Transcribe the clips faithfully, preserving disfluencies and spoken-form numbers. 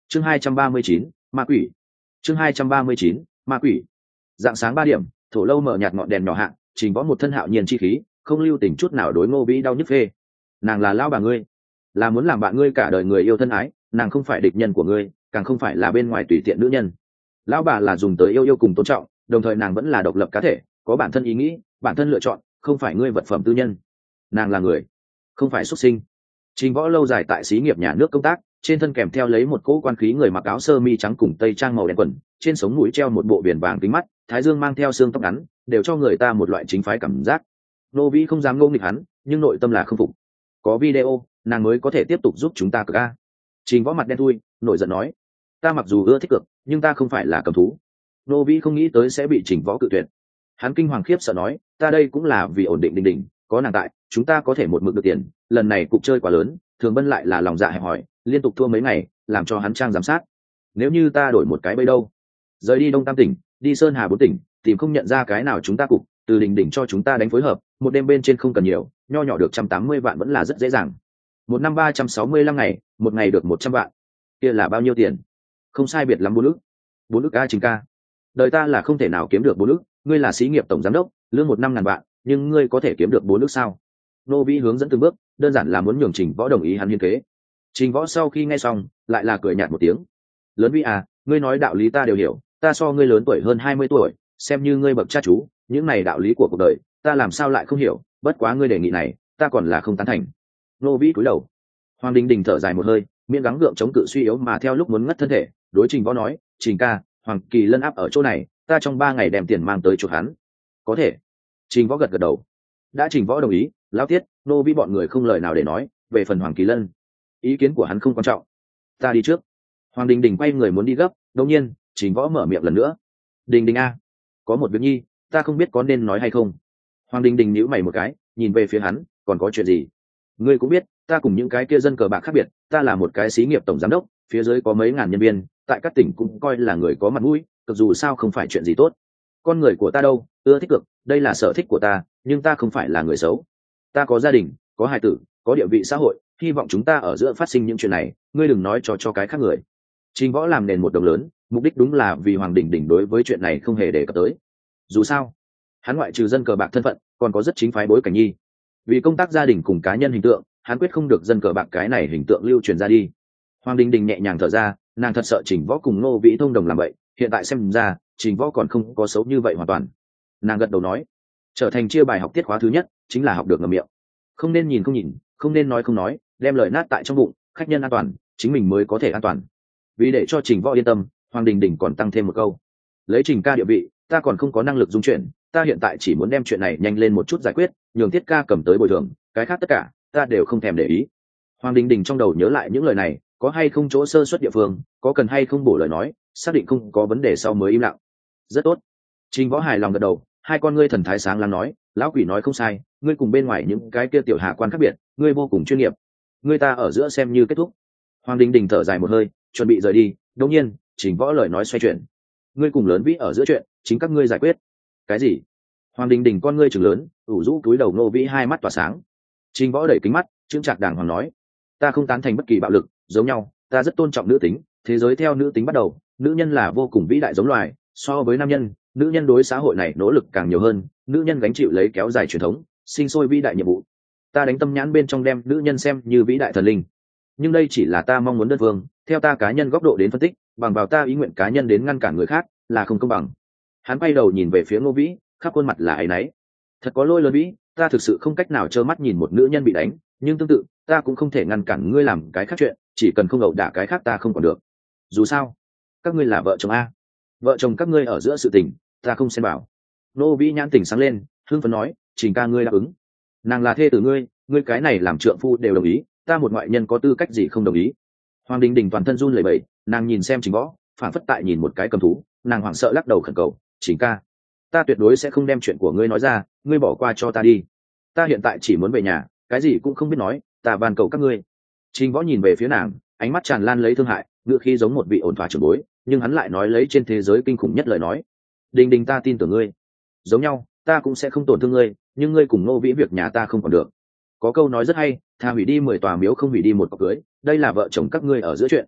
chương hai trăm ba mươi chín, ma quỷ. chương hai trăm ba mươi chín, ma quỷ. Dạng sáng ba điểm, thổ lâu mở nhạt ngọn đèn nhỏ hạng, Trình Võ một thân hạo nhiên chi khí, không lưu tình chút nào đối Ngô Vĩ đau nhức phê. Nàng là lão bà ngươi, là muốn làm bạn ngươi cả đời người yêu thân ái, nàng không phải địch nhân của ngươi, càng không phải là bên ngoài tùy tiện nữ nhân. Lão bà là dùng tới yêu yêu cùng tôn trọng, đồng thời nàng vẫn là độc lập cá thể, có bản thân ý nghĩ, bản thân lựa chọn, không phải ngươi vật phẩm tư nhân. Nàng là người, không phải xuất sinh. Trình Võ lâu dài tại xí nghiệp nhà nước công tác, trên thân kèm theo lấy một cỗ quan khí người mặc áo sơ mi trắng cùng tây trang màu đen quần, trên sống mũi treo một bộ viền vàng kính mắt, thái dương mang theo xương tóc ngắn, đều cho người ta một loại chính phái cảm giác. Nô Vĩ không dám ngô nghịch hắn, nhưng nội tâm là không phục. Có video, nàng mới có thể tiếp tục giúp chúng ta cực a. Trình Võ mặt đen thui, nổi giận nói: ta mặc dù ưa thích cực, nhưng ta không phải là cầm thú. Nô Vĩ không nghĩ tới sẽ bị Trình Võ cự tuyệt. Hắn kinh hoàng khiếp sợ nói: ta đây cũng là vì ổn định đình đình, có nàng tại, chúng ta có thể một mực được tiền. Lần này cục chơi quá lớn, Thường Bân lại là lòng dạ hẹp hòi, liên tục thua mấy ngày, làm cho hắn trang giám sát. Nếu như ta đổi một cái bây đâu, rời đi Đông Tam tỉnh, đi Sơn Hà bốn tỉnh, tìm không nhận ra cái nào chúng ta cục, từ đình đỉnh cho chúng ta đánh phối hợp, một đêm bên trên không cần nhiều, nho nhỏ được một trăm tám mươi vạn vẫn là rất dễ dàng. Một năm ba trăm sáu mươi lăm ngày, một ngày được một trăm vạn, kia là bao nhiêu tiền? Không sai biệt lắm bốn ức. Bốn ức a Trình ca. Đời ta là không thể nào kiếm được bốn ức, ngươi là xí nghiệp tổng giám đốc, lương một năm ngàn vạn, nhưng ngươi có thể kiếm được bốn ức sao? Nô Vĩ hướng dẫn từng bước, đơn giản là muốn nhường Trình Võ đồng ý hắn hiên kế. Trình Võ sau khi nghe xong, lại là cười nhạt một tiếng. Lớn Vĩ à, ngươi nói đạo lý ta đều hiểu, ta so ngươi lớn tuổi hơn hai mươi tuổi, xem như ngươi bậc cha chú, những này đạo lý của cuộc đời, ta làm sao lại không hiểu, bất quá ngươi đề nghị này, ta còn là không tán thành. Nô Vĩ cúi đầu. Hoàng Đình Đình thở dài một hơi, miệng gắng gượng chống cự suy yếu mà theo lúc muốn ngất thân thể, đối Trình Võ nói: Trình ca, Hoàng Kỳ Lân áp ở chỗ này, ta trong ba ngày đem tiền mang tới chuộc hắn. Có thể. Trình Võ gật gật đầu. Đã Trình Võ đồng ý, lão tiết, Nô Vĩ bọn người không lời nào để nói. Về phần Hoàng Kỳ Lân, ý kiến của hắn không quan trọng, ta đi trước. Hoàng Đình Đình quay người muốn đi gấp, đột nhiên Trình Võ mở miệng lần nữa: Đình Đình a, có một việc nhi, ta không biết có nên nói hay không. Hoàng Đình Đình nhíu mày một cái, nhìn về phía hắn: còn có chuyện gì? Ngươi cũng biết, ta cùng những cái kia dân cờ bạc khác biệt, ta là một cái xí nghiệp tổng giám đốc, phía dưới có mấy ngàn nhân viên, tại các tỉnh cũng coi là người có mặt mũi, cực dù sao không phải chuyện gì tốt. Con người của ta đâu, ưa thích cực, đây là sở thích của ta, nhưng ta không phải là người xấu. Ta có gia đình, có hài tử, có địa vị xã hội, hy vọng chúng ta ở giữa phát sinh những chuyện này, ngươi đừng nói cho cho cái khác người. Trình Võ làm nền một đồng lớn, mục đích đúng là vì Hoàng Đình Đình đối với chuyện này không hề đề cập tới. Dù sao, hắn ngoại trừ dân cờ bạc thân phận, còn có rất chính phái bối cảnh nhi. Vì công tác gia đình cùng cá nhân hình tượng, hắn quyết không được dân cờ bạc cái này hình tượng lưu truyền ra đi. Hoàng Đình Đình nhẹ nhàng thở ra, nàng thật sợ Trình Võ cùng Ngô Vĩ thông đồng làm vậy, hiện tại xem ra, Trình Võ còn không có xấu như vậy hoàn toàn. Nàng gật đầu nói: trở thành chia bài học tiết khóa thứ nhất, chính là học được ngậm miệng. Không nên nhìn không nhìn, không nên nói không nói, đem lời nát tại trong bụng, khách nhân an toàn, chính mình mới có thể an toàn. Vì để cho Trình Võ yên tâm, Hoàng Đình Đình còn tăng thêm một câu: lấy Trình ca địa vị, ta còn không có năng lực dung chuyện, ta hiện tại chỉ muốn đem chuyện này nhanh lên một chút giải quyết, nhường Thiết ca cầm tới bồi thường, cái khác tất cả ta đều không thèm để ý. Hoàng Đình Đình trong đầu nhớ lại những lời này, có hay không chỗ sơ suất địa phương, có cần hay không bổ lời nói, xác định không có vấn đề sau mới im lặng. Rất tốt. Trình Võ hài lòng gật đầu, hai con ngươi thần thái sáng láng nói: lão quỷ nói không sai, ngươi cùng bên ngoài những cái kia tiểu hạ quan khác biệt, ngươi vô cùng chuyên nghiệp, ngươi ta ở giữa xem như kết thúc. Hoàng Đình Đình thở dài một hơi, chuẩn bị rời đi, đột nhiên Trình Võ lời nói xoay chuyển: ngươi cùng Lớn Vĩ ở giữa chuyện, chính các ngươi giải quyết. Cái gì? Hoàng Đình Đình con ngươi trừng lớn, ủ rũ túi đầu. Ngô Vĩ hai mắt tỏa sáng. Trình Võ đẩy kính mắt, chững chạc đàng hoàng nói: ta không tán thành bất kỳ bạo lực, giống nhau, ta rất tôn trọng nữ tính, thế giới theo nữ tính bắt đầu, nữ nhân là vô cùng vĩ đại giống loài, so với nam nhân, nữ nhân đối xã hội này nỗ lực càng nhiều hơn, nữ nhân gánh chịu lấy kéo dài truyền thống, sinh sôi vĩ đại nhiệm vụ. Ta đánh tâm nhãn bên trong đem nữ nhân xem như vĩ đại thần linh, nhưng đây chỉ là ta mong muốn đơn phương, theo ta cá nhân góc độ đến phân tích, bằng vào ta ý nguyện cá nhân đến ngăn cản người khác là không công bằng. Hắn quay đầu nhìn về phía Ngô Vĩ, khắp khuôn mặt là áy náy. Thật có lỗi Lớn Vĩ, ta thực sự không cách nào trơ mắt nhìn một nữ nhân bị đánh, nhưng tương tự, ta cũng không thể ngăn cản ngươi làm cái khác chuyện, chỉ cần không ẩu đả cái khác ta không còn được. Dù sao, các ngươi là vợ chồng a, vợ chồng các ngươi ở giữa sự tình, ta không xen vào. Ngô Vĩ nhãn tỉnh sáng lên, hưng phấn nói: Trình ca ngươi đáp ứng, nàng là thê tử ngươi, ngươi cái này làm trượng phu đều đồng ý, ta một ngoại nhân có tư cách gì không đồng ý? Hoàng Đình Đình toàn thân run lẩy bẩy, nàng nhìn xem Trình Võ, phản phất tại nhìn một cái cầm thú, nàng hoảng sợ lắc đầu khẩn cầu: Trình ca, ta tuyệt đối sẽ không đem chuyện của ngươi nói ra, ngươi bỏ qua cho ta đi, ta hiện tại chỉ muốn về nhà, cái gì cũng không biết nói, ta van cầu các ngươi. Trình Võ nhìn về phía nàng, ánh mắt tràn lan lấy thương hại, ngựa khí giống một vị ổn thỏa trưởng bối, nhưng hắn lại nói lấy trên thế giới kinh khủng nhất lời nói: Đình Đình, ta tin tưởng ngươi, giống nhau, ta cũng sẽ không tổn thương ngươi, nhưng ngươi cùng Ngô Vĩ việc nhà ta không còn được. Có câu nói rất hay, thà hủy đi mười tòa miếu không hủy đi một cọc cưới, đây là vợ chồng các ngươi ở giữa chuyện.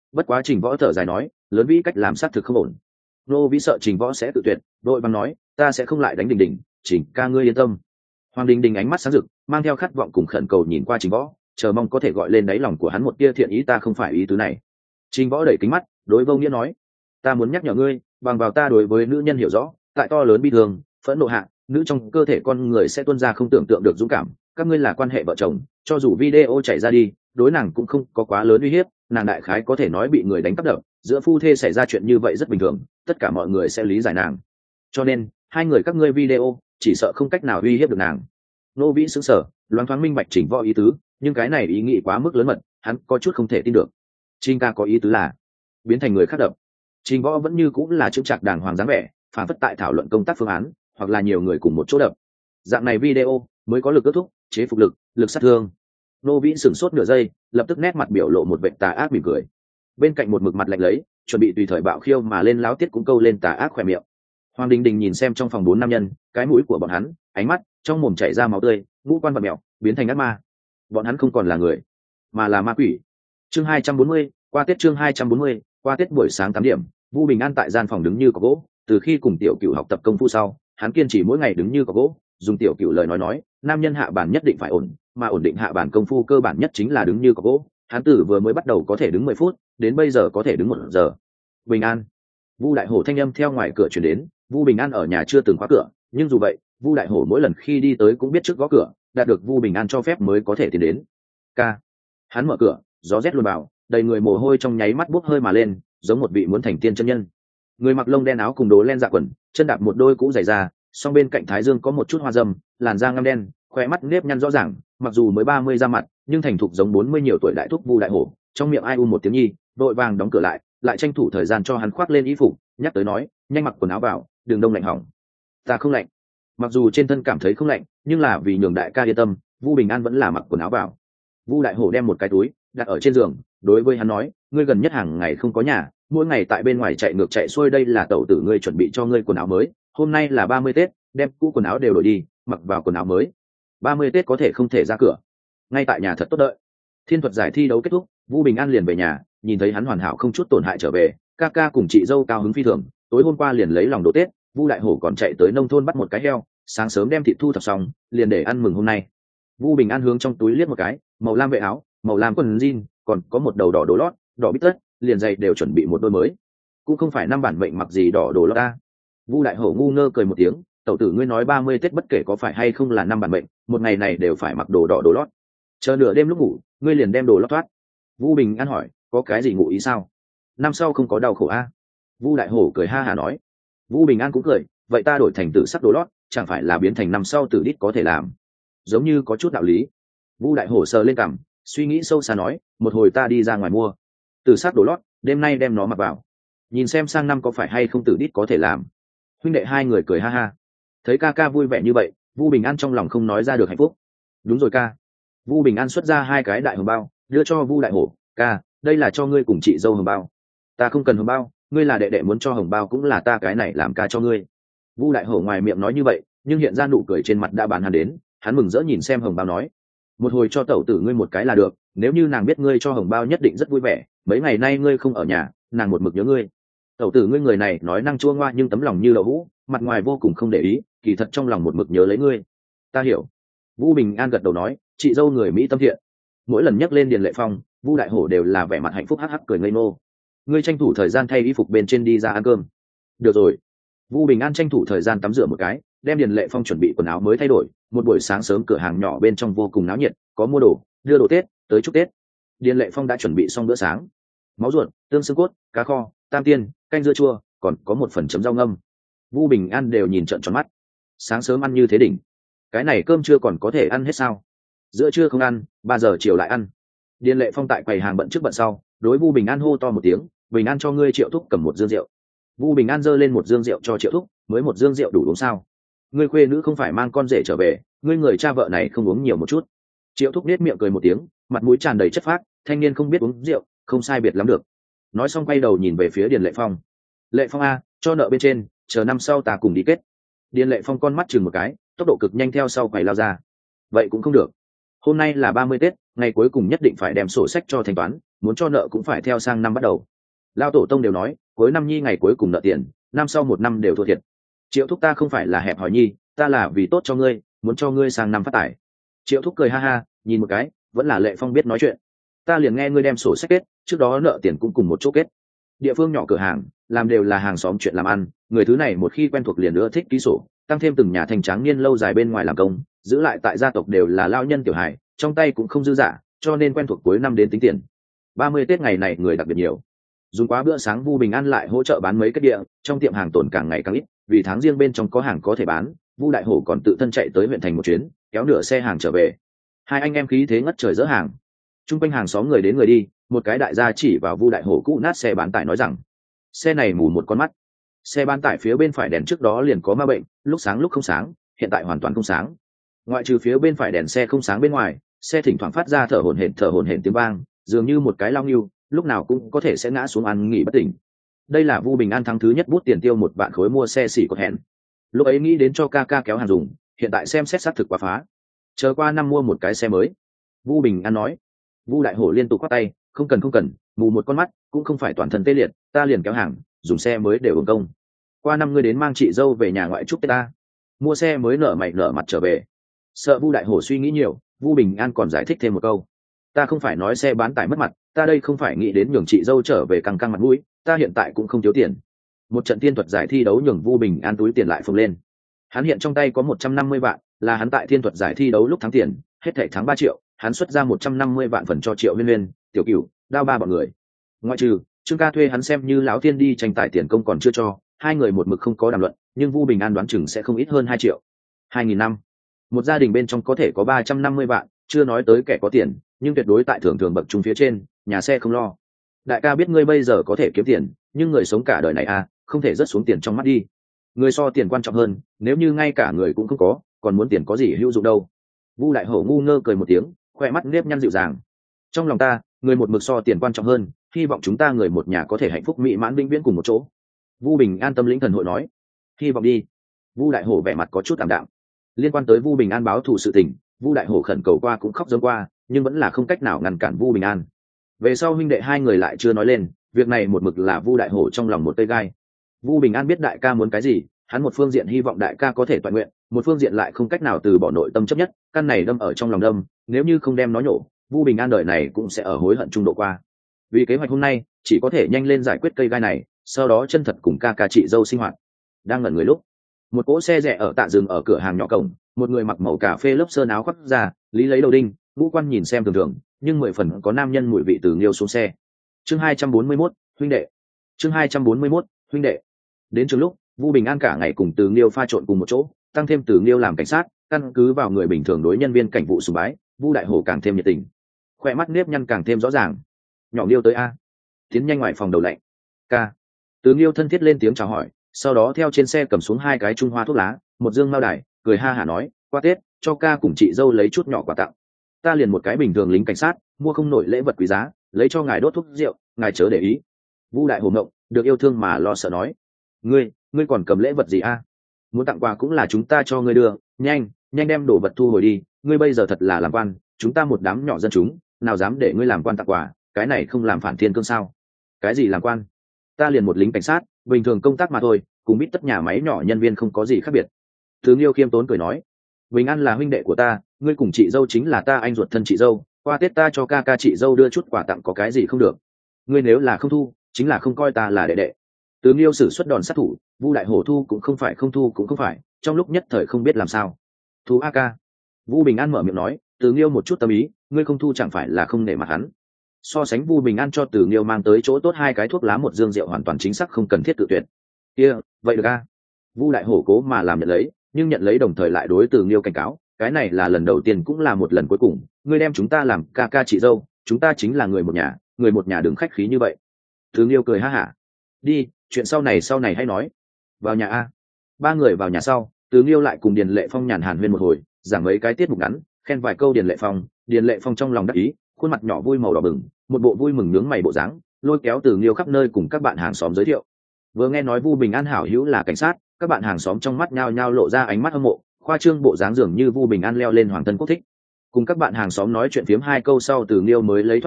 Bất quá Trình Võ thở dài nói, lớn vĩ cách làm xác thực không ổn. Nô vĩ sợ Trình Võ sẽ tự tuyệt, đội bằng nói, ta sẽ không lại đánh Đình Đình, Trình ca ngươi yên tâm. Hoàng Đình Đình ánh mắt sáng rực, mang theo khát vọng cùng khẩn cầu nhìn qua Trình Võ, chờ mong có thể gọi lên đáy lòng của hắn một tia thiện ý. Ta không phải ý tứ này. Trình Võ đẩy kính mắt, đối Vô Nghĩa nói, ta muốn nhắc nhở ngươi, bằng vào ta đối với nữ nhân hiểu rõ, tại to lớn bi thương, phẫn nộ hạ, nữ trong cơ thể con người sẽ tuôn ra không tưởng tượng được dũng cảm. Các ngươi là quan hệ vợ chồng, cho dù video chảy ra đi, đối nàng cũng không có quá lớn uy hiếp, nàng đại khái có thể nói bị người đánh cắp đập, giữa phu thê xảy ra chuyện như vậy rất bình thường, tất cả mọi người sẽ lý giải nàng. Cho nên hai người các ngươi video chỉ sợ không cách nào uy hiếp được nàng. Nô Vĩ sững sờ, loáng thoáng minh bạch Trình Võ ý tứ, nhưng cái này ý nghĩ quá mức lớn mật, hắn có chút không thể tin được. Trình ca có ý tứ là biến thành người khác đập. Trình Võ vẫn như cũng là chững chạc đàng hoàng dáng vẻ, phản phất tại thảo luận công tác phương án, hoặc là nhiều người cùng một chỗ đập. Dạng này video mới có lực kết thúc, chế phục lực, lực sát thương. Nô Vĩ sửng sốt nửa giây, lập tức nét mặt biểu lộ một vệt tà ác mỉm cười. Bên cạnh một mực mặt lạnh lấy, chuẩn bị tùy thời bạo khiêu mà lên láo tiết cũng câu lên tà ác khỏe miệng. Hoàng Đình Đình nhìn xem trong phòng bốn nam nhân, cái mũi của bọn hắn, ánh mắt trong mồm chảy ra máu tươi, ngũ quan vật mèo, biến thành ác ma. Bọn hắn không còn là người, mà là ma quỷ. Chương hai trăm bốn mươi, qua Tết chương hai trăm bốn mươi, qua Tết buổi sáng tám điểm, Vu Bình An tại gian phòng đứng như cọc gỗ, từ khi cùng Tiểu Cửu học tập công phu sau, hắn kiên trì mỗi ngày đứng như cọc gỗ, dùng Tiểu Cửu lời nói nói, nam nhân hạ bản nhất định phải ổn, mà ổn định hạ bản công phu cơ bản nhất chính là đứng như cọc gỗ. Hắn tử vừa mới bắt đầu có thể đứng mười phút, đến bây giờ có thể đứng một giờ. Bình An. Vu Đại Hổ thanh âm theo ngoài cửa truyền đến. Vu Bình An ở nhà chưa từng khóa cửa, nhưng dù vậy, Vu Đại Hổ mỗi lần khi đi tới cũng biết trước gõ cửa, đạt được Vu Bình An cho phép mới có thể tiến đến. Ca. Hắn mở cửa, gió rét luôn vào, đầy người mồ hôi trong nháy mắt bốc hơi mà lên, giống một vị muốn thành tiên chân nhân. Người mặc lông đen áo cùng đồ len dạ quần, chân đạp một đôi cũ giày da, song bên cạnh thái dương có một chút hoa râm, làn da ngăm đen, khóe mắt nếp nhăn rõ ràng, mặc dù mới ba mươi ra mặt, nhưng thành thục giống bốn mươi nhiều tuổi đại thúc Vu Đại Hổ, trong miệng ai u một tiếng nhi, đội vàng đóng cửa lại, lại tranh thủ thời gian cho hắn khoác lên y phục, nhắc tới nói, nhanh mặc quần áo vào, đừng đông lạnh hỏng. Ta không lạnh. Mặc dù trên thân cảm thấy không lạnh, nhưng là vì nhường đại ca yên tâm, Vu Bình An vẫn là mặc quần áo vào. Vu Đại Hổ đem một cái túi đặt ở trên giường, đối với hắn nói, ngươi gần nhất hàng ngày không có nhà, mỗi ngày tại bên ngoài chạy ngược chạy xuôi, đây là tẩu tử ngươi chuẩn bị cho ngươi quần áo mới, hôm nay là ba mươi Tết, đem cũ quần áo đều đổi đi, mặc vào quần áo mới. ba mươi Tết có thể không thể ra cửa, ngay tại nhà thật tốt đợi. Thiên thuật giải thi đấu kết thúc, Vu Bình An liền về nhà, nhìn thấy hắn hoàn hảo không chút tổn hại trở về, ca ca cùng chị dâu cao hứng phi thường. Tối hôm qua liền lấy lòng đồ Tết, Vu Đại Hổ còn chạy tới nông thôn bắt một cái heo, sáng sớm đem thịt thu thập xong, liền để ăn mừng hôm nay. Vu Bình An hướng trong túi liếc một cái, màu lam vệ áo, màu lam quần jean, còn có một đầu đỏ đồ lót, đỏ bít tất, liền giày đều chuẩn bị một đôi mới. Cũng không phải năm bản mệnh mặc gì đỏ đồ lót ta. Vu Đại Hổ ngu ngơ cười một tiếng, tẩu tử ngươi nói ba mươi Tết bất kể có phải hay không là năm bản mệnh, một ngày này đều phải mặc đồ đỏ đồ lót. Chờ nửa đêm lúc ngủ, ngươi liền đem đồ lót thoát. Vu Bình An hỏi, có cái gì ngụ ý sao? Năm sau không có đau khổ a? Vu Đại Hổ cười ha hả nói. Vu Bình An cũng cười, vậy ta đổi thành tử sắc đồ lót, chẳng phải là biến thành năm sau tử đít có thể làm? Giống như có chút đạo lý. Vu Đại Hổ sờ lên cằm, suy nghĩ sâu xa nói, một hồi ta đi ra ngoài mua tử sắc đồ lót, đêm nay đem nó mặc vào, nhìn xem sang năm có phải hay không tử đít có thể làm. Huynh đệ hai người cười ha ha. Thấy ca ca vui vẻ như vậy, Vu Bình An trong lòng không nói ra được hạnh phúc. Đúng rồi ca. Vu Bình An xuất ra hai cái đại hồng bao, đưa cho Vu Đại Hổ, ca, đây là cho ngươi cùng chị dâu hồng bao. Ta không cần hồng bao, ngươi là đệ đệ muốn cho hồng bao cũng là ta cái này làm ca cho ngươi. Vu Đại Hổ ngoài miệng nói như vậy, nhưng hiện ra nụ cười trên mặt đã bàn hắn đến, hắn mừng rỡ nhìn xem hồng bao nói, một hồi cho tẩu tử ngươi một cái là được, nếu như nàng biết ngươi cho hồng bao nhất định rất vui vẻ, mấy ngày nay ngươi không ở nhà, nàng một mực nhớ ngươi. Tẩu tử ngươi người này nói năng chua ngoa nhưng tấm lòng như đậu hũ, mặt ngoài vô cùng không để ý, kỳ thật trong lòng một mực nhớ lấy ngươi. Ta hiểu. Vu Bình An gật đầu nói, chị dâu người Mỹ tâm thiện. Mỗi lần nhắc lên Điền Lệ Phong, Vu Đại Hổ đều là vẻ mặt hạnh phúc hắc hắc cười ngây ngô. Ngươi tranh thủ thời gian thay y phục bên trên đi ra ăn cơm. Được rồi. Vu Bình An tranh thủ thời gian tắm rửa một cái, đem Điền Lệ Phong chuẩn bị quần áo mới thay đổi. Một buổi sáng sớm cửa hàng nhỏ bên trong vô cùng náo nhiệt, có mua đồ, đưa đồ Tết, tới chúc Tết. Điền Lệ Phong đã chuẩn bị xong bữa sáng, máu ruột, tương xương cốt, cá kho, tam tiên, canh dưa chua, còn có một phần chấm rau ngâm. Vu Bình An đều nhìn trợn tròn mắt. Sáng sớm ăn như thế đỉnh, cái này cơm trưa còn có thể ăn hết sao? Giữa trưa không ăn, ba giờ chiều lại ăn. Điền Lệ Phong tại quầy hàng bận trước bận sau, đối Vu Bình An hô to một tiếng, Bình An cho ngươi Triệu Thúc cầm một dương rượu. Vu Bình An giơ lên một dương rượu cho Triệu Thúc, mới một dương rượu đủ uống sao? Ngươi khuê nữ không phải mang con rể trở về, ngươi người cha vợ này không uống nhiều một chút. Triệu Thúc nết miệng cười một tiếng, mặt mũi tràn đầy chất phác, thanh niên không biết uống rượu, không sai biệt lắm được. Nói xong quay đầu nhìn về phía Điền Lệ Phong. Lệ Phong a, cho nợ bên trên, chờ năm sau ta cùng đi kết. Điền Lệ Phong con mắt chừng một cái, tốc độ cực nhanh theo sau quầy lao ra. Vậy cũng không được. Hôm nay là ba mươi Tết, ngày cuối cùng nhất định phải đem sổ sách cho thanh toán, muốn cho nợ cũng phải theo sang năm bắt đầu. Lao tổ tông đều nói cuối năm nhi ngày cuối cùng nợ tiền, năm sau một năm đều thua thiệt. Triệu thúc ta không phải là hẹp hòi nhi, ta là vì tốt cho ngươi, muốn cho ngươi sang năm phát tài. Triệu thúc cười ha ha, nhìn một cái vẫn là Lệ Phong biết nói chuyện. Ta liền nghe ngươi đem sổ sách kết, trước đó nợ tiền cũng cùng một chỗ kết. Địa phương nhỏ cửa hàng làm đều là hàng xóm chuyện làm ăn, người thứ này một khi quen thuộc liền nữa thích ký sổ, tăng thêm từng nhà thành tráng niên lâu dài bên ngoài làm công, giữ lại tại gia tộc đều là lao nhân tiểu hài, trong tay cũng không dư dả, cho nên quen thuộc cuối năm đến tính tiền. Ba mươi Tết ngày này người đặc biệt nhiều. Dùng quá bữa sáng Vu Bình An lại hỗ trợ bán mấy cái địa, trong tiệm hàng tồn càng ngày càng ít, vì tháng riêng bên trong có hàng có thể bán, Vu Đại Hổ còn tự thân chạy tới huyện thành một chuyến, kéo nửa xe hàng trở về. Hai anh em khí thế ngất trời dỡ hàng. Trung quanh hàng xóm người đến người đi, một cái đại gia chỉ vào Vu Đại Hổ cũ nát xe bán tải nói rằng: "Xe này mù một con mắt." Xe bán tải phía bên phải đèn trước đó liền có ma bệnh, lúc sáng lúc không sáng, hiện tại hoàn toàn không sáng. Ngoại trừ phía bên phải đèn xe không sáng bên ngoài, xe thỉnh thoảng phát ra thở hổn hển thở hổn hển tiếng vang, dường như một cái lao nghiêu, lúc nào cũng có thể sẽ ngã xuống ăn nghỉ bất tỉnh. Đây là Vu Bình An tháng thứ nhất bút tiền tiêu một vạn khối mua xe xỉ cột hẹn. Lúc ấy nghĩ đến cho ca ca kéo hàng dùng, hiện tại xem xét xác thực quá phá. Chờ qua năm mua một cái xe mới. Vu Bình An nói. Vu Đại Hổ liên tục quát tay, không cần không cần, mù một con mắt cũng không phải toàn thân tê liệt, ta liền kéo hàng, dùng xe mới để hưởng công. Qua năm ngươi đến mang chị dâu về nhà ngoại chúc Tết ta, mua xe mới nở mày nở mặt trở về. Sợ Vu Đại Hổ suy nghĩ nhiều, Vu Bình An còn giải thích thêm một câu: ta không phải nói xe bán tải mất mặt, ta đây không phải nghĩ đến nhường chị dâu trở về căng căng mặt mũi, ta hiện tại cũng không thiếu tiền. Một trận thiên thuật giải thi đấu nhường Vu Bình An túi tiền lại phồng lên. Hắn hiện trong tay có một trăm năm mươi vạn, là hắn tại thiên thuật giải thi đấu lúc thắng tiền, hết thảy thắng ba triệu, hắn xuất ra một trăm năm mươi vạn phần cho Triệu Huyên Huyên, Tiểu Cửu, Đao ba bọn người. Ngoại trừ Trương Ca thuê hắn xem như lão thiên đi tranh tài tiền công còn chưa cho, hai người một mực không có đàm luận, nhưng Vu Bình An đoán chừng sẽ không ít hơn hai triệu. Hai nghìn năm, một gia đình bên trong có thể có ba trăm năm mươi vạn, chưa nói tới kẻ có tiền, nhưng tuyệt đối tại thường thường bậc trung phía trên, nhà xe không lo. Đại ca biết ngươi bây giờ có thể kiếm tiền, nhưng người sống cả đời này à, không thể rớt xuống tiền trong mắt đi. Người so tiền quan trọng hơn, nếu như ngay cả người cũng không có, còn muốn tiền có gì hữu dụng đâu. Vu Đại Hổ ngu ngơ cười một tiếng, khoe mắt nếp nhăn dịu dàng. Trong lòng ta, người một mực so tiền quan trọng hơn, hy vọng chúng ta người một nhà có thể hạnh phúc mỹ mãn vĩnh viễn cùng một chỗ. Vu Bình An tâm lĩnh thần hội nói. Hy vọng đi. Vu Đại Hổ vẻ mặt có chút tạm đạm. Liên quan tới Vu Bình An báo thù sự tình, Vu Đại Hổ khẩn cầu qua cũng khóc giống qua, nhưng vẫn là không cách nào ngăn cản Vu Bình An. Về sau huynh đệ hai người lại chưa nói lên, việc này một mực là Vu Đại Hổ trong lòng một cây gai. Vu Bình An biết đại ca muốn cái gì, hắn một phương diện hy vọng đại ca có thể toàn nguyện, một phương diện lại không cách nào từ bỏ nội tâm chấp nhất, căn này đâm ở trong lòng đâm, nếu như không đem nó nhổ, Vu Bình An đời này cũng sẽ ở hối hận trung độ qua. Vì kế hoạch hôm nay, chỉ có thể nhanh lên giải quyết cây gai này, sau đó chân thật cùng ca ca chị dâu sinh hoạt. Đang ngẩn người lúc, một cỗ xe rẻ ở tạ dừng ở cửa hàng nhỏ cổng, một người mặc màu cà phê lớp sơn áo khoác ra, lý lấy đầu đinh, ngũ quan nhìn xem thường thường, nhưng mười phần có nam nhân mùi vị từ Nghiêu xuống xe. Chương hai trăm bốn mươi mốt, huynh đệ. Chương hai trăm bốn mươi mốt, huynh đệ. Đến trường lúc, Vu Bình An cả ngày cùng Từ Nghiêu pha trộn cùng một chỗ, tăng thêm Từ Nghiêu làm cảnh sát, căn cứ vào người bình thường đối nhân viên cảnh vụ sùng bái, Vu Đại Hổ càng thêm nhiệt tình. Khoe mắt nếp nhăn càng thêm rõ ràng. Nhỏ Nghiêu tới a. Tiến nhanh ngoài phòng đầu lạnh. Ca. Từ Nghiêu thân thiết lên tiếng chào hỏi, sau đó theo trên xe cầm xuống hai cái trung hoa thuốc lá, một dương mao đài, cười ha hả nói, qua Tết, cho ca cùng chị dâu lấy chút nhỏ quà tặng. Ta liền một cái bình thường lính cảnh sát, mua không nổi lễ vật quý giá, lấy cho ngài đốt thuốc rượu, ngài chớ để ý. Vu Đại Hổ ngộng, được yêu thương mà lo sợ nói, ngươi, ngươi còn cầm lễ vật gì a? Muốn tặng quà cũng là chúng ta cho ngươi đưa, nhanh, nhanh đem đồ vật thu hồi đi, ngươi bây giờ thật là làm quan, chúng ta một đám nhỏ dân chúng, nào dám để ngươi làm quan tặng quà, cái này không làm phản thiên cương sao? Cái gì làm quan? Ta liền một lính cảnh sát, bình thường công tác mà thôi, cùng biết tất nhà máy nhỏ nhân viên không có gì khác biệt. Thứ Nghiêu khiêm tốn cười nói, Bình An là huynh đệ của ta, ngươi cùng chị dâu chính là ta anh ruột thân chị dâu, qua Tết ta cho ca ca chị dâu đưa chút quà tặng có cái gì không được. Ngươi nếu là không thu, chính là không coi ta là đệ đệ. Từ Nghiêu sử xuất đòn sát thủ, Vu Đại Hổ thu cũng không phải, không thu cũng không phải, trong lúc nhất thời không biết làm sao. Thu a ca. Vu Bình An mở miệng nói, Từ Nghiêu một chút tâm ý, ngươi không thu chẳng phải là không nể mặt hắn. So sánh Vu Bình An cho Từ Nghiêu mang tới chỗ tốt hai cái thuốc lá một dương rượu hoàn toàn chính xác không cần thiết tự tuyệt. Kia, vậy được a. Vu Đại Hổ cố mà làm nhận lấy, nhưng nhận lấy đồng thời lại đối Từ Nghiêu cảnh cáo, cái này là lần đầu tiên cũng là một lần cuối cùng, ngươi đem chúng ta làm ca ca chị dâu, chúng ta chính là người một nhà, người một nhà đừng khách khí như vậy. Từ Nghiêu cười ha hả. Đi, chuyện sau này sau này hay nói. Vào nhà a. Ba người vào nhà sau, Từ Nghiêu lại cùng Điền Lệ Phong nhàn hàn huyên một hồi, giảng mấy cái tiết mục ngắn, khen vài câu Điền Lệ Phong, Điền Lệ Phong trong lòng đắc ý, khuôn mặt nhỏ vui màu đỏ bừng, một bộ vui mừng nướng mày bộ dáng, lôi kéo Từ Nghiêu khắp nơi cùng các bạn hàng xóm giới thiệu. Vừa nghe nói Vu Bình An hảo hữu là cảnh sát, các bạn hàng xóm trong mắt nhao nhao lộ ra ánh mắt hâm mộ, khoa trương bộ dáng dường như Vu Bình An leo lên hoàng thân quốc thích. Cùng các bạn hàng xóm nói chuyện phiếm hai câu sau, Từ Nghiêu mới lấy thoát thân,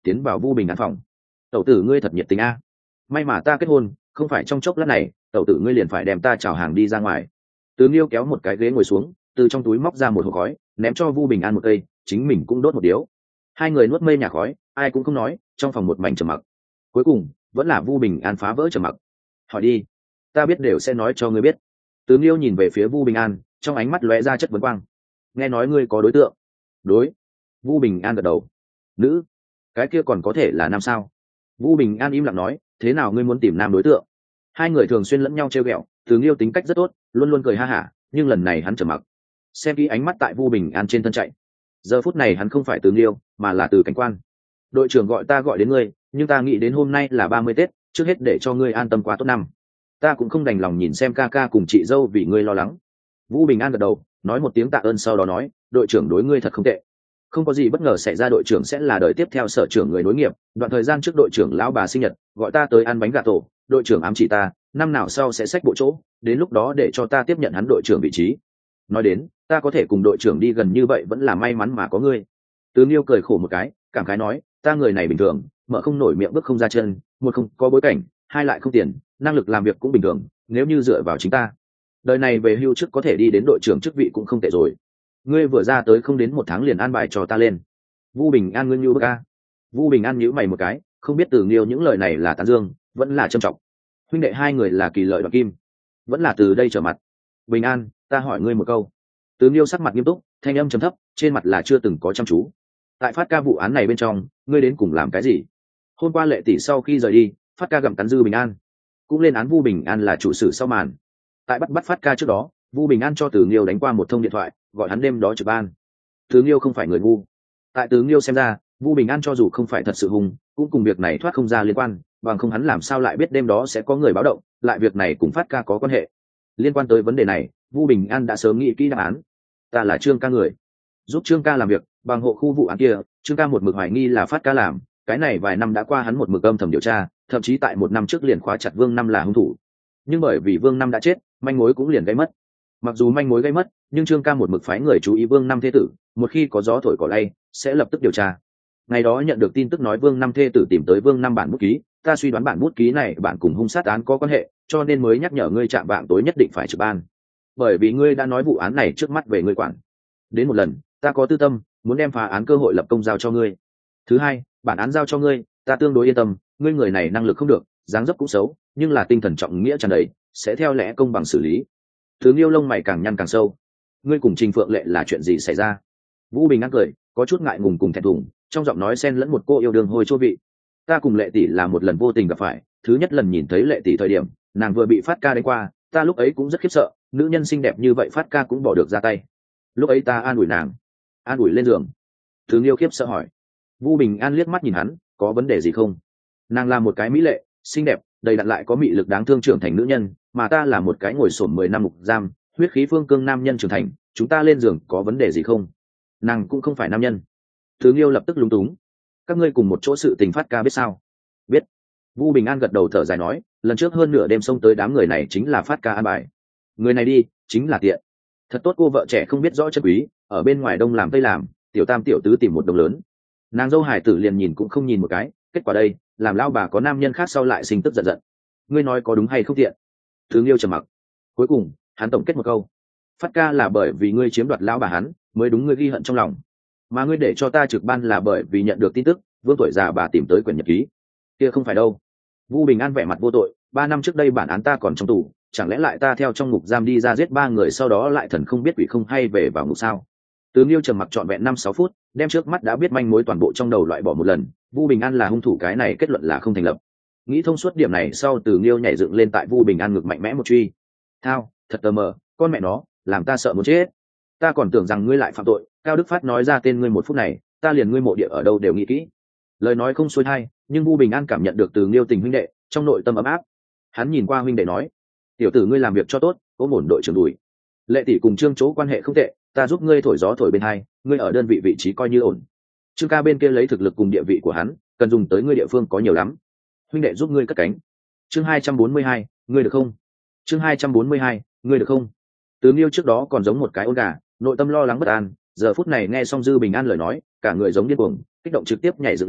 tiến vào Vu Bình An phòng. Tẩu tử ngươi thật nhiệt tình a, may mà ta kết hôn, không phải trong chốc lát này tẩu tử ngươi liền phải đem ta chào hàng đi ra ngoài. Từ Nghiêu kéo một cái ghế ngồi xuống, từ trong túi móc ra một hộp khói, ném cho Vu Bình An một cây, chính mình cũng đốt một điếu. Hai người nuốt mây nhà khói, ai cũng không nói, trong phòng một mảnh trầm mặc. Cuối cùng vẫn là Vu Bình An phá vỡ trầm mặc. Hỏi đi, ta biết đều sẽ nói cho ngươi biết. Từ Nghiêu nhìn về phía Vu Bình An, trong ánh mắt lóe ra chất vấn quang. Nghe nói ngươi có đối tượng? Đối. Vu Bình An gật đầu. Nữ? Cái kia còn có thể là nam sao? Vu Bình An im lặng nói, thế nào ngươi muốn tìm nam đối tượng? Hai người thường xuyên lẫn nhau trêu ghẹo, Từ Nghiêu tính cách rất tốt, luôn luôn cười ha hả, nhưng lần này hắn trầm mặc. Xem kỹ ánh mắt tại Vu Bình An trên thân chạy. Giờ phút này hắn không phải Từ Nghiêu, mà là Từ Cảnh Quan. Đội trưởng gọi ta gọi đến ngươi, nhưng ta nghĩ đến hôm nay là ba mươi Tết, trước hết để cho ngươi an tâm qua tốt năm. Ta cũng không đành lòng nhìn xem ca ca cùng chị dâu vì ngươi lo lắng. Vu Bình An gật đầu, nói một tiếng tạ ơn sau đó nói, đội trưởng đối ngươi thật không tệ. Không có gì bất ngờ xảy ra, đội trưởng sẽ là đời tiếp theo sở trưởng người nối nghiệp. Đoạn thời gian trước đội trưởng lão bà sinh nhật, gọi ta tới ăn bánh gà tổ, đội trưởng ám chỉ ta, năm nào sau sẽ xách bộ chỗ, đến lúc đó để cho ta tiếp nhận hắn đội trưởng vị trí. Nói đến, ta có thể cùng đội trưởng đi gần như vậy vẫn là may mắn mà có ngươi. Từ Nghiêu cười khổ một cái, cảm khái nói, ta người này bình thường, mở không nổi miệng bước không ra chân, một không có bối cảnh, hai lại không tiền, năng lực làm việc cũng bình thường, nếu như dựa vào chính ta, đời này về hưu trước có thể đi đến đội trưởng chức vị cũng không tệ rồi. Ngươi vừa ra tới không đến một tháng liền an bài cho ta lên. Vu Bình An ngươi như bức a. Vu Bình An nhíu mày một cái, không biết Từ Nghiêu những lời này là tán dương vẫn là trâm trọng. Huynh đệ hai người là kỳ lợi đoạt kim, vẫn là từ đây trở mặt. Bình An, ta hỏi ngươi một câu. Từ Nghiêu sắc mặt nghiêm túc, thanh âm trầm thấp, trên mặt là chưa từng có chăm chú. Tại Phát Ca vụ án này bên trong, ngươi đến cùng làm cái gì? Hôm qua Lệ tỷ sau khi rời đi, Phát Ca gặm cắn Dư Bình An, cũng lên án Vu Bình An là chủ sử sau màn. Tại bắt bắt Phát Ca trước đó, Vu Bình An cho Từ Nghiêu đánh qua một thông điện thoại, gọi hắn đêm đó trực ban. Từ Nghiêu không phải người ngu. Tại Từ Nghiêu xem ra, Vu Bình An cho dù không phải thật sự hung, cũng cùng việc này thoát không ra liên quan, bằng không hắn làm sao lại biết đêm đó sẽ có người báo động, lại việc này cùng Phát Ca có quan hệ. Liên quan tới vấn đề này, Vu Bình An đã sớm nghĩ kỹ đáp án. Ta là Trương ca người, giúp Trương ca làm việc, bằng hộ khu vụ án kia, Trương ca một mực hoài nghi là Phát Ca làm, cái này vài năm đã qua hắn một mực âm thầm điều tra, thậm chí tại một năm trước liền khóa chặt Vương Năm là hung thủ. Nhưng bởi vì Vương Năm đã chết, manh mối cũng liền gây mất. Mặc dù manh mối gây mất, nhưng Trương ca một mực phái người chú ý Vương Năm thê tử, một khi có gió thổi cỏ lay, sẽ lập tức điều tra. Ngày đó nhận được tin tức nói Vương Năm thê tử tìm tới Vương Năm bản bút ký, ta suy đoán bản bút ký này bạn cùng hung sát án có quan hệ, cho nên mới nhắc nhở ngươi chạm vạng tối nhất định phải trực ban. Bởi vì ngươi đã nói vụ án này trước mắt về ngươi quản. Đến một lần, ta có tư tâm, muốn đem phá án cơ hội lập công giao cho ngươi. Thứ hai, bản án giao cho ngươi, ta tương đối yên tâm, ngươi người này năng lực không được, dáng dấp cũng xấu, nhưng là tinh thần trọng nghĩa tràn đầy, sẽ theo lẽ công bằng xử lý. Thứ Nghiêu lông mày càng nhăn càng sâu. Ngươi cùng Trình Phượng Lệ là chuyện gì xảy ra? Vũ Bình An cười, có chút ngại ngùng cùng thẹn thùng, trong giọng nói xen lẫn một cô yêu đương hôi chua vị. Ta cùng Lệ tỷ là một lần vô tình gặp phải, thứ nhất lần nhìn thấy Lệ tỷ thời điểm, nàng vừa bị Phát Ca đánh qua, ta lúc ấy cũng rất khiếp sợ, nữ nhân xinh đẹp như vậy Phát Ca cũng bỏ được ra tay. Lúc ấy ta an ủi nàng, an ủi lên giường. Thứ Nghiêu khiếp sợ hỏi. Vũ Bình An liếc mắt nhìn hắn, có vấn đề gì không? Nàng là một cái mỹ lệ, xinh đẹp, đầy đặn lại có mị lực đáng thương trưởng thành nữ nhân, mà ta là một cái ngồi xổm mười năm ngục giam, huyết khí phương cương nam nhân trưởng thành, chúng ta lên giường có vấn đề gì không? Nàng cũng không phải nam nhân. Thứ Nghiêu lập tức lúng túng. Các ngươi cùng một chỗ sự tình Phát Ca biết sao? Biết. Vũ Bình An gật đầu thở dài nói, lần trước hơn nửa đêm xông tới đám người này chính là Phát Ca an bài. Người này đi, chính là tiện. Thật tốt cô vợ trẻ không biết rõ chân quý, ở bên ngoài đông làm tây làm, tiểu tam tiểu tứ tìm một đồng lớn. Nàng dâu hải tử liền nhìn cũng không nhìn một cái, kết quả đây, làm lao bà có nam nhân khác sau lại sinh tức giận giận. Ngươi nói có đúng hay không tiện? Thứ Nghiêu trầm mặc. Cuối cùng, hắn tổng kết một câu. Phát Ca là bởi vì ngươi chiếm đoạt lao bà hắn, mới đúng ngươi ghi hận trong lòng. Mà ngươi để cho ta trực ban là bởi vì nhận được tin tức, Vương tuổi già bà tìm tới quyển nhật ký. Kia không phải đâu. Vũ Bình An vẻ mặt vô tội, ba năm trước đây bản án ta còn trong tù, chẳng lẽ lại ta theo trong ngục giam đi ra giết ba người sau đó lại thần không biết quỷ không hay về vào ngục sao? Từ Nghiêu trầm mặc trọn vẹn năm sáu phút, đem trước mắt đã biết manh mối toàn bộ trong đầu loại bỏ một lần, Vũ Bình An là hung thủ cái này kết luận là không thành lập. Nghĩ thông suốt điểm này sau, Từ Nghiêu nhảy dựng lên tại Vũ Bình An ngực mạnh mẽ một truy. Thao, thật tờ mờ, con mẹ nó, làm ta sợ muốn chết. Ta còn tưởng rằng ngươi lại phạm tội, Cao Đức Phát nói ra tên ngươi một phút này, ta liền ngươi mộ địa ở đâu đều nghĩ kỹ. Lời nói không xuôi hay, nhưng Vũ Bình An cảm nhận được Từ Nghiêu tình huynh đệ, trong nội tâm ấm áp. Hắn nhìn qua huynh đệ nói, tiểu tử ngươi làm việc cho tốt, có ổn đội trưởng đùi. Lệ tỷ cùng Trương Chỗ quan hệ không tệ, ta giúp ngươi thổi gió thổi bên hai, ngươi ở đơn vị vị trí coi như ổn. Trương ca bên kia lấy thực lực cùng địa vị của hắn, cần dùng tới ngươi địa phương có nhiều lắm. Huynh đệ giúp ngươi cất cánh. Chương hai trăm bốn mươi hai, ngươi được không? Chương hai trăm bốn mươi hai, ngươi được không? Từ Nghiêu trước đó còn giống một cái ôn gà, nội tâm lo lắng bất an, giờ phút này nghe xong Dư Bình An lời nói, cả người giống điên cuồng, kích động trực tiếp nhảy dựng lên,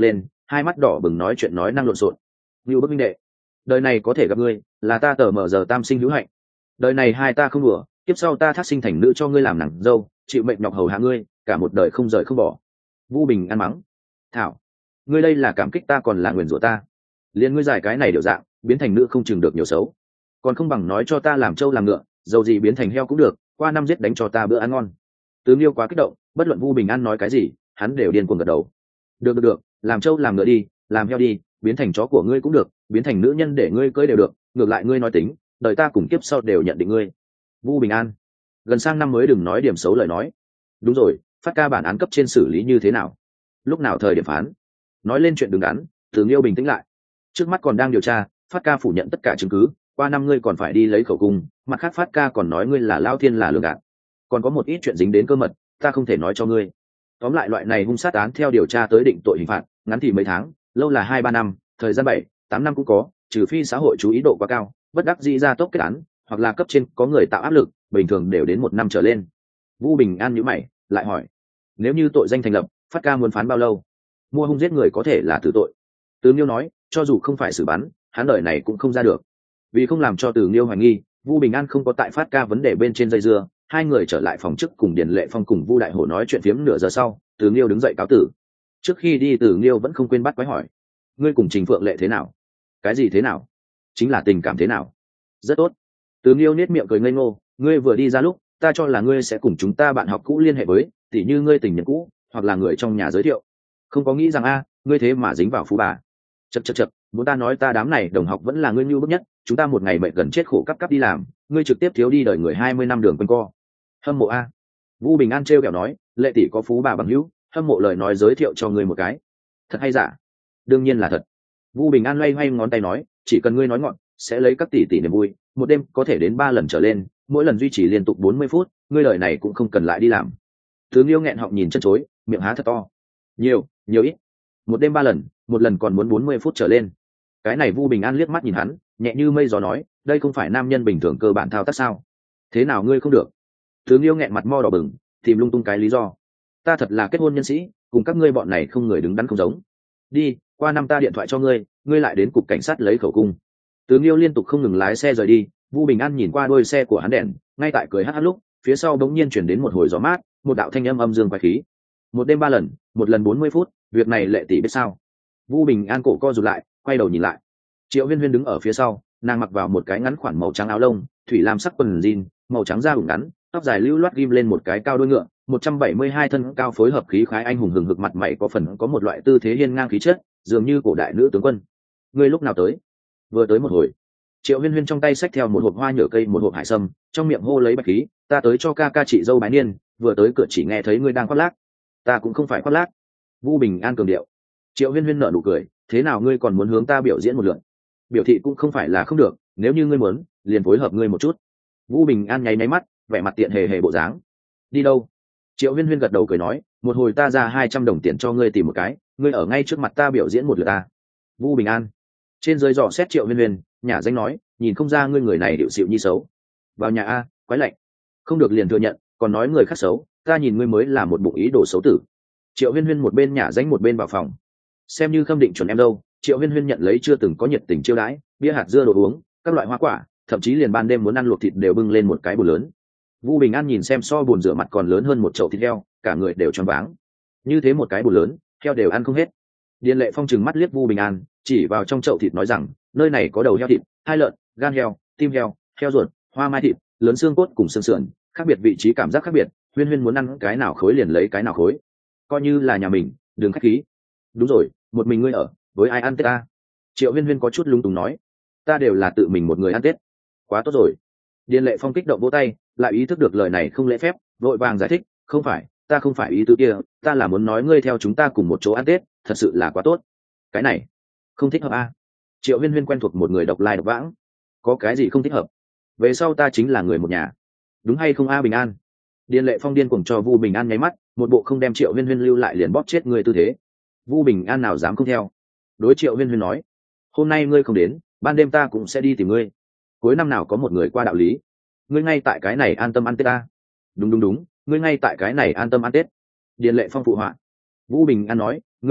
hai mắt đỏ bừng nói chuyện nói năng lộn xộn. Ngưu Bức minh đệ, đời này có thể gặp ngươi là ta tờ mở giờ tam sinh hữu hạnh. Đời này hai ta không đùa, kiếp sau ta thác sinh thành nữ cho ngươi làm nàng dâu, chịu mệnh nhọc hầu hạ ngươi cả một đời không rời không bỏ. Vu Bình An mắng: Thảo, ngươi đây là cảm kích ta còn là nguyền rủa ta? Liên ngươi giải cái này điều dạng biến thành nữ không chừng được nhiều xấu, còn không bằng nói cho ta làm trâu làm ngựa, dầu gì biến thành heo cũng được, qua năm giết đánh cho ta bữa ăn ngon. Tứ Nghiêu quá kích động, bất luận Vu Bình An nói cái gì hắn đều điên cuồng gật đầu. Được được được, làm trâu làm ngựa đi, làm heo đi, biến thành chó của ngươi cũng được, biến thành nữ nhân để ngươi cưới đều được, ngược lại ngươi nói tính, đời ta cùng kiếp sau đều nhận định ngươi. Vu Bình An, gần sang năm mới đừng nói điểm xấu lời nói. Đúng rồi, phát ca bản án cấp trên xử lý như thế nào? Lúc nào thời điểm phán? Nói lên chuyện đứng đắn. Từ Nghiêu bình tĩnh lại. Trước mắt còn đang điều tra, phát ca phủ nhận tất cả chứng cứ, qua năm ngươi còn phải đi lấy khẩu cung, mặt khác phát ca còn nói ngươi là lao thiên là lường gạt, còn có một ít chuyện dính đến cơ mật ta không thể nói cho ngươi. Tóm lại loại này hung sát án theo điều tra tới định tội hình phạt, ngắn thì mấy tháng, lâu là hai ba năm, thời gian bảy tám năm cũng có, trừ phi xã hội chú ý độ quá cao, bất đắc dĩ ra tốc kết án, hoặc là cấp trên có người tạo áp lực, bình thường đều đến một năm trở lên. Vu Bình An nhíu mày lại hỏi: nếu như tội danh thành lập, phát ca muốn phán bao lâu? Mua hung giết người có thể là tử tội. Từ Nghiêu nói: cho dù không phải xử bắn, hắn đời này cũng không ra được. Vì không làm cho Từ Nghiêu hoài nghi, Vu Bình An không có tại phát ca vấn đề bên trên dây dưa, hai người trở lại phòng chức cùng Điền Lệ Phong cùng Vu Đại Hổ nói chuyện phiếm nửa giờ sau, Từ Nghiêu đứng dậy cáo tử. Trước khi đi Từ Nghiêu vẫn không quên bắt quái hỏi: ngươi cùng Trình Phượng Lệ thế nào? Cái gì thế nào? Chính là tình cảm thế nào? Rất tốt. Từ Nghiêu nết miệng cười ngây ngô: ngươi vừa đi ra lúc ta cho là ngươi sẽ cùng chúng ta bạn học cũ liên hệ với, tỉ như ngươi tình nhân cũ hoặc là người trong nhà giới thiệu, không có nghĩ rằng a ngươi thế mà dính vào phú bà. Chật chật chật, muốn ta nói ta đám này đồng học vẫn là ngươi nhu bức nhất, chúng ta một ngày mệt gần chết khổ cắp cắp đi làm, ngươi trực tiếp thiếu đi đời người hai mươi năm đường quanh co. Hâm mộ a. Vu Bình An trêu kẹo nói: Lệ tỷ có phú bà bằng hữu, hâm mộ lời nói giới thiệu cho ngươi một cái. Thật hay giả? Đương nhiên là thật. Vu Bình An loay hoay ngón tay nói: chỉ cần ngươi nói ngọn, sẽ lấy các tỷ tỷ niềm vui, một đêm có thể đến ba lần trở lên, mỗi lần duy trì liên tục bốn mươi phút, ngươi lời này cũng không cần lại đi làm. Thứ Nghiêu nghẹn họng nhìn chân chối, miệng há thật to. Nhiều, nhiều ít? Một đêm ba lần, một lần còn muốn bốn mươi phút trở lên. Cái này Vu Bình An liếc mắt nhìn hắn, nhẹ như mây gió nói: đây không phải nam nhân bình thường cơ bản thao tác sao? Thế nào ngươi không được? Thứ Nghiêu nghẹn mặt mo đỏ bừng, tìm lung tung cái lý do. Ta thật là kết hôn nhân sĩ, cùng các ngươi bọn này không người đứng đắn không giống. Đi, qua năm ta điện thoại cho ngươi, ngươi lại đến cục cảnh sát lấy khẩu cung. Từ Nghiêu liên tục không ngừng lái xe rời đi. Vu Bình An nhìn qua đuôi xe của hắn đèn, ngay tại cười hắt hắt lúc, phía sau bỗng nhiên chuyển đến một hồi gió mát, một đạo thanh âm âm dương quái khí. Một đêm ba lần, một lần bốn mươi phút, việc này Lệ tỷ biết sao? Vu Bình An cổ co rụt lại, quay đầu nhìn lại. Triệu Huyên Huyên đứng ở phía sau, nàng mặc vào một cái ngắn khoản màu trắng áo lông, thủy lam sắc quần jean, màu trắng da ủng ngắn, tóc dài lưu loát ghim lên một cái cao đuôi ngựa, một trăm bảy mươi hai thân cao phối hợp khí khái anh hùng hừng hực, mặt mày có phần có một loại tư thế hiên ngang khí chất, dường như cổ đại nữ tướng quân. Ngươi lúc nào tới? Vừa tới một hồi. Triệu Huyên Huyên trong tay xách theo một hộp hoa nhựa cây, một hộp hải sâm, trong miệng hô lấy bạch khí: ta tới cho ca ca chị dâu bái niên, vừa tới cửa chỉ nghe thấy ngươi đang khoác lác. Ta cũng không phải khoác lác. Vu Bình An cường điệu. Triệu Huyên Huyên nở nụ cười: thế nào ngươi còn muốn hướng ta biểu diễn một lượt? Biểu thị cũng không phải là không được, nếu như ngươi muốn, liền phối hợp ngươi một chút. Vu Bình An nháy nháy mắt, vẻ mặt tiện hề hề bộ dáng. Đi đâu? Triệu Huyên Huyên gật đầu cười nói: một hồi ta ra hai trăm đồng tiền cho ngươi tìm một cái, ngươi ở ngay trước mặt ta biểu diễn một lượt ta. Vu Bình An trên dưới dò xét Triệu Huyên Huyên, nhả danh nói: nhìn không ra ngươi người này điệu xịu nhi xấu. Vào nhà a, quái lạnh. Không được liền thừa nhận, còn nói người khác xấu, ta nhìn ngươi mới là một bụng ý đồ xấu tử. Triệu Huyên Huyên một bên nhả danh một bên vào phòng. Xem như khâm định chuẩn em đâu, Triệu Huyên Huyên nhận lấy chưa từng có nhiệt tình chiêu đãi, bia hạt dưa đồ uống, các loại hoa quả, thậm chí liền ban đêm muốn ăn luộc thịt đều bưng lên một cái bồn lớn. Vu Bình An nhìn xem so bồn rửa mặt còn lớn hơn một chậu thịt heo, cả người đều choáng váng. Như thế một cái bồn lớn, heo đều ăn không hết. Điền Lệ Phong trừng mắt liếc Vu Bình An, chỉ vào trong chậu thịt nói rằng: nơi này có đầu heo thịt, hai lợn, gan heo, tim heo, heo ruột, hoa mai thịt, lớn xương cốt cùng xương sườn, khác biệt vị trí cảm giác khác biệt, Huyên Huyên muốn ăn cái nào khối liền lấy cái nào khối, coi như là nhà mình, đừng khách khí. Đúng rồi, một mình ngươi ở, với ai ăn tết ta? Triệu Huyên Huyên có chút lung túng nói: ta đều là tự mình một người ăn tết. Quá tốt rồi. Điền Lệ Phong kích động vỗ tay, lại ý thức được lời này không lễ phép, vội vàng giải thích: không phải, ta không phải ý tứ kia, ta là muốn nói ngươi theo chúng ta cùng một chỗ ăn tết, thật sự là quá tốt. Cái này không thích hợp a. Triệu Huyên Huyên quen thuộc một người độc lai độc vãng, có cái gì không thích hợp? Về sau ta chính là người một nhà, đúng hay không a Bình An? Điền Lệ Phong điên cuồng cho Vu Bình An nháy mắt, một bộ không đem Triệu Huyên Huyên lưu lại liền bóp chết người tư thế. Vu Bình An nào dám không theo, đối Triệu Huyên Huyên nói: hôm nay ngươi không đến, ban đêm ta cũng sẽ đi tìm ngươi. Cuối năm nào có một người qua đạo lý, ngươi ngay tại cái này an tâm ăn tết ta. Đúng đúng đúng, ngươi ngay tại cái này an tâm ăn tết. Điền Lệ Phong phụ họa. Vu Bình An nói: ngươi đi,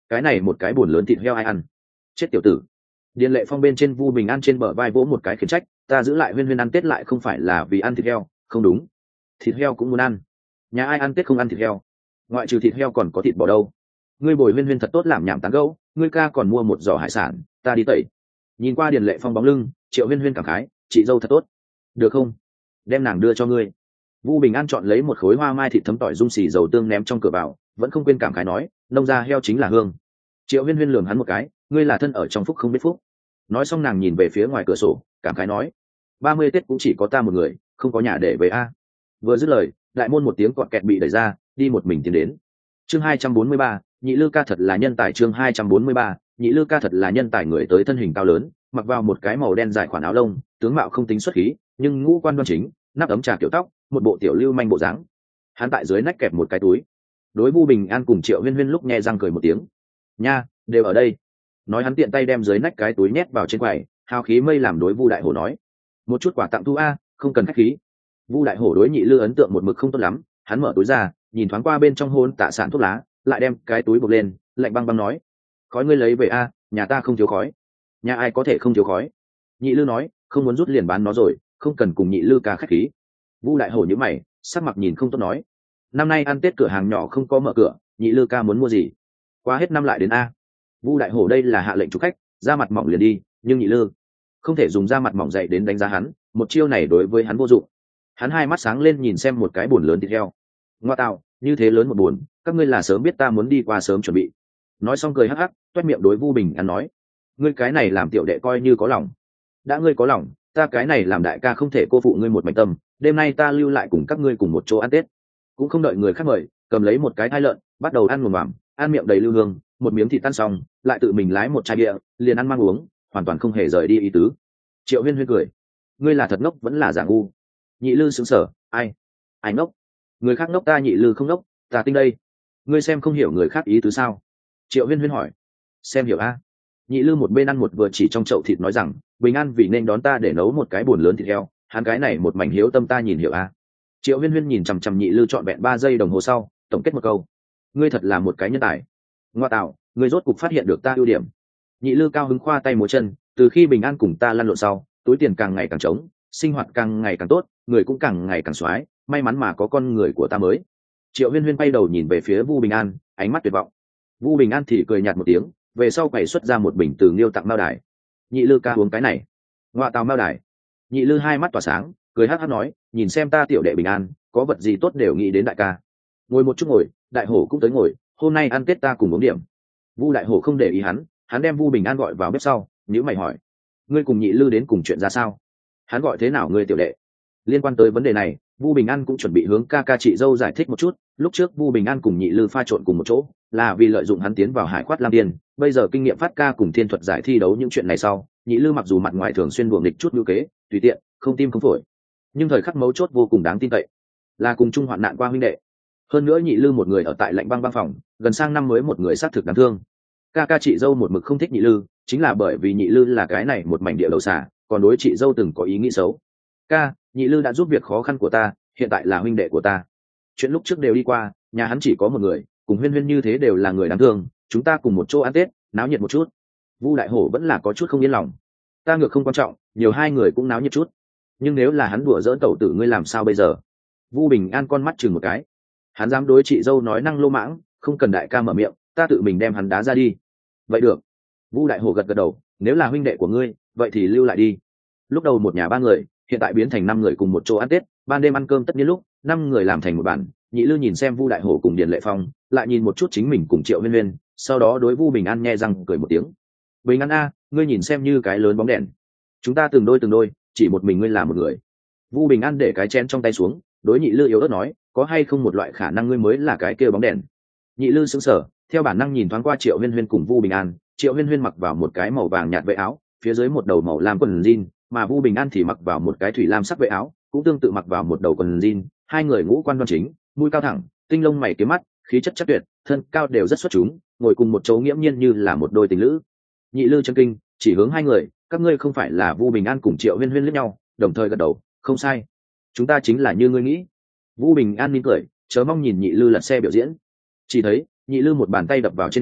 cái này một cái buồn lớn thịt heo ai ăn? Chết tiểu tử. Điền Lệ Phong bên trên Vu Bình An trên bờ vai vỗ một cái khiển trách, ta giữ lại Huyên Huyên ăn Tết lại không phải là vì ăn thịt heo, không đúng. Thịt heo cũng muốn ăn. Nhà ai ăn Tết không ăn thịt heo? Ngoại trừ thịt heo còn có thịt bò đâu. Ngươi bồi Huyên Huyên thật tốt làm nhảm tán gẫu, ngươi ca còn mua một giỏ hải sản, ta đi tẩy. Nhìn qua Điền Lệ Phong bóng lưng, Triệu Huyên Huyên cảm khái, chị dâu thật tốt. Được không? Đem nàng đưa cho ngươi. Vu Bình An chọn lấy một khối hoa mai thịt thấm tỏi dung xì dầu tương ném trong cửa vào, vẫn không quên cảm khái nói, nông gia heo chính là hương. Triệu Huyên Huyên lườm hắn một cái, ngươi là thân ở trong phúc không biết phúc. Nói xong nàng nhìn về phía ngoài cửa sổ, cảm khái nói, ba mươi Tết cũng chỉ có ta một người, không có nhà để về a. Vừa dứt lời, đại môn một tiếng cọt kẹt bị đẩy ra, đi một mình tiến đến. Chương hai trăm bốn mươi ba, Nhị Lư ca thật là nhân tài. Chương hai trăm bốn mươi ba, Nhị Lư ca thật là nhân tài. Người tới thân hình cao lớn, mặc vào một cái màu đen dài khoản áo lông, tướng mạo không tính xuất khí, nhưng ngũ quan đoan chính, nắp ấm trà kiểu tóc, một bộ tiểu lưu manh bộ dáng. Hắn tại dưới nách kẹp một cái túi. Đối Vu Bình An cùng Triệu Huyên Huyên lúc nhẹ răng cười một tiếng. Nha, đều ở đây. Nói hắn tiện tay đem dưới nách cái túi nhét vào trên quầy, hào khí mây làm đối Vu Đại Hổ nói, một chút quà tặng thu a, không cần khách khí. Vu Đại Hổ đối Nhị Lư ấn tượng một mực không tốt lắm, hắn mở túi ra, nhìn thoáng qua bên trong hôn tạ sản thuốc lá, lại đem cái túi buộc lên, lạnh băng băng nói, khói ngươi lấy về a, nhà ta không thiếu khói. Nhà ai có thể không thiếu khói? Nhị Lư nói, không muốn rút liền bán nó rồi, không cần cùng Nhị Lư ca khách khí. Vu Đại Hổ nhíu mày, sắc mặt nhìn không tốt nói, năm nay ăn Tết cửa hàng nhỏ không có mở cửa, Nhị Lư ca muốn mua gì? Qua hết năm lại đến a. Vu Đại Hổ đây là hạ lệnh chủ khách, ra mặt mỏng liền đi, nhưng Nhị Lư không thể dùng da mặt mỏng dậy đến đánh giá hắn, một chiêu này đối với hắn vô dụng. Hắn hai mắt sáng lên nhìn xem một cái buồn lớn thịt heo. Ngoa tạo, như thế lớn một buồn, các ngươi là sớm biết ta muốn đi qua sớm chuẩn bị. Nói xong cười hắc hắc, toét miệng đối Vu Bình An nói, ngươi cái này làm tiểu đệ coi như có lòng. Đã ngươi có lòng, ta cái này làm đại ca không thể cô phụ ngươi một mảnh tâm, đêm nay ta lưu lại cùng các ngươi cùng một chỗ ăn Tết. Cũng không đợi người khác mời, cầm lấy một cái thai lợn, bắt đầu ăn mồm mòm, ăn miệng đầy lưu hương, một miếng thịt tan xong, lại tự mình lái một chai bia, liền ăn mang uống, hoàn toàn không hề rời đi ý tứ. Triệu Huyên Huyên cười, ngươi là thật ngốc vẫn là giả ngu? Nhị Lư sững sờ, ai ai ngốc? Người khác ngốc ta Nhị Lư không ngốc, ta tinh đây. Ngươi xem không hiểu người khác ý tứ sao? Triệu Huyên Huyên hỏi. Xem hiểu a. Nhị Lư một bên ăn một vừa chỉ trong chậu thịt nói rằng, Bình An vì nên đón ta để nấu một cái buồn lớn thịt heo, hắn cái này một mảnh hiếu tâm ta nhìn hiểu a. Triệu Huyên Huyên nhìn chằm chằm Nhị Lư trọn vẹn ba giây đồng hồ sau, tổng kết một câu, ngươi thật là một cái nhân tài. Ngoa tạo, ngươi rốt cục phát hiện được ta ưu điểm. Nhị Lư cao hứng khoa tay múa chân, từ khi Bình An cùng ta lăn lộn sau, túi tiền càng ngày càng trống, sinh hoạt càng ngày càng tốt, người cũng càng ngày càng xoái, may mắn mà có con người của ta mới. Triệu Huyên Huyên bay đầu nhìn về phía Vu Bình An, ánh mắt tuyệt vọng. Vu Bình An thì cười nhạt một tiếng, về sau quầy xuất ra một bình từ Nghiêu tặng Mao Đài. Nhị Lư ca uống cái này. Ngoạ tào Mao Đài. Nhị Lư hai mắt tỏa sáng, cười hắc hắc nói, nhìn xem ta tiểu đệ Bình An, có vật gì tốt đều nghĩ đến đại ca. Ngồi một chút ngồi, Đại Hổ cũng tới ngồi, hôm nay ăn Tết ta cùng uống điểm. Vu Đại Hổ không để ý hắn, hắn đem Vu Bình An gọi vào bếp sau, nhíu mày hỏi, ngươi cùng Nhị Lư đến cùng chuyện ra sao? Hắn gọi thế nào ngươi tiểu đệ? Liên quan tới vấn đề này, Vu Bình An cũng chuẩn bị hướng ca ca chị dâu giải thích một chút. Lúc trước Vu Bình An cùng Nhị Lư pha trộn cùng một chỗ, là vì lợi dụng hắn tiến vào Hải Khoát Lam Tiên. Bây giờ kinh nghiệm phát ca cùng thiên thuật giải thi đấu những chuyện này sau, Nhị Lư mặc dù mặt ngoài thường xuyên đùa nghịch chút ngữ kế, tùy tiện, không tim không phổi, nhưng thời khắc mấu chốt vô cùng đáng tin cậy, là cùng chung hoạn nạn qua huynh đệ. Hơn nữa Nhị Lư một người ở tại lạnh băng băng phòng, gần sang năm mới một người xác thực đáng thương. Ca ca chị dâu một mực không thích Nhị Lư, chính là bởi vì Nhị Lư là cái này một mảnh địa đầu xả, còn đối chị dâu từng có ý nghĩ xấu. Ca, Nhị Lư đã giúp việc khó khăn của ta, hiện tại là huynh đệ của ta. Chuyện lúc trước đều đi qua, nhà hắn chỉ có một người, cùng Huyên Huyên như thế đều là người đáng thương, chúng ta cùng một chỗ ăn Tết, náo nhiệt một chút. Vu Đại Hổ vẫn là có chút không yên lòng. Ta ngược không quan trọng, nhiều hai người cũng náo nhiệt chút. Nhưng nếu là hắn đùa giỡn tẩu tử ngươi làm sao bây giờ? Vu Bình An con mắt chừng một cái. Hắn dám đối chị dâu nói năng lô mãng, không cần đại ca mở miệng, ta tự mình đem hắn đá ra đi. Vậy được. Vu Đại Hổ gật gật đầu, nếu là huynh đệ của ngươi, vậy thì lưu lại đi. Lúc đầu một nhà ba người, hiện tại biến thành năm người cùng một chỗ ăn Tết, ban đêm ăn cơm tất nhiên lúc, năm người làm thành một bàn. Nhị Lư nhìn xem Vu Đại Hổ cùng Điền Lệ Phong, lại nhìn một chút chính mình cùng Triệu Huyên Huyên, sau đó đối Vu Bình An nhe răng cười một tiếng. Bình An a, ngươi nhìn xem như cái lớn bóng đèn. Chúng ta từng đôi từng đôi, chỉ một mình ngươi là một người. Vu Bình An để cái chén trong tay xuống, đối Nhị Lư yếu ớt nói, có hay không một loại khả năng ngươi mới là cái kia bóng đèn? Nhị Lư sững sờ, theo bản năng nhìn thoáng qua Triệu Huyên Huyên cùng Vu Bình An. Triệu Huyên Huyên mặc vào một cái màu vàng nhạt vệ áo, phía dưới một đầu màu lam quần jean, mà Vu Bình An thì mặc vào một cái thủy lam sắc vệ áo, cũng tương tự mặc vào một đầu quần jean. Hai người ngũ quan đoan chính, mũi cao thẳng, tinh lông mày kiếm mắt, khí chất chắc tuyệt, thân cao đều rất xuất chúng, ngồi cùng một chỗ nghiễm nhiên như là một đôi tình lữ. Nhị Lư chân kinh, chỉ hướng hai người, các ngươi không phải là Vu Bình An cùng Triệu Huyên Huyên liếc nhau, đồng thời gật đầu, không sai, chúng ta chính là như ngươi nghĩ. Vu Bình An mỉm cười, chớ mong nhìn Nhị Lư lật xe biểu diễn. Chỉ thấy Nhị Lư một bàn tay đập vào trên đùi,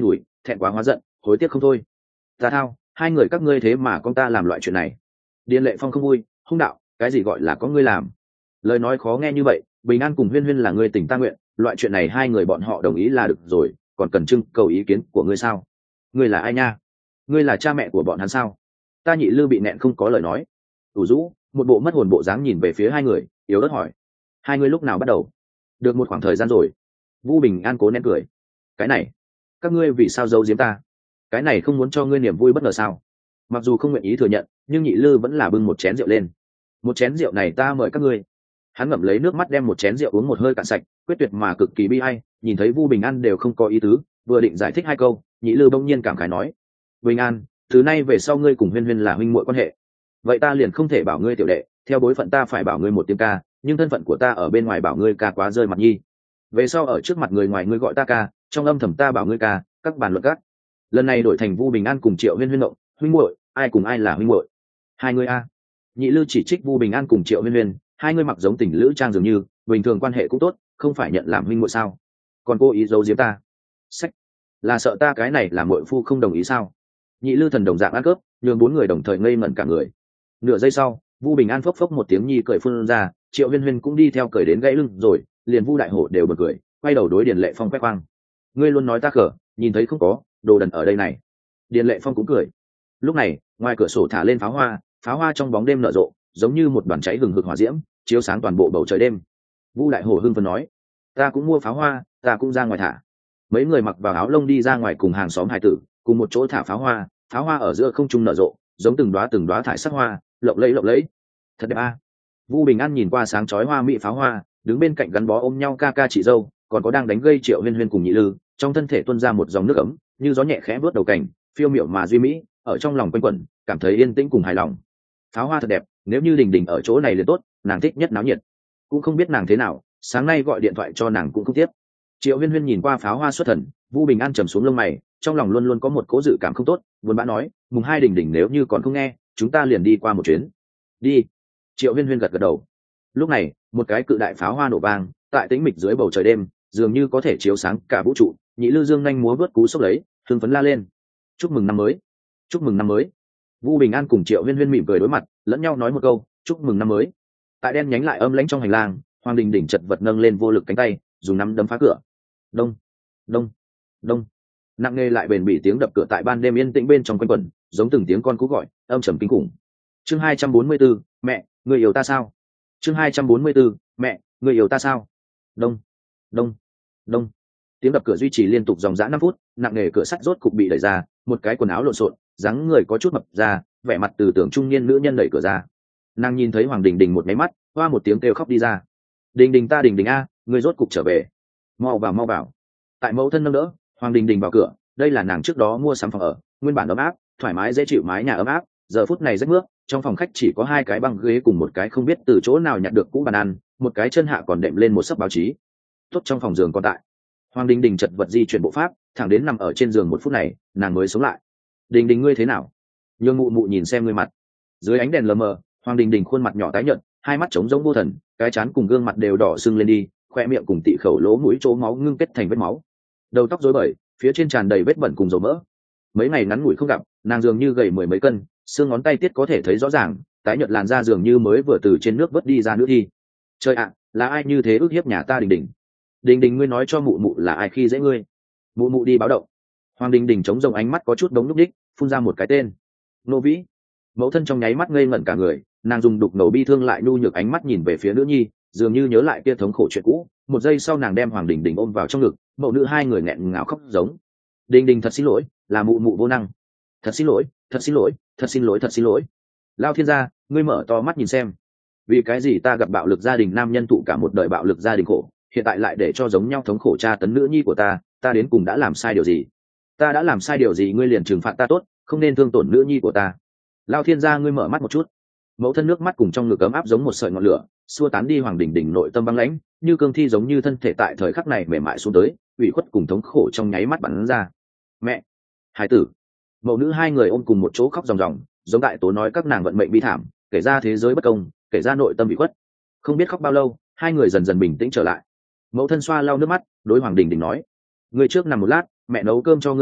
thẹn quá hóa giận, hối tiếc không thôi. Ta thao, hai người các ngươi thế mà con ta làm loại chuyện này. Điền Lệ Phong không vui, hung đạo, cái gì gọi là có ngươi làm? Lời nói khó nghe như vậy, Bình An cùng Huyên Huyên là người tình ta nguyện, loại chuyện này hai người bọn họ đồng ý là được rồi, còn cần trưng cầu ý kiến của ngươi sao? Ngươi là ai nha? Ngươi là cha mẹ của bọn hắn sao? Ta Nhị Lư bị nẹn không có lời nói. Ủ rũ, một bộ mất hồn bộ dáng nhìn về phía hai người, yếu ớt hỏi: hai ngươi lúc nào bắt đầu? Được một khoảng thời gian rồi. Vu Bình An cố nén cười. Cái này, các ngươi vì sao giấu giếm ta? Cái này không muốn cho ngươi niềm vui bất ngờ sao? Mặc dù không nguyện ý thừa nhận, nhưng Nhị Lư vẫn là bưng một chén rượu lên. Một chén rượu này ta mời các ngươi. Hắn ngậm lấy nước mắt đem một chén rượu uống một hơi cạn sạch, quyết tuyệt mà cực kỳ bi ai. Nhìn thấy Vu Bình An đều không có ý tứ, vừa định giải thích hai câu, Nhị Lư bỗng nhiên cảm khái nói: Bình An, từ nay về sau ngươi cùng Huyên Huyên là huynh muội quan hệ, vậy ta liền không thể bảo ngươi tiểu đệ, theo bối phận ta phải bảo ngươi một tiếng ca, nhưng thân phận của ta ở bên ngoài bảo ngươi ca quá rơi mặt nhi. Về sau ở trước mặt người ngoài ngươi gọi ta ca, trong âm thầm ta bảo ngươi ca, các bàn luận các. Lần này đổi thành Vu Bình An cùng Triệu Huyên Huyên động, huynh muội, ai cùng ai là huynh muội? Hai ngươi a. Nhị Lư chỉ trích Vu Bình An cùng Triệu Huyên Huyên, hai ngươi mặc giống tình lữ trang dường như, bình thường quan hệ cũng tốt, không phải nhận làm huynh muội sao? Còn cố ý giấu giếm ta. Sách, là sợ ta cái này là muội phu không đồng ý sao? Nhị Lư thần đồng dạng ăn cướp, nhường bốn người đồng thời ngây ngẩn cả người. Nửa giây sau, Vu Bình An phốc phốc một tiếng nhi cười phun ra, Triệu Huyên Huyên cũng đi theo cười đến gãy lưng rồi, liền Vu Đại Hổ đều bật cười, quay đầu đối Điền Lệ Phong quét khoang: ngươi luôn nói ta khở, nhìn thấy không có, đồ đần ở đây này. Điền Lệ Phong cũng cười. Lúc này, ngoài cửa sổ thả lên pháo hoa, pháo hoa trong bóng đêm nở rộ, giống như một đoàn cháy hừng hực hỏa diễm, chiếu sáng toàn bộ bầu trời đêm. Vu Đại Hổ hưng phấn nói: ta cũng mua pháo hoa, ta cũng ra ngoài thả. Mấy người mặc vào áo lông đi ra ngoài cùng hàng xóm hài tử, cùng một chỗ thả pháo hoa, pháo hoa ở giữa không trung nở rộ, giống từng đóa từng đóa thải sắc hoa, lộng lẫy lộng lẫy. Thật đẹp a. Vu Bình An nhìn qua sáng chói hoa mỹ pháo hoa, đứng bên cạnh gắn bó ôm nhau ca ca chị dâu, còn có đang đánh gây Triệu Huyên Huyên cùng Nhị Lư, trong thân thể tuôn ra một dòng nước ấm, như gió nhẹ khẽ vuốt đầu cảnh, phiêu miểu mà duy mỹ, ở trong lòng quanh quẩn, cảm thấy yên tĩnh cùng hài lòng. Pháo hoa thật đẹp, nếu như Đình Đình ở chỗ này liền tốt, nàng thích nhất náo nhiệt. Cũng không biết nàng thế nào, sáng nay gọi điện thoại cho nàng cũng không tiếp. Triệu Huyên Huyên nhìn qua pháo hoa xuất thần, Vu Bình An trầm xuống lông mày, trong lòng luôn luôn có một cố dự cảm không tốt, buồn bã nói: mùng hai Đình Đình nếu như còn không nghe, chúng ta liền đi qua một chuyến. Đi. Triệu Huyên Huyên gật gật đầu. Lúc này, một cái cự đại pháo hoa nổ vang, tại tĩnh mịch dưới bầu trời đêm, dường như có thể chiếu sáng cả vũ trụ. Nhị Lư dương nhanh múa vớt cú sốc lấy, hưng phấn la lên: chúc mừng năm mới, chúc mừng năm mới. Vu Bình An cùng Triệu Huyên Huyên mỉm cười đối mặt, lẫn nhau nói một câu chúc mừng năm mới. Tại đen nhánh lại âm lãnh trong hành lang, Hoàng Đình Đình chật vật nâng lên vô lực cánh tay, dùng nắm đấm phá cửa. Đông, đông, đông. Nặng nề lại bền bỉ tiếng đập cửa tại ban đêm yên tĩnh bên trong quanh quẩn, giống từng tiếng con cú gọi, âm trầm kinh khủng. Chương hai trăm bốn mươi tư, mẹ, người yêu ta sao? Chương hai trăm bốn mươi tư, mẹ, người yêu ta sao? Đông, đông, đông. Tiếng đập cửa duy trì liên tục dòng dã năm phút, nặng nề cửa sắt rốt cục bị đẩy ra, một cái quần áo lộn xộn, dáng người có chút mập ra, vẻ mặt từ tưởng trung niên nữ nhân đẩy cửa ra. Nàng nhìn thấy Hoàng Đình Đình một máy mắt, hoa một tiếng kêu khóc đi ra: Đình Đình ta Đình Đình a, người rốt cục trở về, mau vào mau vào. Tại mẫu thân nâng đỡ, Hoàng Đình Đình vào cửa. Đây là nàng trước đó mua sắm phòng ở, nguyên bản ấm áp, thoải mái dễ chịu mái nhà ấm áp. Giờ phút này rách mướp, trong phòng khách chỉ có hai cái băng ghế cùng một cái không biết từ chỗ nào nhặt được cũ bàn ăn, một cái chân hạ còn đệm lên một sấp báo chí. Tốt trong phòng giường còn tại. Hoàng Đình Đình chật vật di chuyển bộ pháp, thẳng đến nằm ở trên giường một phút này, nàng mới sống lại. Đình Đình ngươi thế nào? Nhường mụ mụ nhìn xem ngươi mặt. Dưới ánh đèn lờ mờ, Hoàng Đình Đình khuôn mặt nhỏ tái nhợt, hai mắt trống rỗng vô thần, cái trán cùng gương mặt đều đỏ sưng lên đi, khoe miệng cùng tị khẩu lỗ mũi chỗ máu ngưng kết thành vết máu. Đầu tóc rối bời, phía trên tràn đầy vết bẩn cùng dầu mỡ. Mấy ngày ngắn ngủi không gặp, nàng dường như gầy mười mấy cân, xương ngón tay tiết có thể thấy rõ ràng, tái nhợt làn da dường như mới vừa từ trên nước vớt đi ra nữa thi. Trời ạ, là ai như thế ức hiếp nhà ta Đình Đình? Đình Đình ngươi nói cho mụ mụ là ai khi dễ ngươi? Mụ mụ đi báo động. Hoàng Đình Đình chống rồng ánh mắt có chút đống núc đích, phun ra một cái tên: Nô Vĩ. Mẫu thân trong nháy mắt ngây ngẩn cả người, nàng dùng đục ngầu bi thương lại nhu nhược ánh mắt nhìn về phía nữ nhi, dường như nhớ lại kia thống khổ chuyện cũ. Một giây sau nàng đem Hoàng Đình Đình ôm vào trong ngực, mẫu nữ hai người nghẹn ngào khóc giống. Đình Đình thật xin lỗi, là mụ mụ vô năng. Thật xin lỗi, thật xin lỗi, thật xin lỗi, thật xin lỗi. Lao thiên gia, ngươi mở to mắt nhìn xem, vì cái gì ta gặp bạo lực gia đình nam nhân thụ cả một đời bạo lực gia đình khổ, hiện tại lại để cho giống nhau thống khổ tra tấn nữ nhi của ta, ta đến cùng đã làm sai điều gì? Ta đã làm sai điều gì ngươi liền trừng phạt ta tốt, không nên thương tổn nữ nhi của ta. Lao thiên gia ngươi mở mắt một chút. Mẫu thân nước mắt cùng trong ngực ấm áp giống một sợi ngọn lửa, xua tán đi Hoàng Đình Đình nội tâm băng lãnh, như cương thi giống như thân thể tại thời khắc này mềm mại xuống tới, ủy khuất cùng thống khổ trong nháy mắt bắn ra. Mẹ, hải tử. Mẫu nữ hai người ôm cùng một chỗ khóc ròng ròng, giống đại tố nói các nàng vận mệnh bi thảm, kể ra thế giới bất công, kể ra nội tâm bị khuất. Không biết khóc bao lâu, hai người dần dần bình tĩnh trở lại. Mẫu thân xoa lau nước mắt, đối Hoàng Đình Đình nói: ngươi trước nằm một lát, mẹ nấu cơm cho ngươi ăn,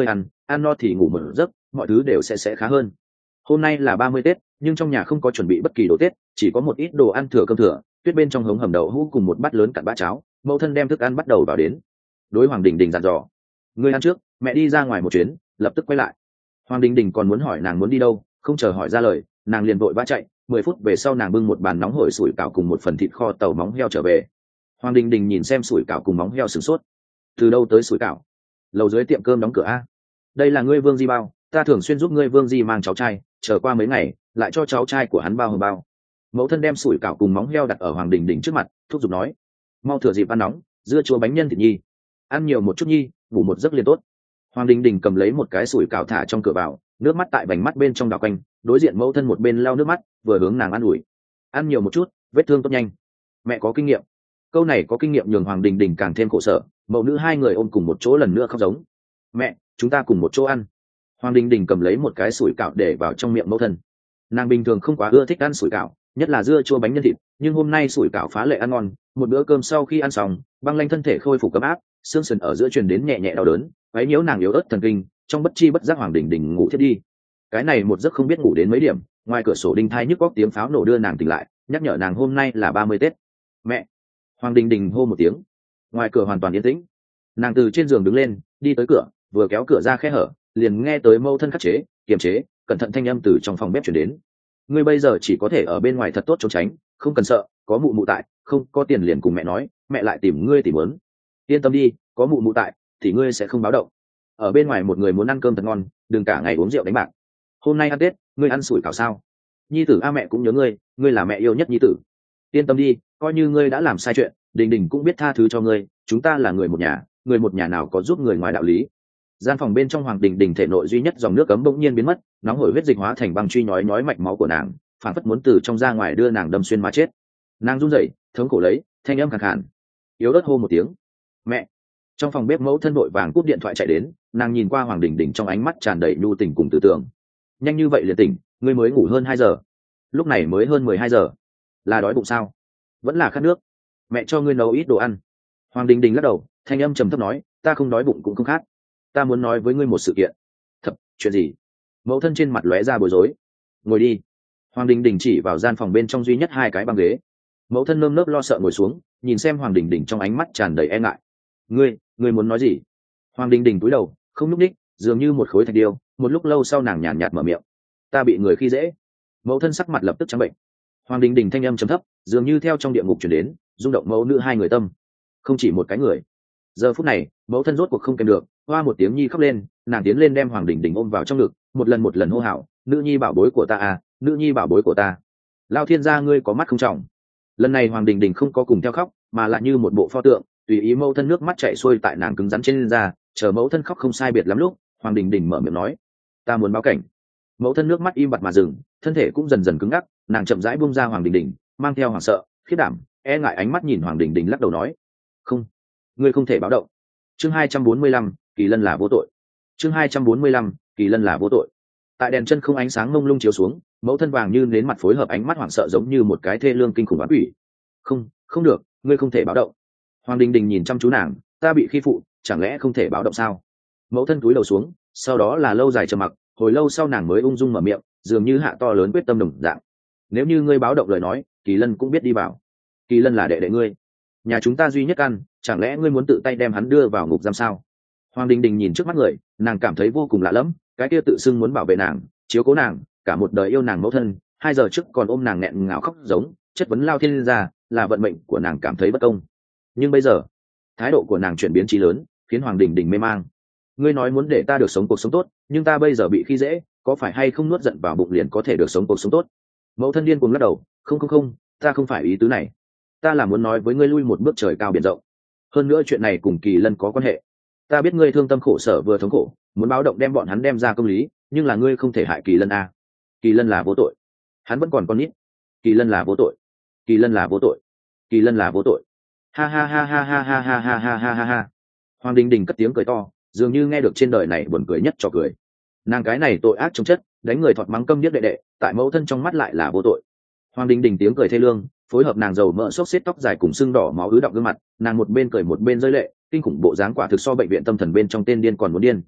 ăn no thì ngủ một giấc, mọi thứ đều sẽ sẽ khá hơn. Hôm nay là ba mươi Tết, nhưng trong nhà không có chuẩn bị bất kỳ đồ Tết, chỉ có một ít đồ ăn thừa cơm thừa, tuyết bên trong hống hầm đậu hũ cùng một bát lớn cặn bã cháo. Mẫu thân đem thức ăn bắt đầu vào đến. Đối Hoàng Đình Đình dặn dò: "Ngươi ăn trước, mẹ đi ra ngoài một chuyến, lập tức quay lại." Hoàng Đình Đình còn muốn hỏi nàng muốn đi đâu, không chờ hỏi ra lời, nàng liền vội vã chạy. Mười phút về sau nàng bưng một bàn nóng hổi sủi cảo cùng một phần thịt kho tàu móng heo trở về. Hoàng Đình Đình nhìn xem sủi cảo cùng móng heo sửng sốt. Từ đâu tới sủi cảo? Lầu dưới tiệm cơm đóng cửa a. Đây là ngươi Vương Di bao, ta thường xuyên giúp ngươi Vương Di mang cháu trai, chờ qua mấy ngày lại cho cháu trai của hắn bao hồng bao. Mẫu thân đem sủi cảo cùng móng heo đặt ở Hoàng Đình Đình trước mặt, thúc giục nói: "Mau thừa dịp ăn nóng, dưa chua bánh nhân thịt nhi, ăn nhiều một chút nhi, ngủ một giấc liền tốt." Hoàng Đình Đình cầm lấy một cái sủi cảo thả trong cửa vào, nước mắt tại vành mắt bên trong đảo quanh, đối diện mẫu thân một bên lau nước mắt, vừa hướng nàng ăn ủi: "Ăn nhiều một chút, vết thương tốt nhanh." Mẹ có kinh nghiệm. Câu này có kinh nghiệm nhường Hoàng Đình Đình càng thêm khổ sở, mẫu nữ hai người ôm cùng một chỗ lần nữa khóc giống: "Mẹ, chúng ta cùng một chỗ ăn." Hoàng Đình Đình cầm lấy một cái sủi cảo để vào trong miệng mẫu thân. Nàng bình thường không quá ưa thích ăn sủi cảo, nhất là dưa chua bánh nhân thịt, nhưng hôm nay sủi cảo phá lệ ăn ngon. Một bữa cơm sau khi ăn xong, băng lanh thân thể khôi phục ấm áp, xương sườn ở giữa truyền đến nhẹ nhẹ đau đớn, váy nhiễu nàng yếu ớt thần kinh, trong bất chi bất giác Hoàng Đình Đình ngủ thiếp đi. Cái này một giấc không biết ngủ đến mấy điểm, ngoài cửa sổ đinh thai nhức góc tiếng pháo nổ đưa nàng tỉnh lại, nhắc nhở nàng hôm nay là ba mươi Tết. "Mẹ!" Hoàng Đình Đình hô một tiếng. Ngoài cửa hoàn toàn yên tĩnh. Nàng từ trên giường đứng lên, đi tới cửa, vừa kéo cửa ra khe hở, liền nghe tới mâu thân khắc chế, kiềm chế, cẩn thận thanh âm từ trong phòng bếp truyền đến: "Ngươi bây giờ chỉ có thể ở bên ngoài thật tốt trốn tránh, không cần sợ, có mụ mụ tại, không có tiền liền cùng mẹ nói, mẹ lại tìm ngươi tìm muốn. Yên tâm đi, có mụ mụ tại thì ngươi sẽ không báo động. Ở bên ngoài một người muốn ăn cơm thật ngon, đừng cả ngày uống rượu đánh bạc. Hôm nay ăn Tết, ngươi ăn sủi cảo sao? Nhi tử a mẹ cũng nhớ ngươi, ngươi là mẹ yêu nhất nhi tử. Yên tâm đi, coi như ngươi đã làm sai chuyện, Đình Đình cũng biết tha thứ cho ngươi, chúng ta là người một nhà, người một nhà nào có giúp người ngoài đạo lý." Gian phòng bên trong Hoàng Đình Đình thể nội duy nhất dòng nước cấm bỗng nhiên biến mất, nóng hổi huyết dịch hóa thành băng truy nhói nhói mạch máu của nàng, phản phất muốn từ trong ra ngoài đưa nàng đâm xuyên mà chết. Nàng run rẩy, thống khổ lấy, thanh âm khàn khàn, yếu ớt hô một tiếng: "Mẹ!" Trong phòng bếp mẫu thân vội vàng cúp điện thoại chạy đến, nàng nhìn qua Hoàng Đình Đình trong ánh mắt tràn đầy nhu tình cùng tư tưởng. "Nhanh như vậy liền tỉnh, ngươi mới ngủ hơn hai giờ." Lúc này mới hơn mười hai giờ. Là đói bụng sao? Vẫn là khát nước? Mẹ cho ngươi nấu ít đồ ăn. Hoàng Đình Đình lắc đầu, thanh âm trầm thấp nói: "Ta không đói bụng cũng không khát. Ta muốn nói với ngươi một sự kiện." "Thật, chuyện gì?" Mẫu thân trên mặt lóe ra bối rối. "Ngồi đi." Hoàng Đình Đình chỉ vào gian phòng bên trong duy nhất hai cái băng ghế. Mẫu thân nơm nớp lo sợ ngồi xuống, nhìn xem Hoàng Đình Đình trong ánh mắt tràn đầy e ngại. "Ngươi, ngươi muốn nói gì?" Hoàng Đình Đình cúi đầu, không nhúc nhích, dường như một khối thạch điêu. Một lúc lâu sau nàng nhàn nhạt mở miệng: "Ta bị người khi dễ." Mẫu thân sắc mặt lập tức trắng bệnh. Hoàng Đình Đình thanh âm trầm thấp, dường như theo trong địa ngục truyền đến, rung động mẫu nữ hai người tâm. Không chỉ một cái người. Giờ phút này, mẫu thân rốt cuộc không kèm được, hoa một tiếng nhi khóc lên, nàng tiến lên đem Hoàng Đình Đình ôm vào trong ngực, một lần một lần hô hào: "Nữ nhi bảo bối của ta à, nữ nhi bảo bối của ta. Lao thiên gia ngươi có mắt không trọng." Lần này Hoàng Đình Đình không có cùng theo khóc, mà lại như một bộ pho tượng, tùy ý mẫu thân nước mắt chảy xuôi tại nàng cứng rắn trên da, chờ mẫu thân khóc không sai biệt lắm lúc, Hoàng Đình Đình mở miệng nói: "Ta muốn báo cảnh." Mẫu thân nước mắt im bặt mà dừng, thân thể cũng dần dần cứng ngắc, nàng chậm rãi buông ra Hoàng Đình Đình, mang theo hoảng sợ, khiếp đảm, e ngại ánh mắt nhìn Hoàng Đình Đình lắc đầu nói: "Không, ngươi không thể báo động." Chương hai trăm bốn mươi lăm, Kỳ Lân là vô tội. Chương hai trăm bốn mươi lăm, Kỳ Lân là vô tội. Tại đèn chân không ánh sáng mông lung chiếu xuống, mẫu thân vàng như nến mặt phối hợp ánh mắt hoảng sợ giống như một cái thê lương kinh khủng ác quỷ. "Không, không được, ngươi không thể báo động." Hoàng Đình Đình nhìn chăm chú nàng: "Ta bị khi phụ, chẳng lẽ không thể báo động sao?" Mẫu thân cúi đầu xuống, sau đó là lâu dài trầm mặc, hồi lâu sau nàng mới ung dung mở miệng, dường như hạ to lớn quyết tâm đồng dạng: "Nếu như ngươi báo động lời nói, Kỳ Lân cũng biết đi vào. Kỳ Lân là đệ đệ ngươi, nhà chúng ta duy nhất ăn, chẳng lẽ ngươi muốn tự tay đem hắn đưa vào ngục giam sao?" Hoàng Đình Đình nhìn trước mắt người, nàng cảm thấy vô cùng lạ lẫm, cái kia tự xưng muốn bảo vệ nàng, chiếu cố nàng, cả một đời yêu nàng mẫu thân, hai giờ trước còn ôm nàng nghẹn ngào khóc giống, chất vấn Lao thiên gia, là vận mệnh của nàng cảm thấy bất công. Nhưng bây giờ, thái độ của nàng chuyển biến chí lớn, khiến Hoàng Đình Đình mê mang. "Ngươi nói muốn để ta được sống cuộc sống tốt, nhưng ta bây giờ bị khi dễ, có phải hay không nuốt giận vào bụng liền có thể được sống cuộc sống tốt?" Mẫu thân điên cuồng lắc đầu: "Không không không, ta không phải ý tứ này. Ta là muốn nói với ngươi lui một bước trời cao biển rộng. Hơn nữa chuyện này cùng Kỳ Lân có quan hệ. Ta biết ngươi thương tâm khổ sở vừa thống khổ, muốn báo động đem bọn hắn đem ra công lý, nhưng là ngươi không thể hại Kỳ Lân a. Kỳ Lân là vô tội, hắn vẫn còn con nít. Kỳ Lân là vô tội, Kỳ Lân là vô tội, Kỳ Lân là vô tội." Ha ha ha ha ha ha ha ha ha ha ha ha. Hoàng Đình Đình cất tiếng cười to, dường như nghe được trên đời này buồn cười nhất trò cười. Nàng cái này tội ác trong chất, đánh người thọt mắng câm điếc đệ đệ, tại mẫu thân trong mắt lại là vô tội. Hoàng Đình Đình tiếng cười thê lương, phối hợp nàng dầu mỡ xốc xếp tóc dài cùng sưng đỏ máu ứ đọng gương mặt, nàng một bên cười một bên rơi lệ, kinh khủng bộ dáng quả thực so bệnh viện tâm thần bên trong tên điên còn muốn điên.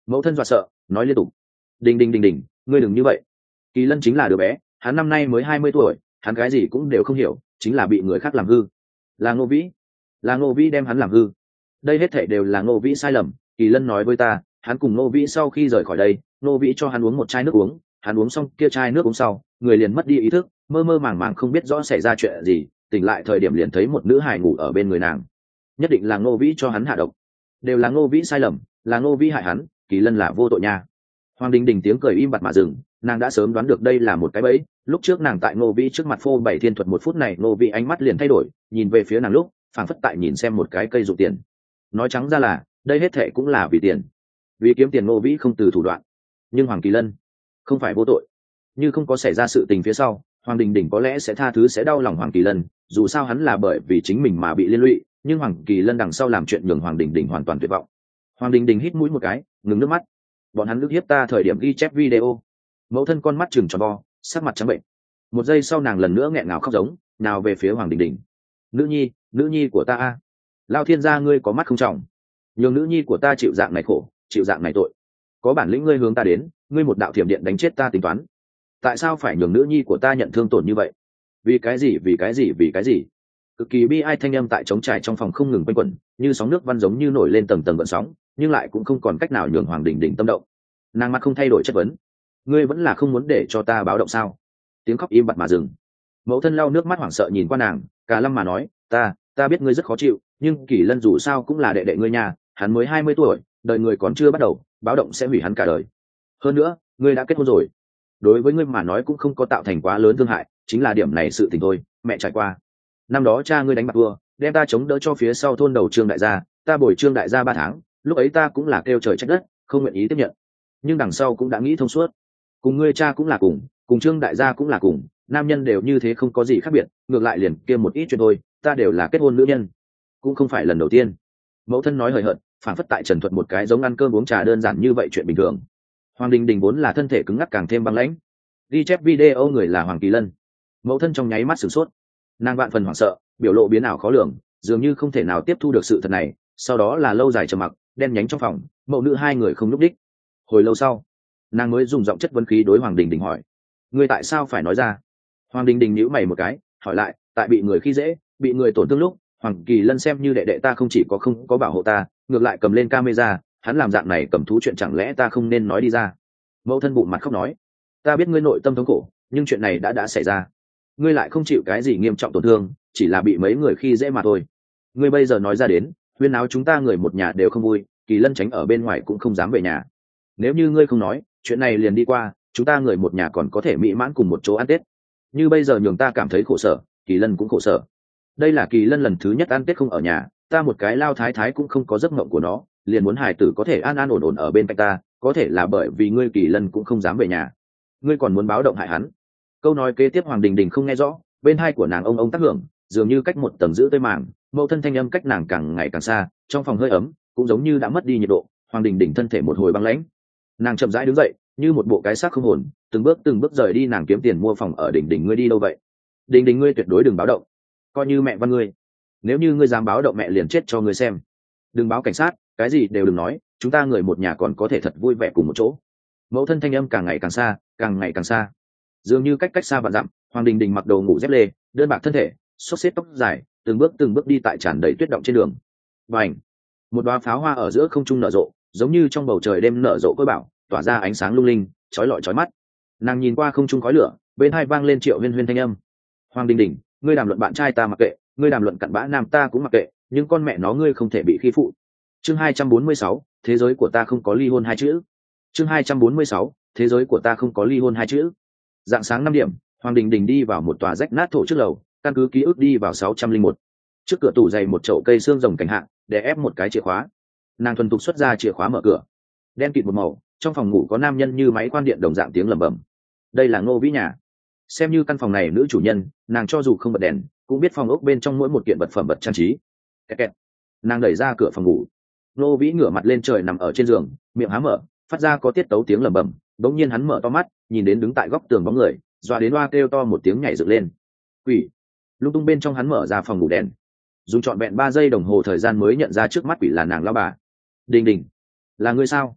Mẫu thân dọa sợ nói liên tục: đình đình đình đình, ngươi đừng như vậy. Kỳ lân chính là đứa bé, hắn năm nay mới hai mươi tuổi, hắn cái gì cũng đều không hiểu, chính là bị người khác làm hư. Là Ngô Vĩ, là Ngô Vĩ đem hắn làm hư. Đây hết thảy đều là Ngô Vĩ sai lầm. Kỳ lân nói với ta, hắn cùng Ngô Vĩ sau khi rời khỏi đây, Ngô Vĩ cho hắn uống một chai nước uống, hắn uống xong kia chai nước uống sau, người liền mất đi ý thức, mơ mơ màng màng không biết rõ xảy ra chuyện gì, tỉnh lại thời điểm liền thấy một nữ hài ngủ ở bên người nàng. Nhất định là Ngô Vĩ cho hắn hạ độc, đều là Ngô Vĩ sai lầm, là Ngô Vĩ hại hắn, Kỳ lân là vô tội nha. Hoàng Đình Đình tiếng cười im bặt mà dừng, nàng đã sớm đoán được đây là một cái bẫy. Lúc trước nàng tại Ngô Vĩ trước mặt phô bảy thiên thuật một phút này, Ngô Vĩ ánh mắt liền thay đổi, nhìn về phía nàng lúc phảng phất tại nhìn xem một cái cây dụng tiền. Nói trắng ra là đây hết thệ cũng là vì tiền, vì kiếm tiền Ngô Vĩ không từ thủ đoạn. Nhưng Hoàng Kỳ Lân không phải vô tội, như không có xảy ra sự tình phía sau, Hoàng Đình Đình có lẽ sẽ tha thứ, sẽ đau lòng Hoàng Kỳ Lân, dù sao hắn là bởi vì chính mình mà bị liên lụy, nhưng Hoàng Kỳ Lân đằng sau làm chuyện nhường Hoàng Đình Đình hoàn toàn tuyệt vọng. Hoàng Đình Đình hít mũi một cái, ngừng nước mắt. Bọn hắn ức hiếp ta thời điểm ghi chép video. Mẫu thân con mắt trừng tròn vo, sắc mặt trắng bệnh. Một giây sau nàng lần nữa nghẹn ngào khóc giống, nào về phía Hoàng Đình Đình. Nữ nhi, nữ nhi của ta a, Lao Thiên gia ngươi có mắt không trọng, nhường nữ nhi của ta chịu dạng này khổ, chịu dạng này tội. Có bản lĩnh ngươi hướng ta đến, ngươi một đạo thiểm điện đánh chết ta tính toán. Tại sao phải nhường nữ nhi của ta nhận thương tổn như vậy? Vì cái gì? Vì cái gì? Vì cái gì? Cực kỳ bi ai thanh âm tại trống trải trong phòng không ngừng quanh quẩn, như sóng nước văn giống như nổi lên tầng tầng gợn sóng, nhưng lại cũng không còn cách nào nhường Hoàng Đình Đình tâm động. Nàng mặt không thay đổi chất vấn: ngươi vẫn là không muốn để cho ta báo động sao? Tiếng khóc im bặt mà dừng. Mẫu thân lau nước mắt hoảng sợ nhìn qua nàng, cả lâm mà nói: ta ta biết ngươi rất khó chịu, nhưng Kỳ Lân dù sao cũng là đệ đệ ngươi nhà, hắn mới hai mươi tuổi, đời người còn chưa bắt đầu, báo động sẽ hủy hắn cả đời. Hơn nữa ngươi đã kết hôn rồi, đối với ngươi mà nói cũng không có tạo thành quá lớn thương hại, chính là điểm này sự tình thôi. Mẹ trải qua năm đó cha ngươi đánh bạc vua, đem ta chống đỡ cho phía sau thôn đầu Trương đại gia, ta bồi Trương đại gia ba tháng, lúc ấy ta cũng là kêu trời trách đất, không nguyện ý tiếp nhận, nhưng đằng sau cũng đã nghĩ thông suốt. Cùng ngươi cha cũng là cùng, cùng Trương đại gia cũng là cùng, nam nhân đều như thế, không có gì khác biệt, ngược lại liền kia một ít chuyện thôi, ta đều là kết hôn nữ nhân, cũng không phải lần đầu tiên. Mẫu thân nói hời hợt, phản phất tại trần thuật một cái giống ăn cơm uống trà đơn giản như vậy chuyện bình thường. Hoàng Đình Đình vốn là thân thể cứng ngắc càng thêm băng lãnh. Ghi chép video người là Hoàng Kỳ Lân. Mẫu thân trong nháy mắt sửng sốt, nàng vạn phần hoảng sợ, biểu lộ biến ảo khó lường, dường như không thể nào tiếp thu được sự thật này. Sau đó là lâu dài trầm mặc, đen nhánh trong phòng, mẫu nữ hai người không lúc đích. Hồi lâu sau, nàng mới dùng giọng chất vấn khí đối Hoàng Đình Đình hỏi: ngươi tại sao phải nói ra? Hoàng Đình Đình nhíu mày một cái, hỏi lại: tại bị người khi dễ, bị người tổn thương lúc, Hoàng Kỳ Lân xem như đệ đệ ta, không chỉ có không có bảo hộ ta, ngược lại cầm lên camera, hắn làm dạng này cầm thú chuyện, chẳng lẽ ta không nên nói đi ra? Mẫu thân bụng mặt khóc nói: ta biết ngươi nội tâm thống khổ, nhưng chuyện này đã đã xảy ra, ngươi lại không chịu cái gì nghiêm trọng tổn thương, chỉ là bị mấy người khi dễ mà thôi. Ngươi bây giờ nói ra đến, huyên áo chúng ta người một nhà đều không vui, Kỳ Lân tránh ở bên ngoài cũng không dám về nhà. Nếu như ngươi không nói, chuyện này liền đi qua, chúng ta người một nhà còn có thể mỹ mãn cùng một chỗ ăn Tết. Như bây giờ nhường ta cảm thấy khổ sở, Kỳ Lân cũng khổ sở. Đây là Kỳ Lân lần thứ nhất ăn Tết không ở nhà, ta một cái lao thái thái cũng không có giấc mộng của nó, liền muốn hài tử có thể an an ổn ổn ở bên cạnh ta, có thể là bởi vì ngươi Kỳ Lân cũng không dám về nhà, ngươi còn muốn báo động hại hắn. Câu nói kế tiếp Hoàng Đình Đình không nghe rõ, bên hai của nàng ông ông tác hưởng, dường như cách một tầng giữ tơi màng, mẫu thân thanh âm cách nàng càng ngày càng xa, trong phòng hơi ấm cũng giống như đã mất đi nhiệt độ. Hoàng Đình Đình thân thể một hồi băng lãnh, nàng chậm rãi đứng dậy, như một bộ cái xác không hồn, từng bước từng bước rời đi. Nàng kiếm tiền mua phòng ở. Đình Đình ngươi đi đâu vậy? Đình Đình ngươi tuyệt đối đừng báo động, coi như mẹ văn ngươi, nếu như ngươi dám báo động mẹ liền chết cho ngươi xem. Đừng báo cảnh sát, cái gì đều đừng nói, chúng ta người một nhà còn có thể thật vui vẻ cùng một chỗ. Mẫu thân thanh âm càng ngày càng xa, càng ngày càng xa, dường như cách cách xa vạn dặm. Hoàng Đình Đình mặc đồ ngủ dép lê, đơn bạc thân thể, xốc xếp tóc dài, từng bước từng bước đi tại tràn đầy tuyết động trên đường. Và ảnh, một đoá pháo hoa ở giữa không trung nở rộ, giống như trong bầu trời đêm nở rộ cối bảo, tỏa ra ánh sáng lung linh, chói lọi chói mắt. Nàng nhìn qua không trung khói lửa, bên hai vang lên Triệu Huyên Huyên thanh âm: Hoàng Đình Đình, ngươi đàm luận bạn trai ta mặc kệ, ngươi đàm luận cặn bã nam ta cũng mặc kệ, nhưng con mẹ nó ngươi không thể bị khi phụ. Chương hai trăm bốn mươi sáu, thế giới của ta không có ly hôn hai chữ. Chương hai trăm bốn mươi sáu, thế giới của ta không có ly hôn hai chữ. Dạng sáng năm điểm, Hoàng Đình Đình đi vào một tòa rách nát thổ trước lầu, căn cứ ký ức đi vào sáu trăm linh một. Trước cửa tủ dày một chậu cây xương rồng cảnh hạ, để ép một cái chìa khóa. Nàng thuần thục xuất ra chìa khóa mở cửa. Đen kịt một màu, trong phòng ngủ có nam nhân như máy quan điện đồng dạng tiếng lẩm bẩm. Đây là Ngô Vĩ nhà. Xem như căn phòng này nữ chủ nhân, nàng cho dù không bật đèn, cũng biết phòng ốc bên trong mỗi một kiện vật phẩm vật trang trí. Kẹt kẹt. Nàng đẩy ra cửa phòng ngủ. Ngô Vĩ ngửa mặt lên trời nằm ở trên giường, miệng há mở, phát ra có tiết tấu tiếng lẩm bẩm. Đống nhiên hắn mở to mắt, nhìn đến đứng tại góc tường bóng người, dọa đến oa kêu to một tiếng nhảy dựng lên. Quỷ! Lung tung bên trong hắn mở ra phòng ngủ đèn, dùng trọn vẹn ba giây đồng hồ thời gian mới nhận ra trước mắt quỷ là nàng lão bà. Đình Đình, là ngươi sao?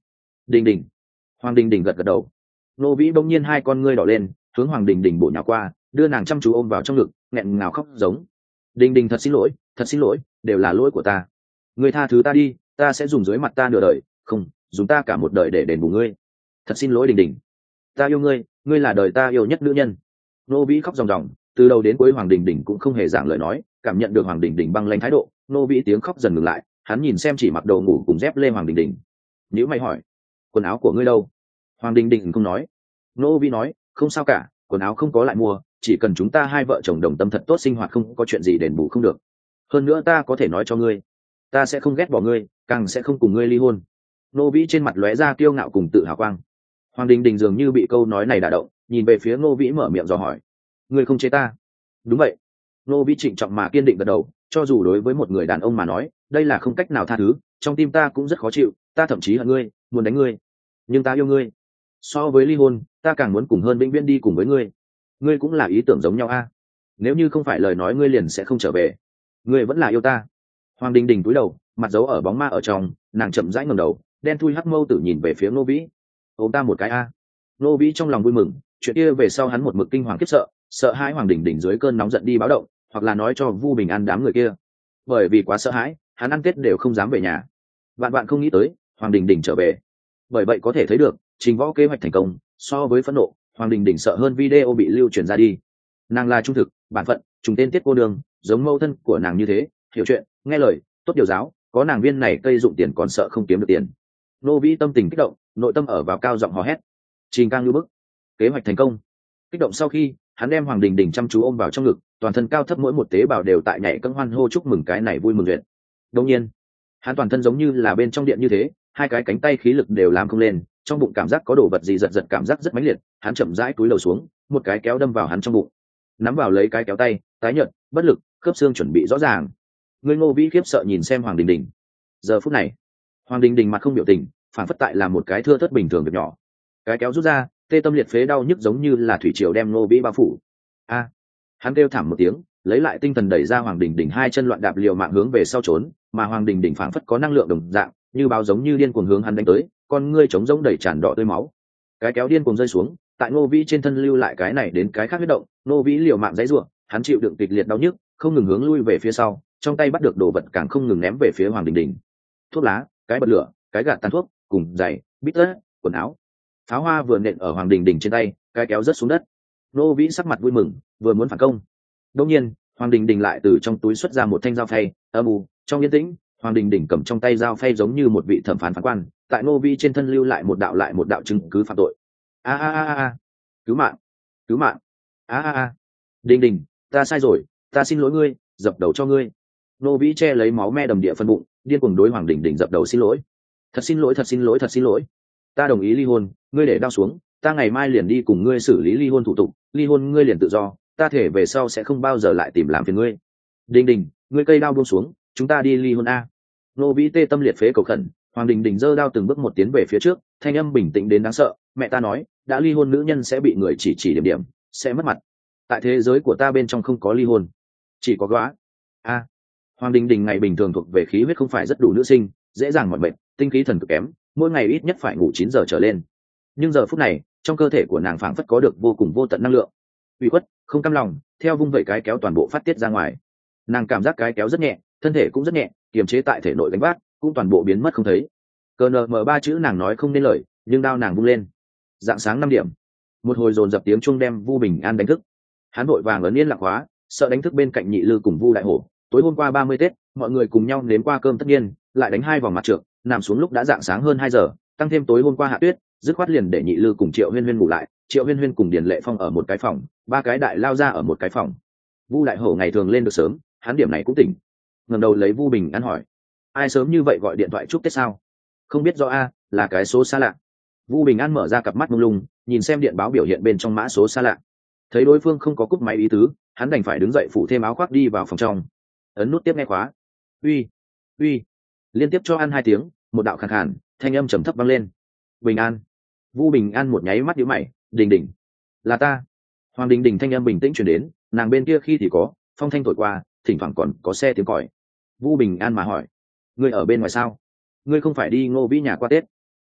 Đình Đình. Hoàng Đình Đình gật gật đầu. Ngô Vĩ bỗng nhiên hai con ngươi đỏ lên, hướng Hoàng Đình Đình bổ nhào qua, đưa nàng chăm chú ôm vào trong ngực, nghẹn ngào khóc giống. Đình Đình, thật xin lỗi, thật xin lỗi, đều là lỗi của ta. Ngươi tha thứ ta đi, ta sẽ dùng dưới mặt ta nửa đời, không, dùng ta cả một đời để đền bù ngươi. Thật xin lỗi Đình Đình, ta yêu ngươi, ngươi là đời ta yêu nhất nữ nhân. Ngô Vĩ khóc ròng ròng, từ đầu đến cuối Hoàng Đình Đình cũng không hề giảng lời nói, cảm nhận được Hoàng Đình Đình băng lãnh thái độ, Ngô Vĩ tiếng khóc dần ngừng lại, hắn nhìn xem chỉ mặc đồ ngủ cùng dép lê Hoàng Đình Đình. Nếu mày hỏi, quần áo của ngươi đâu? Hoàng Đình Đình không nói. Ngô Vĩ nói, không sao cả, quần áo không có lại mua, chỉ cần chúng ta hai vợ chồng đồng tâm thật tốt sinh hoạt, không có chuyện gì đền bù không được. Hơn nữa ta có thể nói cho ngươi, ta sẽ không ghét bỏ ngươi, càng sẽ không cùng ngươi ly hôn. Ngô Vĩ trên mặt lóe ra kiêu ngạo cùng tự hào quang. Hoàng Đình Đình dường như bị câu nói này đả động, nhìn về phía Ngô Vĩ mở miệng dò hỏi, ngươi không chế ta? Đúng vậy. Ngô Vĩ trịnh trọng mà kiên định gật đầu, cho dù đối với một người đàn ông mà nói đây là không cách nào tha thứ, trong tim ta cũng rất khó chịu, ta thậm chí hận ngươi, muốn đánh ngươi, nhưng ta yêu ngươi. So với ly hôn, ta càng muốn cùng hơn vĩnh viễn đi cùng với ngươi. Ngươi cũng là ý tưởng giống nhau a? Nếu như không phải lời nói ngươi liền sẽ không trở về. Ngươi vẫn là yêu ta. Hoàng Đình Đình cúi đầu, mặt giấu ở bóng ma ở trong, nàng chậm rãi ngẩng đầu, đen thui hắc mâu tử nhìn về phía Ngô Vĩ. Ôm ta một cái a. Ngô Vĩ trong lòng vui mừng, chuyện kia về sau hắn một mực kinh hoàng khiếp sợ, sợ hãi Hoàng Đình Đình dưới cơn nóng giận đi báo động, hoặc là nói cho Vu Bình An đám người kia. Bởi vì quá sợ hãi, hắn ăn Tết đều không dám về nhà. Vạn vạn không nghĩ tới, Hoàng Đình Đình trở về. Bởi vậy có thể thấy được, Trình Võ kế hoạch thành công, so với phẫn nộ, Hoàng Đình Đình sợ hơn video bị lưu truyền ra đi. Nàng là trung thực, bản phận, trùng tên tiết cô đường, giống mẫu thân của nàng như thế, hiểu chuyện, nghe lời, tốt điều giáo, có nàng viên này cây dụng tiền còn sợ không kiếm được tiền. Nô Vĩ tâm tình kích động, nội tâm ở vào cao giọng hò hét. Trình Cang lưu bức, kế hoạch thành công. Kích động sau khi, hắn đem Hoàng Đình Đình chăm chú ôm vào trong ngực, toàn thân cao thấp mỗi một tế bào đều tại nhảy cẫng hoan hô chúc mừng cái này vui mừng duyệt. Đương nhiên, hắn toàn thân giống như là bên trong điện như thế, hai cái cánh tay khí lực đều làm không lên, trong bụng cảm giác có đồ vật gì giật giật, cảm giác rất mãnh liệt, hắn chậm rãi cúi đầu xuống, một cái kéo đâm vào hắn trong bụng. Nắm vào lấy cái kéo tay, tái nhợt, bất lực, khớp xương chuẩn bị rõ ràng. Người Ngô Vĩ khiếp sợ nhìn xem Hoàng Đình Đình. Giờ phút này, Hoàng Đình Đình mặt không biểu tình, phản phất tại là một cái thưa thớt bình thường việc nhỏ. Cái kéo rút ra, tê tâm liệt phế đau nhức giống như là thủy triều đem Ngô Vĩ bao phủ. A! Hắn kêu thảm một tiếng, lấy lại tinh thần đẩy ra Hoàng Đình Đình, hai chân loạn đạp liều mạng hướng về sau trốn, mà Hoàng Đình Đình phảng phất có năng lượng đồng dạng, như báo giống như điên cuồng hướng hắn đánh tới, con ngươi trống rỗng đầy tràn đỏ tươi máu. Cái kéo điên cuồng rơi xuống, tại Ngô Vĩ trên thân lưu lại cái này đến cái khác huyết động, Ngô Vĩ liều mạng giãy giụa, hắn chịu đựng kịch liệt đau nhức, không ngừng hướng lui về phía sau, trong tay bắt được đồ vật càng không ngừng ném về phía Hoàng Đình Đình. Thuốc lá, cái bật lửa, cái gạt tàn thuốc, cùng giày, bít tất, quần áo. Pháo hoa vừa nện ở Hoàng Đình Đình trên tay, cái kéo rớt xuống đất. Ngô Vĩ sắc mặt vui mừng, vừa muốn phản công. Đột nhiên, Hoàng Đình Đình lại từ trong túi xuất ra một thanh dao phay, âm u, trong yên tĩnh, Hoàng Đình Đình cầm trong tay dao phay giống như một vị thẩm phán phán quan, tại Ngô Vĩ trên thân lưu lại một đạo lại một đạo chứng cứ phạm tội. A a a a, cứu mạng, cứu mạng. A a a. Đình Đình, ta sai rồi, ta xin lỗi ngươi, dập đầu cho ngươi. Ngô Vĩ che lấy máu me đầm địa phân bụng, điên cuồng đối Hoàng Đình Đình dập đầu xin lỗi. Thật xin lỗi, thật xin lỗi, thật xin lỗi. Ta đồng ý ly hôn, ngươi để đao xuống, ta ngày mai liền đi cùng ngươi xử lý ly hôn thủ tục, ly hôn ngươi liền tự do, ta thể về sau sẽ không bao giờ lại tìm làm phiền ngươi. Đình Đình, ngươi cây đao buông xuống, chúng ta đi ly hôn a. Ngô Vĩ tê tâm liệt phế cầu khẩn, Hoàng Đình Đình giơ đao từng bước một tiến về phía trước, thanh âm bình tĩnh đến đáng sợ, mẹ ta nói, đã ly hôn nữ nhân sẽ bị người chỉ chỉ điểm điểm, sẽ mất mặt. Tại thế giới của ta bên trong không có ly hôn, chỉ có góa. A. Hoàng Đình Đình ngày bình thường thuộc về khí huyết không phải rất đủ nữ sinh, dễ dàng mỏi mệt, tinh khí thần cực kém, mỗi ngày ít nhất phải ngủ chín giờ trở lên. Nhưng giờ phút này, trong cơ thể của nàng phảng phất có được vô cùng vô tận năng lượng. Uy khuất, không cam lòng, theo vung vẩy cái kéo toàn bộ phát tiết ra ngoài. Nàng cảm giác cái kéo rất nhẹ, thân thể cũng rất nhẹ, kiềm chế tại thể nội gánh vác cũng toàn bộ biến mất không thấy. Cờ nờ mờ ba chữ nàng nói không nên lời, nhưng đao nàng vung lên. Dạng sáng năm điểm, một hồi dồn dập tiếng chuông đem Vu Bình An đánh thức. Hắn vội vàng ấn yên lặng hóa, sợ đánh thức bên cạnh Nhị Lư cùng Vu Đại Hổ. Tối hôm qua ba mươi Tết, mọi người cùng nhau nếm qua cơm tất nhiên, lại đánh hai vòng mặt trược, nằm xuống lúc đã dạng sáng hơn hai giờ, tăng thêm tối hôm qua hạ tuyết, dứt khoát liền để Nhị Lư cùng Triệu Huyên Huyên ngủ lại, Triệu Huyên Huyên cùng Điền Lệ Phong ở một cái phòng, ba cái đại lao ra ở một cái phòng. Vu Đại Hổ ngày thường lên được sớm, hắn điểm này cũng tỉnh. Ngẩng đầu lấy Vu Bình An hỏi, ai sớm như vậy gọi điện thoại chúc Tết sao? Không biết do a, là cái số xa lạ. Vu Bình An mở ra cặp mắt mông lung, nhìn xem điện báo biểu hiện bên trong mã số xa lạ. Thấy đối phương không có cúp máy ý tứ, hắn đành phải đứng dậy phủ thêm áo khoác đi vào phòng trong. Ấn nút tiếp nghe khóa. Uy, uy, liên tiếp cho ăn hai tiếng, một đạo khàn khàn, thanh âm trầm thấp vang lên. Bình An. Vu Bình An một nháy mắt nhíu mày, Đình Đình, là ta. Hoàng Đình Đình thanh âm bình tĩnh truyền đến, nàng bên kia khi thì có phong thanh thổi qua, thỉnh thoảng còn có xe tiếng còi. Vu Bình An mà hỏi, ngươi ở bên ngoài sao? Ngươi không phải đi Ngô Vĩ nhà qua Tết?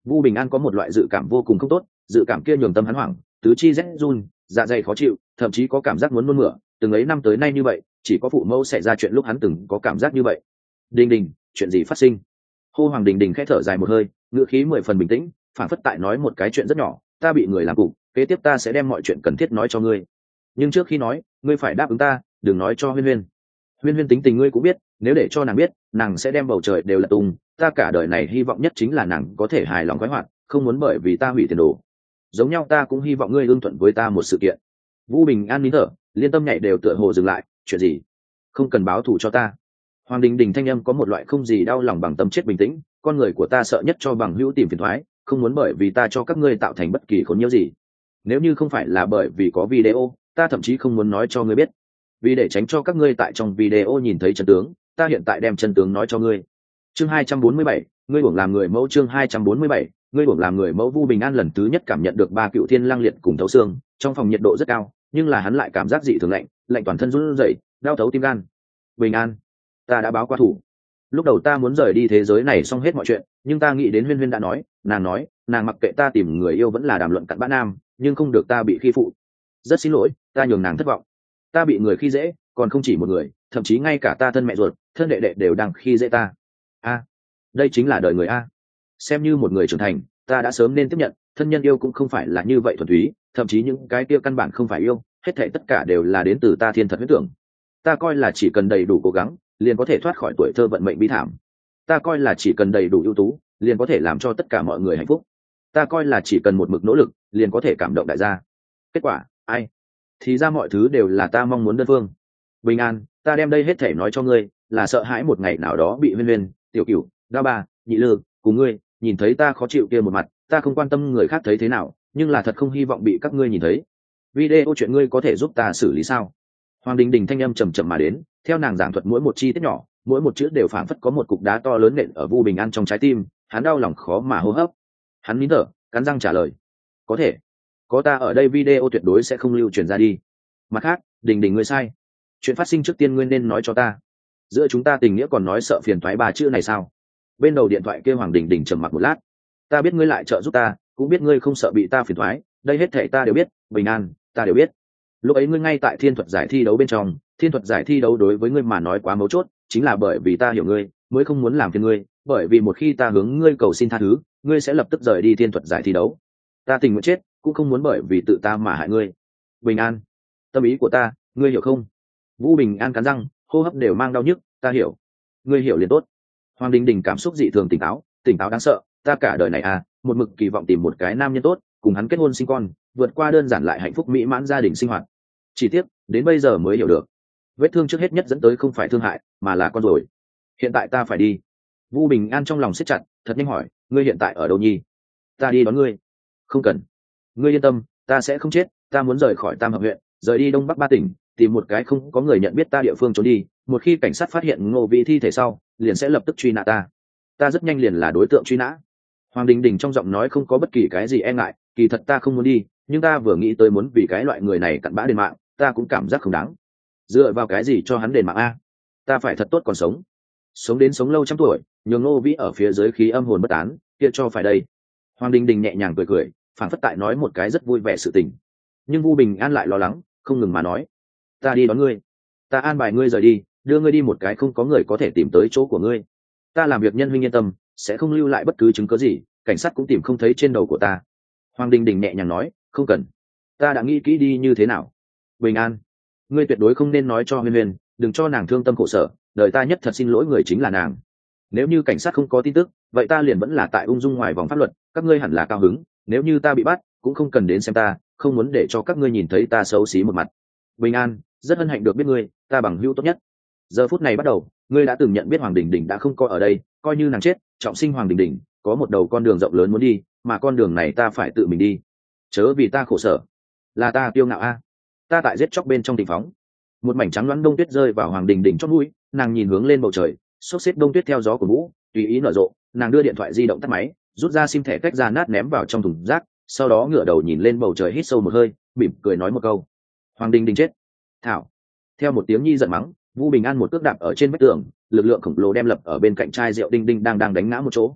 Vu Bình An có một loại dự cảm vô cùng không tốt, dự cảm kia nhường tâm hắn hoảng, tứ chi rét run, dạ dày khó chịu, thậm chí có cảm giác muốn nôn mửa. Từng ấy năm tới nay như vậy, chỉ có phụ mẫu xảy ra chuyện lúc hắn từng có cảm giác như vậy. Đình Đình, chuyện gì phát sinh? Hô Hoàng Đình Đình khẽ thở dài một hơi, ngữ khí mười phần bình tĩnh, phản phất tại nói một cái chuyện rất nhỏ. Ta bị người làm cục, kế tiếp ta sẽ đem mọi chuyện cần thiết nói cho ngươi. Nhưng trước khi nói, ngươi phải đáp ứng ta, đừng nói cho Huyên Huyên. Huyên Huyên tính tình ngươi cũng biết, nếu để cho nàng biết, nàng sẽ đem bầu trời đều là tung. Ta cả đời này hy vọng nhất chính là nàng có thể hài lòng khoái hoạt, không muốn bởi vì ta hủy tiền đồ. Giống nhau ta cũng hy vọng ngươi ưng thuận với ta một sự kiện. Vũ Bình An nín thở, liên tâm nhảy đều tựa hồ dừng lại. Chuyện gì? Không cần báo thù cho ta. Hoàng Đình Đình thanh âm có một loại không gì đau lòng bằng tâm chết bình tĩnh. Con người của ta sợ nhất cho bằng hữu tìm phiền toái, không muốn bởi vì ta cho các ngươi tạo thành bất kỳ khốn nhiễu gì. Nếu như không phải là bởi vì có video, ta thậm chí không muốn nói cho ngươi biết. Vì để tránh cho các ngươi tại trong video nhìn thấy chân tướng, ta hiện tại đem chân tướng nói cho ngươi. Chương hai trăm bốn mươi bảy, ngươi uổng làm người mẫu. Chương hai trăm bốn mươi bảy, ngươi uổng làm người mẫu. Vu Bình An lần thứ nhất cảm nhận được ba cựu thiên lang liệt cùng thấu xương. Trong phòng nhiệt độ rất cao, nhưng là hắn lại cảm giác dị thường lạnh, lạnh toàn thân run rẩy, đau thấu tim gan. Bình An, ta đã báo qua thủ. Lúc đầu ta muốn rời đi thế giới này xong hết mọi chuyện, nhưng ta nghĩ đến Huyên Huyên đã nói, nàng nói, nàng mặc kệ ta tìm người yêu vẫn là đàm luận cặn bã nam, nhưng không được ta bị khi phụ. Rất xin lỗi, ta nhường nàng thất vọng. Ta bị người khi dễ, còn không chỉ một người, thậm chí ngay cả ta thân mẹ ruột, thân đệ đệ đều đang khi dễ ta. A, đây chính là đời người a. Xem như một người trưởng thành, ta đã sớm nên tiếp nhận, thân nhân yêu cũng không phải là như vậy thuần túy, thậm chí những cái kia căn bản không phải yêu, hết thảy tất cả đều là đến từ ta thiên thật huyết tưởng. Ta coi là chỉ cần đầy đủ cố gắng, liền có thể thoát khỏi tuổi thơ vận mệnh bi thảm. Ta coi là chỉ cần đầy đủ ưu tú, liền có thể làm cho tất cả mọi người hạnh phúc. Ta coi là chỉ cần một mực nỗ lực, liền có thể cảm động đại gia. Kết quả, ai? Thì ra mọi thứ đều là ta mong muốn đơn phương. Bình An, ta đem đây hết thể nói cho ngươi, là sợ hãi một ngày nào đó bị Huyên Huyên, Tiểu Cửu, Đa Ba, Nhị Lư, cùng ngươi, nhìn thấy ta khó chịu kia một mặt, ta không quan tâm người khác thấy thế nào, nhưng là thật không hy vọng bị các ngươi nhìn thấy. Video chuyện ngươi có thể giúp ta xử lý sao? Hoàng Đình Đình thanh âm trầm trầm mà đến, theo nàng giảng thuật mỗi một chi tiết nhỏ, mỗi một chữ đều phảng phất có một cục đá to lớn nện ở Vu Bình An trong trái tim, hắn đau lòng khó mà hô hấp. Hắn nín thở, cắn răng trả lời: có thể. Có ta ở đây video tuyệt đối sẽ không lưu truyền ra đi. Mặt khác, Đình Đình ngươi sai. Chuyện phát sinh trước tiên ngươi nên nói cho ta. Giữa chúng ta tình nghĩa còn nói sợ phiền toái ba chữ này sao? Bên đầu điện thoại kêu Hoàng Đình Đình trầm mặc một lát. Ta biết ngươi lại trợ giúp ta, cũng biết ngươi không sợ bị ta phiền toái, đây hết thảy ta đều biết, Bình An, ta đều biết. Lúc ấy ngươi ngay tại thiên thuật giải thi đấu bên trong, thiên thuật giải thi đấu đối với ngươi mà nói quá mấu chốt, chính là bởi vì ta hiểu ngươi, mới không muốn làm phiền ngươi, bởi vì một khi ta hướng ngươi cầu xin tha thứ, ngươi sẽ lập tức rời đi thiên thuật giải thi đấu. Ta tình nguyện chết, cũng không muốn bởi vì tự ta mà hại ngươi. Bình An, tâm ý của ta, ngươi hiểu không? Vũ Bình An cắn răng, hô hấp đều mang đau nhức, ta hiểu. Ngươi hiểu liền tốt. Hoàng Đình Đình cảm xúc dị thường tỉnh táo, tỉnh táo đáng sợ, ta cả đời này à, một mực kỳ vọng tìm một cái nam nhân tốt, cùng hắn kết hôn sinh con, vượt qua đơn giản lại hạnh phúc mỹ mãn gia đình sinh hoạt. Chỉ tiếc, đến bây giờ mới hiểu được, vết thương trước hết nhất dẫn tới không phải thương hại, mà là con rồi. Hiện tại ta phải đi. Vũ Bình An trong lòng siết chặt, thật nhanh hỏi, ngươi hiện tại ở đâu nhi? Ta đi đón ngươi. Không cần. Ngươi yên tâm, ta sẽ không chết, ta muốn rời khỏi Tam Hợp huyện, rời đi Đông Bắc ba tỉnh, tìm một cái không có người nhận biết ta địa phương trốn đi. Một khi cảnh sát phát hiện Ngô Vĩ thi thể sau, liền sẽ lập tức truy nã ta. Ta rất nhanh liền là đối tượng truy nã. Hoàng Đình Đình trong giọng nói không có bất kỳ cái gì e ngại, kỳ thật ta không muốn đi, nhưng ta vừa nghĩ tới muốn vì cái loại người này cặn bã đền mạng, ta cũng cảm giác không đáng. Dựa vào cái gì cho hắn đền mạng a? Ta phải thật tốt còn sống, sống đến sống lâu trăm tuổi, nhường Ngô Vĩ ở phía dưới khí âm hồn bất tán, kia cho phải đây. Hoàng Đình Đình nhẹ nhàng cười cười, phảng phất tại nói một cái rất vui vẻ sự tình. Nhưng Vu Bình An lại lo lắng, không ngừng mà nói, ta đi đón ngươi, ta an bài ngươi rời đi, đưa ngươi đi một cái không có người có thể tìm tới chỗ của ngươi. Ta làm việc nhân huynh yên tâm, sẽ không lưu lại bất cứ chứng cứ gì, cảnh sát cũng tìm không thấy trên đầu của ta. Hoàng Đình Đình nhẹ nhàng nói, không cần, ta đã nghĩ kỹ đi như thế nào. Bình An, ngươi tuyệt đối không nên nói cho Huyên Huyên, đừng cho nàng thương tâm khổ sở, đời ta nhất thật xin lỗi người chính là nàng. Nếu như cảnh sát không có tin tức, vậy ta liền vẫn là tại ung dung ngoài vòng pháp luật, các ngươi hẳn là cao hứng, nếu như ta bị bắt, cũng không cần đến xem ta, không muốn để cho các ngươi nhìn thấy ta xấu xí một mặt. Bình An, rất hân hạnh được biết ngươi, ta bằng hữu tốt nhất. Giờ phút này bắt đầu, ngươi đã từng nhận biết Hoàng Đình Đình đã không có ở đây, coi như nàng chết, trọng sinh Hoàng Đình Đình có một đầu con đường rộng lớn muốn đi, mà con đường này ta phải tự mình đi. Chớ vì ta khổ sở, là ta kiêu ngạo a. Ta tại giết chóc bên trong tình phóng. Một mảnh trắng loãng đông tuyết rơi vào Hoàng Đình Đình chót mũi, nàng nhìn hướng lên bầu trời, xốc xếp đông tuyết theo gió của vũ, tùy ý nở rộ. Nàng đưa điện thoại di động tắt máy, rút ra sim thẻ cách ra nát ném vào trong thùng rác, sau đó ngửa đầu nhìn lên bầu trời hít sâu một hơi, mỉm cười nói một câu: Hoàng Đình Đình chết. Thảo. Theo một tiếng nhi giận mắng, Vũ Bình An một cước đạp ở trên vách tường, lực lượng khổng lồ đem lập ở bên cạnh chai rượu đinh đinh đang đang đánh ngã một chỗ.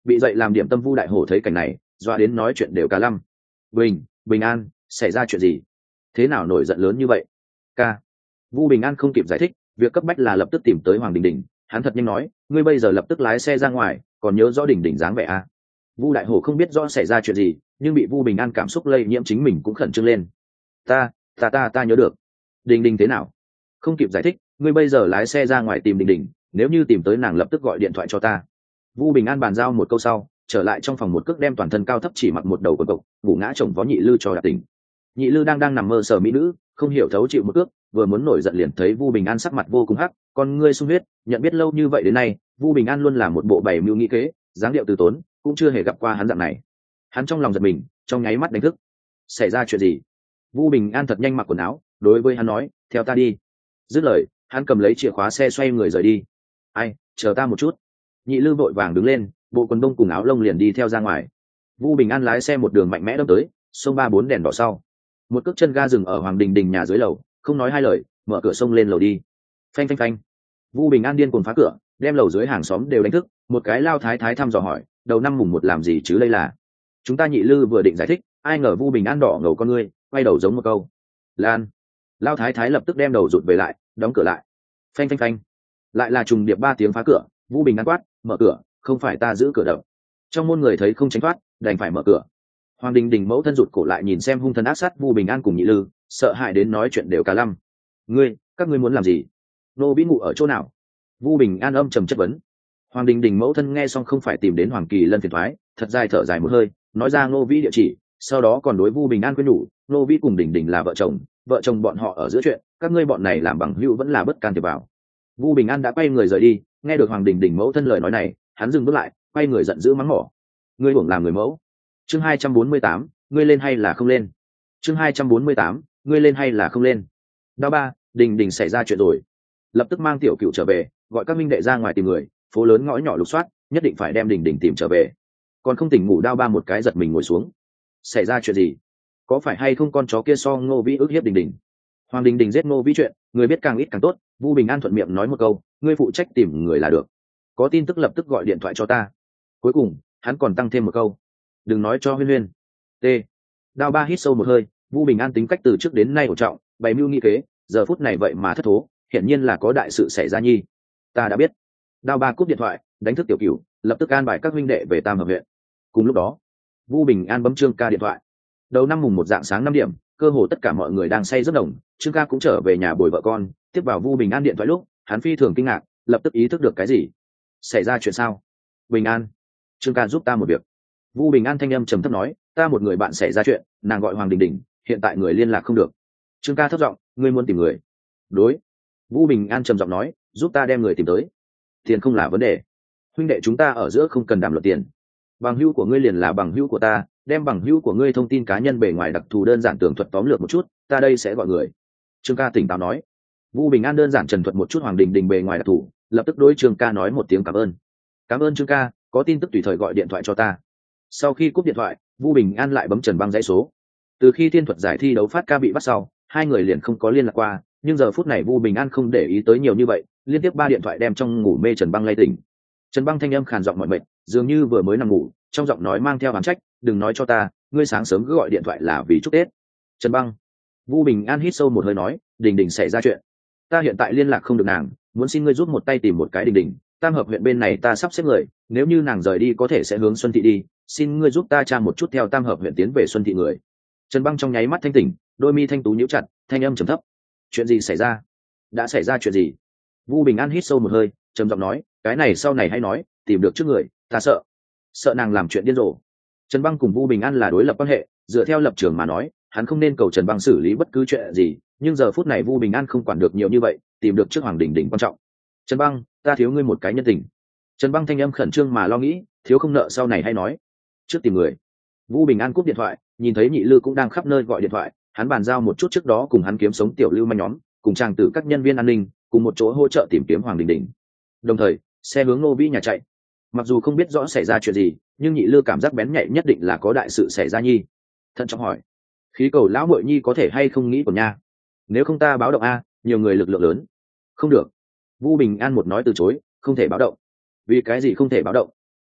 bị dậy làm điểm tâm Vu Đại Hổ thấy cảnh này doa đến nói chuyện đều cả lăm. Bình Bình An, xảy ra chuyện gì? Thế nào nổi giận lớn như vậy? Ca. Vu Bình An không kịp giải thích, việc cấp bách là lập tức tìm tới Hoàng Đình Đình. Hắn thật nhanh nói, ngươi bây giờ lập tức lái xe ra ngoài, còn nhớ rõ Đình Đình dáng vẻ à? Vu Đại Hổ không biết rõ xảy ra chuyện gì, nhưng bị Vu Bình An cảm xúc lây nhiễm, chính mình cũng khẩn trương lên. Ta, ta ta ta nhớ được. Đình Đình thế nào? Không kịp giải thích, ngươi bây giờ lái xe ra ngoài tìm Đình Đình, nếu như tìm tới nàng lập tức gọi điện thoại cho ta. Vu Bình An bàn giao một câu sau, trở lại trong phòng một cước đem toàn thân cao thấp chỉ mặc một đầu quần cộc, ngủ ngã chồng vó Nhị Lư cho đạp tỉnh. Nhị Lư đang đang nằm mơ sờ mỹ nữ, không hiểu thấu chịu một cước, vừa muốn nổi giận liền thấy Vu Bình An sắc mặt vô cùng hắc, con ngươi sung huyết, nhận biết lâu như vậy đến nay, Vu Bình An luôn là một bộ bày mưu nghĩ kế, dáng điệu từ tốn, cũng chưa hề gặp qua hắn dạng này. Hắn trong lòng giật mình, trong nháy mắt đánh thức. Xảy ra chuyện gì? Vu Bình An thật nhanh mặc quần áo, đối với hắn nói, theo ta đi. Dứt lời, hắn cầm lấy chìa khóa xe xoay người rời đi. Ai, chờ ta một chút. Nhị Lư vội vàng đứng lên, bộ quần đông cùng áo lông liền đi theo ra ngoài. Vu Bình An lái xe một đường mạnh mẽ đâm tới, xông ba bốn đèn đỏ sau, một cước chân ga dừng ở Hoàng Đình Đình nhà dưới lầu, không nói hai lời, mở cửa xông lên lầu đi. Phanh phanh phanh. Vu Bình An điên cuồng phá cửa, đem lầu dưới hàng xóm đều đánh thức. Một cái lao thái thái thăm dò hỏi, đầu năm mùng một làm gì chứ đây là? Chúng ta Nhị Lư vừa định giải thích, ai ngờ Vu Bình An đỏ ngầu con ngươi, quay đầu giống một câu. Lan. Lao thái thái lập tức đem đầu rụt về lại, đóng cửa lại. Phanh phanh phanh. Lại là trùng điệp ba tiếng phá cửa. Vu Bình An quát, mở cửa, không phải ta giữ cửa đập. Trong môn người thấy không tránh thoát, đành phải mở cửa. Hoàng Đình Đình mẫu thân rụt cổ lại nhìn xem hung thần ác sát Vu Bình An cùng Nhị Lư, sợ hãi đến nói chuyện đều cả lăm. Ngươi, các ngươi muốn làm gì? Nô Vĩ ngụ ở chỗ nào? Vu Bình An âm trầm chất vấn. Hoàng Đình Đình mẫu thân nghe xong không phải tìm đến Hoàng Kỳ Lân phiền thoái, thật dài thở dài một hơi, nói ra Nô Vĩ địa chỉ, sau đó còn đối Vu Bình An khuyên nhủ, Nô Vĩ cùng Đình Đình là vợ chồng, vợ chồng bọn họ ở giữa chuyện, các ngươi bọn này làm bằng hữu vẫn là bất can thiệp vào. Vu Bình An đã quay người rời đi, nghe được Hoàng Đình Đình mẫu thân lời nói này, hắn dừng bước lại, quay người giận dữ mắng mỏ. Ngươi uổng làm người mẫu. Chương hai trăm bốn mươi tám, ngươi lên hay là không lên? Chương hai trăm bốn mươi tám, ngươi lên hay là không lên? Đao ba, Đình Đình xảy ra chuyện rồi. Lập tức mang tiểu cựu trở về, gọi các minh đệ ra ngoài tìm người, phố lớn ngõ nhỏ lục soát, nhất định phải đem Đình Đình tìm trở về. Còn không tỉnh ngủ Đao ba một cái giật mình ngồi xuống. Xảy ra chuyện gì? Có phải hay không con chó kia so Ngô Vĩ ức hiếp Đình Đình? Hoàng Đình Đình giết Ngô Vĩ chuyện, người biết càng ít càng tốt. Vu Bình An thuận miệng nói một câu, ngươi phụ trách tìm người là được. Có tin tức lập tức gọi điện thoại cho ta. Cuối cùng, hắn còn tăng thêm một câu, đừng nói cho Huyên Huyên. T. Đao ba hít sâu một hơi, Vu Bình An tính cách từ trước đến nay ổn trọng, bày mưu nghị kế, giờ phút này vậy mà thất thố, hiển nhiên là có đại sự xảy ra nhi. Ta đã biết. Đao ba cúp điện thoại, đánh thức tiểu cửu, lập tức an bài các huynh đệ về Tam Hợp huyện. Cùng lúc đó, Vu Bình An bấm Trương Ca điện thoại. Đầu năm mùng một dạng sáng năm điểm, cơ hồ tất cả mọi người đang say rất đồng, Trương Ca cũng trở về nhà bồi vợ con, tiếp vào Vu Bình An điện thoại lúc, hắn phi thường kinh ngạc, lập tức ý thức được cái gì. Xảy ra chuyện sao? Bình An, Trương Ca giúp ta một việc. Vu Bình An thanh âm trầm thấp nói, ta một người bạn xảy ra chuyện, nàng gọi Hoàng Đình Đình, hiện tại người liên lạc không được. Trương Ca thấp giọng, ngươi muốn tìm người? Đối. Vu Bình An trầm giọng nói, giúp ta đem người tìm tới. Tiền không là vấn đề, huynh đệ chúng ta ở giữa không cần đàm luận tiền. Bằng hữu của ngươi liền là bằng hữu của ta, đem bằng hữu của ngươi thông tin cá nhân bề ngoài đặc thù đơn giản tường thuật tóm lược một chút, ta đây sẽ gọi người. Trương Ca tỉnh táo nói. Vu Bình An đơn giản trần thuật một chút Hoàng Đình Đình bề ngoài đặc thù, lập tức đối Trương Ca nói một tiếng cảm ơn. Cảm ơn Trương Ca, có tin tức tùy thời gọi điện thoại cho ta. Sau khi cúp điện thoại, Vu Bình An lại bấm Trần Băng dãy số. Từ khi thiên thuật giải thi đấu phát ca bị bắt sau, hai người liền không có liên lạc qua, nhưng giờ phút này Vu Bình An không để ý tới nhiều như vậy, liên tiếp ba điện thoại đem trong ngủ mê Trần Băng lay tỉnh. Trần Băng thanh âm khàn giọng mỏi mệt, dường như vừa mới nằm ngủ, trong giọng nói mang theo oán trách, đừng nói cho ta, ngươi sáng sớm cứ gọi điện thoại là vì chúc Tết. Trần Băng. Vu Bình An hít sâu một hơi nói, Đình Đình xảy ra chuyện, ta hiện tại liên lạc không được nàng, muốn xin ngươi giúp một tay tìm một cái Đình Đình. Tam Hợp huyện bên này ta sắp xếp người, nếu như nàng rời đi có thể sẽ hướng Xuân Thị đi, xin ngươi giúp ta tra một chút theo Tam Hợp huyện tiến về Xuân Thị người. Trần Băng trong nháy mắt thanh tỉnh, đôi mi thanh tú nhíu chặt, thanh âm trầm thấp. Chuyện gì xảy ra? Đã xảy ra chuyện gì? Vu Bình An hít sâu một hơi, trầm giọng nói, cái này sau này hãy nói, tìm được trước người, ta sợ, sợ nàng làm chuyện điên rồ. Trần Băng cùng Vu Bình An là đối lập quan hệ, dựa theo lập trường mà nói, hắn không nên cầu Trần Băng xử lý bất cứ chuyện gì, nhưng giờ phút này Vu Bình An không quản được nhiều như vậy, tìm được trước Hoàng Đình Đình quan trọng. Trần Băng, ta thiếu ngươi một cái nhân tình. Trần Băng thanh âm khẩn trương mà lo nghĩ, thiếu không nợ sau này hay nói, trước tìm người. Vu Bình An cúp điện thoại, nhìn thấy Nhị Lư cũng đang khắp nơi gọi điện thoại, hắn bàn giao một chút trước đó cùng hắn kiếm sống tiểu lưu manh nhóm, cùng chàng tử các nhân viên an ninh, cùng một chỗ hỗ trợ tìm kiếm Hoàng Đình Đình. Đồng thời, xe hướng Ngô Vĩ nhà chạy. Mặc dù không biết rõ xảy ra chuyện gì, nhưng Nhị Lư cảm giác bén nhạy nhất định là có đại sự xảy ra nhi. Thận trọng hỏi, khí cầu lão muội nhi có thể hay không nghĩ của nha? Nếu không ta báo động a, nhiều người lực lượng lớn. Không được. Vu Bình An một nói từ chối, không thể báo động. Vì cái gì không thể báo động?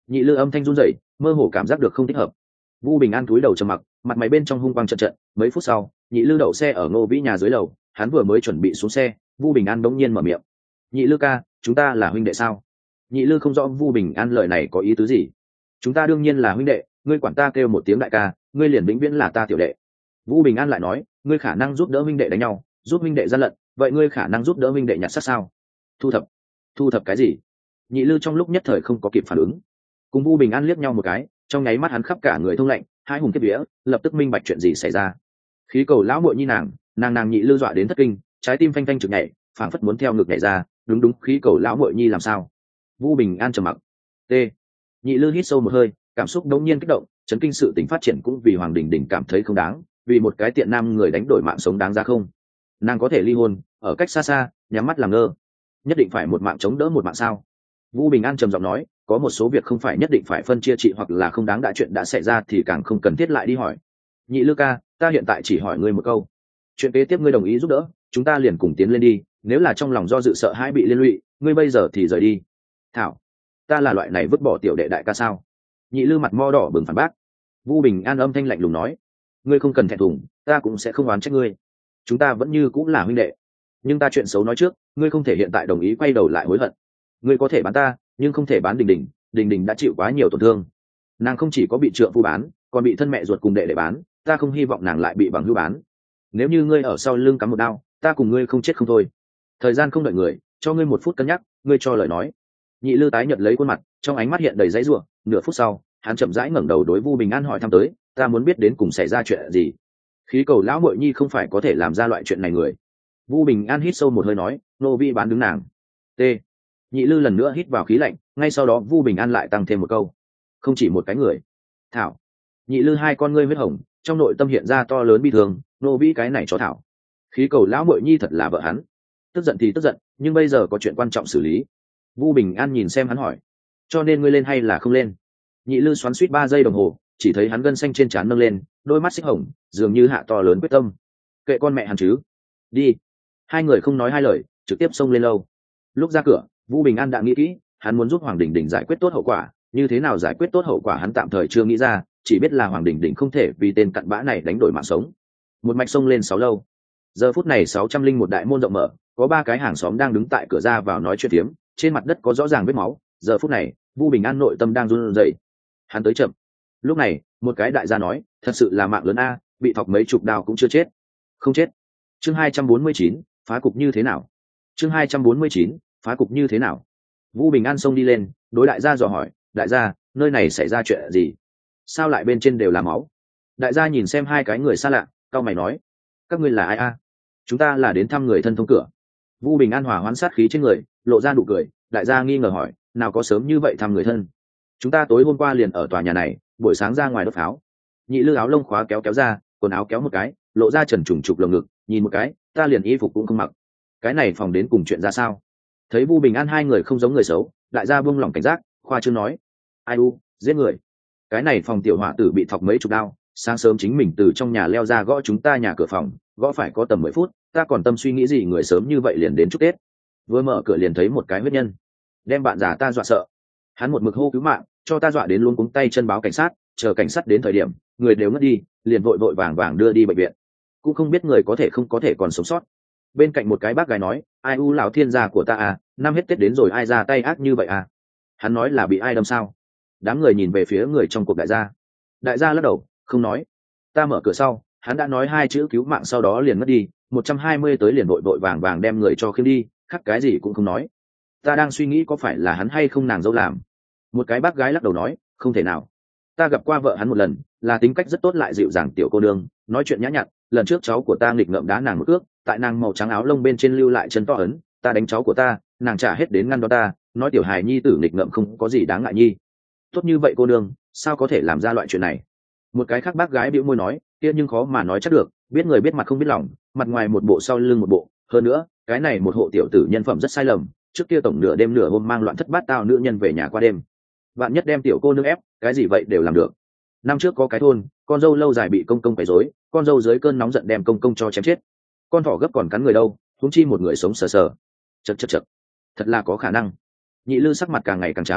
Nhị Lư âm thanh run rẩy, mơ hồ cảm giác được không thích hợp. Vu Bình An cúi đầu trầm mặc, mặt mày bên trong hung quang trận trận. Mấy phút sau, Nhị Lư đậu xe ở Ngô Vĩ nhà dưới lầu, hắn vừa mới chuẩn bị xuống xe, Vu Bình An bỗng nhiên mở miệng. Nhị Lư ca, chúng ta là huynh đệ sao? Nhị Lư không rõ Vu Bình An lời này có ý tứ gì. Chúng ta đương nhiên là huynh đệ, ngươi quản ta kêu một tiếng đại ca, ngươi liền vĩnh viễn là ta tiểu đệ. Vu Bình An lại nói, ngươi khả năng giúp đỡ huynh đệ đánh nhau, giúp huynh đệ gian lận, vậy ngươi khả năng giúp đỡ huynh đệ nhặt xác sao? Thu thập? Thu thập cái gì? Nhị Lư trong lúc nhất thời không có kịp phản ứng. Cùng Vu Bình An liếc nhau một cái, trong nháy mắt hắn khắp cả người thông lạnh, hai hùng kiếp vía, lập tức minh bạch chuyện gì xảy ra. Khí cầu lão muội nhi nàng, nàng nàng Nhị Lư dọa đến thất kinh, trái tim phanh phanh trực nhảy, phảng phất muốn theo ngực nhảy ra, đúng đúng, khí cầu lão muội nhi làm sao? Vu Bình An trầm mặc. T. Nhị Lư hít sâu một hơi, cảm xúc đống nhiên kích động, chấn kinh sự tình phát triển cũng vì Hoàng Đình Đình cảm thấy không đáng, vì một cái tiện nam người đánh đổi mạng sống đáng ra không? Nàng có thể ly hôn, ở cách xa xa, nhắm mắt làm ngơ, nhất định phải một mạng chống đỡ một mạng sao? Vu Bình An trầm giọng nói, có một số việc không phải nhất định phải phân chia trị hoặc là không đáng, đã chuyện đã xảy ra thì càng không cần thiết lại đi hỏi. Nhị Lư ca, ta hiện tại chỉ hỏi ngươi một câu, chuyện kế tiếp ngươi đồng ý giúp đỡ, chúng ta liền cùng tiến lên đi, nếu là trong lòng do dự sợ hãi bị liên lụy, ngươi bây giờ thì rời đi. Thảo, ta là loại này vứt bỏ tiểu đệ đại ca sao? Nhị Lư mặt mo đỏ bừng phản bác. Vu Bình An âm thanh lạnh lùng nói, ngươi không cần thẹn thùng, ta cũng sẽ không oán trách ngươi, chúng ta vẫn như cũng là huynh đệ, nhưng ta chuyện xấu nói trước, ngươi không thể hiện tại đồng ý quay đầu lại hối hận. Ngươi có thể bán ta, nhưng không thể bán Đình Đình, Đình Đình đã chịu quá nhiều tổn thương, nàng không chỉ có bị trượng phu bán, còn bị thân mẹ ruột cùng đệ đệ bán, ta không hy vọng nàng lại bị bằng hữu bán. Nếu như ngươi ở sau lưng cắm một đao, ta cùng ngươi không chết không thôi. Thời gian không đợi người, cho ngươi một phút cân nhắc, ngươi cho lời nói. Nhị Lư tái nhợt lấy khuôn mặt, trong ánh mắt hiện đầy dãy rủa. Nửa phút sau, hắn chậm rãi ngẩng đầu đối Vu Bình An hỏi thăm tới, ta muốn biết đến cùng xảy ra chuyện gì. Khí cầu lão muội nhi không phải có thể làm ra loại chuyện này người. Vu Bình An hít sâu một hơi nói, nô vi bán đứng nàng. T. Nhị Lư lần nữa hít vào khí lạnh, ngay sau đó Vu Bình An lại tăng thêm một câu, không chỉ một cái người. Thảo. Nhị Lư hai con ngươi huyết hồng, trong nội tâm hiện ra to lớn bi thương, nô vi cái này cho thảo. Khí cầu lão muội nhi thật là vợ hắn. Tức giận thì tức giận, nhưng bây giờ có chuyện quan trọng xử lý. Vu Bình An nhìn xem hắn hỏi, cho nên ngươi lên hay là không lên? Nhị Lư xoắn suýt ba giây đồng hồ, chỉ thấy hắn gân xanh trên trán nâng lên, đôi mắt xích hồng, dường như hạ to lớn quyết tâm. Kệ con mẹ hắn chứ, đi. Hai người không nói hai lời, trực tiếp xông lên lâu. Lúc ra cửa, Vu Bình An đã nghĩ kỹ, hắn muốn giúp Hoàng Đình Đình giải quyết tốt hậu quả, như thế nào giải quyết tốt hậu quả hắn tạm thời chưa nghĩ ra, chỉ biết là Hoàng Đình Đình không thể vì tên cặn bã này đánh đổi mạng sống. Một mạch xông lên sáu lâu. Giờ phút này sáu trăm linh một đại môn rộng mở, có ba cái hàng xóm đang đứng tại cửa ra vào nói chuyện tiếm, trên mặt đất có rõ ràng vết máu. Giờ phút này, Vu Bình An nội tâm đang run rẩy. Hắn tới chậm. Lúc này, một cái đại gia nói, thật sự là mạng lớn a, bị thọc mấy chục đao cũng chưa chết. Không chết. Chương hai trăm bốn mươi chín, phá cục như thế nào? Chương hai trăm bốn mươi chín, phá cục như thế nào? Vu Bình An xông đi lên, đối đại gia dò hỏi, đại gia, nơi này xảy ra chuyện gì? Sao lại bên trên đều là máu? Đại gia nhìn xem hai cái người xa lạ, cau mày nói, các ngươi là ai a? Chúng ta là đến thăm người thân thông cửa. Vu Bình An hòa hoãn sát khí trên người, lộ ra nụ cười. Đại gia nghi ngờ hỏi, nào có sớm như vậy thăm người thân? Chúng ta tối hôm qua liền ở tòa nhà này, buổi sáng ra ngoài đốt pháo. Nhị Lư áo lông khóa kéo kéo ra, quần áo kéo một cái, lộ ra trần trùng trục lồng ngực, nhìn một cái, ta liền y phục cũng không mặc. Cái này phòng đến cùng chuyện ra sao? Thấy Vu Bình An hai người không giống người xấu, đại gia buông lỏng cảnh giác, khoa trương nói, ai u, giết người. Cái này phòng tiểu hỏa tử bị thọc mấy chục đao, sáng sớm chính mình từ trong nhà leo ra gõ chúng ta nhà cửa phòng, gõ phải có tầm mười phút, ta còn tâm suy nghĩ gì người sớm như vậy liền đến chúc Tết. Vừa mở cửa liền thấy một cái huyết nhân, đem bạn già ta dọa sợ. Hắn một mực hô cứu mạng, cho ta dọa đến luôn cuống tay chân báo cảnh sát, chờ cảnh sát đến thời điểm, người đều ngất đi, liền vội vội vàng vàng đưa đi bệnh viện. Cũng không biết người có thể không có thể còn sống sót. Bên cạnh một cái bác gái nói, ai u lão thiên gia của ta à, năm hết Tết đến rồi ai ra tay ác như vậy à? Hắn nói là bị ai đâm sao? Đám người nhìn về phía người trong cuộc đại gia. Đại gia lắc đầu, không nói. Ta mở cửa sau, hắn đã nói hai chữ cứu mạng sau đó liền mất đi, một trăm hai mươi tới liền vội vội vàng vàng đem người cho khiêng đi, khác cái gì cũng không nói. Ta đang suy nghĩ có phải là hắn hay không nàng dâu làm. Một cái bác gái lắc đầu nói, không thể nào. Ta gặp qua vợ hắn một lần, là tính cách rất tốt lại dịu dàng tiểu cô nương, nói chuyện nhã nhặn. Lần trước cháu của ta nghịch ngợm đá nàng một cước, tại nàng màu trắng áo lông bên trên lưu lại chân to ấn, ta đánh cháu của ta, nàng trả hết đến ngăn đó ta, nói tiểu hài nhi tử nghịch ngợm không có gì đáng ngại nhi. Tốt như vậy cô nương, sao có thể làm ra loại chuyện này? Một cái khác bác gái bĩu môi nói, kia nhưng khó mà nói chắc được, biết người biết mặt không biết lòng, mặt ngoài một bộ sau lưng một bộ. Hơn nữa, cái này một hộ tiểu tử nhân phẩm rất sai lầm, trước kia tổng nửa đêm nửa hôm mang loạn thất bát tao nữ nhân về nhà qua đêm. Bạn nhất đem tiểu cô nương ép, cái gì vậy đều làm được. Năm trước có cái thôn, con dâu lâu dài bị công công quấy rối, con dâu dưới cơn nóng giận đem công công cho chém chết. Con thỏ gấp còn cắn người đâu, huống chi một người sống sờ sờ. Chật chật chật, thật là có khả năng. Nhị Lư sắc mặt càng ngày càng trắng,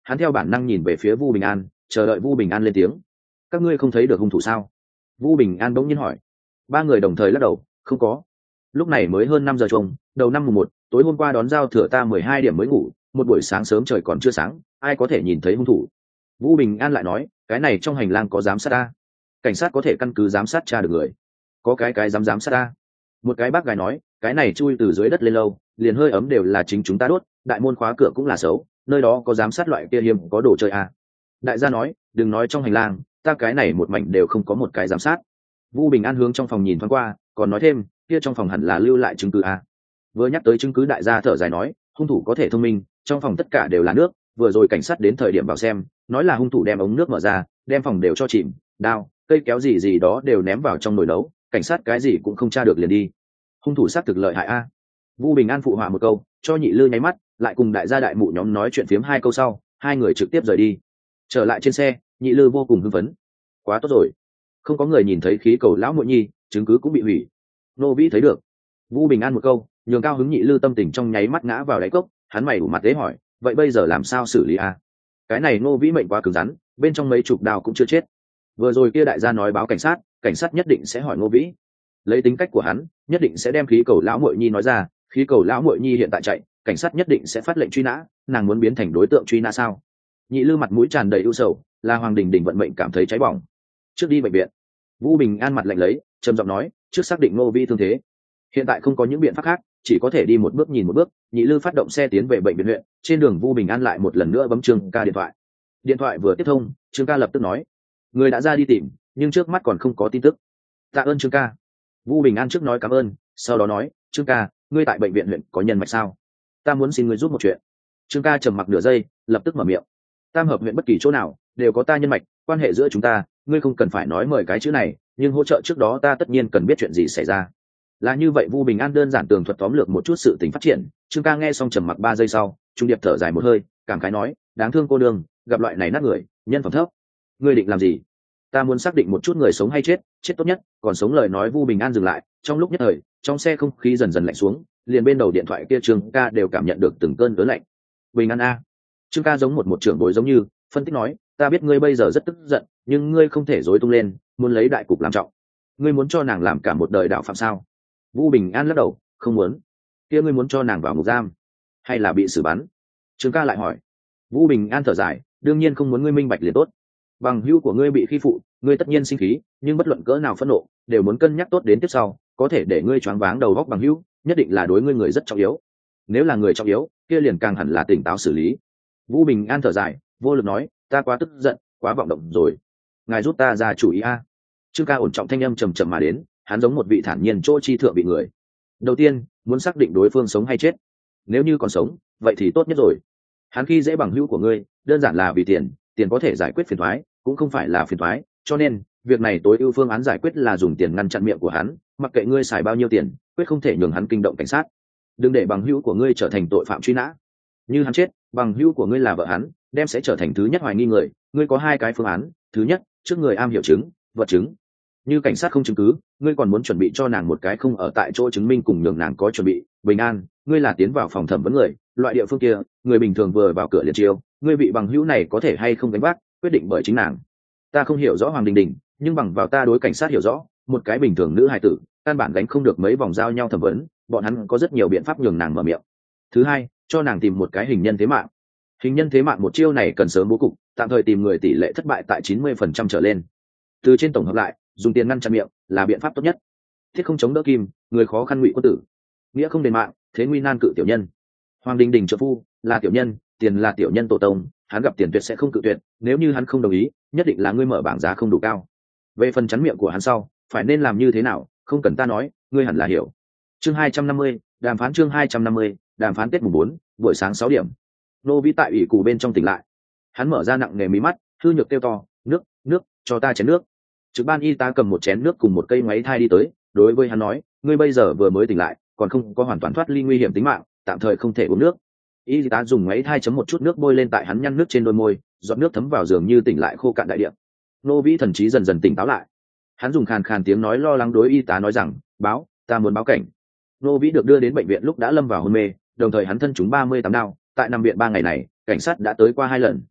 hắn theo bản năng nhìn về phía Vu Bình An, chờ đợi Vu Bình An lên tiếng. Các ngươi không thấy được hung thủ sao? Vu Bình An bỗng nhiên hỏi. Ba người đồng thời lắc đầu, không có. Lúc này mới hơn năm giờ trông, đầu năm mùng một, tối hôm qua đón giao thừa ta mười hai điểm mới ngủ, một buổi sáng sớm trời còn chưa sáng, ai có thể nhìn thấy hung thủ? Vu Bình An lại nói, cái này trong hành lang có giám sát ta, cảnh sát có thể căn cứ giám sát tra được người. Có cái cái dám giám sát ta. Một cái bác gái nói, cái này chui từ dưới đất lên lâu, liền hơi ấm đều là chính chúng ta đốt, đại môn khóa cửa cũng là xấu, nơi đó có giám sát loại kia hiếm có đồ chơi à. Đại gia nói, đừng nói trong hành lang, ta cái này một mảnh đều không có một cái giám sát. Vu Bình An hướng trong phòng nhìn thoáng qua, còn nói thêm, kia trong phòng hẳn là lưu lại chứng cứ à. Vừa nhắc tới chứng cứ, đại gia thở dài nói, hung thủ có thể thông minh, trong phòng tất cả đều là nước, vừa rồi cảnh sát đến thời điểm vào xem, nói là hung thủ đem ống nước mở ra, đem phòng đều cho chìm, đao, cây kéo gì gì đó đều ném vào trong nồi nấu, cảnh sát cái gì cũng không tra được liền đi. Hung thủ xác thực lợi hại a. Vu Bình An phụ họa một câu, cho Nhị Lư nháy mắt, lại cùng đại gia đại mụ nhóm nói chuyện phiếm hai câu sau, hai người trực tiếp rời đi. Trở lại trên xe, Nhị Lư vô cùng hưng phấn. Quá tốt rồi, không có người nhìn thấy khí cầu lão muội nhi, chứng cứ cũng bị hủy. Nô Vĩ thấy được. Vu Bình An một câu, nhường cao hứng Nhị Lư tâm tình trong nháy mắt ngã vào đáy cốc, hắn mày ủ mặt tế hỏi, vậy bây giờ làm sao xử lý a? Cái này Nô Vĩ mệnh quá cứng rắn, bên trong mấy chục đao cũng chưa chết. Vừa rồi kia đại gia nói báo cảnh sát, cảnh sát nhất định sẽ hỏi Nô Vĩ. Lấy tính cách của hắn, nhất định sẽ đem khí cầu lão muội nhi nói ra, khí cầu lão muội nhi hiện tại chạy, cảnh sát nhất định sẽ phát lệnh truy nã, nàng muốn biến thành đối tượng truy nã sao? Nhị Lư mặt mũi tràn đầy ưu sầu, là Hoàng Đình Đình vận mệnh cảm thấy cháy bỏng. Trước đi bệnh viện. Vũ Bình An mặt lạnh lấy, trầm giọng nói, trước xác định Ngô Vĩ thương thế. Hiện tại không có những biện pháp khác, chỉ có thể đi một bước nhìn một bước. Nhị Lư phát động xe tiến về bệnh viện huyện, trên đường Vũ Bình An lại một lần nữa bấm Trương Ca điện thoại. Điện thoại vừa tiếp thông, Trương Ca lập tức nói, người đã ra đi tìm, nhưng trước mắt còn không có tin tức. Tạ ơn Trương Ca. Vũ Bình An trước nói cảm ơn, sau đó nói, Trương Ca, ngươi tại bệnh viện huyện có nhân mạch sao? Ta muốn xin ngươi giúp một chuyện. Trương Ca trầm mặc nửa giây, lập tức mở miệng. Tam Hợp huyện bất kỳ chỗ nào đều có ta nhân mạch, quan hệ giữa chúng ta, ngươi không cần phải nói mời cái chữ này, nhưng hỗ trợ trước đó ta tất nhiên cần biết chuyện gì xảy ra. Là như vậy. Vu Bình An đơn giản tường thuật tóm lược một chút sự tình phát triển. Trương Ca nghe xong trầm mặc ba giây sau, trung điệp thở dài một hơi, cảm khái nói, đáng thương cô đương, gặp loại này nát người, nhân phẩm thấp. Ngươi định làm gì? Ta muốn xác định một chút người sống hay chết, chết tốt nhất, còn sống lời nói. Vu Bình An dừng lại, trong lúc nhất thời, trong xe không khí dần dần lạnh xuống, liền bên đầu điện thoại kia Trương Ca đều cảm nhận được từng cơn ớn lạnh. Bình An a. Trương Ca giống một một trưởng bối giống như phân tích nói, ta biết ngươi bây giờ rất tức giận, nhưng ngươi không thể rối tung lên, muốn lấy đại cục làm trọng. Ngươi muốn cho nàng làm cả một đời đạo phạm sao? Vũ Bình An lắc đầu, không muốn. Kia ngươi muốn cho nàng vào ngục giam, hay là bị xử bắn? Trương Ca lại hỏi. Vũ Bình An thở dài, đương nhiên không muốn. Ngươi minh bạch liền tốt. Bằng hữu của ngươi bị khi phụ, ngươi tất nhiên sinh khí, nhưng bất luận cỡ nào phẫn nộ, đều muốn cân nhắc tốt đến tiếp sau, có thể để ngươi choáng váng đầu óc bằng hữu, nhất định là đối ngươi người rất trọng yếu. Nếu là người trọng yếu, kia liền càng hẳn là tỉnh táo xử lý. Vũ Bình An thở dài, vô lực nói, ta quá tức giận, quá vọng động rồi. Ngài rút ta ra chủ ý a. Trương Ca ổn trọng thanh âm trầm trầm mà đến, hắn giống một vị thản nhiên chỗ chi thượng bị người. Đầu tiên, muốn xác định đối phương sống hay chết. Nếu như còn sống, vậy thì tốt nhất rồi. Hắn khi dễ bằng hữu của ngươi, đơn giản là vì tiền, tiền có thể giải quyết phiền toái, cũng không phải là phiền toái, cho nên, việc này tối ưu phương án giải quyết là dùng tiền ngăn chặn miệng của hắn, mặc kệ ngươi xài bao nhiêu tiền, quyết không thể nhường hắn kinh động cảnh sát. Đừng để bằng hữu của ngươi trở thành tội phạm truy nã. Như hắn chết, bằng hữu của ngươi là vợ hắn, đem sẽ trở thành thứ nhất hoài nghi người. Ngươi có hai cái phương án, thứ nhất, trước người am hiểu chứng, vật chứng. Như cảnh sát không chứng cứ, ngươi còn muốn chuẩn bị cho nàng một cái không ở tại chỗ chứng minh cùng nhường nàng có chuẩn bị. Bình An, ngươi là tiến vào phòng thẩm vấn người, loại địa phương kia, người bình thường vừa vào cửa liền chiêu, ngươi bị bằng hữu này có thể hay không gánh vác, quyết định bởi chính nàng. Ta không hiểu rõ Hoàng Đình Đình, nhưng bằng vào ta đối cảnh sát hiểu rõ, một cái bình thường nữ hài tử, căn bản gánh không được mấy vòng giao nhau thẩm vấn, bọn hắn có rất nhiều biện pháp nhường nàng mở miệng. Thứ hai, cho nàng tìm một cái hình nhân thế mạng. Hình nhân thế mạng một chiêu này cần sớm bố cục, tạm thời tìm người tỷ lệ thất bại tại chín mươi phần trăm trở lên. Từ trên tổng hợp lại, dùng tiền ngăn chặn miệng là biện pháp tốt nhất. Thiết không chống đỡ kim, người khó khăn ngụy quân tử. Nghĩa không đền mạng, thế nguy nan cự tiểu nhân. Hoàng Đình Đình trợ phu là tiểu nhân, tiền là tiểu nhân tổ tông, hắn gặp tiền tuyệt sẽ không cự tuyệt, nếu như hắn không đồng ý, nhất định là ngươi mở bảng giá không đủ cao. Về phần chắn miệng của hắn sau, phải nên làm như thế nào, không cần ta nói, ngươi hẳn là hiểu. Chương hai trăm năm mươi, đàm phán. Chương hai trăm năm mươi, đàm phán. Tết mùng bốn, buổi sáng sáu điểm. Nô Vĩ tại ủy cù bên trong tỉnh lại, hắn mở ra nặng nề mí mắt, hư nhược kêu to, nước nước cho ta chén nước. Trực ban y tá cầm một chén nước cùng một cây máy thai đi tới, đối với hắn nói, ngươi bây giờ vừa mới tỉnh lại, còn không có hoàn toàn thoát ly nguy hiểm tính mạng, tạm thời không thể uống nước. Y tá dùng máy thai chấm một chút nước bôi lên tại hắn nhăn nước trên đôi môi, giọt nước thấm vào giường như tỉnh lại khô cạn đại địa. Nô Vĩ thần trí dần dần tỉnh táo lại, hắn dùng khàn khàn tiếng nói lo lắng đối y tá nói rằng, báo, ta muốn báo cảnh. Nô Vĩ được đưa đến bệnh viện lúc đã lâm vào hôn mê, đồng thời hắn thân trúng ba mươi tám đao, tại nằm viện ba ngày này, cảnh sát đã tới qua hai lần,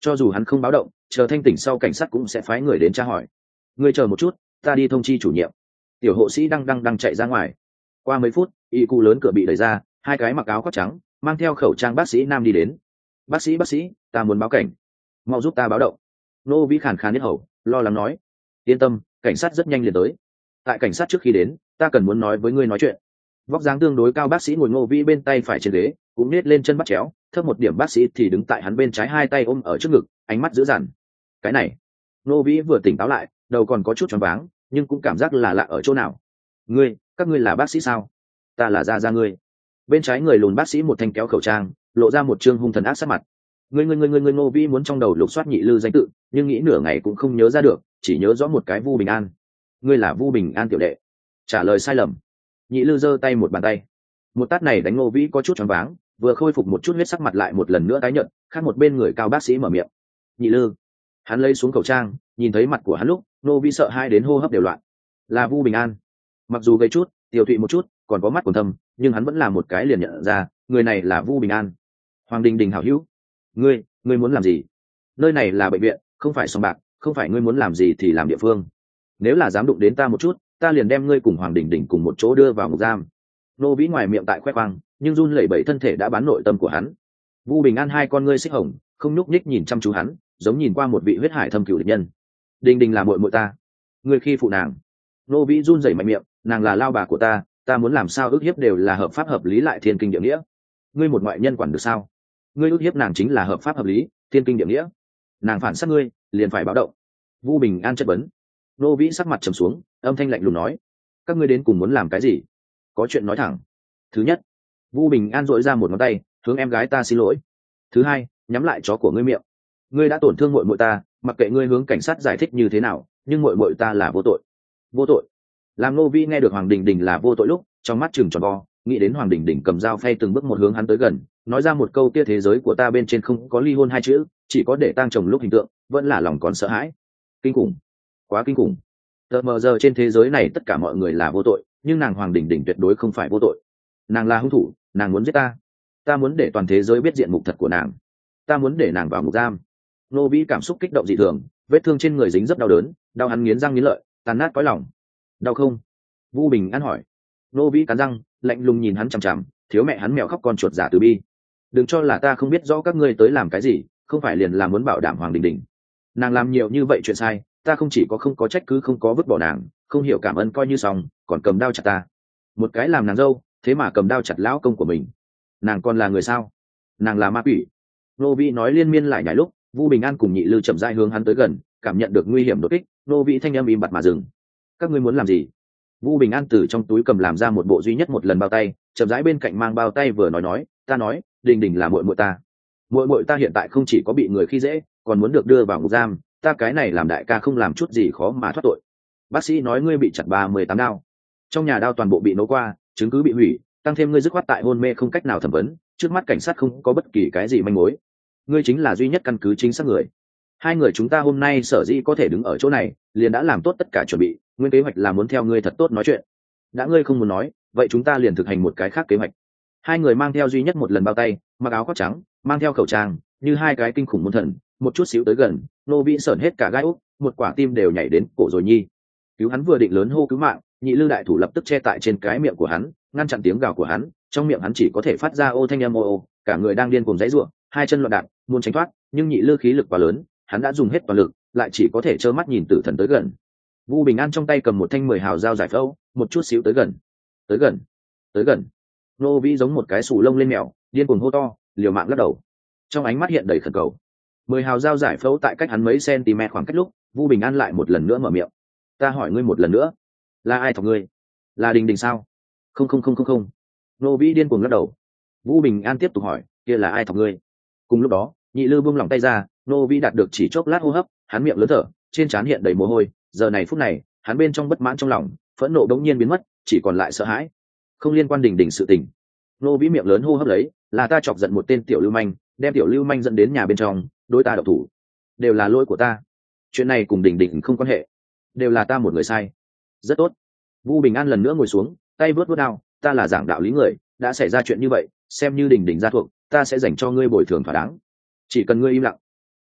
cho dù hắn không báo động, chờ thanh tỉnh sau cảnh sát cũng sẽ phái người đến tra hỏi. Ngươi chờ một chút, ta đi thông chi chủ nhiệm. Tiểu hộ sĩ đang đang đang chạy ra ngoài. Qua mấy phút, y cụ lớn cửa bị đẩy ra, hai cái mặc áo khoác trắng, mang theo khẩu trang bác sĩ nam đi đến. Bác sĩ bác sĩ, ta muốn báo cảnh, mau giúp ta báo động. Nô vĩ khàn khàn nhất hầu, lo lắng nói. Yên tâm, cảnh sát rất nhanh liền tới. Tại cảnh sát trước khi đến, ta cần muốn nói với ngươi nói chuyện. Vóc dáng tương đối cao bác sĩ ngồi Ngô vĩ bên tay phải trên ghế, cũng nết lên chân bắt chéo, thấp một điểm bác sĩ thì đứng tại hắn bên trái, hai tay ôm ở trước ngực, ánh mắt dữ dằn. Cái này, Ngô vĩ vừa tỉnh táo lại, đầu còn có chút choáng váng, nhưng cũng cảm giác là lạ ở chỗ nào. Ngươi, các ngươi là bác sĩ sao? Ta là gia gia ngươi. Bên trái người lùn bác sĩ một thanh kéo khẩu trang, lộ ra một trương hung thần ác sát mặt. Ngươi ngươi ngươi ngươi ngươi Ngô vĩ muốn trong đầu lục soát nhị lư danh tự, nhưng nghĩ nửa ngày cũng không nhớ ra được, chỉ nhớ rõ một cái Vu Bình An. Ngươi là Vu Bình An tiểu đệ. Trả lời sai lầm. Nhị lư giơ tay một bàn tay, một tát này đánh Ngô vĩ có chút choáng váng, vừa khôi phục một chút huyết sắc mặt lại một lần nữa tái nhợt. Khác một bên người cao bác sĩ mở miệng. Nhị lư. Hắn lấy xuống khẩu trang, nhìn thấy mặt của hắn lúc Ngô vĩ sợ hai đến hô hấp đều loạn. Là Vu Bình An. Mặc dù gây chút tiêu thụy một chút, còn có mắt còn thâm, nhưng hắn vẫn là một cái liền nhận ra người này là Vu Bình An. Hoàng Đình Đình hảo hữu. Ngươi, ngươi muốn làm gì? Nơi này là bệnh viện, không phải sòng bạc, không phải ngươi muốn làm gì thì làm địa phương. Nếu là dám đụng đến ta một chút, ta liền đem ngươi cùng Hoàng Đình Đình cùng một chỗ đưa vào ngục giam. Nô vĩ ngoài miệng tại khoe khoang, nhưng run lẩy bẩy thân thể đã bán nội tâm của hắn. Vu Bình An hai con ngươi xích hồng, không nhúc nhích nhìn chăm chú hắn, giống nhìn qua một vị huyết hải thâm cửu địch nhân. Đình Đình là muội muội ta, ngươi khi phụ nàng. Nô vĩ run rẩy mạnh miệng, nàng là lao bà của ta, ta muốn làm sao ức hiếp đều là hợp pháp hợp lý lại thiên kinh địa nghĩa. Ngươi một ngoại nhân quản được sao? Ngươi ức hiếp nàng chính là hợp pháp hợp lý, thiên kinh địa nghĩa. Nàng phản sát ngươi, liền phải báo động. Vu Bình An chất vấn. Nô vĩ sắc mặt trầm xuống, âm thanh lạnh lùng nói. Các ngươi đến cùng muốn làm cái gì? Có chuyện nói thẳng. Thứ nhất, Vu Bình An dội ra một ngón tay, hướng em gái ta xin lỗi. Thứ hai, nhắm lại chó của ngươi miệng. Ngươi đã tổn thương muội muội ta, mặc kệ ngươi hướng cảnh sát giải thích như thế nào, nhưng muội muội ta là vô tội. Vô tội. Làm Nô vĩ nghe được Hoàng Đình Đình là vô tội lúc, trong mắt trừng tròn vo, nghĩ đến Hoàng Đình Đình cầm dao phay từng bước một hướng hắn tới gần, nói ra một câu kia thế giới của ta bên trên không có ly hôn hai chữ, chỉ có để tang chồng lúc hình tượng, vẫn là lòng còn sợ hãi. Kinh khủng, quá kinh khủng. Tờ mờ giờ trên thế giới này tất cả mọi người là vô tội, nhưng nàng Hoàng Đình Đình tuyệt đối không phải vô tội. Nàng là hung thủ, nàng muốn giết ta. Ta muốn để toàn thế giới biết diện mục thật của nàng. Ta muốn để nàng vào ngục giam. Nô vĩ cảm xúc kích động dị thường, vết thương trên người dính rất đau đớn, đau hắn nghiến răng nghiến lợi, tàn nát cõi lòng. Đau không? Vu Bình An hỏi. Nô vĩ cắn răng, lạnh lùng nhìn hắn chằm chằm, thiếu mẹ hắn mèo khóc con chuột giả từ bi. Đừng cho là ta không biết rõ các ngươi tới làm cái gì, không phải liền là muốn bảo đảm Hoàng Đình Đình. Nàng làm nhiều như vậy chuyện sai, ta không chỉ có không có trách cứ không có vứt bỏ nàng, không hiểu cảm ơn coi như xong, còn cầm đao chặt ta. Một cái làm nàng dâu, thế mà cầm đao chặt lão công của mình. Nàng còn là người sao? Nàng là ma quỷ. Nô vĩ nói liên miên lại nhảy lúc, Vu Bình An cùng nhị lư chậm rãi hướng hắn tới gần, cảm nhận được nguy hiểm đột kích, nô vĩ thanh âm im bặt mà dừng. Các ngươi muốn làm gì? Vu Bình An từ trong túi cầm làm ra một bộ duy nhất một lần bao tay, chậm rãi bên cạnh mang bao tay vừa nói nói, ta nói, Đình Đình là muội muội ta. Muội muội ta hiện tại không chỉ có bị người khi dễ, còn muốn được đưa vào ngục giam, ta cái này làm đại ca không làm chút gì khó mà thoát tội. Bác sĩ nói ngươi bị chặt ba mươi tám đao, trong nhà đao toàn bộ bị nấu qua, chứng cứ bị hủy, tăng thêm ngươi dứt khoát tại hôn mê không cách nào thẩm vấn, trước mắt cảnh sát không có bất kỳ cái gì manh mối. Ngươi chính là duy nhất căn cứ chính xác người. Hai người chúng ta hôm nay sở dĩ có thể đứng ở chỗ này, liền đã làm tốt tất cả chuẩn bị, nguyên kế hoạch là muốn theo ngươi thật tốt nói chuyện. Đã ngươi không muốn nói, vậy chúng ta liền thực hành một cái khác kế hoạch. Hai người mang theo duy nhất một lần bao tay, mặc áo khoác trắng, mang theo khẩu trang, như hai cái kinh khủng môn thần, một chút xíu tới gần, nô vĩ sởn hết cả gai úc, một quả tim đều nhảy đến cổ rồi nhi. Cứu hắn vừa định lớn hô cứu mạng, nhị lư đại thủ lập tức che tại trên cái miệng của hắn, ngăn chặn tiếng gào của hắn, trong miệng hắn chỉ có thể phát ra ô thanh âm ô ô, cả người đang điên cuồng giãy giụa, hai chân loạn đạp, muốn tránh thoát, nhưng nhị lư khí lực quá lớn, hắn đã dùng hết toàn lực, lại chỉ có thể trơ mắt nhìn tử thần tới gần. Vu Bình An trong tay cầm một thanh mười hào dao giải phẫu, một chút xíu tới gần, tới gần, tới gần. Nô vĩ giống một cái sù lông lên mèo, điên cuồng hô to, liều mạng lắc đầu, trong ánh mắt hiện đầy khẩn cầu. Mười hào dao giải phẫu tại cách hắn mấy cm khoảng cách lúc, Vu Bình An lại một lần nữa mở miệng. Ta hỏi ngươi một lần nữa, là ai thọc ngươi? Là Đình Đình sao? Không không không không không. Nô vĩ điên cuồng lắc đầu. Vu Bình An tiếp tục hỏi, kia là ai thọc ngươi? Cùng lúc đó, nhị lư buông lỏng tay ra, nô vĩ đạt được chỉ chốc lát hô hấp, hắn miệng lớn thở, trên trán hiện đầy mồ hôi. Giờ này phút này, hắn bên trong bất mãn trong lòng, phẫn nộ đống nhiên biến mất, chỉ còn lại sợ hãi. Không liên quan Đình Đình sự tình. Nô vĩ miệng lớn hô hấp lấy, là ta chọc giận một tên tiểu lưu manh, đem tiểu lưu manh dẫn đến nhà bên trong, đối ta độc thủ. Đều là lỗi của ta. Chuyện này cùng Đình Đình không quan hệ, đều là ta một người sai. Rất tốt. Vu Bình An lần nữa ngồi xuống, tay vớt vớt đao, ta là giảng đạo lý người, đã xảy ra chuyện như vậy, xem như Đình Đình gia thuộc, ta sẽ dành cho ngươi bồi thường thỏa đáng. Chỉ cần ngươi im lặng.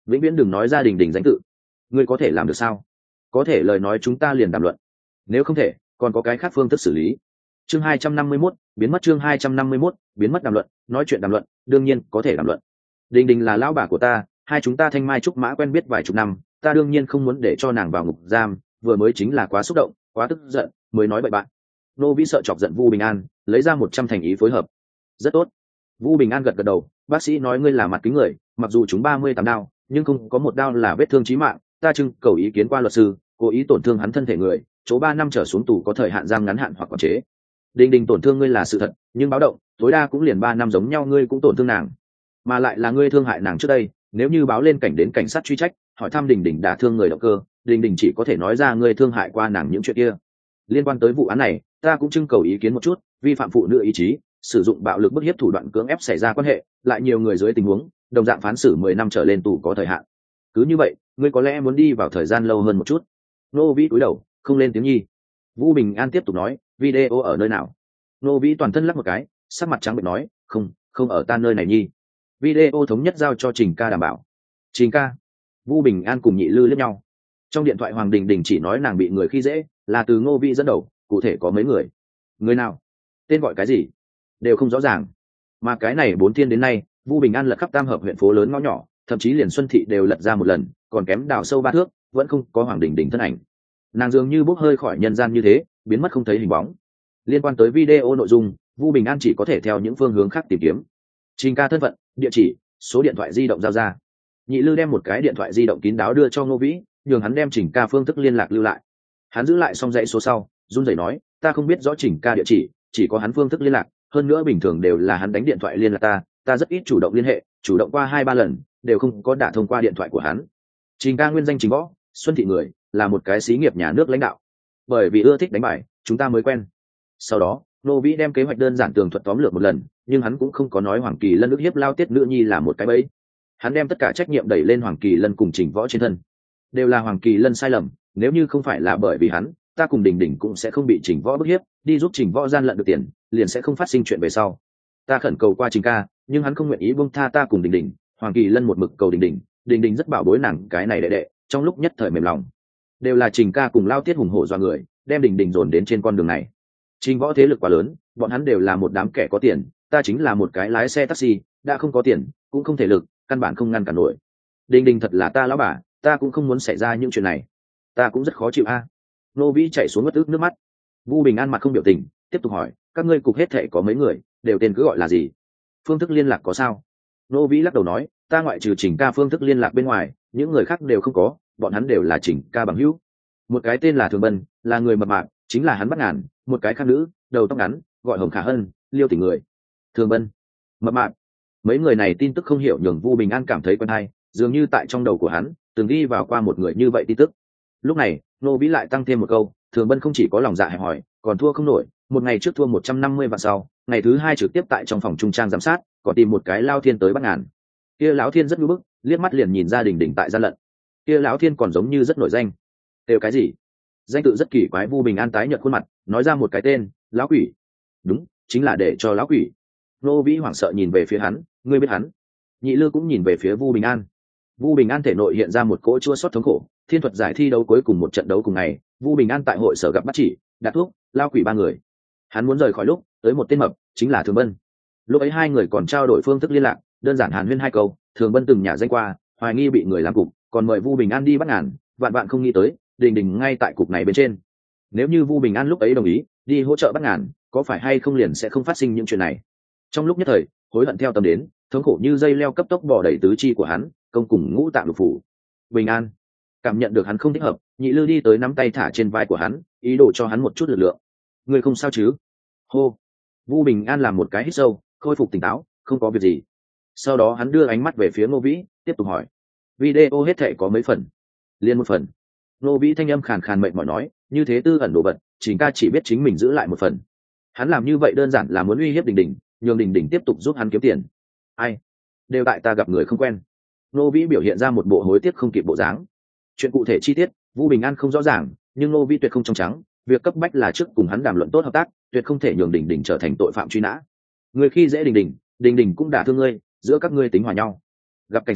vĩnh viễn đừng nói ra đình đình danh tự. Ngươi có thể làm được sao? Có thể lời nói chúng ta liền đàm luận, nếu không thể còn có cái khác phương thức xử lý. Chương hai trăm năm mươi mốt, biến mất. Chương hai trăm năm mươi mốt, biến mất. Đàm luận, nói chuyện đàm luận, đương nhiên có thể đàm luận. Đình đình là lão bà của ta, hai chúng ta thanh mai trúc mã quen biết vài chục năm, ta đương nhiên không muốn để cho nàng vào ngục giam, vừa mới chính là quá xúc động, quá tức giận mới nói bậy bạn. Nô Vĩ sợ chọc giận Vu Bình An, lấy ra một trăm thành ý phối hợp. Rất tốt. Vu Bình An gật gật đầu, bác sĩ nói ngươi là mặt kính người, mặc dù chúng ba mươi tám đao, nhưng không có một đao là vết thương chí mạng, ta trưng cầu ý kiến qua luật sư, cố ý tổn thương hắn thân thể người, chỗ ba năm trở xuống tù có thời hạn giam ngắn hạn hoặc quản chế. Đình đình tổn thương ngươi là sự thật, nhưng báo động, tối đa cũng liền ba năm giống nhau, ngươi cũng tổn thương nàng, mà lại là ngươi thương hại nàng trước đây, nếu như báo lên cảnh đến cảnh sát truy trách, hỏi thăm đình đình đả thương người động cơ, đình đình chỉ có thể nói ra ngươi thương hại qua nàng những chuyện kia. Liên quan tới vụ án này, ta cũng trưng cầu ý kiến một chút, vi phạm phụ nữ ý chí, sử dụng bạo lực bức hiếp thủ đoạn cưỡng ép xảy ra quan hệ, lại nhiều người dưới tình huống, đồng dạng phán xử mười năm trở lên tù có thời hạn. Cứ như vậy, ngươi có lẽ muốn đi vào thời gian lâu hơn một chút. Nô Vĩ cúi đầu, không lên tiếng nhi. Vũ Bình An tiếp tục nói, video ở nơi nào? Nô Vĩ toàn thân lắc một cái, sắc mặt trắng bệch nói, không, không ở ta nơi này nhi. Video thống nhất giao cho Trình ca đảm bảo. Trình ca. Vũ Bình An cùng Nhị Lư liếc nhau. Trong điện thoại Hoàng Đình Đình chỉ nói nàng bị người khi dễ, là từ Ngô Vĩ dẫn đầu, cụ thể có mấy người? Người nào? Tên gọi cái gì? Đều không rõ ràng. Mà cái này bốn thiên đến nay, Vũ Bình An lật khắp tam hợp huyện phố lớn ngõ nhỏ, thậm chí liền Xuân Thị đều lật ra một lần, còn kém đào sâu ba thước, vẫn không có Hoàng Đình Đình thân ảnh. Nàng dường như bốc hơi khỏi nhân gian như thế, biến mất không thấy hình bóng. Liên quan tới video nội dung, Vũ Bình An chỉ có thể theo những phương hướng khác tìm kiếm. Trình ca thân phận, địa chỉ, số điện thoại di động giao ra. Nhị Lư đem một cái điện thoại di động kín đáo đưa cho Ngô Vĩ, nhường hắn đem Trình ca phương thức liên lạc lưu lại. Hắn giữ lại xong dãy số sau, run rẩy nói, ta không biết rõ Trình ca địa chỉ, chỉ có hắn phương thức liên lạc, hơn nữa bình thường đều là hắn đánh điện thoại liên lạc ta, ta rất ít chủ động liên hệ, chủ động qua hai ba lần, đều không có đả thông qua điện thoại của hắn. Trình ca nguyên danh Trình Võ, Xuân Thị người, là một cái xí nghiệp nhà nước lãnh đạo. Bởi vì ưa thích đánh bài, chúng ta mới quen. Sau đó, Nô Vĩ đem kế hoạch đơn giản tường thuật tóm lược một lần, nhưng hắn cũng không có nói Hoàng Kỳ Lân ức hiếp Lao Tiết nữ nhi là một cái bẫy. Hắn đem tất cả trách nhiệm đẩy lên Hoàng Kỳ Lân cùng Trình Võ trên thân. Đều là Hoàng Kỳ Lân sai lầm, nếu như không phải là bởi vì hắn, ta cùng Đình Đình cũng sẽ không bị Trình Võ bức hiếp, đi giúp Trình Võ gian lận được tiền, liền sẽ không phát sinh chuyện về sau. Ta khẩn cầu qua Trình ca, nhưng hắn không nguyện ý buông tha ta cùng Đình Đình. Hoàng Kỳ Lân một mực cầu Đình Đình, Đình Đình rất bảo bối nàng cái này đệ đệ, trong lúc nhất thời mềm lòng. Đều là Trình ca cùng Lao Tiết hùng hổ do người, đem Đình Đình dồn đến trên con đường này. Trình Võ thế lực quá lớn, bọn hắn đều là một đám kẻ có tiền, ta chính là một cái lái xe taxi, đã không có tiền, cũng không thể lực, căn bản không ngăn cản nổi. Đình Đình thật là ta lão bà, ta cũng không muốn xảy ra những chuyện này, ta cũng rất khó chịu a. Nô Vĩ chảy xuống ngất ức nước mắt. Vu Bình An mặt không biểu tình, tiếp tục hỏi, các ngươi cục hết thệ có mấy người, đều tên cứ gọi là gì? Phương thức liên lạc có sao? Nô Vĩ lắc đầu nói, ta ngoại trừ Trình ca phương thức liên lạc bên ngoài, những người khác đều không có, bọn hắn đều là Trình ca bằng hữu. Một cái tên là Thường Bân, là người mập mạp, chính là hắn bắt ngàn, một cái khác nữ, đầu tóc ngắn, gọi Hồng Khả Hân, Liêu Tỉnh người. Thường Bân, mập mạp. Mấy người này tin tức không hiểu nhường Vu Bình An cảm thấy quen hay, dường như tại trong đầu của hắn từng đi vào qua một người như vậy tin tức. Lúc này, Nô Vĩ lại tăng thêm một câu, Thường Bân không chỉ có lòng dạ hẹp hòi, còn thua không nổi, một ngày trước thua một trăm năm mươi vạn sau, ngày thứ hai trực tiếp tại trong phòng trung trang giám sát, còn tìm một cái Lao Thiên tới bắt ngàn. Kia lão Thiên rất ngu bức, liếc mắt liền nhìn ra Đình Đình tại gian lận. Kia lão Thiên còn giống như rất nổi danh. Đều cái gì? Danh tự rất kỳ quái. Vu Bình An tái nhợt khuôn mặt, nói ra một cái tên, lão quỷ. Đúng, chính là để cho lão quỷ. Nô Vĩ hoảng sợ nhìn về phía hắn, ngươi biết hắn? Nhị Lư cũng nhìn về phía Vu Bình An. Vu Bình An thể nội hiện ra một cỗ chua xót thống khổ. Thiên thuật giải thi đấu cuối cùng một trận đấu cùng ngày, Vu Bình An tại hội sở gặp Bát Chỉ, Đạt Thuốc, Lao Quỷ ba người. Hắn muốn rời khỏi lúc, tới một tên mập, chính là Thường Bân. Lúc ấy hai người còn trao đổi phương thức liên lạc, đơn giản hàn huyên hai câu. Thường Bân từng nhà danh qua, hoài nghi bị người làm cục, còn mời Vu Bình An đi bắt ngàn, vạn vạn không nghĩ tới, Đình Đình ngay tại cục này bên trên. Nếu như Vu Bình An lúc ấy đồng ý đi hỗ trợ bắt ngàn, có phải hay không liền sẽ không phát sinh những chuyện này. Trong lúc nhất thời, hối hận theo tâm đến, thống khổ như dây leo cấp tốc bò đầy tứ chi của hắn, công cùng ngũ tạng lục phủ. Bình An cảm nhận được hắn không thích hợp, Nhị Lư đi tới nắm tay thả trên vai của hắn, ý đồ cho hắn một chút lực lượng. Ngươi không sao chứ? Hô. Vu Bình An làm một cái hít sâu, khôi phục tỉnh táo, không có việc gì. Sau đó hắn đưa ánh mắt về phía Ngô Vĩ, tiếp tục hỏi, video hết thảy có mấy phần? Liên một phần. Ngô Vĩ thanh âm khàn khàn mệt mỏi nói, như thế tư ẩn đồ vật, Trình ca chỉ biết chính mình giữ lại một phần. Hắn làm như vậy đơn giản là muốn uy hiếp Đình Đình, nhường Đình Đình tiếp tục giúp hắn kiếm tiền. Ai? Đều tại ta gặp người không quen. Ngô Vĩ biểu hiện ra một bộ hối tiếc không kịp bộ dáng. Chuyện cụ thể chi tiết, Vu Bình An không rõ ràng, nhưng Ngô Vĩ tuyệt không trong trắng, việc cấp bách là trước cùng hắn đàm luận tốt hợp tác, tuyệt không thể nhường Đình Đình trở thành tội phạm truy nã. Người khi dễ Đình Đình, Đình Đình cũng đả thương ngươi, giữa các ngươi tính hòa nhau. Gặp cảnh sát,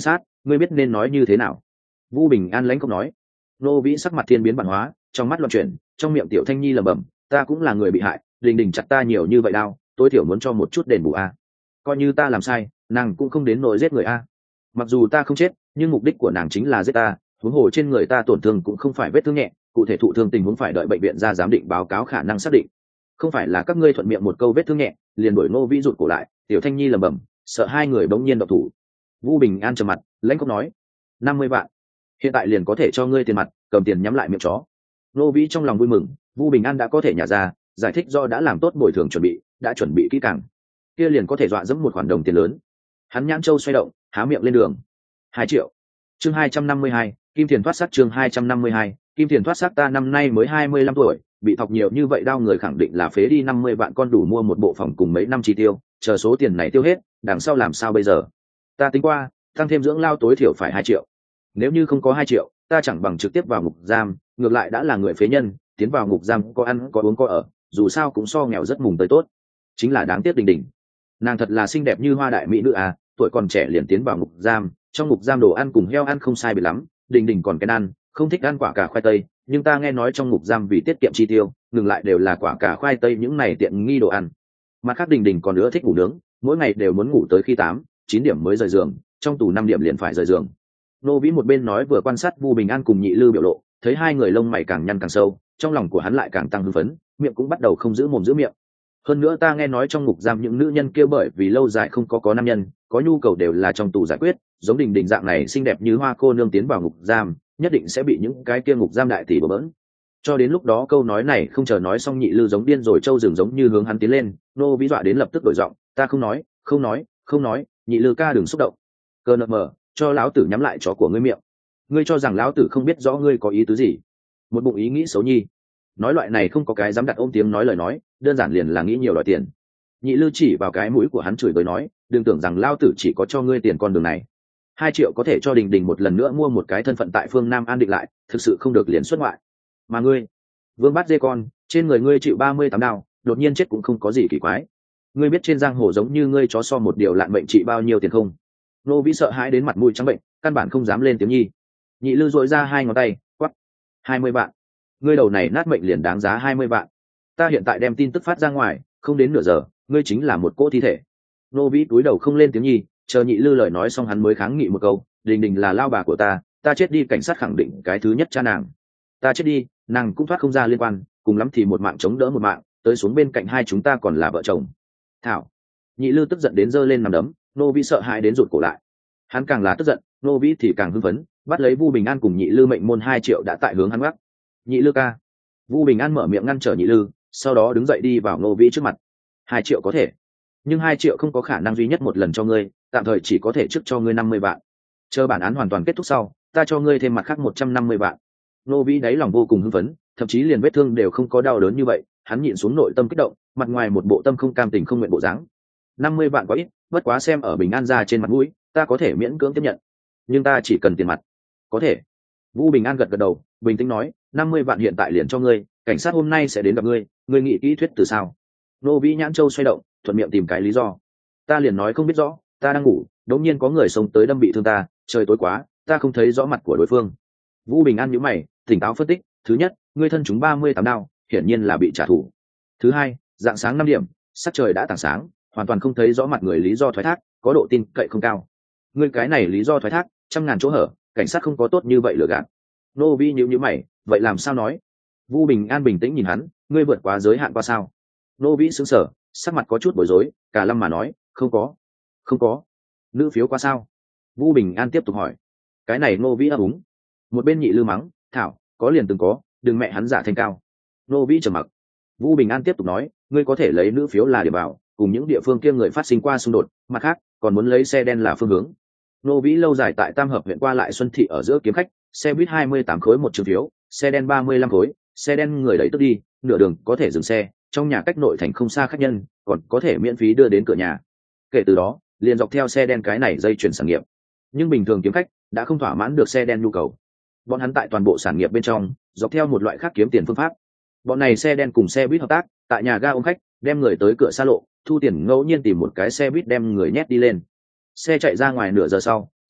ngươi biết nên nói như thế nào? Vu Bình An lãnh không nói. Nô Vĩ sắc mặt thiên biến bản hóa, trong mắt loạn chuyển, trong miệng tiểu thanh nhi lẩm bẩm, ta cũng là người bị hại, đình đình chặt ta nhiều như vậy đau, tối thiểu muốn cho một chút đền bù a. Coi như ta làm sai, nàng cũng không đến nỗi giết người a. Mặc dù ta không chết, nhưng mục đích của nàng chính là giết ta, huống hồ trên người ta tổn thương cũng không phải vết thương nhẹ, cụ thể thụ thương tình huống phải đợi bệnh viện ra giám định báo cáo khả năng xác định. Không phải là các ngươi thuận miệng một câu vết thương nhẹ, liền đuổi Nô Vĩ rụt cổ lại, tiểu thanh nhi lẩm bẩm, sợ hai người bỗng nhiên động thủ. Vu Bình An trầm mặt, lãnh không nói, năm mươi vạn, hiện tại liền có thể cho ngươi tiền mặt, cầm tiền nhắm lại miệng chó. Nô Vĩ trong lòng vui mừng, Vu Bình An đã có thể nhả ra, giải thích do đã làm tốt bồi thường chuẩn bị, đã chuẩn bị kỹ càng, kia liền có thể dọa dẫm một khoản đồng tiền lớn. Hắn nhãn châu xoay động, há miệng lên đường. Hai triệu. Chương hai trăm năm mươi hai, Kim Tiền thoát sắc. Chương hai trăm năm mươi hai, Kim Tiền thoát sắc. Ta năm nay mới hai mươi lăm tuổi, bị thọc nhiều như vậy đau người khẳng định là phế đi năm mươi vạn con đủ mua một bộ phòng cùng mấy năm chi tiêu, chờ số tiền này tiêu hết, đằng sau làm sao bây giờ? Ta tính qua, tăng thêm dưỡng lao tối thiểu phải hai triệu. Nếu như không có hai triệu, ta chẳng bằng trực tiếp vào ngục giam, ngược lại đã là người phế nhân, tiến vào ngục giam có ăn có uống có ở, dù sao cũng so nghèo rất mùng tới tốt. Chính là đáng tiếc Đình Đình, nàng thật là xinh đẹp như hoa đại mỹ nữ à, tuổi còn trẻ liền tiến vào ngục giam, trong ngục giam đồ ăn cùng heo ăn không sai biệt lắm, Đình Đình còn cái ăn, không thích ăn quả cà khoai tây, nhưng ta nghe nói trong ngục giam vì tiết kiệm chi tiêu, ngừng lại đều là quả cà khoai tây những này tiện nghi đồ ăn. Mặt khác Đình Đình còn nữa thích ngủ nướng, mỗi ngày đều muốn ngủ tới khi tám, chín điểm mới rời giường, trong tù năm điểm liền phải rời giường. Nô Vĩ một bên nói vừa quan sát Vu Bình An cùng Nhị Lư biểu lộ, thấy hai người lông mày càng nhăn càng sâu, trong lòng của hắn lại càng tăng hưng phấn, miệng cũng bắt đầu không giữ mồm giữ miệng. Hơn nữa ta nghe nói trong ngục giam những nữ nhân kia bởi vì lâu dài không có có nam nhân, có nhu cầu đều là trong tù giải quyết, giống Đình Đình dạng này xinh đẹp như hoa cô nương tiến vào ngục giam, nhất định sẽ bị những cái kia ngục giam đại tỷ bỡ bỡn. Cho đến lúc đó câu nói này không chờ nói xong Nhị Lư giống điên rồi trâu rừng giống như hướng hắn tiến lên, Nô Vĩ dọa đến lập tức đổi giọng, ta không nói, không nói, không nói, Nhị Lư ca đừng xúc động. Cơ nợ mờ, cho lão tử nhắm lại chó của ngươi miệng. Ngươi cho rằng lão tử không biết rõ ngươi có ý tứ gì? Một bụng ý nghĩ xấu nhi. Nói loại này không có cái dám đặt ôm tiếng nói lời nói, đơn giản liền là nghĩ nhiều đòi tiền. Nhị Lư chỉ vào cái mũi của hắn chửi bới nói, đừng tưởng rằng lão tử chỉ có cho ngươi tiền con đường này. Hai triệu có thể cho Đình Đình một lần nữa mua một cái thân phận tại phương Nam an định lại, thực sự không được liền xuất ngoại. Mà ngươi, Vương Bát Dê con, trên người ngươi chịu ba mươi tám đao, đột nhiên chết cũng không có gì kỳ quái. Ngươi biết trên giang hồ giống như ngươi chó so một điều lạn mệnh trị bao nhiêu tiền không? Nô Vĩ sợ hãi đến mặt mũi trắng bệnh, căn bản không dám lên tiếng nhi. Nhị Lư dội ra hai ngón tay, quắc, hai mươi vạn. Ngươi đầu này nát mệnh liền đáng giá hai mươi vạn. Ta hiện tại đem tin tức phát ra ngoài, không đến nửa giờ, ngươi chính là một cỗ thi thể. Nô Vĩ túi đầu không lên tiếng nhi, chờ Nhị Lư lời nói xong hắn mới kháng nghị một câu, Đình Đình là lao bà của ta, ta chết đi cảnh sát khẳng định cái thứ nhất cha nàng. Ta chết đi, nàng cũng thoát không ra liên quan, cùng lắm thì một mạng chống đỡ một mạng, tới xuống bên cạnh hai chúng ta còn là vợ chồng. Thảo. Nhị Lư tức giận đến giơ lên nằm đấm, Nô Vĩ sợ hãi đến rụt cổ lại. Hắn càng là tức giận, Nô Vĩ thì càng hưng phấn, bắt lấy Vu Bình An cùng Nhị Lư mệnh môn hai triệu đã tại hướng hắn gác. Nhị Lư ca. Vu Bình An mở miệng ngăn trở Nhị Lư, sau đó đứng dậy đi vào Nô Vĩ trước mặt. Hai triệu có thể, nhưng hai triệu không có khả năng duy nhất một lần cho ngươi, tạm thời chỉ có thể trước cho ngươi năm mươi vạn. Chờ bản án hoàn toàn kết thúc sau, ta cho ngươi thêm mặt khác một trăm năm mươi vạn. Nô Vĩ đáy lòng vô cùng hưng phấn, thậm chí liền vết thương đều không có đau đớn như vậy, hắn nhịn xuống nội tâm kích động, mặt ngoài một bộ tâm không cam tình không nguyện bộ dáng. Năm mươi vạn quá ít, bất quá xem ở Bình An ra trên mặt mũi, ta có thể miễn cưỡng tiếp nhận, nhưng ta chỉ cần tiền mặt. Có thể. Vũ Bình An gật gật đầu, bình tĩnh nói, năm mươi vạn hiện tại liền cho ngươi, cảnh sát hôm nay sẽ đến gặp ngươi, ngươi nghĩ kỹ thuyết từ sao? Nô Vĩ nhãn châu xoay động, thuận miệng tìm cái lý do. Ta liền nói không biết rõ, ta đang ngủ, đột nhiên có người xông tới đâm bị thương ta, trời tối quá, ta không thấy rõ mặt của đối phương. Vũ Bình An nhíu mày, tỉnh táo phân tích, thứ nhất, ngươi thân chúng ba mươi tám đao, hiển nhiên là bị trả thù. Thứ hai, dạng sáng năm điểm, sắc trời đã tảng sáng, hoàn toàn không thấy rõ mặt người, lý do thoái thác có độ tin cậy không cao. Ngươi cái này lý do thoái thác trăm ngàn chỗ hở, cảnh sát không có tốt như vậy lừa gạt. Nô Vi nhíu nhíu mày, vậy làm sao nói? Vu Bình An bình tĩnh nhìn hắn, ngươi vượt quá giới hạn qua sao? Nô Vĩ sững sờ, sắc mặt có chút bối rối, cả lâm mà nói, không có, không có. Nữ phiếu qua sao? Vu Bình An tiếp tục hỏi. Cái này Nô Vĩ ấp úng. Một bên Nhị Lư mắng, thảo, có liền từng có, đừng mẹ hắn giả thanh cao. Nô Vĩ trầm mặc. Vu Bình An tiếp tục nói, ngươi có thể lấy nữ phiếu là điểm vào, cùng những địa phương kia người phát sinh qua xung đột, mặt khác còn muốn lấy xe đen là phương hướng. Nô Vĩ lâu dài tại Tam Hợp huyện qua lại Xuân Thị ở giữa kiếm khách, xe buýt hai mươi tám khối một trường phiếu, xe đen ba mươi lăm khối, xe đen người đẩy tức đi, nửa đường có thể dừng xe, trong nhà cách nội thành không xa khách nhân, còn có thể miễn phí đưa đến cửa nhà. Kể từ đó, liền dọc theo xe đen cái này dây chuyển sản nghiệp. Nhưng bình thường kiếm khách đã không thỏa mãn được xe đen nhu cầu. Bọn hắn tại toàn bộ sản nghiệp bên trong, dọc theo một loại khác kiếm tiền phương pháp. Bọn này xe đen cùng xe buýt hợp tác, tại nhà ga ôm khách, đem người tới cửa xa lộ, thu tiền ngẫu nhiên tìm một cái xe buýt đem người nhét đi lên. Xe chạy ra ngoài nửa giờ sau,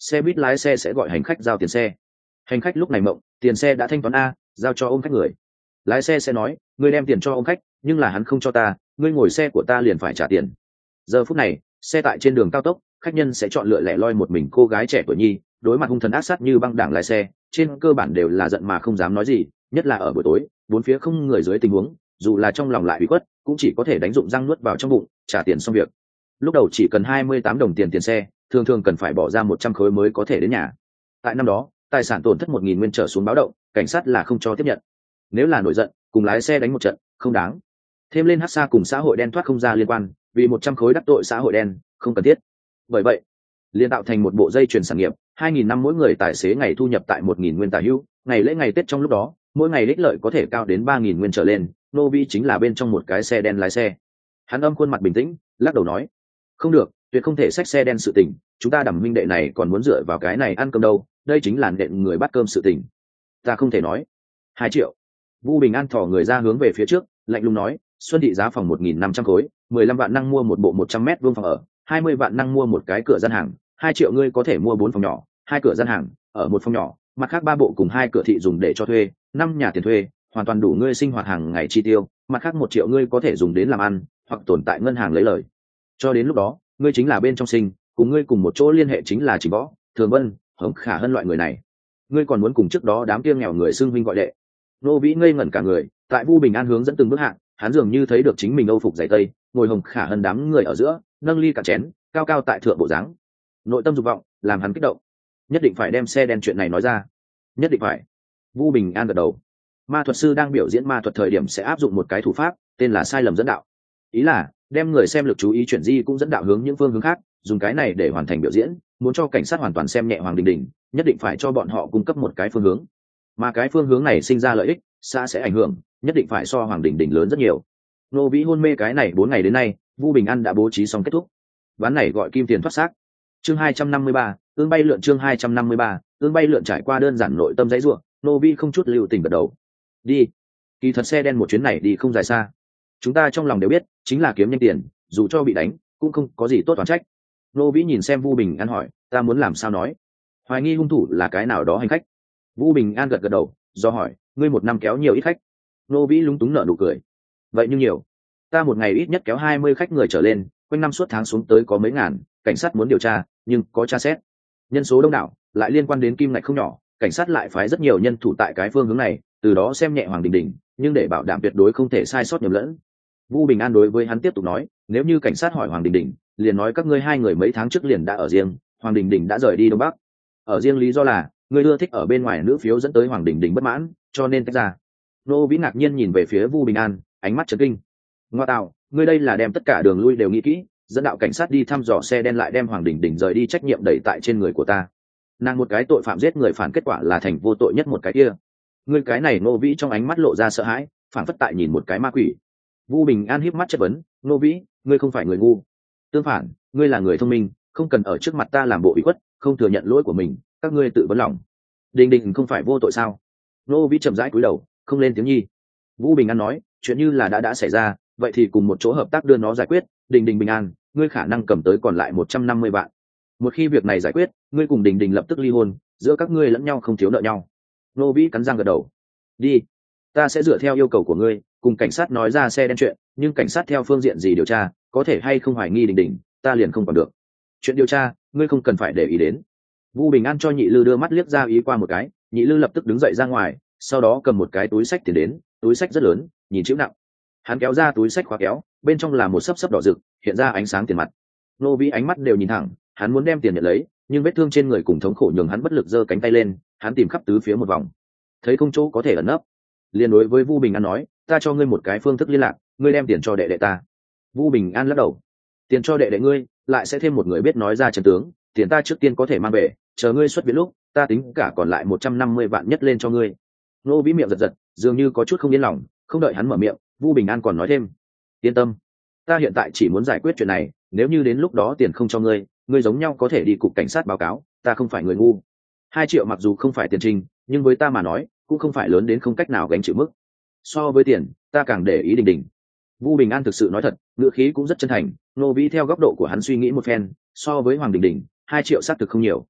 xe buýt lái xe sẽ gọi hành khách giao tiền xe. Hành khách lúc này mộng, tiền xe đã thanh toán a, giao cho ôm khách người. Lái xe sẽ nói, ngươi đem tiền cho ôm khách, nhưng là hắn không cho ta, ngươi ngồi xe của ta liền phải trả tiền. Giờ phút này, xe tại trên đường cao tốc, khách nhân sẽ chọn lựa lẻ loi một mình cô gái trẻ tuổi nhi, đối mặt hung thần ác sát như băng đảng lái xe, trên cơ bản đều là giận mà không dám nói gì, nhất là ở buổi tối, bốn phía không người dưới tình huống, dù là trong lòng lại bị quất, cũng chỉ có thể đánh dụng răng nuốt vào trong bụng, trả tiền xong việc. Lúc đầu chỉ cần hai mươi tám đồng tiền tiền xe, thường thường cần phải bỏ ra một trăm khối mới có thể đến nhà. Tại năm đó, tài sản tổn thất một nghìn nguyên trở xuống báo động, cảnh sát là không cho tiếp nhận. Nếu là nổi giận, cùng lái xe đánh một trận, không đáng. Thêm lên hắc xa cùng xã hội đen thoát không ra liên quan, vì một trăm khối đắc tội xã hội đen, không cần thiết. Bởi vậy, liên tạo thành một bộ dây chuyền sản nghiệp, hai nghìn năm mỗi người tài xế ngày thu nhập tại một nghìn nguyên tả hữu, ngày lễ ngày Tết trong lúc đó, mỗi ngày ích lợi có thể cao đến ba nghìn nguyên trở lên, Novi chính là bên trong một cái xe đen lái xe. Hắn âm khuôn mặt bình tĩnh, lắc đầu nói: "Không được, tuyệt không thể xách xe đen sự tình, chúng ta Đàm minh đệ này còn muốn dựa vào cái này ăn cơm đâu, đây chính là nện người bắt cơm sự tình. Ta không thể nói." Hai triệu. Vu Bình An thò người ra hướng về phía trước, lạnh lùng nói: "Xuân thị giá phòng một nghìn năm trăm khối, mười lăm vạn năng mua một bộ một trăm mét vuông phòng ở, hai mươi vạn năng mua một cái cửa gian hàng, hai triệu ngươi có thể mua bốn phòng nhỏ, hai cửa gian hàng, ở một phòng nhỏ, mặt khác ba bộ cùng hai cửa thị dùng để cho thuê, năm nhà tiền thuê, hoàn toàn đủ ngươi sinh hoạt hàng ngày chi tiêu, mặt khác một triệu ngươi có thể dùng đến làm ăn, hoặc tồn tại ngân hàng lấy lời. Cho đến lúc đó, ngươi chính là bên trong sinh, cùng ngươi cùng một chỗ liên hệ chính là Trình Võ, Thường Vân, Hồng Khả Hân loại người này. Ngươi còn muốn cùng trước đó đám kia nghèo người xưng huynh gọi đệ." Nô Vĩ ngây ngẩn cả người, tại Vu Bình An hướng dẫn từng bước hạng, hắn dường như thấy được chính mình âu phục dày tây, ngồi Hồng Khả Hân đám người ở giữa, nâng ly cả chén, cao cao tại thượng bộ dáng. Nội tâm dục vọng làm hắn kích động, nhất định phải đem xe đen chuyện này nói ra, nhất định phải. Vu Bình An gật đầu. Ma thuật sư đang biểu diễn ma thuật thời điểm sẽ áp dụng một cái thủ pháp, tên là sai lầm dẫn đạo. Ý là đem người xem lực chú ý chuyển di cũng dẫn đạo hướng những phương hướng khác, dùng cái này để hoàn thành biểu diễn. Muốn cho cảnh sát hoàn toàn xem nhẹ Hoàng Đình Đình, nhất định phải cho bọn họ cung cấp một cái phương hướng, mà cái phương hướng này sinh ra lợi ích, xã sẽ ảnh hưởng, nhất định phải so Hoàng Đình Đình lớn rất nhiều. Nô Vĩ hôn mê cái này bốn ngày đến nay, Vu Bình An đã bố trí xong kết thúc. Ván này gọi kim tiền thoát xác. Chương hai trăm năm mươi ba, ương bay lượn chương hai trăm năm mươi ba, ương bay lượn trải qua đơn giản nội tâm dãy rủa, Nô Vĩ không chút lưu tình gật đầu. Đi. Kỳ thật xe đen một chuyến này đi không dài xa. Chúng ta trong lòng đều biết, chính là kiếm nhanh tiền, dù cho bị đánh, cũng không có gì tốt oán trách. Nô Vĩ nhìn xem Vu Bình An hỏi, ta muốn làm sao nói? Hoài nghi hung thủ là cái nào đó hành khách. Vu Bình An gật gật đầu, do hỏi, ngươi một năm kéo nhiều ít khách? Nô Vĩ lúng túng nở nụ cười. Vậy nhưng nhiều. Ta một ngày ít nhất kéo hai mươi khách người trở lên, quanh năm suốt tháng xuống tới có mấy ngàn, cảnh sát muốn điều tra, nhưng có tra xét. Nhân số đông đảo, lại liên quan đến kim ngạch không nhỏ, cảnh sát lại phái rất nhiều nhân thủ tại cái phương hướng này, từ đó xem nhẹ Hoàng Đình Đình, nhưng để bảo đảm tuyệt đối không thể sai sót nhầm lẫn. Vu Bình An đối với hắn tiếp tục nói, nếu như cảnh sát hỏi Hoàng Đình Đình, liền nói các ngươi hai người mấy tháng trước liền đã ở riêng, Hoàng Đình Đình đã rời đi Đông Bắc. Ở riêng lý do là, ngươi ưa thích ở bên ngoài nữ phiếu dẫn tới Hoàng Đình Đình bất mãn, cho nên tách ra. Nô Vĩ ngạc nhiên nhìn về phía Vu Bình An, ánh mắt chấn kinh. Ngoa tạo, ngươi đây là đem tất cả đường lui đều nghĩ kỹ, dẫn đạo cảnh sát đi thăm dò xe đen lại đem Hoàng Đình Đình rời đi trách nhiệm đẩy tại trên người của ta. Nàng một cái tội phạm giết người phản kết quả là thành vô tội nhất một cái kia. Ngươi cái này Nô Vĩ trong ánh mắt lộ ra sợ hãi, phản phất tại nhìn một cái ma quỷ. Vu Bình An híp mắt chất vấn, Nô Vĩ, ngươi không phải người ngu. Tương phản, ngươi là người thông minh, không cần ở trước mặt ta làm bộ ủy khuất, không thừa nhận lỗi của mình, các ngươi tự vấn lòng. Đình Đình không phải vô tội sao? Nô Vĩ chậm rãi cúi đầu, không lên tiếng nhi. Vũ Bình An nói, chuyện như là đã đã xảy ra, vậy thì cùng một chỗ hợp tác đưa nó giải quyết. Đình Đình bình an, ngươi khả năng cầm tới còn lại một trăm năm mươi vạn. Một khi việc này giải quyết, ngươi cùng Đình Đình lập tức ly hôn, giữa các ngươi lẫn nhau không thiếu nợ nhau. Nô Vĩ cắn răng gật đầu. Đi, ta sẽ dựa theo yêu cầu của ngươi, cùng cảnh sát nói ra xe đen chuyện, nhưng cảnh sát theo phương diện gì điều tra, có thể hay không hoài nghi Đình Đình, ta liền không còn được. Chuyện điều tra, ngươi không cần phải để ý đến. Vũ Bình An cho Nhị Lư đưa mắt liếc ra ý qua một cái, Nhị Lư lập tức đứng dậy ra ngoài, sau đó cầm một cái túi sách tiền đến, túi sách rất lớn, nhìn chữ nặng. Hắn kéo ra túi sách khóa kéo, bên trong là một sấp sấp đỏ rực, hiện ra ánh sáng tiền mặt. Nô Vĩ ánh mắt đều nhìn thẳng, hắn muốn đem tiền nhận lấy, nhưng vết thương trên người cùng thống khổ nhường hắn bất lực giơ cánh tay lên, hắn tìm khắp tứ phía một vòng, thấy không chỗ có thể ẩn nấp, liền đối với Vu Bình An nói, ta cho ngươi một cái phương thức liên lạc, ngươi đem tiền cho đệ đệ ta. Vu Bình An lắc đầu, tiền cho đệ đệ ngươi, lại sẽ thêm một người biết nói ra chân tướng, tiền ta trước tiên có thể mang về, chờ ngươi xuất viện lúc, ta tính cả còn lại một trăm năm mươi vạn nhất lên cho ngươi. Nô Vĩ miệng giật giật, dường như có chút không yên lòng, không đợi hắn mở miệng, Vu Bình An còn nói thêm, yên tâm, ta hiện tại chỉ muốn giải quyết chuyện này, nếu như đến lúc đó tiền không cho ngươi, ngươi giống nhau có thể đi cục cảnh sát báo cáo, ta không phải người ngu. Hai triệu mặc dù không phải tiền trình, nhưng với ta mà nói, cũng không phải lớn đến không cách nào gánh chịu mức. So với tiền, ta càng để ý Đình Đình. Vu Bình An thực sự nói thật, ngữ khí cũng rất chân thành. Nô Vĩ theo góc độ của hắn suy nghĩ một phen, so với Hoàng Đình Đình, hai triệu xác thực không nhiều,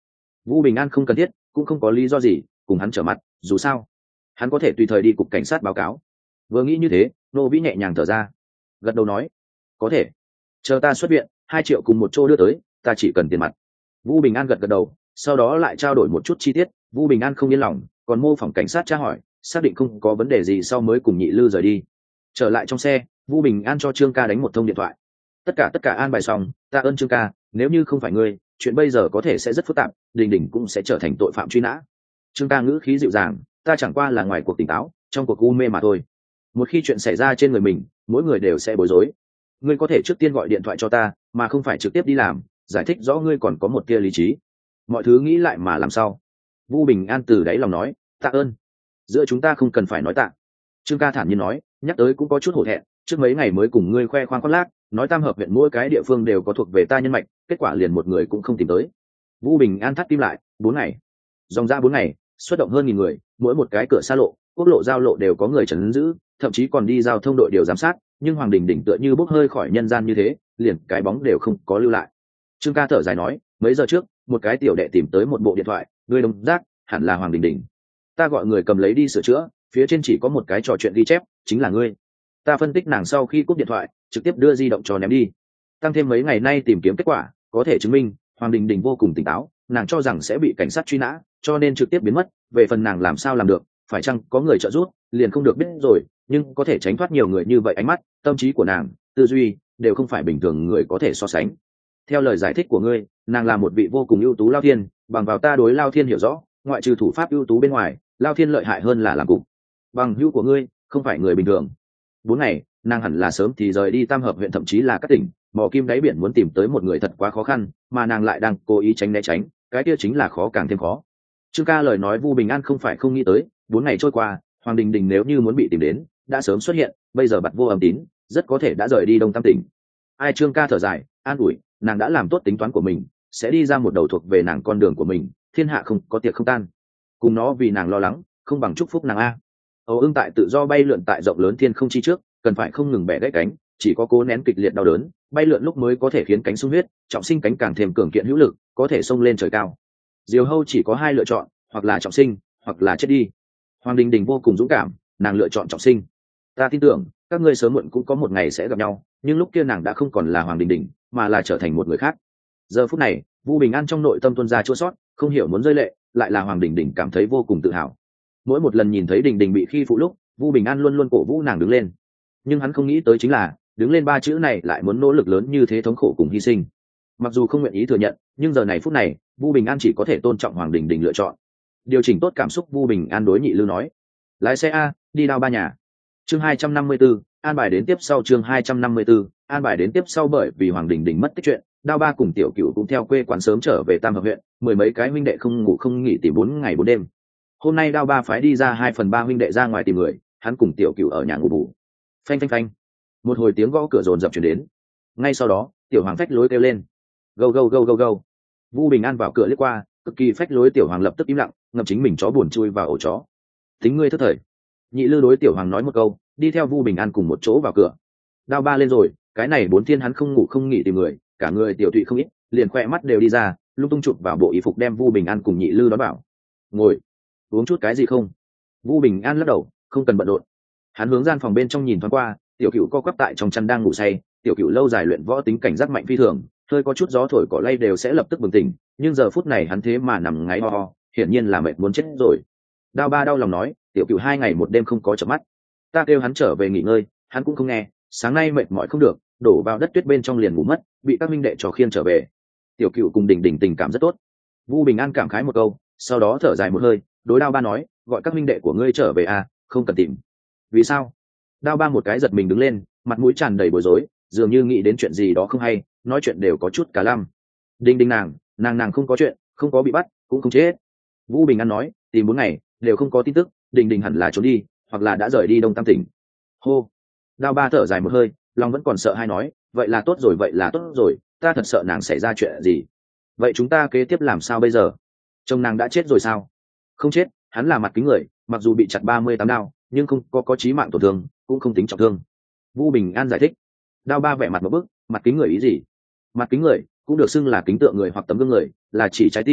Vũ Bình An không cần thiết, cũng không có lý do gì cùng hắn trở mặt, dù sao hắn có thể tùy thời đi cục cảnh sát báo cáo. Vừa nghĩ như thế, Nô Vĩ nhẹ nhàng thở ra, gật đầu nói có thể, chờ ta xuất viện hai triệu cùng một chỗ đưa tới, ta chỉ cần tiền mặt. Vũ Bình An gật gật đầu, sau đó lại trao đổi một chút chi tiết. Vũ Bình An không yên lòng, còn mô phỏng cảnh sát tra hỏi, xác định không có vấn đề gì sau mới cùng Nhị Lư rời đi. Trở lại trong xe, Vũ Bình An cho Trương Ca đánh một thông điện thoại. Tất cả tất cả an bài xong, ta ơn Trương Ca, nếu như không phải ngươi, chuyện bây giờ có thể sẽ rất phức tạp, Đình Đình cũng sẽ trở thành tội phạm truy nã. Trương Ca ngữ khí dịu dàng, ta chẳng qua là ngoài cuộc tỉnh táo, trong cuộc u mê mà thôi. Một khi chuyện xảy ra trên người mình, mỗi người đều sẽ bối rối. Ngươi có thể trước tiên gọi điện thoại cho ta, mà không phải trực tiếp đi làm, giải thích rõ ngươi còn có một tia lý trí. Mọi thứ nghĩ lại mà làm sao. Vũ Bình An từ đáy lòng nói, tạ ơn. Giữa chúng ta không cần phải nói tạ. Trương Ca thản nhiên nói, nhắc tới cũng có chút hổ thẹn, trước mấy ngày mới cùng ngươi khoe khoang khoác lác, nói Tam Hợp huyện mỗi cái địa phương đều có thuộc về ta nhân mạch, kết quả liền một người cũng không tìm tới. Vũ Bình An thắt tim lại, bốn ngày, dòng ra bốn ngày, xuất động hơn nghìn người, mỗi một cái cửa xa lộ, quốc lộ giao lộ đều có người trấn giữ, thậm chí còn đi giao thông đội điều giám sát, nhưng Hoàng Đình Đình tựa như bốc hơi khỏi nhân gian như thế, liền cái bóng đều không có lưu lại. Trương Ca thở dài nói, mấy giờ trước, một cái tiểu đệ tìm tới một bộ điện thoại, người đồng giác, hẳn là Hoàng Đình Đình. Ta gọi người cầm lấy đi sửa chữa, phía trên chỉ có một cái trò chuyện ghi chép, chính là ngươi. Ta phân tích nàng sau khi cúp điện thoại, trực tiếp đưa di động cho ném đi. Tăng thêm mấy ngày nay tìm kiếm kết quả, có thể chứng minh Hoàng Đình Đình vô cùng tỉnh táo, nàng cho rằng sẽ bị cảnh sát truy nã, cho nên trực tiếp biến mất. Về phần nàng làm sao làm được, phải chăng có người trợ giúp, liền không được biết rồi, nhưng có thể tránh thoát nhiều người như vậy ánh mắt, tâm trí của nàng, tư duy đều không phải bình thường người có thể so sánh. Theo lời giải thích của ngươi, nàng là một vị vô cùng ưu tú Lao Thiên, bằng vào ta đối Lao Thiên hiểu rõ, ngoại trừ thủ pháp ưu tú bên ngoài, Lao Thiên lợi hại hơn là làm cục. Bằng hữu của ngươi không phải người bình thường. Bốn ngày, nàng hẳn là sớm thì rời đi Tam Hợp huyện, thậm chí là các tỉnh mò kim đáy biển muốn tìm tới một người thật quá khó khăn, mà nàng lại đang cố ý tránh né tránh, cái kia chính là khó càng thêm khó. Trương Ca lời nói Vu Bình An không phải không nghĩ tới, bốn ngày trôi qua, Hoàng Đình Đình nếu như muốn bị tìm đến, đã sớm xuất hiện, bây giờ bặt vô âm tín, rất có thể đã rời đi Đông Tam tỉnh. Ai Trương Ca thở dài, an ủi, nàng đã làm tốt tính toán của mình, sẽ đi ra một đầu thuộc về nàng con đường của mình, thiên hạ không có tiệc không tan. Cùng nó vì nàng lo lắng, không bằng chúc phúc nàng a. Âu ưng tại tự do bay lượn tại rộng lớn thiên không chi trước, cần phải không ngừng bẻ gãy cánh, chỉ có cố nén kịch liệt đau đớn, bay lượn lúc mới có thể khiến cánh sung huyết, trọng sinh cánh càng thêm cường kiện hữu lực, có thể xông lên trời cao. Diều Hâu chỉ có hai lựa chọn, hoặc là trọng sinh, hoặc là chết đi. Hoàng Đình Đình vô cùng dũng cảm, nàng lựa chọn trọng sinh. Ta tin tưởng các ngươi sớm muộn cũng có một ngày sẽ gặp nhau, nhưng lúc kia nàng đã không còn là Hoàng Đình Đình, mà là trở thành một người khác. Giờ phút này, Vu Bình An trong nội tâm tuôn ra chua xót, không hiểu muốn rơi lệ, lại là Hoàng Đình Đình cảm thấy vô cùng tự hào. Mỗi một lần nhìn thấy Đình Đình bị khi phụ lúc, Vu Bình An luôn luôn cổ vũ nàng đứng lên, nhưng hắn không nghĩ tới chính là đứng lên ba chữ này lại muốn nỗ lực lớn như thế, thống khổ cùng hy sinh. Mặc dù không nguyện ý thừa nhận, nhưng giờ này phút này, Vu Bình An chỉ có thể tôn trọng Hoàng Đình Đình lựa chọn. Điều chỉnh tốt cảm xúc, Vu Bình An đối Nhị Lư nói, lái xe a, đi Đao Ba nhà. Chương hai trăm năm mươi 4, an bài đến tiếp sau. Chương hai trăm năm mươi 4, an bài đến tiếp sau. Bởi vì Hoàng Đình Đình mất tích chuyện, Đao Ba cùng Tiểu Cửu cũng theo quê quán sớm trở về Tam Hợp huyện, mười mấy cái huynh đệ không ngủ không nghỉ tìm bốn ngày bốn đêm. Hôm nay Đao Ba phái đi ra hai phần ba huynh đệ ra ngoài tìm người, hắn cùng Tiểu Cửu ở nhà ngủ bù. Phanh phanh phanh, một hồi tiếng gõ cửa rồn rập chuyển đến. Ngay sau đó, Tiểu Hoàng phách lối kêu lên, gâu gâu gâu gâu gâu. Vu Bình An vào cửa liếc qua, cực kỳ phách lối Tiểu Hoàng lập tức im lặng, ngậm chính mình chó buồn chui vào ổ chó. Tính ngươi thất thời. Nhị Lư đối Tiểu Hoàng nói một câu, đi theo Vu Bình An cùng một chỗ vào cửa. Đao Ba lên rồi, cái này bốn thiên hắn không ngủ không nghỉ tìm người, cả người tiểu tụy không ít, liền khoe mắt đều đi ra, lung tung chụp vào bộ y phục đem Vu Bình An cùng Nhị Lư đón bảo. Ngồi, uống chút cái gì không? Vu Bình An lắc đầu, không cần bận rộn. Hắn hướng gian phòng bên trong nhìn thoáng qua, Tiểu Cửu co quắp tại trong chăn đang ngủ say. Tiểu Cửu lâu dài luyện võ, tính cảnh giác mạnh phi thường, hơi có chút gió thổi cỏ lay đều sẽ lập tức bừng tỉnh, nhưng giờ phút này hắn thế mà nằm ngáy ho ho, hiển nhiên là mệt muốn chết rồi. Đao Ba đau lòng nói, Tiểu Cửu hai ngày một đêm không có chợp mắt, ta kêu hắn trở về nghỉ ngơi, hắn cũng không nghe, sáng nay mệt mỏi không được, đổ vào đất tuyết bên trong liền ngủ mất, bị các minh đệ trò khiêng trở về. Tiểu Cửu cùng Đình Đình tình cảm rất tốt. Vu Bình An cảm khái một câu, sau đó thở dài một hơi, đối Đao Ba nói, gọi các minh đệ của ngươi trở về à, không cần tìm. Vì sao? Đao Ba một cái giật mình đứng lên, mặt mũi tràn đầy bối rối, dường như nghĩ đến chuyện gì đó không hay, nói chuyện đều có chút cả lăm. Đình Đình nàng, nàng nàng không có chuyện, không có bị bắt, cũng không chết. Vũ Bình An nói, tìm bốn ngày đều không có tin tức, Đình Đình hẳn là trốn đi, hoặc là đã rời đi Đông Tam tỉnh. Hô. Đao Ba thở dài một hơi, lòng vẫn còn sợ hay nói, vậy là tốt rồi, vậy là tốt rồi, ta thật sợ nàng xảy ra chuyện gì. Vậy chúng ta kế tiếp làm sao bây giờ? Chồng nàng đã chết rồi sao? Không chết, hắn là mặt kính người, mặc dù bị chặt ba mươi tám đao, nhưng không có có chí mạng tổn thương, cũng không tính trọng thương. Vũ Bình An giải thích. Đao Ba vẻ mặt một bức, mặt kính người ý gì? Mặt kính người cũng được xưng là kính tượng người hoặc tấm gương người, là chỉ trái tim,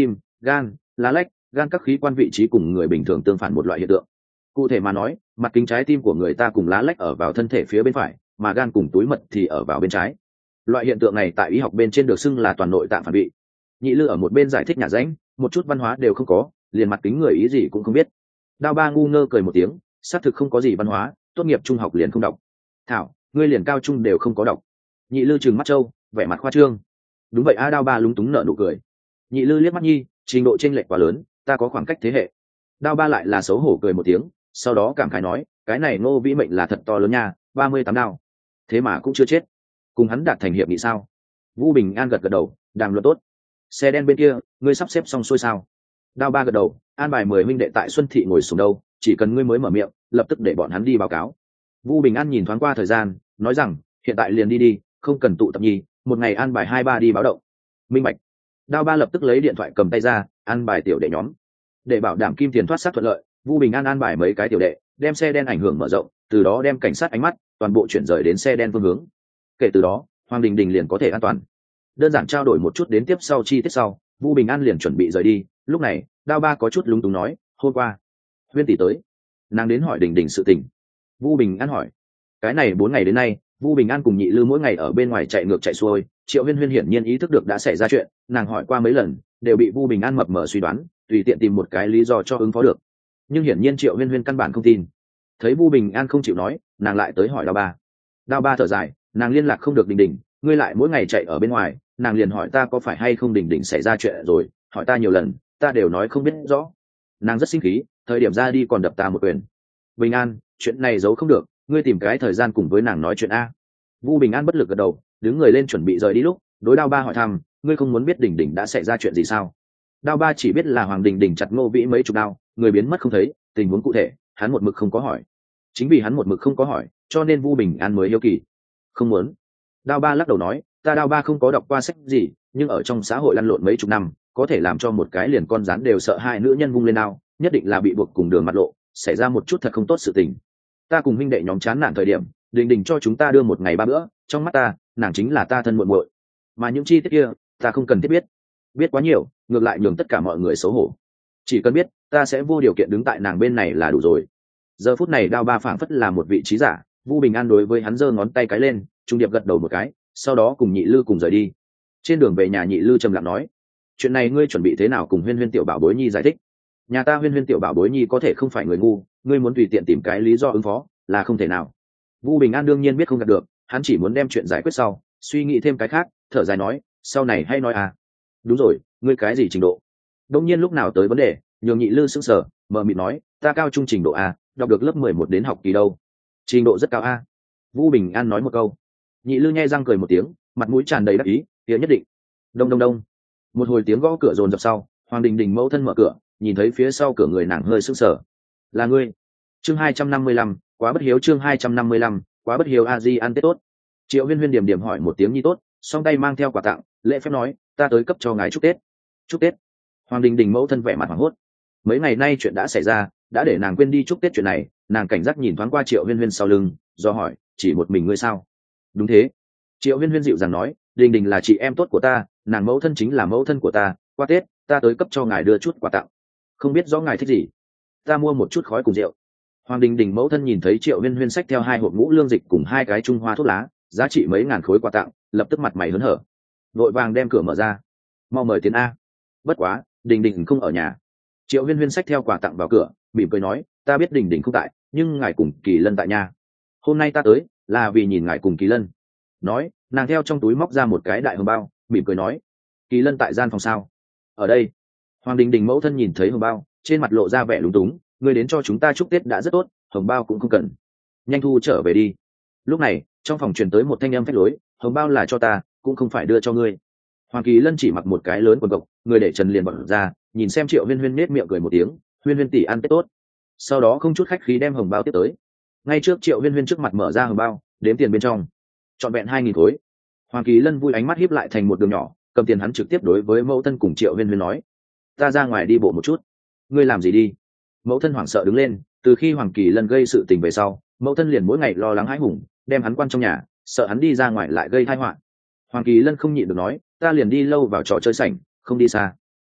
gan, lá lách, gan các khí quan vị trí cùng người bình thường tương phản một loại hiện tượng. Cụ thể mà nói, mặt kính trái tim của người ta cùng lá lách ở vào thân thể phía bên phải, mà gan cùng túi mật thì ở vào bên trái. Loại hiện tượng này tại y học bên trên được xưng là toàn nội tạng phản vị. Nhị Lư ở một bên giải thích nhà ránh, một chút văn hóa đều không có, liền mặt kính người ý gì cũng không biết. Đao Ba ngu ngơ cười một tiếng, xác thực không có gì văn hóa, tốt nghiệp trung học liền không đọc. Thảo, ngươi liền cao trung đều không có đọc. Nhị Lư trừng mắt trâu, vẻ mặt khoa trương. Đúng vậy a, Đao Ba lúng túng nở nụ cười. Nhị Lư liếc mắt nhi, trình độ chênh lệch quá lớn, ta có khoảng cách thế hệ. Đao Ba lại là xấu hổ cười một tiếng, sau đó cảm khái nói, cái này Ngô Vĩ mệnh là thật to lớn nha, ba mươi tám đao, thế mà cũng chưa chết. Cùng hắn đạt thành hiệp nghị sao? Vũ Bình An gật gật đầu, đàm luận tốt. Xe đen bên kia, ngươi sắp xếp xong xuôi sao? Đao Ba gật đầu, an bài mười huynh đệ tại Xuân Thị ngồi xuống đâu, chỉ cần ngươi mới mở miệng, lập tức để bọn hắn đi báo cáo. Vũ Bình An nhìn thoáng qua thời gian, nói rằng, hiện tại liền đi đi, không cần tụ tập nhi, một ngày an bài hai ba đi báo động. Minh bạch. Đao Ba lập tức lấy điện thoại cầm tay ra, an bài tiểu đệ nhóm. Để bảo đảm kim tiền thoát sát thuận lợi, Vũ Bình An an bài mấy cái tiểu đệ, đem xe đen ảnh hưởng mở rộng, từ đó đem cảnh sát ánh mắt toàn bộ chuyển rời đến xe đen phương hướng. Kể từ đó, Hoàng Đình Đình liền có thể an toàn. Đơn giản trao đổi một chút đến tiếp sau chi tiết sau, Vũ Bình An liền chuẩn bị rời đi. Lúc này, Đao Ba có chút lúng túng nói, hôm qua Huyên tỷ tới, nàng đến hỏi Đình Đình sự tình. Vũ Bình An hỏi, cái này bốn ngày đến nay, Vũ Bình An cùng Nhị Lư mỗi ngày ở bên ngoài chạy ngược chạy xuôi, Triệu Huyên Huyên hiển nhiên ý thức được đã xảy ra chuyện, nàng hỏi qua mấy lần, đều bị Vũ Bình An mập mờ suy đoán, tùy tiện tìm một cái lý do cho ứng phó được. Nhưng hiển nhiên Triệu Huyên Huyên căn bản không tin. Thấy Vũ Bình An không chịu nói, nàng lại tới hỏi Đao Ba. Đao Ba thở dài, nàng liên lạc không được Đình Đình, ngươi lại mỗi ngày chạy ở bên ngoài, nàng liền hỏi ta có phải hay không Đình Đình xảy ra chuyện rồi, hỏi ta nhiều lần, ta đều nói không biết rõ. Nàng rất sinh khí, thời điểm ra đi còn đập ta một quyền. Bình An, chuyện này giấu không được, ngươi tìm cái thời gian cùng với nàng nói chuyện a. Vũ Bình An bất lực gật đầu, đứng người lên chuẩn bị rời đi lúc, đối Đao Ba hỏi thăm, ngươi không muốn biết Đình Đình đã xảy ra chuyện gì sao? Đao Ba chỉ biết là Hoàng Đình Đình chặt Ngô Vĩ mấy chục đao, người biến mất không thấy, tình huống cụ thể, hắn một mực không có hỏi. Chính vì hắn một mực không có hỏi, cho nên Vũ Bình An mới hiếu kỳ. Không muốn. Đao Ba lắc đầu nói, ta Đao Ba không có đọc qua sách gì, nhưng ở trong xã hội lăn lộn mấy chục năm, có thể làm cho một cái liền con rắn đều sợ hai nữ nhân vung lên đao, nhất định là bị buộc cùng đường mặt lộ, xảy ra một chút thật không tốt sự tình. Ta cùng huynh đệ nhóm chán nản thời điểm, Đình Đình cho chúng ta đưa một ngày ba bữa, trong mắt ta, nàng chính là ta thân muội muội. Mà những chi tiết kia, ta không cần thiết biết. Biết quá nhiều, ngược lại nhường tất cả mọi người xấu hổ. Chỉ cần biết, ta sẽ vô điều kiện đứng tại nàng bên này là đủ rồi. Giờ phút này Đao Ba phảng phất là một vị trí giả, Vũ Bình An đối với hắn giơ ngón tay cái lên, trung điệp gật đầu một cái, sau đó cùng Nhị Lư cùng rời đi. Trên đường về nhà, Nhị Lư trầm lặng nói, chuyện này ngươi chuẩn bị thế nào cùng Huyên Huyên tiểu bảo bối nhi giải thích? Nhà ta Huyên Huyên tiểu bảo bối nhi có thể không phải người ngu, ngươi muốn tùy tiện tìm cái lý do ứng phó là không thể nào. Vũ Bình An đương nhiên biết không gạt được, hắn chỉ muốn đem chuyện giải quyết sau, suy nghĩ thêm cái khác, thở dài nói, sau này hay nói à. Đúng rồi, ngươi cái gì trình độ? Đông nhiên lúc nào tới vấn đề, nhường Nhị Lư sững sờ, mờ mịt nói, ta cao trung trình độ a, đọc được lớp mười một đến học kỳ đâu. Trình độ rất cao a. Vũ Bình An nói một câu. Nhị Lư nhe răng cười một tiếng, mặt mũi tràn đầy đắc ý, kia nhất định. Đông đông đông. Một hồi tiếng gõ cửa dồn dập sau, Hoàng Đình Đình mẫu thân mở cửa, nhìn thấy phía sau cửa người nàng hơi sững sờ. Là ngươi? Chương hai trăm năm mươi lăm, quá bất hiếu. Chương hai trăm năm mươi lăm, quá bất hiếu. A Di ăn Tết tốt. Triệu Huyên Huyên điểm điểm hỏi một tiếng nhi tốt, song tay mang theo quà tặng, lễ phép nói, ta tới cấp cho ngài chúc Tết. Chúc Tết? Hoàng Đình Đình mẫu thân vẻ mặt hoảng hốt. Mấy ngày nay chuyện đã xảy ra, đã để nàng quên đi chúc Tết chuyện này, nàng cảnh giác nhìn thoáng qua Triệu Huyên Huyên sau lưng, do hỏi, chỉ một mình ngươi sao? Đúng thế. Triệu Huyên Huyên dịu dàng nói, Đình Đình là chị em tốt của ta, nàng mẫu thân chính là mẫu thân của ta, qua Tết, ta tới cấp cho ngài đưa chút quà tặng. Không biết rõ ngài thích gì? Ta mua một chút khói cùng rượu. Hoàng Đình Đình mẫu thân nhìn thấy Triệu Huyên Huyên xách theo hai hộp ngũ lương dịch cùng hai cái trung hoa thuốc lá, giá trị mấy ngàn khối quà tặng, lập tức mặt mày hớn hở, vội vàng đem cửa mở ra, mau mời tiến a. Bất quá, Đình Đình không ở nhà. Triệu Huyên Huyên xách theo quà tặng vào cửa, mỉm cười nói, ta biết Đình Đình không tại, nhưng ngài cùng Kỳ Lân tại nhà. Hôm nay ta tới là vì nhìn ngài cùng Kỳ Lân. Nói, nàng theo trong túi móc ra một cái đại hồng bao, mỉm cười nói, Kỳ Lân tại gian phòng sao? Ở đây. Hoàng Đình Đình mẫu thân nhìn thấy hồng bao, trên mặt lộ ra vẻ lúng túng, ngươi đến cho chúng ta chúc Tết đã rất tốt, hồng bao cũng không cần, nhanh thu trở về đi. Lúc này, trong phòng truyền tới một thanh âm phách lối, hồng bao là cho ta, cũng không phải đưa cho ngươi. Hoàng Kỳ Lân chỉ mặc một cái lớn quần cộc, người để trần liền bật ra, nhìn xem Triệu Huyên Huyên nết miệng cười một tiếng, Huyên Huyên tỷ ăn Tết tốt. Sau đó không chút khách khí đem hồng bao tiếp tới. Ngay trước Triệu Huyên Huyên trước mặt mở ra hồng bao, đếm tiền bên trong, trọn vẹn hai nghìn khối. Hoàng Kỳ Lân vui ánh mắt híp lại thành một đường nhỏ, cầm tiền hắn trực tiếp đối với mẫu thân cùng Triệu Huyên Huyên nói, ta ra ngoài đi bộ một chút. Ngươi làm gì đi? Mẫu thân hoảng sợ đứng lên, từ khi Hoàng Kỳ Lân gây sự tình về sau, mẫu thân liền mỗi ngày lo lắng hãi hùng, đem hắn quan trong nhà, sợ hắn đi ra ngoài lại gây tai họa. Hoàng Kỳ Lân không nhịn được nói, ta liền đi lâu vào trò chơi sảnh, không đi xa.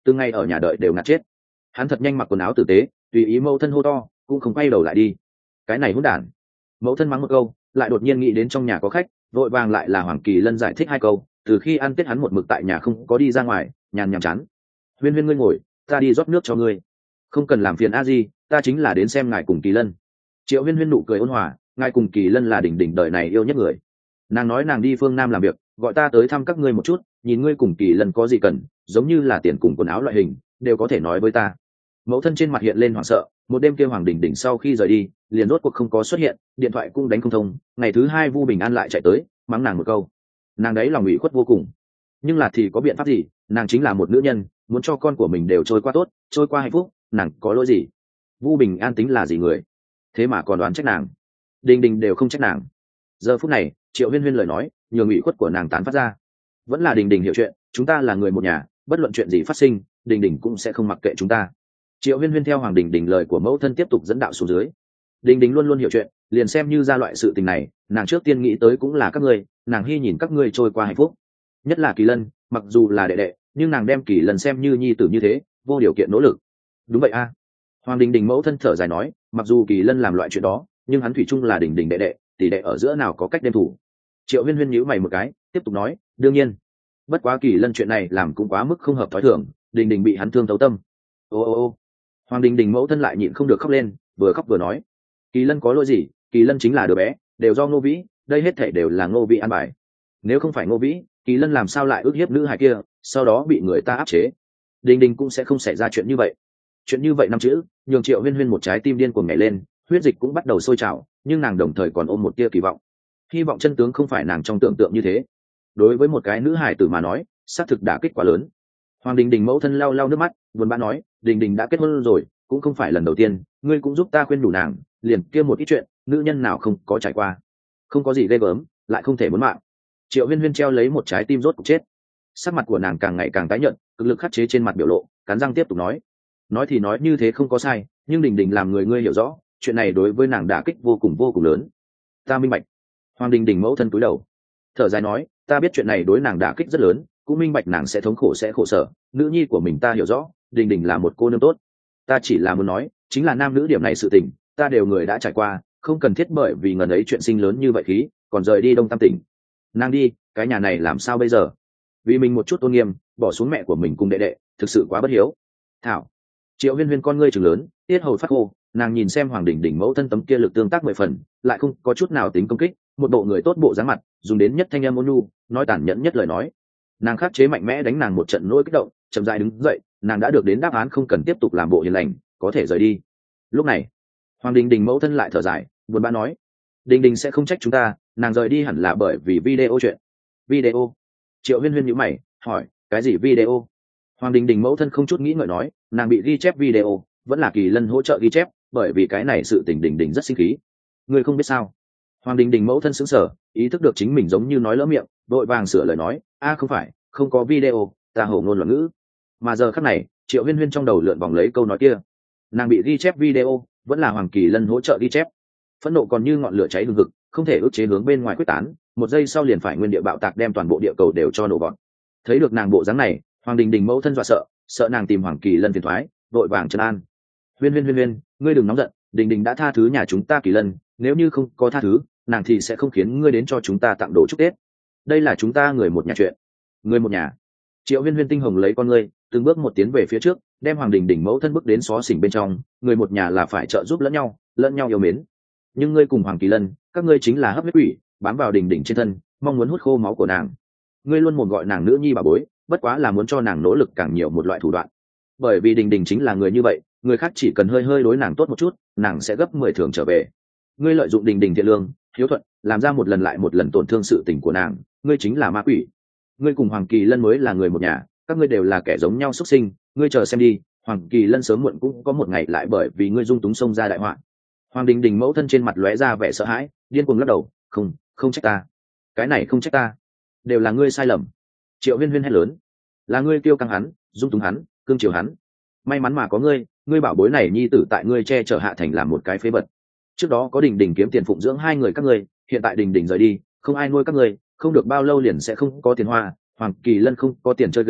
từng ngày ở nhà đợi đều ngạt chết. Hắn thật nhanh mặc quần áo tử tế, tùy ý mẫu thân hô to, cũng không quay đầu lại đi. Cái này hỗn đản. Mẫu thân mắng một câu, lại đột nhiên nghĩ đến trong nhà có khách, vội vàng lại là Hoàng Kỳ Lân giải thích hai câu. Từ khi ăn tết hắn một mực tại nhà không có đi ra ngoài, nhàn nhàm chán. Huyên Huyên ngươi ngồi, ta đi rót nước cho ngươi. Không cần làm phiền a di, ta chính là đến xem ngài cùng Kỳ Lân. Triệu Huyên Huyên nụ cười ôn hòa, ngài cùng Kỳ Lân là đỉnh đỉnh đời này yêu nhất người. Nàng nói nàng đi phương Nam làm việc, gọi ta tới thăm các ngươi một chút, nhìn ngươi cùng Kỳ Lân có gì cần, giống như là tiền cùng quần áo loại hình, đều có thể nói với ta. Mẫu thân trên mặt hiện lên hoảng sợ, một đêm kia Hoàng Đình Đình sau khi rời đi, liền rốt cuộc không có xuất hiện, điện thoại cũng đánh không thông. Ngày thứ hai Vu Bình An lại chạy tới, mắng nàng một câu. Nàng đấy lòng ủy khuất vô cùng, nhưng là thì có biện pháp gì? Nàng chính là một nữ nhân, muốn cho con của mình đều trôi qua tốt, trôi qua hạnh phúc, nàng có lỗi gì? Vu Bình An tính là gì người? Thế mà còn đoán trách nàng. Đình Đình đều không trách nàng. Giờ phút này, Triệu Huyên Huyên lời nói, nhường ủy khuất của nàng tán phát ra. Vẫn là Đình Đình hiểu chuyện, chúng ta là người một nhà, bất luận chuyện gì phát sinh, Đình Đình cũng sẽ không mặc kệ chúng ta. Triệu Huyên Huyên theo Hoàng Đình Đình lời của mẫu thân tiếp tục dẫn đạo xuống dưới. Đình Đình luôn luôn hiểu chuyện, liền xem như ra loại sự tình này, nàng trước tiên nghĩ tới cũng là các ngươi, nàng hy nhìn các ngươi trôi qua hạnh phúc. Nhất là Kỳ Lân, mặc dù là đệ đệ, nhưng nàng đem Kỳ Lân xem như nhi tử như thế, vô điều kiện nỗ lực. Đúng vậy a. Hoàng Đình Đình mẫu thân thở dài nói, mặc dù Kỳ Lân làm loại chuyện đó, nhưng hắn thủy chung là Đình Đình đệ đệ, tỷ đệ ở giữa nào có cách đem thủ. Triệu Huyên Huyên nhíu mày một cái, tiếp tục nói, đương nhiên, bất quá Kỳ Lân chuyện này làm cũng quá mức không hợp thói thường, Đình Đình bị hắn thương thấu tâm. Ô ô ô. Hoàng Đình Đình mẫu thân lại nhịn không được khóc lên, vừa khóc vừa nói, Kỳ Lân có lỗi gì? Kỳ Lân chính là đứa bé, đều do Ngô Vĩ, đây hết thảy đều là Ngô Vĩ an bài. Nếu không phải Ngô Vĩ, Kỳ Lân làm sao lại ức hiếp nữ hài kia, sau đó bị người ta áp chế? Đình Đình cũng sẽ không xảy ra chuyện như vậy. Chuyện như vậy năm chữ, nhường Triệu Huyên Huyên một trái tim điên cuồng nhảy lên, huyết dịch cũng bắt đầu sôi trào, nhưng nàng đồng thời còn ôm một tia kỳ vọng. Hy vọng chân tướng không phải nàng trong tưởng tượng như thế. Đối với một cái nữ hài tử mà nói, xác thực đả kích quá lớn. Hoàng Đình Đình mẫu thân lau lau nước mắt, buồn bã nói, Đình Đình đã kết hôn rồi, cũng không phải lần đầu tiên, ngươi cũng giúp ta khuyên đủ nàng, liền kia một ít chuyện, nữ nhân nào không có trải qua. Không có gì ghê gớm, lại không thể muốn mạng. Triệu Huyên Huyên treo lấy một trái tim rốt cục chết. Sắc mặt của nàng càng ngày càng tái nhợt, cực lực khắc chế trên mặt biểu lộ, cắn răng tiếp tục nói. Nói thì nói như thế không có sai, nhưng Đình Đình làm người ngươi hiểu rõ, chuyện này đối với nàng đả kích vô cùng vô cùng lớn. Ta minh bạch. Hoàng Đình Đình mẫu thân cúi đầu, thở dài nói, ta biết chuyện này đối nàng đả kích rất lớn, cũng minh bạch nàng sẽ thống khổ sẽ khổ sở, nữ nhi của mình ta hiểu rõ, Đình Đình là một cô nương tốt. Ta chỉ là muốn nói, chính là nam nữ điểm này sự tình, ta đều người đã trải qua, không cần thiết bởi vì ngần ấy chuyện sinh lớn như vậy khí, còn rời đi Đông Tam tỉnh. Nàng đi, cái nhà này làm sao bây giờ? Vì mình một chút tôn nghiêm, bỏ xuống mẹ của mình cùng đệ đệ, thực sự quá bất hiếu. Thảo. Triệu Huyên Huyên con ngươi trừng lớn, tiết hầu phát khô, nàng nhìn xem Hoàng Đình Đình mẫu thân tấm kia lực tương tác mười phần, lại không có chút nào tính công kích, một bộ người tốt bộ dáng mặt, dùng đến nhất thanh âm ôn nhu, nói tàn nhẫn nhất lời nói. Nàng khắc chế mạnh mẽ đánh nàng một trận nỗi kích động, chậm rãi đứng dậy, nàng đã được đến đáp án, không cần tiếp tục làm bộ hiền lành, có thể rời đi. Lúc này, Hoàng Đình Đình mẫu thân lại thở dài, buồn bã nói, Đình Đình sẽ không trách chúng ta, nàng rời đi hẳn là bởi vì video chuyện. Video? Triệu Huyên Huyên nhíu mày, hỏi, cái gì video? Hoàng Đình Đình mẫu thân không chút nghĩ ngợi nói, nàng bị ghi chép video, vẫn là Kỳ Lân hỗ trợ ghi chép, bởi vì cái này sự tình Đình Đình rất sinh khí. Ngươi không biết sao? Hoàng Đình Đình mẫu thân sững sờ, ý thức được chính mình giống như nói lỡ miệng, đội vàng sửa lời nói, a không phải, không có video, ta hổ ngôn loạn ngữ. Mà giờ khắc này, Triệu Huyên Huyên trong đầu lượn vòng lấy câu nói kia, nàng bị ghi chép video, vẫn là Hoàng Kỳ Lân hỗ trợ ghi chép. Phẫn nộ còn như ngọn lửa cháy hừng hực, không thể ức chế hướng bên ngoài quyết tán, một giây sau liền phải nguyên địa bạo tạc đem toàn bộ địa cầu đều cho nổ vọt. Thấy được nàng bộ dáng này, Hoàng Đình Đình mẫu thân dọa sợ, sợ nàng tìm Hoàng Kỳ Lân phiền toái, vội vàng trấn an. Huyên Huyên Huyên Huyên, ngươi đừng nóng giận, Đình Đình đã tha thứ nhà chúng ta Kỳ Lân, nếu như không có tha thứ, nàng thì sẽ không khiến ngươi đến cho chúng ta tặng đồ chúc Tết. Đây là chúng ta người một nhà chuyện. Người một nhà. Triệu Huyên Huyên tinh hồng lấy con ngươi, từng bước một tiến về phía trước, đem Hoàng Đình Đình mẫu thân bước đến xó xỉnh bên trong, người một nhà là phải trợ giúp lẫn nhau, lẫn nhau yêu mến. Nhưng ngươi cùng Hoàng Kỳ Lân, các ngươi chính là hấp huyết quỷ, bám vào Đình Đình trên thân, mong muốn hút khô máu của nàng. Ngươi luôn mồm gọi nàng nữ nhi bà bối, bất quá là muốn cho nàng nỗ lực càng nhiều một loại thủ đoạn. Bởi vì Đình Đình chính là người như vậy, người khác chỉ cần hơi hơi đối nàng tốt một chút, nàng sẽ gấp mười thường trở về. Ngươi lợi dụng Đình Đình thiện lương, hiếu thuận, làm ra một lần lại một lần tổn thương sự tình của nàng, ngươi chính là ma quỷ. Ngươi cùng Hoàng Kỳ Lân mới là người một nhà, các ngươi đều là kẻ giống nhau xuất sinh, ngươi chờ xem đi, Hoàng Kỳ Lân sớm muộn cũng có một ngày lại bởi vì ngươi dung túng xông ra đại họa. Hoàng Đình Đình mẫu thân trên mặt lóe ra vẻ sợ hãi, điên cuồng lắc đầu, không, không trách ta, cái này không trách ta, đều là ngươi sai lầm. Triệu Huyên Huyên hét lớn, là ngươi kêu căng hắn, dung túng hắn, cương chiều hắn. May mắn mà có ngươi, ngươi bảo bối này nhi tử tại ngươi che chở hạ thành làm một cái phế vật. Trước đó có Đình Đình kiếm tiền phụng dưỡng hai người các ngươi, hiện tại Đình Đình rời đi, không ai nuôi các ngươi, không được bao lâu liền sẽ không có tiền hoa. Hoàng Kỳ Lân không có tiền chơi game,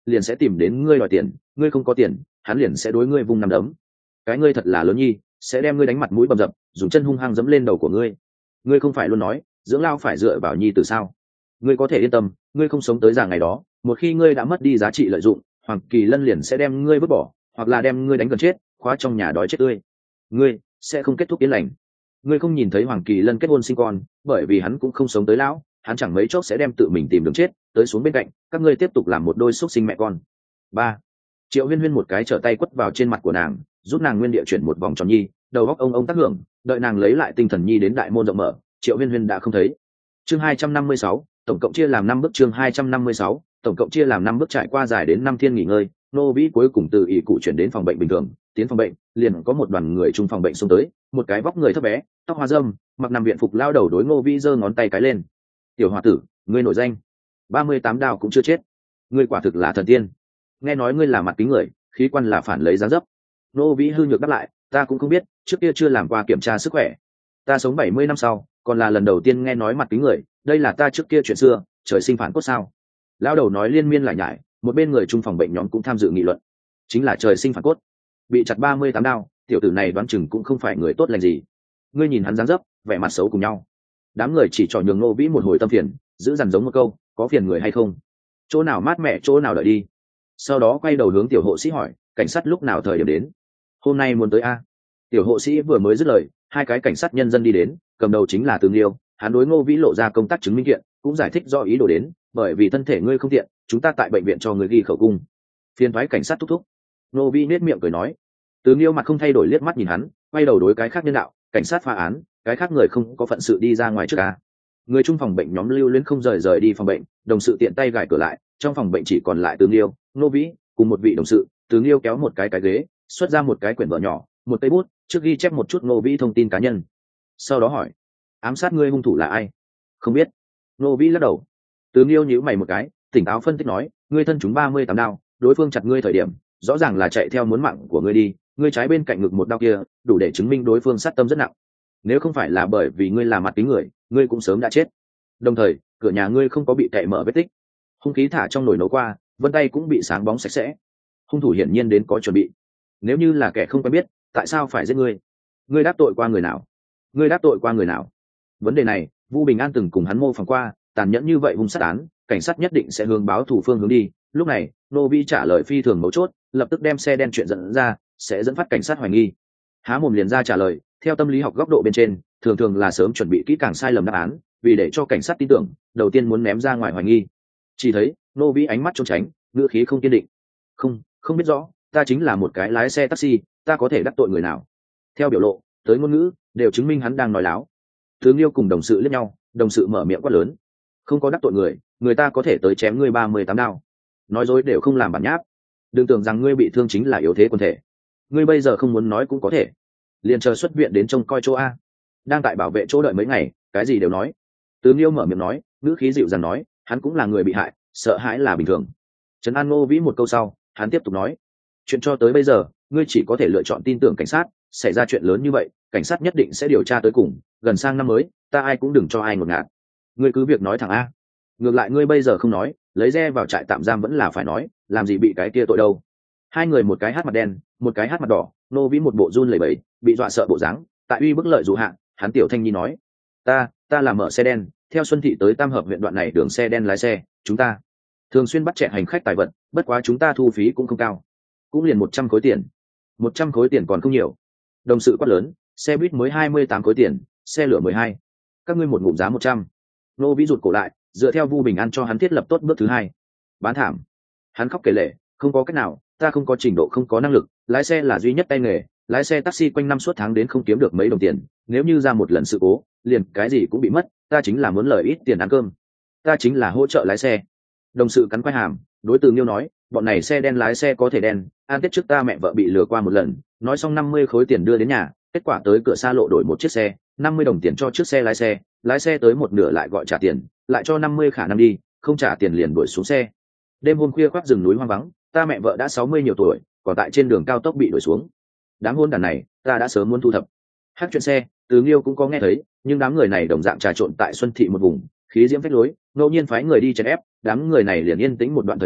liền sẽ tìm đến ngươi đòi tiền, ngươi không có tiền hắn liền sẽ đối ngươi vung nằm đấm. Cái ngươi thật là lớn nhi, sẽ đem ngươi đánh mặt mũi bầm dập, dùng chân hung hăng dẫm lên đầu của ngươi. Ngươi không phải luôn nói dưỡng lao phải dựa vào nhi từ sao? Ngươi có thể yên tâm, ngươi không sống tới già ngày đó, một khi ngươi đã mất đi giá trị lợi dụng, Hoàng Kỳ Lân liền sẽ đem ngươi vứt bỏ, hoặc là đem ngươi đánh gần chết, khóa trong nhà đói chết tươi. Ngươi sẽ không kết thúc yên lành. Ngươi không nhìn thấy Hoàng Kỳ Lân kết hôn sinh con, bởi vì hắn cũng không sống tới lão, hắn chẳng mấy chốc sẽ đem tự mình tìm đường chết, tới xuống bên cạnh, các ngươi tiếp tục làm một đôi xúc sinh mẹ con. Ba. Triệu Huyên Huyên một cái trở tay quất vào trên mặt của nàng, giúp nàng nguyên địa chuyển một vòng tròn nhi, đầu óc ông ông tác hưởng, đợi nàng lấy lại tinh thần nhi đến đại môn rộng mở, Triệu Huyên Huyên đã không thấy. Chương hai trăm năm mươi sáu, tổng cộng chia làm năm bước. Chương hai trăm năm mươi sáu, tổng cộng chia làm năm bước. Trải qua dài đến năm thiên nghỉ ngơi, nô vĩ cuối cùng từ ỷ cụ chuyển đến phòng bệnh bình thường. Tiến phòng bệnh, liền có một đoàn người chung phòng bệnh xông tới, một cái vóc người thấp bé, tóc hoa râm, mặc nằm viện phục lao đầu đối Ngô Vĩ giơ ngón tay cái lên. Tiểu hòa tử, ngươi nổi danh, ba mươi tám đao cũng chưa chết, ngươi quả thực là thần tiên. Nghe nói ngươi là mặt kính người, khí quan là phản lấy dáng dấp. Ngô Vĩ hư nhược đáp lại, ta cũng không biết, trước kia chưa làm qua kiểm tra sức khỏe. Ta sống bảy mươi năm sau, còn là lần đầu tiên nghe nói mặt kính người, đây là ta trước kia chuyện xưa, trời sinh phản cốt sao? Lao đầu nói liên miên lại nhải, một bên người chung phòng bệnh nhóm cũng tham dự nghị luận. Chính là trời sinh phản cốt, bị chặt ba mươi tám đao, tiểu tử này đoán chừng cũng không phải người tốt lành gì. Ngươi nhìn hắn dáng dấp, vẻ mặt xấu cùng nhau. Đám người chỉ trò nhường Ngô Vĩ một hồi tâm phiền, giữ dằn giống một câu, có phiền người hay không? Chỗ nào mát mẻ chỗ nào đợi đi. Sau đó quay đầu hướng tiểu hộ sĩ hỏi, cảnh sát lúc nào thời điểm đến? Hôm nay muốn tới a? Tiểu hộ sĩ vừa mới dứt lời, hai cái cảnh sát nhân dân đi đến, cầm đầu chính là Từ Nghiêu, hắn đối Ngô Vĩ lộ ra công tác chứng minh kiện, cũng giải thích do ý đồ đến, bởi vì thân thể ngươi không tiện, chúng ta tại bệnh viện cho người ghi khẩu cung. Phiền thoái cảnh sát thúc thúc. Ngô Vĩ nét miệng cười nói. Từ Nghiêu mặt không thay đổi liếc mắt nhìn hắn, quay đầu đối cái khác nhân đạo, cảnh sát phá án, cái khác người không có phận sự đi ra ngoài trước ca. Người chung phòng bệnh nhóm lưu luyến không rời rời đi phòng bệnh, đồng sự tiện tay gài cửa lại, trong phòng bệnh chỉ còn lại Từ Nghiêu, Ngô Vĩ cùng một vị đồng sự. Từ Nghiêu kéo một cái cái ghế, xuất ra một cái quyển vở nhỏ, một cây bút, trước ghi chép một chút Ngô Vĩ thông tin cá nhân. Sau đó hỏi, ám sát ngươi hung thủ là ai? Không biết. Ngô Vĩ lắc đầu. Từ Nghiêu nhíu mày một cái, tỉnh táo phân tích nói, ngươi thân chúng ba mươi tám đao, đối phương chặt ngươi thời điểm, rõ ràng là chạy theo muốn mạng của ngươi đi, ngươi trái bên cạnh ngực một đao kia, đủ để chứng minh đối phương sát tâm rất nặng. Nếu không phải là bởi vì ngươi là mặt kính người, ngươi cũng sớm đã chết. Đồng thời, cửa nhà ngươi không có bị cậy mở vết tích, hung khí thả trong nồi nấu qua, vân tay cũng bị sáng bóng sạch sẽ. Hung thủ hiển nhiên đến có chuẩn bị. Nếu như là kẻ không quen biết, tại sao phải giết ngươi? Ngươi đáp tội qua người nào? Ngươi đáp tội qua người nào? Vấn đề này, Vu Bình An từng cùng hắn mô phỏng qua, tàn nhẫn như vậy hung sát án, cảnh sát nhất định sẽ hướng báo thủ phương hướng đi. Lúc này, Nô Vi trả lời phi thường mấu chốt, lập tức đem xe đen chuyện dẫn ra, sẽ dẫn phát cảnh sát hoài nghi. Há mồm liền ra trả lời, theo tâm lý học góc độ bên trên, thường thường là sớm chuẩn bị kỹ càng sai lầm đáp án, vì để cho cảnh sát tin tưởng, đầu tiên muốn ném ra ngoài hoài nghi. Chỉ thấy, Nô Vi ánh mắt trốn tránh, ngữ khí không kiên định. Không, không biết rõ, ta chính là một cái lái xe taxi, ta có thể đắc tội người nào? Theo biểu lộ, tới ngôn ngữ, đều chứng minh hắn đang nói láo. Thứ Nghiêu cùng đồng sự liếc nhau, đồng sự mở miệng quát lớn, không có đắc tội người, người ta có thể tới chém ngươi ba mươi tám đao. Nói dối đều không làm bản nháp, đừng tưởng rằng ngươi bị thương chính là yếu thế quân thể. Ngươi bây giờ không muốn nói cũng có thể, liền chờ xuất viện đến trông coi chỗ a. Đang tại bảo vệ chỗ đợi mấy ngày, cái gì đều nói. Từ Nghiêu mở miệng nói, ngữ khí dịu dàng nói, hắn cũng là người bị hại, sợ hãi là bình thường. Trấn an Ngô Vĩ một câu sau, hắn tiếp tục nói, chuyện cho tới bây giờ, ngươi chỉ có thể lựa chọn tin tưởng cảnh sát. Xảy ra chuyện lớn như vậy, cảnh sát nhất định sẽ điều tra tới cùng. Gần sang năm mới, ta ai cũng đừng cho ai ngột ngạt. Ngươi cứ việc nói thẳng a. Ngược lại ngươi bây giờ không nói, lấy re vào trại tạm giam vẫn là phải nói, làm gì bị cái kia tội đâu. Hai người một cái hát mặt đen, một cái hát mặt đỏ, Nô Vĩ một bộ run lẩy bẩy, bị dọa sợ bộ dáng. Tại uy bức lợi dụ hạ, hắn tiểu thanh nhi nói, ta ta là mở xe đen, theo Xuân Thị tới Tam Hợp huyện đoạn này đường xe đen lái xe, chúng ta thường xuyên bắt chẹn hành khách tài vật, bất quá chúng ta thu phí cũng không cao, cũng liền một trăm khối tiền. Một trăm khối tiền còn không nhiều. Đồng sự quát lớn, xe buýt mới hai mươi tám khối tiền, xe lửa mười hai, các ngươi một ngụm giá một trăm. Nô Vĩ rụt cổ lại, dựa theo Vu Bình An cho hắn thiết lập tốt bước thứ hai. Bán thảm. Hắn khóc kể lể, không có cách nào, ta không có trình độ, không có năng lực, lái xe là duy nhất tay nghề, lái xe taxi quanh năm suốt tháng đến không kiếm được mấy đồng tiền, nếu như ra một lần sự cố, liền cái gì cũng bị mất, ta chính là muốn lời ít tiền ăn cơm, ta chính là hỗ trợ lái xe. Đồng sự cắn quai hàm, đối Từ Nghiêu nói, bọn này xe đen lái xe có thể đen, an tết trước ta mẹ vợ bị lừa qua một lần, nói xong năm mươi khối tiền đưa đến nhà, kết quả tới cửa xa lộ đổi một chiếc xe, năm mươi đồng tiền cho chiếc xe lái xe, lái xe tới một nửa lại gọi trả tiền, lại cho năm mươi khả năng đi, không trả tiền liền đuổi xuống xe. Đêm hôm khuya khoác rừng núi hoang vắng, ta mẹ vợ đã sáu mươi nhiều tuổi, còn tại trên đường cao tốc bị đuổi xuống. Đám hôn đàn này, ta đã sớm muốn thu thập. Hát chuyện xe, Từ Nghiêu cũng có nghe thấy, nhưng đám người này đồng dạng trà trộn tại Xuân Thị một vùng, khí diễm phách lối, ngẫu nhiên phái người đi chèn ép, đám người này liền yên tĩnh một đoạn thời gian,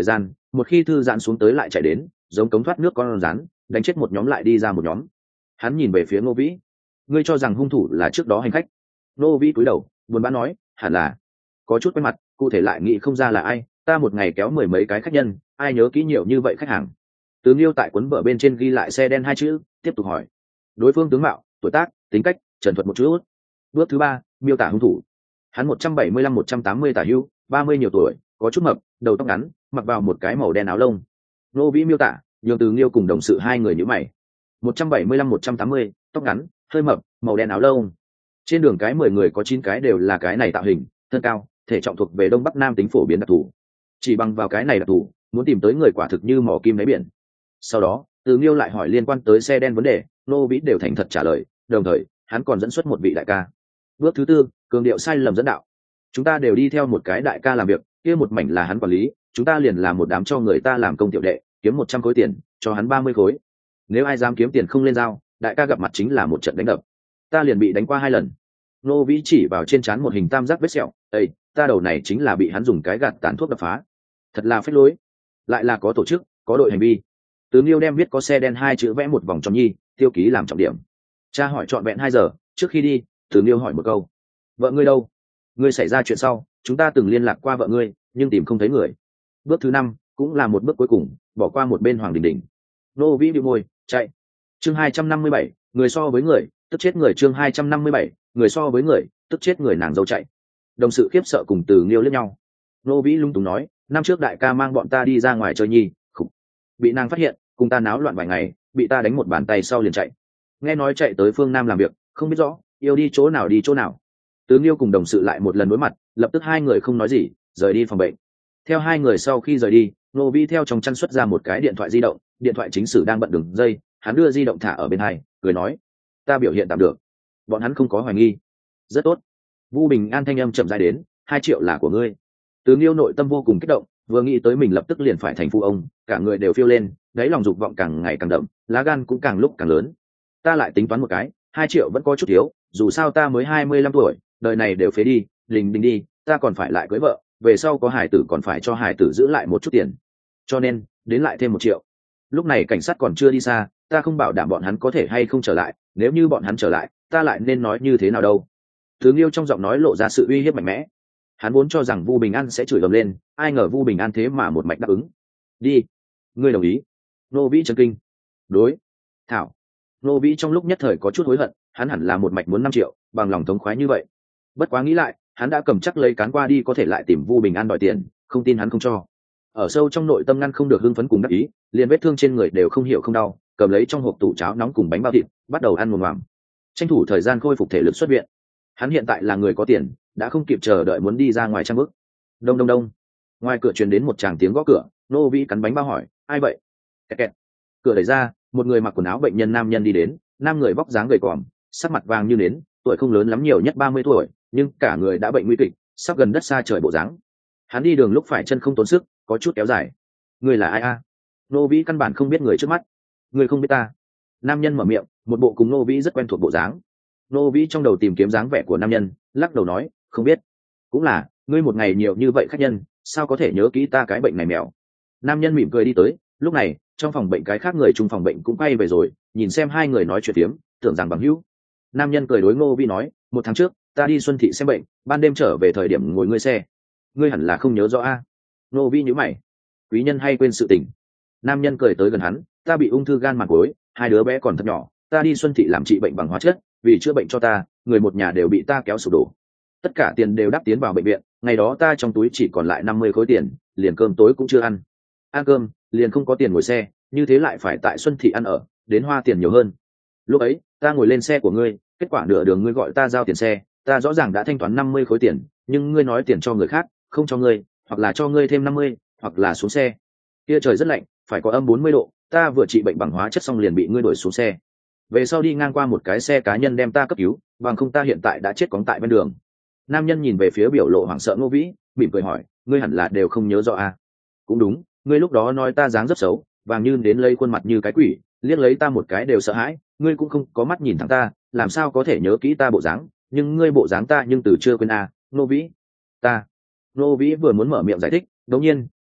một khi thư giãn xuống tới lại chạy đến, giống cống thoát nước con rắn, đánh chết một nhóm lại đi ra một nhóm. Hắn nhìn về phía Ngô Vĩ, ngươi cho rằng hung thủ là trước đó hành khách? Ngô Vĩ cúi đầu buồn bã nói, hẳn là. Có chút quen mặt, cụ thể lại nghĩ không ra là ai, ta một ngày kéo mười mấy cái khách nhân, ai nhớ kỹ nhiều như vậy khách hàng. Từ Nghiêu tại cuốn vở bên trên ghi lại xe đen hai chữ, tiếp tục hỏi đối phương tướng mạo, tuổi tác, tính cách, trần thuật một chút. Bước thứ ba, miêu tả hung thủ. Hắn một trăm bảy mươi lăm một trăm tám mươi tả hữu, ba mươi nhiều tuổi, có chút mập, đầu tóc ngắn, mặc vào một cái màu đen áo lông. Ngô Vĩ miêu tả nhường Từ Nghiêu cùng đồng sự hai người nhíu mày. một trăm bảy mươi lăm một trăm tám mươi, tóc ngắn, hơi mập, màu đen áo lông. Trên đường cái mười người có chín cái đều là cái này tạo hình, thân cao, thể trọng thuộc về đông bắc nam tính phổ biến đặc thù. Chỉ bằng vào cái này đặc thù, muốn tìm tới người quả thực như mò kim đáy biển. Sau đó, Từ Nghiêu lại hỏi liên quan tới xe đen vấn đề, Ngô Vĩ đều thành thật trả lời, đồng thời hắn còn dẫn xuất một vị đại ca. Bước thứ tư, cường điệu sai lầm dẫn đạo. Chúng ta đều đi theo một cái đại ca làm việc, kia một mảnh là hắn quản lý, chúng ta liền làm một đám cho người ta làm công tiểu đệ, kiếm một trăm khối tiền, cho hắn ba mươi khối. Nếu ai dám kiếm tiền không lên giao, đại ca gặp mặt chính là một trận đánh đập. Ta liền bị đánh qua hai lần. Ngô Vĩ chỉ vào trên trán một hình tam giác vết sẹo, "Ê, ta đầu này chính là bị hắn dùng cái gạt tàn thuốc đập phá." Thật là phế lối, lại là có tổ chức, có đội hành vi. Từ Nghiêu đem viết có xe đen hai chữ vẽ một vòng tròn nhi, tiêu ký làm trọng điểm. Cha hỏi trọn vẹn hai giờ, trước khi đi, Từ Nghiêu hỏi một câu, vợ ngươi đâu? Ngươi xảy ra chuyện sau, chúng ta từng liên lạc qua vợ ngươi, nhưng tìm không thấy người. Bước thứ năm, cũng là một bước cuối cùng, bỏ qua một bên Hoàng Đình Đình. Ngô Vĩ bĩu môi, chạy. Chương hai trăm năm mươi bảy, người so với người, tức chết người. Chương hai trăm năm mươi bảy, người so với người, tức chết người. Nàng dâu chạy. Đồng sự khiếp sợ cùng Từ Nghiêu liếc nhau. Ngô Vĩ lung túng nói, năm trước đại ca mang bọn ta đi ra ngoài chơi nhi, khục. Bị nàng phát hiện, cùng ta náo loạn vài ngày, bị ta đánh một bàn tay sau liền chạy. Nghe nói chạy tới phương Nam làm việc, không biết rõ yêu đi chỗ nào đi chỗ nào. Từ Nghiêu cùng đồng sự lại một lần đối mặt, lập tức hai người không nói gì, rời đi phòng bệnh. Theo hai người sau khi rời đi, Ngô Vĩ theo trong chăn xuất ra một cái điện thoại di động, điện thoại chính sử đang bận đường dây, hắn đưa di động thả ở bên hai, cười nói, ta biểu hiện tạm được, bọn hắn không có hoài nghi, rất tốt. Vu Bình An thanh âm chậm rãi đến, hai triệu là của ngươi. Từ Nghiêu nội tâm vô cùng kích động, vừa nghĩ tới mình lập tức liền phải thành phu ông, cả người đều phiêu lên, đáy lòng dục vọng càng ngày càng đậm, lá gan cũng càng lúc càng lớn. Ta lại tính toán một cái, hai triệu vẫn có chút thiếu, dù sao ta mới hai mươi lăm tuổi, đời này đều phế đi, đình đình đi, ta còn phải lại cưới vợ, về sau có hài tử còn phải cho hài tử giữ lại một chút tiền, cho nên đến lại thêm một triệu. Lúc này cảnh sát còn chưa đi xa, ta không bảo đảm bọn hắn có thể hay không trở lại, nếu như bọn hắn trở lại, ta lại nên nói như thế nào đâu. Thứ Nghiêu trong giọng nói lộ ra sự uy hiếp mạnh mẽ. Hắn vốn cho rằng Vu Bình An sẽ chửi ầm lên, ai ngờ Vu Bình An thế mà một mạch đáp ứng. Đi, ngươi đồng ý? Ngô Vĩ chấn kinh. Đối. Thảo. Ngô Vĩ trong lúc nhất thời có chút hối hận, hắn hẳn là một mạch muốn năm triệu, bằng lòng thống khoái như vậy. Bất quá nghĩ lại, hắn đã cầm chắc lấy cán qua đi có thể lại tìm Vu Bình An đòi tiền, không tin hắn không cho. Ở sâu trong nội tâm ngăn không được hưng phấn cùng đắc ý, liền vết thương trên người đều không hiểu không đau, cầm lấy trong hộp tủ cháo nóng cùng bánh bao thịt, bắt đầu ăn một ngoạm. Tranh thủ thời gian khôi phục thể lực xuất viện. Hắn hiện tại là người có tiền, đã không kịp chờ đợi muốn đi ra ngoài trang bước. Đông đông đông. Ngoài cửa truyền đến một tràng tiếng gõ cửa, Ngô Vĩ cắn bánh bao hỏi, ai vậy? Kẹt kẹt. Cửa đẩy ra, một người mặc quần áo bệnh nhân nam nhân đi đến, nam người vóc dáng gầy còm, sắc mặt vàng như nến, tuổi không lớn lắm, nhiều nhất ba mươi tuổi, nhưng cả người đã bệnh nguy kịch, sắp gần đất xa trời bộ dáng. Hắn đi đường lúc phải chân không tốn sức, có chút kéo dài. Người là ai a? Ngô Vĩ căn bản không biết người trước mắt. Người không biết ta? Nam nhân mở miệng, một bộ cùng Ngô Vĩ rất quen thuộc bộ dáng. Ngô Vĩ trong đầu tìm kiếm dáng vẻ của nam nhân, lắc đầu nói, không biết. Cũng là, ngươi một ngày nhiều như vậy khách nhân, sao có thể nhớ kỹ ta cái bệnh này mèo? Nam nhân mỉm cười đi tới, lúc này trong phòng bệnh cái khác người chung phòng bệnh cũng quay về rồi, nhìn xem hai người nói chuyện tiếm, tưởng rằng bằng hữu. Nam nhân cười đối Ngô Vĩ nói, một tháng trước ta đi Xuân Thị xem bệnh, ban đêm trở về thời điểm ngồi ngươi xe, ngươi hẳn là không nhớ rõ a? Ngô Vĩ nhíu mày, quý nhân hay quên sự tình. Nam nhân cười tới gần hắn, ta bị ung thư gan màng cối, hai đứa bé còn thật nhỏ, ta đi Xuân Thị làm trị bệnh bằng hóa chất, vì chữa bệnh cho ta, người một nhà đều bị ta kéo sụp đổ, tất cả tiền đều đắp tiến vào bệnh viện. Ngày đó ta trong túi chỉ còn lại năm mươi khối tiền, liền cơm tối cũng chưa ăn, ăn cơm liền không có tiền ngồi xe, như thế lại phải tại Xuân Thị ăn ở, đến hoa tiền nhiều hơn. Lúc ấy ta ngồi lên xe của ngươi, kết quả nửa đường ngươi gọi ta giao tiền xe, ta rõ ràng đã thanh toán năm mươi khối tiền, nhưng ngươi nói tiền cho người khác, không cho ngươi, hoặc là cho ngươi thêm năm mươi, hoặc là xuống xe. Kia trời rất lạnh, phải có âm bốn mươi độ, ta vừa trị bệnh bằng hóa chất xong liền bị ngươi đuổi xuống xe. Về sau đi ngang qua một cái xe cá nhân đem ta cấp cứu, bằng không ta hiện tại đã chết cóng tại bên đường. Nam nhân nhìn về phía biểu lộ hoảng sợ Ngô Vĩ, mỉm cười hỏi, ngươi hẳn là đều không nhớ rõ à? Cũng đúng, ngươi lúc đó nói ta dáng rất xấu, vàng như đến lấy khuôn mặt như cái quỷ, liếc lấy ta một cái đều sợ hãi, ngươi cũng không có mắt nhìn thẳng ta, làm sao có thể nhớ kỹ ta bộ dáng? Nhưng ngươi bộ dáng ta nhưng từ chưa quên à? Ngô Vĩ, ta. Ngô Vĩ vừa muốn mở miệng giải thích, đột nhiên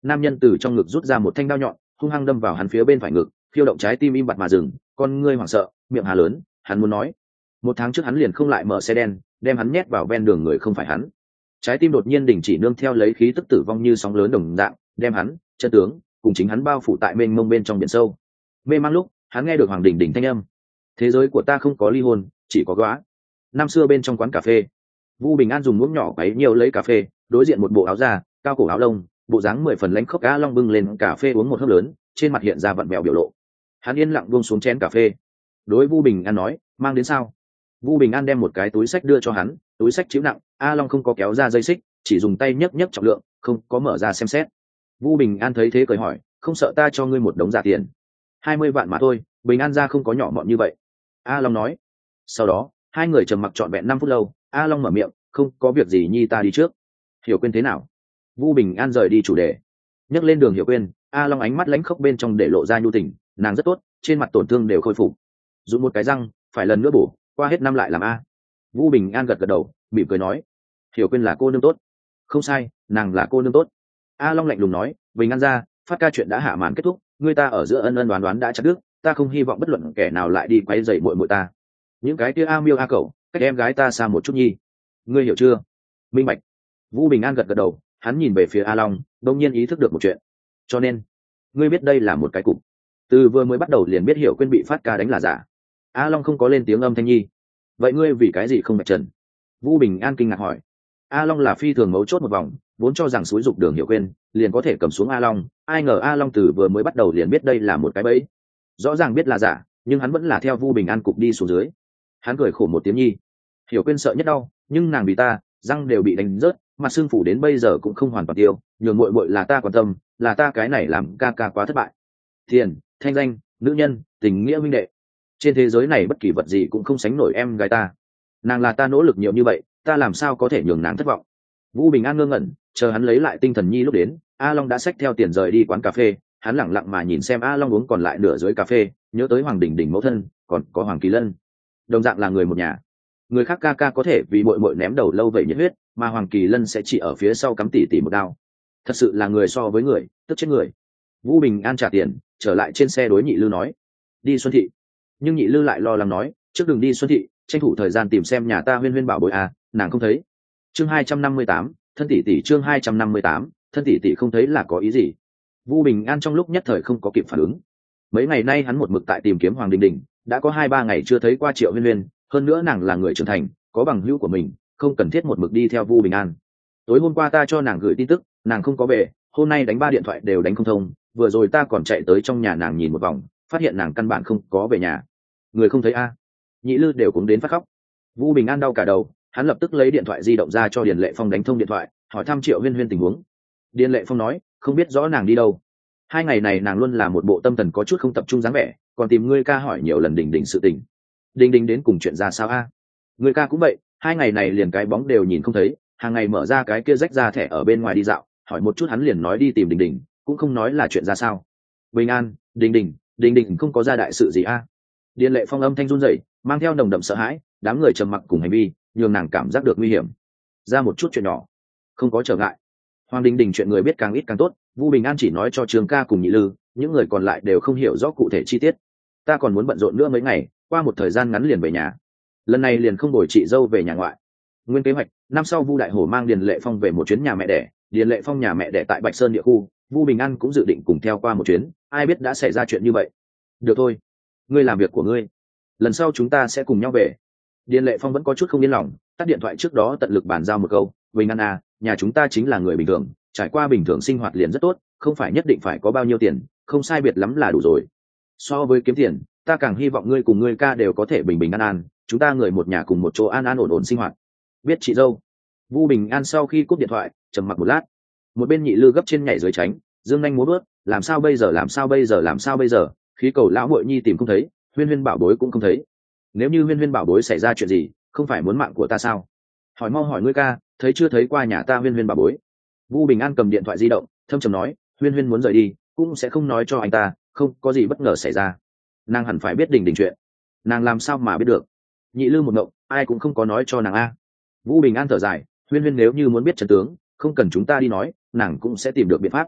nam nhân từ trong ngực rút ra một thanh đao nhọn hung hăng đâm vào hắn phía bên phải ngực, khiêu động trái tim im bặt mà dừng, con ngươi hoảng sợ, miệng hà lớn. Hắn muốn nói, một tháng trước hắn liền không lại mở xe đen, đem hắn nhét vào ven đường người không phải hắn. Trái tim đột nhiên đình chỉ, nương theo lấy khí tức tử vong như sóng lớn đồng dạng, đem hắn, chân tướng, cùng chính hắn bao phủ tại mênh mông bên trong biển sâu. Mê mang lúc, hắn nghe được Hoàng Đình Đình thanh âm. Thế giới của ta không có ly hôn, chỉ có góa. Năm xưa bên trong quán cà phê, Vu Bình An dùng muỗng nhỏ quấy nhiều lấy cà phê, đối diện một bộ áo da, cao cổ áo lông, bộ dáng mười phần lãnh khốc A Long bưng lên cà phê uống một hớp lớn, trên mặt hiện ra vặn vẹo biểu lộ. Hắn yên lặng buông xuống chén cà phê, đối Vu Bình An nói, mang đến sao? Vu Bình An đem một cái túi sách đưa cho hắn, túi sách chịu nặng, A Long không có kéo ra dây xích, chỉ dùng tay nhấc nhấc trọng lượng, không có mở ra xem xét. Vu Bình An thấy thế cười hỏi, không sợ ta cho ngươi một đống giả tiền? Hai mươi vạn mà thôi, Bình An ra không có nhỏ mọn như vậy. A Long nói. Sau đó, hai người trầm mặc trọn vẹn năm phút lâu, A Long mở miệng, không có việc gì nhi, ta đi trước. Hiểu Quyên thế nào? Vu Bình An rời đi chủ đề, nhấc lên Đường Hiểu Quyên. A Long ánh mắt lãnh khốc bên trong để lộ ra nhu tình, nàng rất tốt, trên mặt tổn thương đều khôi phục. Dùng một cái răng, phải lần nữa bổ, qua hết năm lại làm a. Vu Bình An gật gật đầu, mỉm cười nói, Hiểu Quyên là cô nương tốt. Không sai, nàng là cô nương tốt. A Long lạnh lùng nói, Bình An ra, phát ca chuyện đã hạ màn kết thúc, người ta ở giữa ân ân đoán đoán đã chặt đứt, ta không hy vọng bất luận kẻ nào lại đi quấy rầy muội muội ta. Những cái kia a miêu a cẩu, cách em gái ta xa một chút nhi, ngươi hiểu chưa? Minh bạch. Vu Bình An gật gật đầu, hắn nhìn về phía A Long, đột nhiên ý thức được một chuyện. Cho nên, ngươi biết đây là một cái cục. Từ vừa mới bắt đầu liền biết Hiểu Quyên bị phát ca đánh là giả. A Long không có lên tiếng âm thanh nhi. Vậy ngươi vì cái gì không bạch trần? Vu Bình An kinh ngạc hỏi. A Long là phi thường mấu chốt một vòng, vốn cho rằng xúi dục Đường Hiểu Quyên liền có thể cầm xuống A Long, ai ngờ A Long từ vừa mới bắt đầu liền biết đây là một cái bẫy. Rõ ràng biết là giả, nhưng hắn vẫn là theo Vu Bình An cục đi xuống dưới. Hắn cười khổ một tiếng nhi. Hiểu Quyên sợ nhất đau, nhưng nàng vì ta, răng đều bị đánh rớt, mặt xương phủ đến bây giờ cũng không hoàn toàn tiêu, nhường muội muội là ta quan tâm, là ta cái này làm ca ca quá thất bại. Tiền, thanh danh, nữ nhân, tình nghĩa huynh đệ, trên thế giới này bất kỳ vật gì cũng không sánh nổi em gái ta. Nàng là ta nỗ lực nhiều như vậy, ta làm sao có thể nhường nàng thất vọng? Vũ Bình An ngơ ngẩn, chờ hắn lấy lại tinh thần nhi lúc đến, A Long đã xách theo tiền rời đi quán cà phê. Hắn lẳng lặng mà nhìn xem A Long uống còn lại nửa dưới cà phê, nhớ tới Hoàng Đình Đình mẫu thân, còn có Hoàng Kỳ Lân, đồng dạng là người một nhà. Người khác ca ca có thể vì muội muội ném đầu lâu vậy nhiệt huyết, mà Hoàng Kỳ Lân sẽ chỉ ở phía sau cắm tỉ tỉ một đao. Thật sự là người so với người, tức chết người. Vũ Bình An trả tiền, trở lại trên xe đối Nhị Lư nói, đi Xuân Thị. Nhưng Nhị Lư lại lo lắng nói, trước đừng đi Xuân Thị, tranh thủ thời gian tìm xem nhà ta Huyên Huyên bảo bối à, nàng không thấy. Chương hai trăm năm mươi tám, thân tỷ tỷ. Chương hai trăm năm mươi tám, thân tỷ tỷ không thấy là có ý gì? Vũ Bình An trong lúc nhất thời không có kịp phản ứng. Mấy ngày nay hắn một mực tại tìm kiếm Hoàng Đình Đình, đã có hai ba ngày chưa thấy qua Triệu Huyên Huyên, hơn nữa nàng là người trưởng thành, có bằng hữu của mình, không cần thiết một mực đi theo Vũ Bình An. Tối hôm qua ta cho nàng gửi tin tức, nàng không có về, hôm nay đánh ba điện thoại đều đánh không thông, vừa rồi ta còn chạy tới trong nhà nàng nhìn một vòng, phát hiện nàng căn bản không có về nhà. Người không thấy a? À. Nhị Lư đều cũng đến phát khóc. Vũ Bình An đau cả đầu, hắn lập tức lấy điện thoại di động ra cho Điền Lệ Phong đánh thông điện thoại, hỏi thăm Triệu Huyên Huyên tình huống. Điền Lệ Phong nói, không biết rõ nàng đi đâu. Hai ngày này nàng luôn là một bộ tâm thần có chút không tập trung dáng vẻ, còn tìm ngươi ca hỏi nhiều lần Đình Đình sự tình. Đình Đình đến cùng chuyện ra sao a? À? Ngươi ca cũng vậy, hai ngày này liền cái bóng đều nhìn không thấy, hàng ngày mở ra cái kia rách ra thẻ ở bên ngoài đi dạo, hỏi một chút hắn liền nói đi tìm Đình Đình, cũng không nói là chuyện ra sao. Bình An, Đình Đình, Đình Đình không có ra đại sự gì a? À? Điền Lệ Phong âm thanh run rẩy, mang theo nồng đậm sợ hãi, đám người trầm mặc cùng hành vi, nhường nàng cảm giác được nguy hiểm. Ra một chút chuyện nhỏ, không có trở ngại. Hoàng Đình Đình chuyện người biết càng ít càng tốt, Vũ Bình An chỉ nói cho Trường ca cùng Nhị Lư, những người còn lại đều không hiểu rõ cụ thể chi tiết. Ta còn muốn bận rộn nữa mấy ngày, qua một thời gian ngắn liền về nhà. Lần này liền không đổi chị dâu về nhà ngoại. Nguyên kế hoạch, năm sau Vu Đại Hổ mang Điền Lệ Phong về một chuyến nhà mẹ đẻ, Điền Lệ Phong nhà mẹ đẻ tại Bạch Sơn địa khu, Vũ Bình An cũng dự định cùng theo qua một chuyến, ai biết đã xảy ra chuyện như vậy. Được thôi, ngươi làm việc của ngươi, lần sau chúng ta sẽ cùng nhau về. Điền Lệ Phong vẫn có chút không yên lòng, tắt điện thoại trước đó tận lực bàn giao một câu, Bình An à, nhà chúng ta chính là người bình thường, trải qua bình thường sinh hoạt liền rất tốt, không phải nhất định phải có bao nhiêu tiền, không sai biệt lắm là đủ rồi. So với kiếm tiền, ta càng hy vọng ngươi cùng ngươi ca đều có thể bình bình an an, chúng ta người một nhà cùng một chỗ an an ổn ổn sinh hoạt. Biết chị dâu. Vũ Bình An sau khi cúp điện thoại, trầm mặc một lát. Một bên Nhị Lư gấp trên nhảy dưới tránh, dương nhanh múa bước, làm sao bây giờ làm sao bây giờ làm sao bây giờ, khí cầu lão muội nhi tìm không thấy, Huyên Huyên bảo bối cũng không thấy. Nếu như Huyên Huyên bảo bối xảy ra chuyện gì, không phải muốn mạng của ta sao? Hỏi mau hỏi ngươi ca, thấy chưa thấy qua nhà ta Huyên Huyên bảo bối? Vũ Bình An cầm điện thoại di động, thâm trầm nói, Huyên Huyên muốn rời đi, cũng sẽ không nói cho anh ta, không có gì bất ngờ xảy ra. Nàng hẳn phải biết Đình Đình chuyện, nàng làm sao mà biết được? Nhị Lư một ngộng, ai cũng không có nói cho nàng a. Vũ Bình An thở dài, Huyên Huyên nếu như muốn biết chân tướng, không cần chúng ta đi nói, nàng cũng sẽ tìm được biện pháp.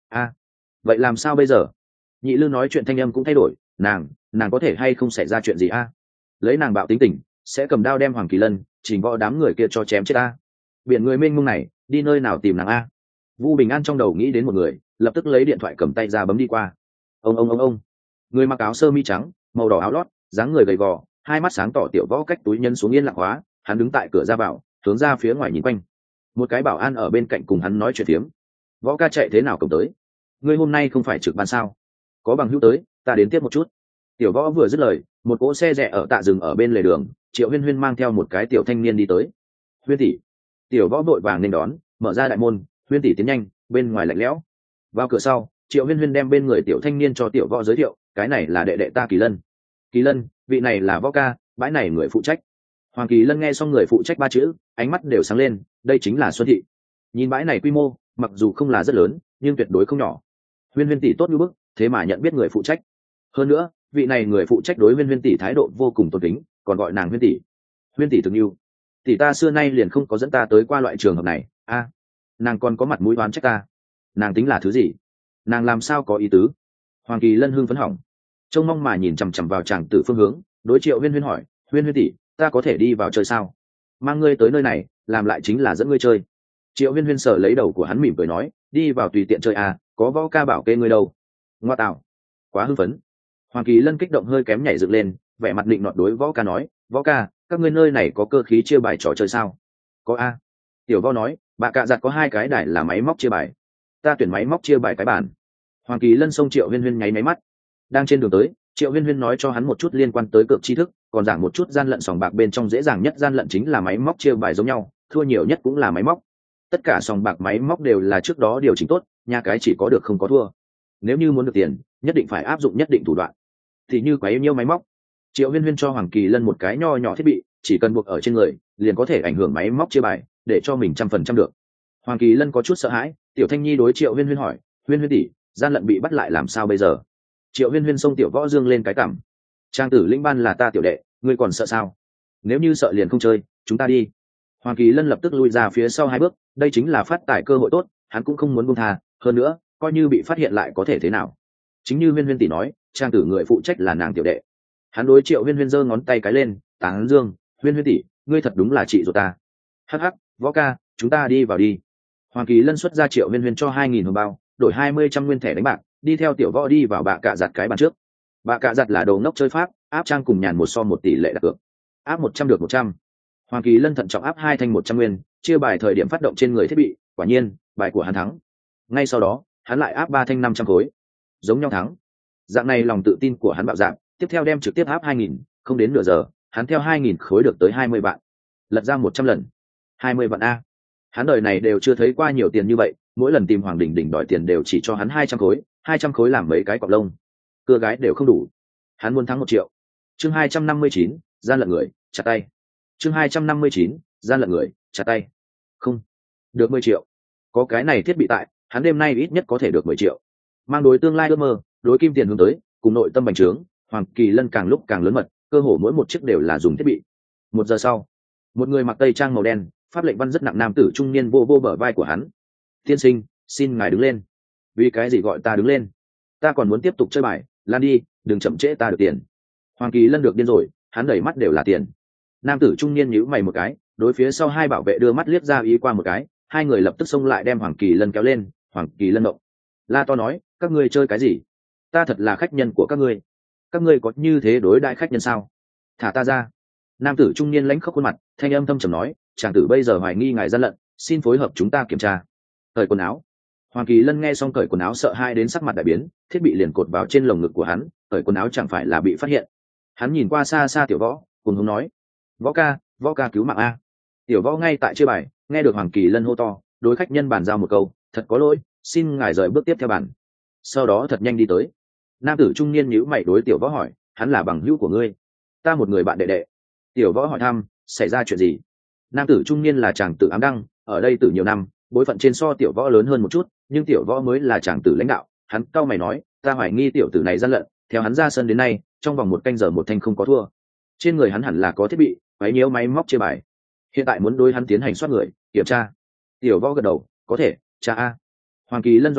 a vậy làm sao bây giờ? Nhị Lư nói chuyện thanh âm cũng thay đổi, nàng nàng có thể hay không xảy ra chuyện gì a? Lấy nàng bạo tính tình sẽ cầm đao đem Hoàng Kỳ Lân chỉnh võ đám người kia cho chém chết a. Biển người mênh mông này đi nơi nào tìm nàng a? Vu Bình An trong đầu nghĩ đến một người, lập tức lấy điện thoại cầm tay ra bấm đi qua. Ông ông ông ông. Người mặc áo sơ mi trắng, màu đỏ áo lót, dáng người gầy gò, hai mắt sáng tỏ tiểu võ cách túi nhân xuống yên lặng hóa, hắn đứng tại cửa ra vào, hướng ra phía ngoài nhìn quanh. Một cái bảo an ở bên cạnh cùng hắn nói chuyện phiếm. Võ ca chạy thế nào cổng tới? Ngươi hôm nay không phải trực ban sao? Có bằng hữu tới, ta đến tiếp một chút. Tiểu võ vừa dứt lời, một cỗ xe rẻ ở tạ dừng ở bên lề đường, Triệu Huyên Huyên mang theo một cái tiểu thanh niên đi tới. Huyên tỷ. Tiểu võ vội vàng nên đón, mở ra đại môn, Huyên tỷ tiến nhanh, bên ngoài lạnh lẽo. Vào cửa sau, Triệu Huyên Huyên đem bên người tiểu thanh niên cho tiểu võ giới thiệu, cái này là đệ đệ ta Kỳ Lân. Kỳ Lân, vị này là võ ca, bãi này người phụ trách. Hoàng Kỳ Lân nghe xong người phụ trách ba chữ, ánh mắt đều sáng lên, đây chính là Xuân thị. Nhìn bãi này quy mô, mặc dù không là rất lớn, nhưng tuyệt đối không nhỏ. Huyên Huyên tỷ tốt như bức, thế mà nhận biết người phụ trách. Hơn nữa, vị này người phụ trách đối Huyên Huyên tỷ thái độ vô cùng tôn kính, còn gọi nàng Huyên tỷ. Huyên tỷ từng yêu, tỷ ta xưa nay liền không có dẫn ta tới qua loại trường hợp này. A, nàng còn có mặt mũi oán trách ta, nàng tính là thứ gì? Nàng làm sao có ý tứ? Hoàng Kỳ Lân hưng phấn hỏng, trông mong mà nhìn chằm chằm vào chàng tử phương hướng, đối Triệu Huyên Huyên hỏi, Huyên Huyên tỷ, ta có thể đi vào chơi sao? Mang ngươi tới nơi này, làm lại chính là dẫn ngươi chơi. Triệu Huyên Huyên sờ lấy đầu của hắn mỉm cười nói, đi vào tùy tiện chơi à, có võ ca bảo kê ngươi đâu. Ngoa tạo, quá hưng phấn. Hoàng Kỳ Lân kích động hơi kém nhảy dựng lên, vẻ mặt định nọt đối võ ca nói, võ ca, các ngươi nơi này có cơ khí chia bài trò chơi sao? Có a. Tiểu võ nói, bà cạ giặt có hai cái đài là máy móc chia bài, ta tuyển máy móc chia bài cái bàn. Hoàng Kỳ Lân xông Triệu Huyên Huyên nháy máy mắt. Đang trên đường tới, Triệu Huyên Huyên nói cho hắn một chút liên quan tới cược tri thức, còn giảng một chút gian lận sòng bạc bên trong dễ dàng nhất gian lận chính là máy móc chia bài giống nhau, thua nhiều nhất cũng là máy móc. Tất cả sòng bạc máy móc đều là trước đó điều chỉnh tốt, nhà cái chỉ có được không có thua. Nếu như muốn được tiền, nhất định phải áp dụng nhất định thủ đoạn. Thì như quấy nhiêu máy móc. Triệu Huyên Huyên cho Hoàng Kỳ Lân một cái nho nhỏ thiết bị, chỉ cần buộc ở trên người, liền có thể ảnh hưởng máy móc chia bài, để cho mình trăm phần trăm được. Hoàng Kỳ Lân có chút sợ hãi, Tiểu Thanh Nhi đối Triệu Huyên Huyên hỏi, Huyên Huyên tỷ, gian lận bị bắt lại làm sao bây giờ? Triệu Huyên Huyên xông Tiểu Võ dương lên cái cảm. Trang tử lĩnh ban là ta tiểu đệ, ngươi còn sợ sao? Nếu như sợ liền không chơi, chúng ta đi. Hoàng Kỳ Lân lập tức lui ra phía sau hai bước, đây chính là phát tài cơ hội tốt, hắn cũng không muốn buông tha, hơn nữa, coi như bị phát hiện lại có thể thế nào? Chính như Huyên Huyên tỷ nói, Trang tử người phụ trách là nàng tiểu đệ. Hắn đối Triệu Huyên Huyên giơ ngón tay cái lên, tán dương, Huyên Huyên tỷ, ngươi thật đúng là chị ruột ta. Hắc hắc, Võ ca, chúng ta đi vào đi. Hoàng Kỳ Lân xuất ra Triệu Huyên Huyên cho hai nghìn hồng bao, đổi hai mươi trăm nguyên thẻ đánh bạc, đi theo Tiểu Võ đi vào bạ cạ giặt cái bàn trước. Bạ cạ giặt là đồ ngốc chơi pháp, áp trang cùng nhàn một so một tỷ lệ đặt cược, áp một trăm được một trăm. Hoàng Kỳ Lân thận trọng áp hai thành một trăm nguyên, chia bài thời điểm phát động trên người thiết bị, quả nhiên, bài của hắn thắng. Ngay sau đó, hắn lại áp ba thanh năm trăm khối, giống nhau thắng. Dạng này lòng tự tin của hắn bạo dạng, tiếp theo đem trực tiếp áp hai nghìn, không đến nửa giờ, hắn theo hai nghìn khối được tới hai mươi vạn. Lật ra một trăm lần, hai mươi vạn a. Hắn đời này đều chưa thấy qua nhiều tiền như vậy, mỗi lần tìm Hoàng Đình Đình đòi tiền đều chỉ cho hắn hai trăm khối, hai trăm khối làm mấy cái cọc lông. Cưa gái đều không đủ. Hắn muốn thắng một triệu. Chương hai trăm năm mươi chín, gian lận người, chặt tay. Chương hai trăm năm mươi chín, gian lận người, chặt tay. Không, được mười triệu. Có cái này thiết bị tại, hắn đêm nay ít nhất có thể được mười triệu. Mang đối tương lai ước mơ, đối kim tiền hướng tới, cùng nội tâm bành trướng, Hoàng Kỳ Lân càng lúc càng lớn mật, cơ hồ mỗi một chiếc đều là dùng thiết bị. Một giờ sau, một người mặc tây trang màu đen, pháp lệnh văn rất nặng nam tử trung niên vô vô bờ vai của hắn. Tiên sinh, xin ngài đứng lên. Vì cái gì gọi ta đứng lên? Ta còn muốn tiếp tục chơi bài, lan đi, đừng chậm trễ ta được tiền. Hoàng Kỳ Lân được điên rồi, hắn đẩy mắt đều là tiền. Nam tử trung niên nhíu mày một cái, đối phía sau hai bảo vệ đưa mắt liếc ra ý qua một cái, hai người lập tức xông lại đem Hoàng Kỳ Lân kéo lên. Hoàng Kỳ Lân động, la to nói, các ngươi chơi cái gì? Ta thật là khách nhân của các ngươi, các ngươi có như thế đối đãi khách nhân sao? Thả ta ra. Nam tử trung niên lãnh khốc khuôn mặt, thanh âm thâm trầm nói, chàng tử bây giờ hoài nghi ngài gian lận, xin phối hợp chúng ta kiểm tra. Cởi quần áo. Hoàng Kỳ Lân nghe xong cởi quần áo sợ hai đến sắc mặt đại biến, thiết bị liền cột vào trên lồng ngực của hắn, cởi quần áo chẳng phải là bị phát hiện. Hắn nhìn qua xa xa Tiểu Võ, cùng hướng nói, Võ ca, Võ ca cứu mạng a. Tiểu Võ ngay tại chơi bài, nghe được Hoàng Kỳ Lân hô to, đối khách nhân bàn giao một câu, thật có lỗi, xin ngài rời bước tiếp theo bàn. Sau đó thật nhanh đi tới. Nam tử trung niên nhíu mày đối Tiểu Võ hỏi, hắn là bằng hữu của ngươi? Ta một người bạn đệ đệ. Tiểu Võ hỏi thăm, xảy ra chuyện gì? Nam tử trung niên là chàng tử ám đăng, ở đây từ nhiều năm, bối phận trên so Tiểu Võ lớn hơn một chút, nhưng Tiểu Võ mới là chàng tử lãnh đạo. Hắn cau mày nói, ta hoài nghi tiểu tử này gian lận, theo hắn ra sân đến nay, trong vòng một canh giờ một thanh không có thua. Trên người hắn hẳn là có thiết bị, máy nhiễu máy móc chia bài. Hiện tại muốn đối hắn tiến hành soát người, kiểm tra. Tiểu Võ gật đầu, có thể, cha a. Hoàng Kỳ Lân dọa sợ,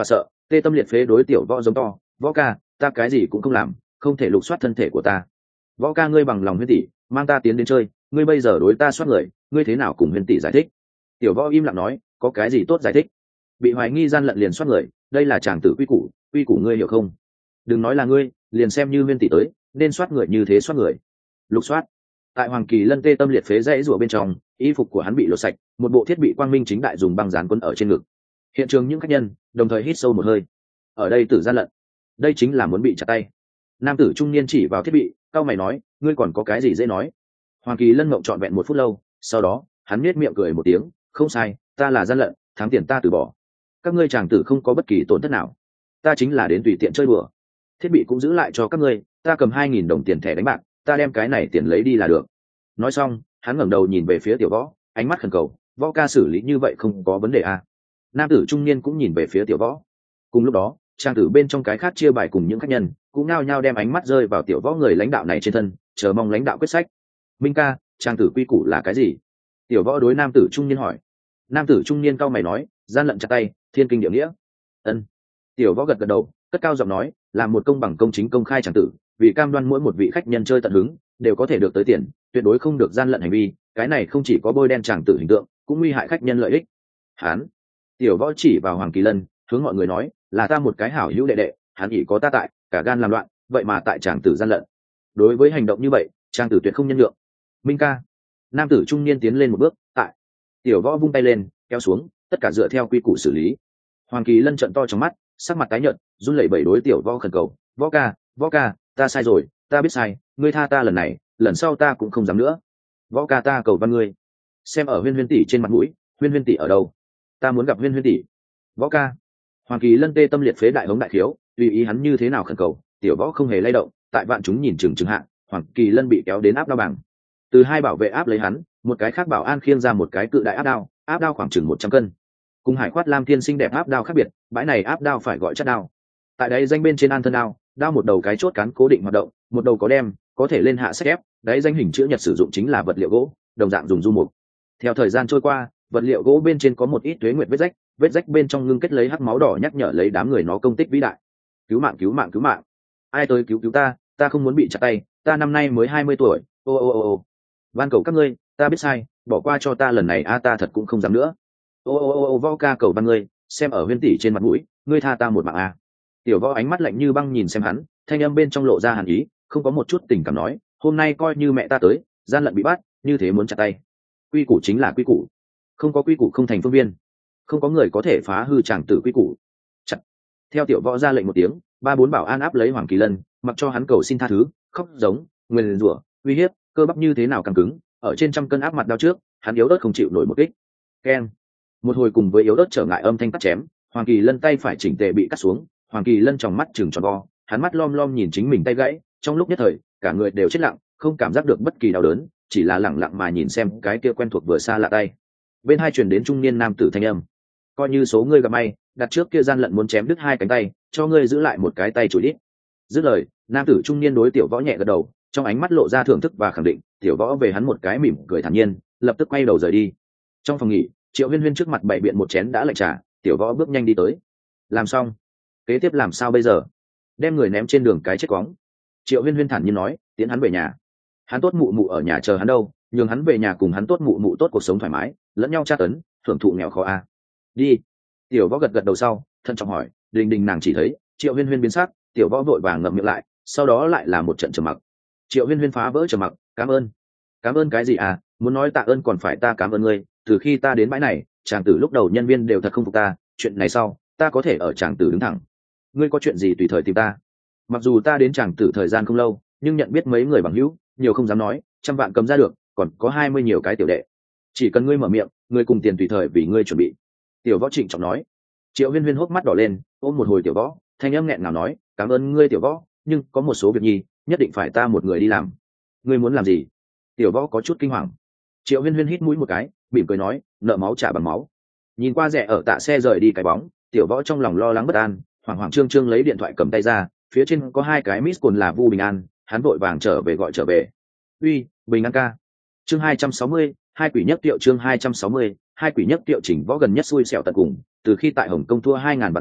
Tê tâm liệt phế đối tiểu võ giống to, võ ca, ta cái gì cũng không làm, không thể lục soát thân thể của ta. Võ ca, ngươi bằng lòng Huyên tỷ mang ta tiến đến chơi, ngươi bây giờ đối ta soát người, ngươi thế nào cùng Huyên tỷ giải thích? Tiểu võ im lặng nói, có cái gì tốt giải thích? Bị hoài nghi gian lận liền soát người, đây là tràng tử quy củ, quy củ ngươi hiểu không? Đừng nói là ngươi, liền xem như Huyên tỷ tới, nên soát người như thế soát người. Lục soát. Tại Hoàng Kỳ Lân tê tâm liệt phế dãy rủa bên trong, y phục của hắn bị lột sạch, một bộ thiết bị quang minh chính đại dùng băng dán quấn ở trên ngực. Hiện trường những khách nhân đồng thời hít sâu một hơi. Ở đây tử gian lận, đây chính là muốn bị chặt tay. Nam tử trung niên chỉ vào thiết bị, cao mày nói, ngươi còn có cái gì dễ nói? Hoàng Kỳ Lân ngậm trọn vẹn một phút lâu, sau đó hắn nhếch miệng cười một tiếng, không sai, ta là gian lận, thắng tiền ta từ bỏ. Các ngươi chàng tử không có bất kỳ tổn thất nào, ta chính là đến tùy tiện chơi bừa. Thiết bị cũng giữ lại cho các ngươi, ta cầm hai nghìn đồng tiền thẻ đánh bạc, ta đem cái này tiền lấy đi là được. Nói xong, hắn ngẩng đầu nhìn về phía tiểu võ, ánh mắt khẩn cầu, võ ca xử lý như vậy không có vấn đề à? Nam tử trung niên cũng nhìn về phía tiểu võ. Cùng lúc đó, trang tử bên trong cái khác chia bài cùng những khách nhân cũng nao nhao đem ánh mắt rơi vào tiểu võ người lãnh đạo này trên thân, chờ mong lãnh đạo quyết sách. Minh ca, trang tử quy củ là cái gì? Tiểu võ đối nam tử trung niên hỏi. Nam tử trung niên cau mày nói, gian lận chặt tay, thiên kinh địa nghĩa. Ân. Tiểu võ gật gật đầu, cất cao giọng nói, làm một công bằng công chính công khai trang tử, vì cam đoan mỗi một vị khách nhân chơi tận hứng đều có thể được tới tiền, tuyệt đối không được gian lận hành vi, cái này không chỉ có bôi đen tràng tử hình tượng, cũng nguy hại khách nhân lợi ích. Hán. Tiểu võ chỉ vào Hoàng Kỳ Lân, hướng mọi người nói, là ta một cái hảo hữu đệ đệ, hắn ỷ có ta tại, cả gan làm loạn, vậy mà tại tràng tử gian lận. Đối với hành động như vậy, tràng tử tuyệt không nhân nhượng. Minh ca. Nam tử trung niên tiến lên một bước, tại. Tiểu võ vung tay lên, kéo xuống, tất cả dựa theo quy củ xử lý. Hoàng Kỳ Lân trợn to trong mắt, sắc mặt tái nhợt, run lẩy bẩy đối tiểu võ khẩn cầu, võ ca, võ ca, ta sai rồi, ta biết sai, ngươi tha ta lần này, lần sau ta cũng không dám nữa. Võ ca, ta cầu văn ngươi. Xem ở Huyên Huyên tỷ trên mặt mũi, Huyên Huyên tỷ ở đâu? Ta muốn gặp Huyên Huyên tỷ. Võ ca. Hoàng Kỳ Lân tê tâm liệt phế đại hống đại khiếu, tùy ý hắn như thế nào khẩn cầu, tiểu võ không hề lay động, tại vạn chúng nhìn chừng chừng hạ, Hoàng Kỳ Lân bị kéo đến áp đao bảng. Từ hai bảo vệ áp lấy hắn, một cái khác bảo an khiêng ra một cái cự đại áp đao, áp đao khoảng chừng một trăm cân. Cùng Hải Khoát Lam Thiên xinh đẹp áp đao khác biệt, bãi này áp đao phải gọi chất đao. Tại đây danh bên trên an thân đao, đao một đầu cái chốt cán cố định hoạt động, một đầu có đem, có thể lên hạ xếp ép, đấy danh hình chữ nhật sử dụng chính là vật liệu gỗ, đồng dạng dùng du mục. Theo thời gian trôi qua, vật liệu gỗ bên trên có một ít tuế nguyệt vết rách, vết rách bên trong ngưng kết lấy hắc máu đỏ nhắc nhở lấy đám người nó công tích vĩ đại. Cứu mạng cứu mạng cứu mạng, ai tới cứu cứu ta, ta không muốn bị chặt tay, ta năm nay mới hai mươi tuổi, ô ô ô ô van cầu các ngươi, ta biết sai, bỏ qua cho ta lần này a, ta thật cũng không dám nữa. Ô ô ô ô võ ca cầu văn ngươi, xem ở Huyên tỷ trên mặt mũi, ngươi tha ta một mạng a. Tiểu võ ánh mắt lạnh như băng nhìn xem hắn, thanh âm bên trong lộ ra hàn ý, không có một chút tình cảm nói, hôm nay coi như mẹ ta tới, gian lận bị bắt, như thế muốn chặt tay. Quy củ chính là quy củ, không có quy củ không thành phương viên, không có người có thể phá hư tràng tử quy củ. Chặt. Theo tiểu võ ra lệnh một tiếng, ba bốn bảo an áp lấy Hoàng Kỳ Lân, mặc cho hắn cầu xin tha thứ, khóc giống, nguyền rủa, uy hiếp, cơ bắp như thế nào càng cứng, ở trên trăm cân áp mặt đau trước, hắn yếu ớt không chịu nổi một kích. Keng. Một hồi cùng với yếu ớt trở ngại âm thanh cắt chém, Hoàng Kỳ Lân tay phải chỉnh tề bị cắt xuống, Hoàng Kỳ Lân tròng mắt trừng tròn vo, hắn mắt lom lom nhìn chính mình tay gãy, trong lúc nhất thời, cả người đều chết lặng, không cảm giác được bất kỳ đau đớn, chỉ là lặng lặng mà nhìn xem cái kia quen thuộc vừa xa lạ tay. Bên hai truyền đến trung niên nam tử thanh âm, coi như số ngươi gặp may, đặt trước kia gian lận muốn chém đứt hai cánh tay, cho ngươi giữ lại một cái tay chùi đít. Dứt lời, nam tử trung niên đối tiểu võ nhẹ gật đầu, trong ánh mắt lộ ra thưởng thức và khẳng định, tiểu võ về hắn một cái mỉm cười thản nhiên, lập tức quay đầu rời đi. Trong phòng nghỉ, Triệu Huyên Huyên trước mặt bày biện một chén đã lạnh trà, tiểu võ bước nhanh đi tới. Làm xong, kế tiếp làm sao bây giờ? Đem người ném trên đường cái chết quóng. Triệu Huyên Huyên thản nhiên nói, tiến hắn về nhà. Hắn tốt mụ mụ ở nhà chờ hắn đâu, nhường hắn về nhà cùng hắn tốt mụ mụ tốt cuộc sống thoải mái, lẫn nhau tra tấn, thưởng thụ nghèo khó a. À. Đi. Tiểu võ gật gật đầu sau, thận trọng hỏi, đình đình nàng chỉ thấy Triệu Huyên Huyên biến sắc, tiểu võ vội vàng ngậm miệng lại, sau đó lại là một trận trầm mặc. Triệu Huyên Huyên phá vỡ trầm mặc, cảm ơn. Cảm ơn cái gì à? Muốn nói tạ ơn còn phải ta cảm ơn ngươi. Từ khi ta đến bãi này, chàng tử lúc đầu nhân viên đều thật không phục ta, chuyện này sau, ta có thể ở chàng tử đứng thẳng. Ngươi có chuyện gì tùy thời tìm ta. Mặc dù ta đến chàng tử thời gian không lâu, nhưng nhận biết mấy người bằng hữu, nhiều không dám nói, trăm vạn cầm ra được, còn có hai mươi nhiều cái tiểu đệ. Chỉ cần ngươi mở miệng, ngươi cùng tiền tùy thời vì ngươi chuẩn bị. Tiểu võ trịnh trọng nói. Triệu Huyên Huyên hốc mắt đỏ lên, ôm một hồi tiểu võ, thanh âm nghẹn ngào nói, cảm ơn ngươi tiểu võ, nhưng có một số việc nhi, nhất định phải ta một người đi làm. Ngươi muốn làm gì? Tiểu võ có chút kinh hoàng. Triệu Huyên Huyên hít mũi một cái, mỉm cười nói, nợ máu trả bằng máu. Nhìn qua rẻ ở tạ xe rời đi cái bóng, tiểu võ trong lòng lo lắng bất an, hoảng hoảng trương trương lấy điện thoại cầm tay ra, phía trên có hai cái miss cồn là Vu Bình An, hắn vội vàng trở về gọi trở về. Uy, Bình An ca. Chương hai trăm sáu mươi, hai quỷ nhất tiệu chương hai trăm sáu mươi, hai quỷ nhất tiệu chỉnh võ gần nhất xui xẻo tận cùng, từ khi tại Hồng Kông thua hai ngàn vạn sau,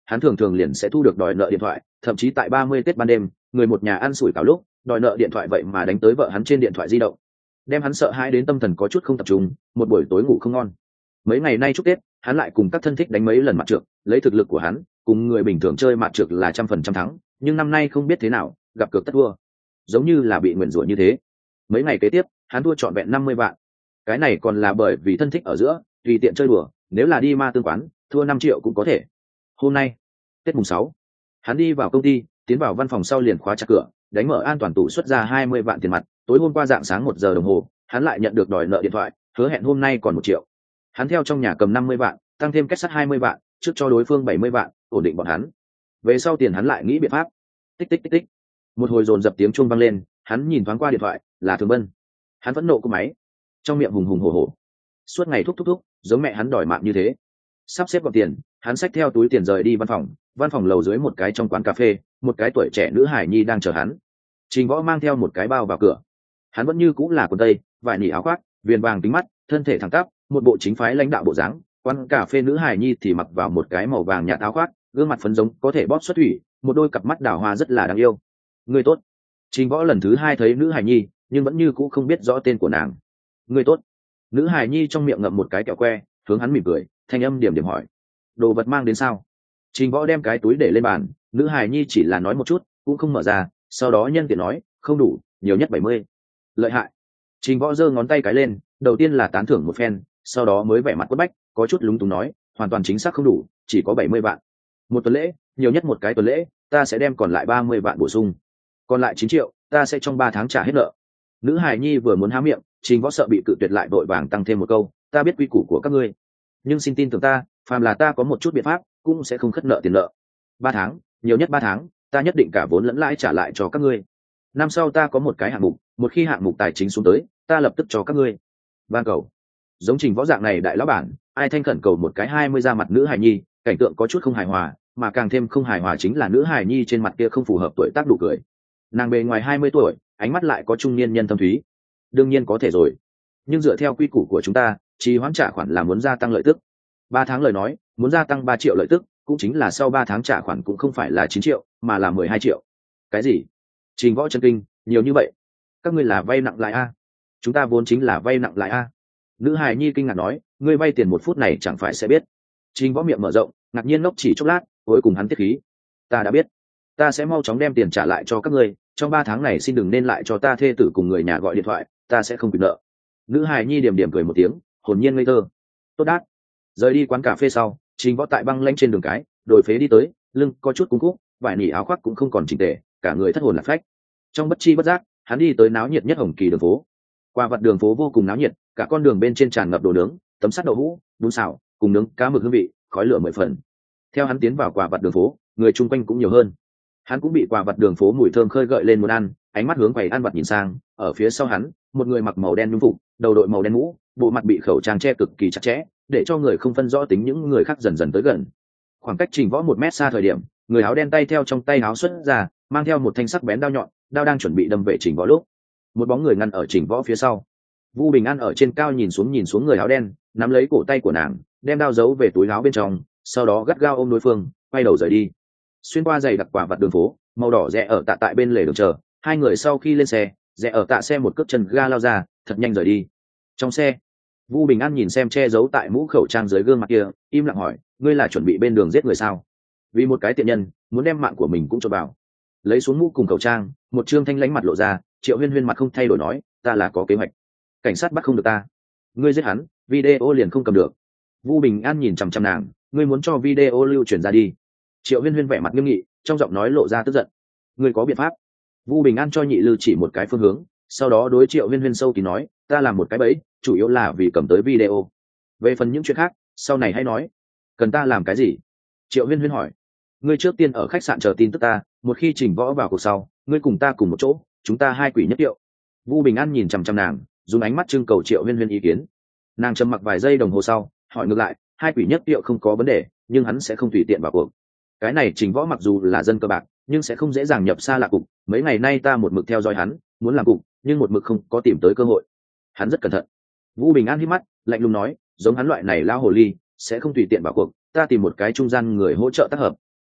hắn thường thường liền sẽ thu được đòi nợ điện thoại, thậm chí tại ba mươi Tết ban đêm, người một nhà ăn sủi cảo lúc, đòi nợ điện thoại vậy mà đánh tới vợ hắn trên điện thoại di động, đem hắn sợ hãi đến tâm thần có chút không tập trung, một buổi tối ngủ không ngon. Mấy ngày nay chúc Tết, hắn lại cùng các thân thích đánh mấy lần mặt trược, lấy thực lực của hắn, cùng người bình thường chơi mặt trược là trăm phần trăm thắng, nhưng năm nay không biết thế nào, gặp cược tất thua, giống như là bị nguyền rủa như thế. Mấy ngày kế tiếp, hắn thua trọn vẹn năm mươi vạn. Cái này còn là bởi vì thân thích ở giữa, tùy tiện chơi đùa, nếu là đi ma tương quán, thua năm triệu cũng có thể. Hôm nay, Tết mùng sáu, hắn đi vào công ty, tiến vào văn phòng sau liền khóa chặt cửa, đánh mở an toàn tủ xuất ra hai mươi vạn tiền mặt. Tối hôm qua dạng sáng một giờ đồng hồ, hắn lại nhận được đòi nợ điện thoại, hứa hẹn hôm nay còn một triệu. Hắn theo trong nhà cầm năm mươi vạn, tăng thêm kết sắt hai mươi vạn, trước cho đối phương bảy mươi vạn, ổn định bọn hắn. Về sau tiền hắn lại nghĩ biện pháp. Tích tích tích tích. Một hồi dồn dập tiếng chuông vang lên, hắn nhìn thoáng qua điện thoại, là Thường Bân. Hắn vẫn nộ cú máy, trong miệng hùng hùng hổ hổ, suốt ngày thúc thúc thúc, giống mẹ hắn đòi mạng như thế. Sắp xếp gọn tiền, hắn xách theo túi tiền rời đi văn phòng. Văn phòng lầu dưới một cái trong quán cà phê, một cái tuổi trẻ nữ hải nhi đang chờ hắn. Trình Võ mang theo một cái bao vào cửa. Hắn vẫn như cũng là quần tây, vải nỉ áo khoác, viền vàng kính mắt, thân thể thẳng tắp, một bộ chính phái lãnh đạo bộ dáng. Quán cà phê nữ hải nhi thì mặc vào một cái màu vàng nhạt áo khoác, gương mặt phấn giống có thể bóp xuất thủy, một đôi cặp mắt đào hoa rất là đáng yêu. Người tốt. Trình Võ lần thứ hai thấy nữ hải nhi, nhưng vẫn như cũ không biết rõ tên của nàng. Người tốt. Nữ hải nhi trong miệng ngậm một cái kẹo que, hướng hắn mỉm cười, thanh âm điểm điểm hỏi: đồ vật mang đến sao? Trình Võ đem cái túi để lên bàn, nữ hải nhi chỉ là nói một chút, cũng không mở ra, sau đó nhân tiện nói: không đủ, nhiều nhất bảy mươi. Lợi hại. Trình Võ giơ ngón tay cái lên, đầu tiên là tán thưởng một phen, sau đó mới vẻ mặt quất bách, có chút lúng túng nói: hoàn toàn chính xác không đủ, chỉ có bảy mươi vạn. Một tuần lễ, nhiều nhất một cái tuần lễ, ta sẽ đem còn lại ba mươi vạn bổ sung, còn lại chín triệu, ta sẽ trong ba tháng trả hết nợ. Nữ hải nhi vừa muốn há miệng, Trình Võ sợ bị cự tuyệt lại vội vàng tăng thêm một câu: ta biết quy củ của các ngươi, nhưng xin tin tưởng ta, phàm là ta có một chút biện pháp, cũng sẽ không khất nợ tiền nợ. Ba tháng, nhiều nhất ba tháng, ta nhất định cả vốn lẫn lãi trả lại cho các ngươi. Năm sau ta có một cái hạng mục, một khi hạng mục tài chính xuống tới, ta lập tức cho các ngươi. Ban cầu. Giống Trình Võ dạng này đại lão bản, ai thanh khẩn cầu một cái hai mươi ra mặt nữ hài nhi, cảnh tượng có chút không hài hòa, mà càng thêm không hài hòa chính là nữ hài nhi trên mặt kia không phù hợp tuổi tác đủ cười. Nàng bề ngoài hai mươi tuổi, ánh mắt lại có trung niên nhân thâm thúy. Đương nhiên có thể rồi, nhưng dựa theo quy củ của chúng ta, trì hoãn trả khoản là muốn gia tăng lợi tức. Ba tháng lời nói, muốn gia tăng ba triệu lợi tức, cũng chính là sau ba tháng trả khoản cũng không phải là chín triệu, mà là mười hai triệu. Cái gì? Trình Võ chân kinh, nhiều như vậy? Các ngươi là vay nặng lãi a? Chúng ta vốn chính là vay nặng lãi a. Nữ hài nhi kinh ngạc nói, ngươi vay tiền một phút này chẳng phải sẽ biết. Trình Võ miệng mở rộng, ngạc nhiên ngốc chỉ chốc lát, cuối cùng hắn tiết khí. Ta đã biết, ta sẽ mau chóng đem tiền trả lại cho các ngươi, trong ba tháng này xin đừng nên lại cho ta thê tử cùng người nhà gọi điện thoại, ta sẽ không quyền nợ. Nữ hài nhi điểm điểm cười một tiếng, hồn nhiên ngây thơ. Tốt đát. Rời đi quán cà phê sau, Trình Võ tại băng lanh trên đường cái, đổi phế đi tới, lưng có chút cúng cúc, vải nỉ áo khoác cũng không còn chỉnh tề, cả người thất hồn lạc phách. Trong bất chi bất giác, hắn đi tới náo nhiệt nhất Hồng Kỳ đường phố. Qua vặt đường phố vô cùng náo nhiệt, cả con đường bên trên tràn ngập đồ nướng, tấm sắt đậu hũ, bún xào, cùng nướng cá mực hương vị, khói lửa mười phần. Theo hắn tiến vào quả vặt đường phố, người chung quanh cũng nhiều hơn. Hắn cũng bị quả vặt đường phố mùi thơm khơi gợi lên muốn ăn, ánh mắt hướng quầy ăn vặt nhìn sang, ở phía sau hắn, một người mặc màu đen nhung phục, đầu đội màu đen mũ, bộ mặt bị khẩu trang che cực kỳ chặt chẽ, để cho người không phân rõ tính những người khác dần dần tới gần. Khoảng cách Trình Võ một mét xa thời điểm, người áo đen tay theo trong tay áo xuất ra, mang theo một thanh sắc bén đao nhọn, đao đang chuẩn bị đâm về Trình Võ lúc, một bóng người ngăn ở Trình Võ phía sau. Vu Bình An ở trên cao nhìn xuống nhìn xuống người áo đen, nắm lấy cổ tay của nàng, đem đao giấu về túi áo bên trong, sau đó gắt gao ôm đối phương, quay đầu rời đi. Xuyên qua dày đặc quả vặt đường phố, màu đỏ rẽ ở tạ tại bên lề đường chờ, hai người sau khi lên xe, rẽ ở tạ xe một cước chân ga lao ra, thật nhanh rời đi. Trong xe, Vu Bình An nhìn xem che giấu tại mũ khẩu trang dưới gương mặt kia, im lặng hỏi, ngươi là chuẩn bị bên đường giết người sao? Vì một cái tiện nhân, muốn đem mạng của mình cũng cho bảo. Lấy xuống mũ cùng khẩu trang, một trương thanh lãnh mặt lộ ra, Triệu Huyên Huyên mặt không thay đổi nói, ta là có kế hoạch. Cảnh sát bắt không được ta, ngươi giết hắn, video liền không cầm được. Vu Bình An nhìn chằm chằm nàng, ngươi muốn cho video lưu truyền ra đi. Triệu Huyên Huyên vẻ mặt nghiêm nghị, trong giọng nói lộ ra tức giận. Ngươi có biện pháp? Vu Bình An cho Nhị Lư chỉ một cái phương hướng, sau đó đối Triệu Huyên Huyên sâu kín nói, ta làm một cái bẫy, chủ yếu là vì cầm tới video. Về phần những chuyện khác, sau này hãy nói. Cần ta làm cái gì? Triệu Huyên Huyên hỏi. Ngươi trước tiên ở khách sạn chờ tin tức ta, một khi Trình Võ vào cuộc sau, ngươi cùng ta cùng một chỗ, chúng ta hai quỷ nhất điệu. Vu Bình An nhìn chằm chằm nàng, dùng ánh mắt trưng cầu Triệu Huyên Huyên ý kiến. Nàng trầm mặc vài giây đồng hồ sau, hỏi ngược lại, hai quỷ nhất điệu không có vấn đề, nhưng hắn sẽ không tùy tiện vào cuộc. Cái này Trình Võ mặc dù là dân cơ bạc, nhưng sẽ không dễ dàng nhập xa lạc cục. Mấy ngày nay ta một mực theo dõi hắn, muốn làm cục, nhưng một mực không có tìm tới cơ hội. Hắn rất cẩn thận. Vũ Bình An hít mắt, lạnh lùng nói, giống hắn loại này lao hồ ly, sẽ không tùy tiện vào cuộc. Ta tìm một cái trung gian người hỗ trợ tác hợp.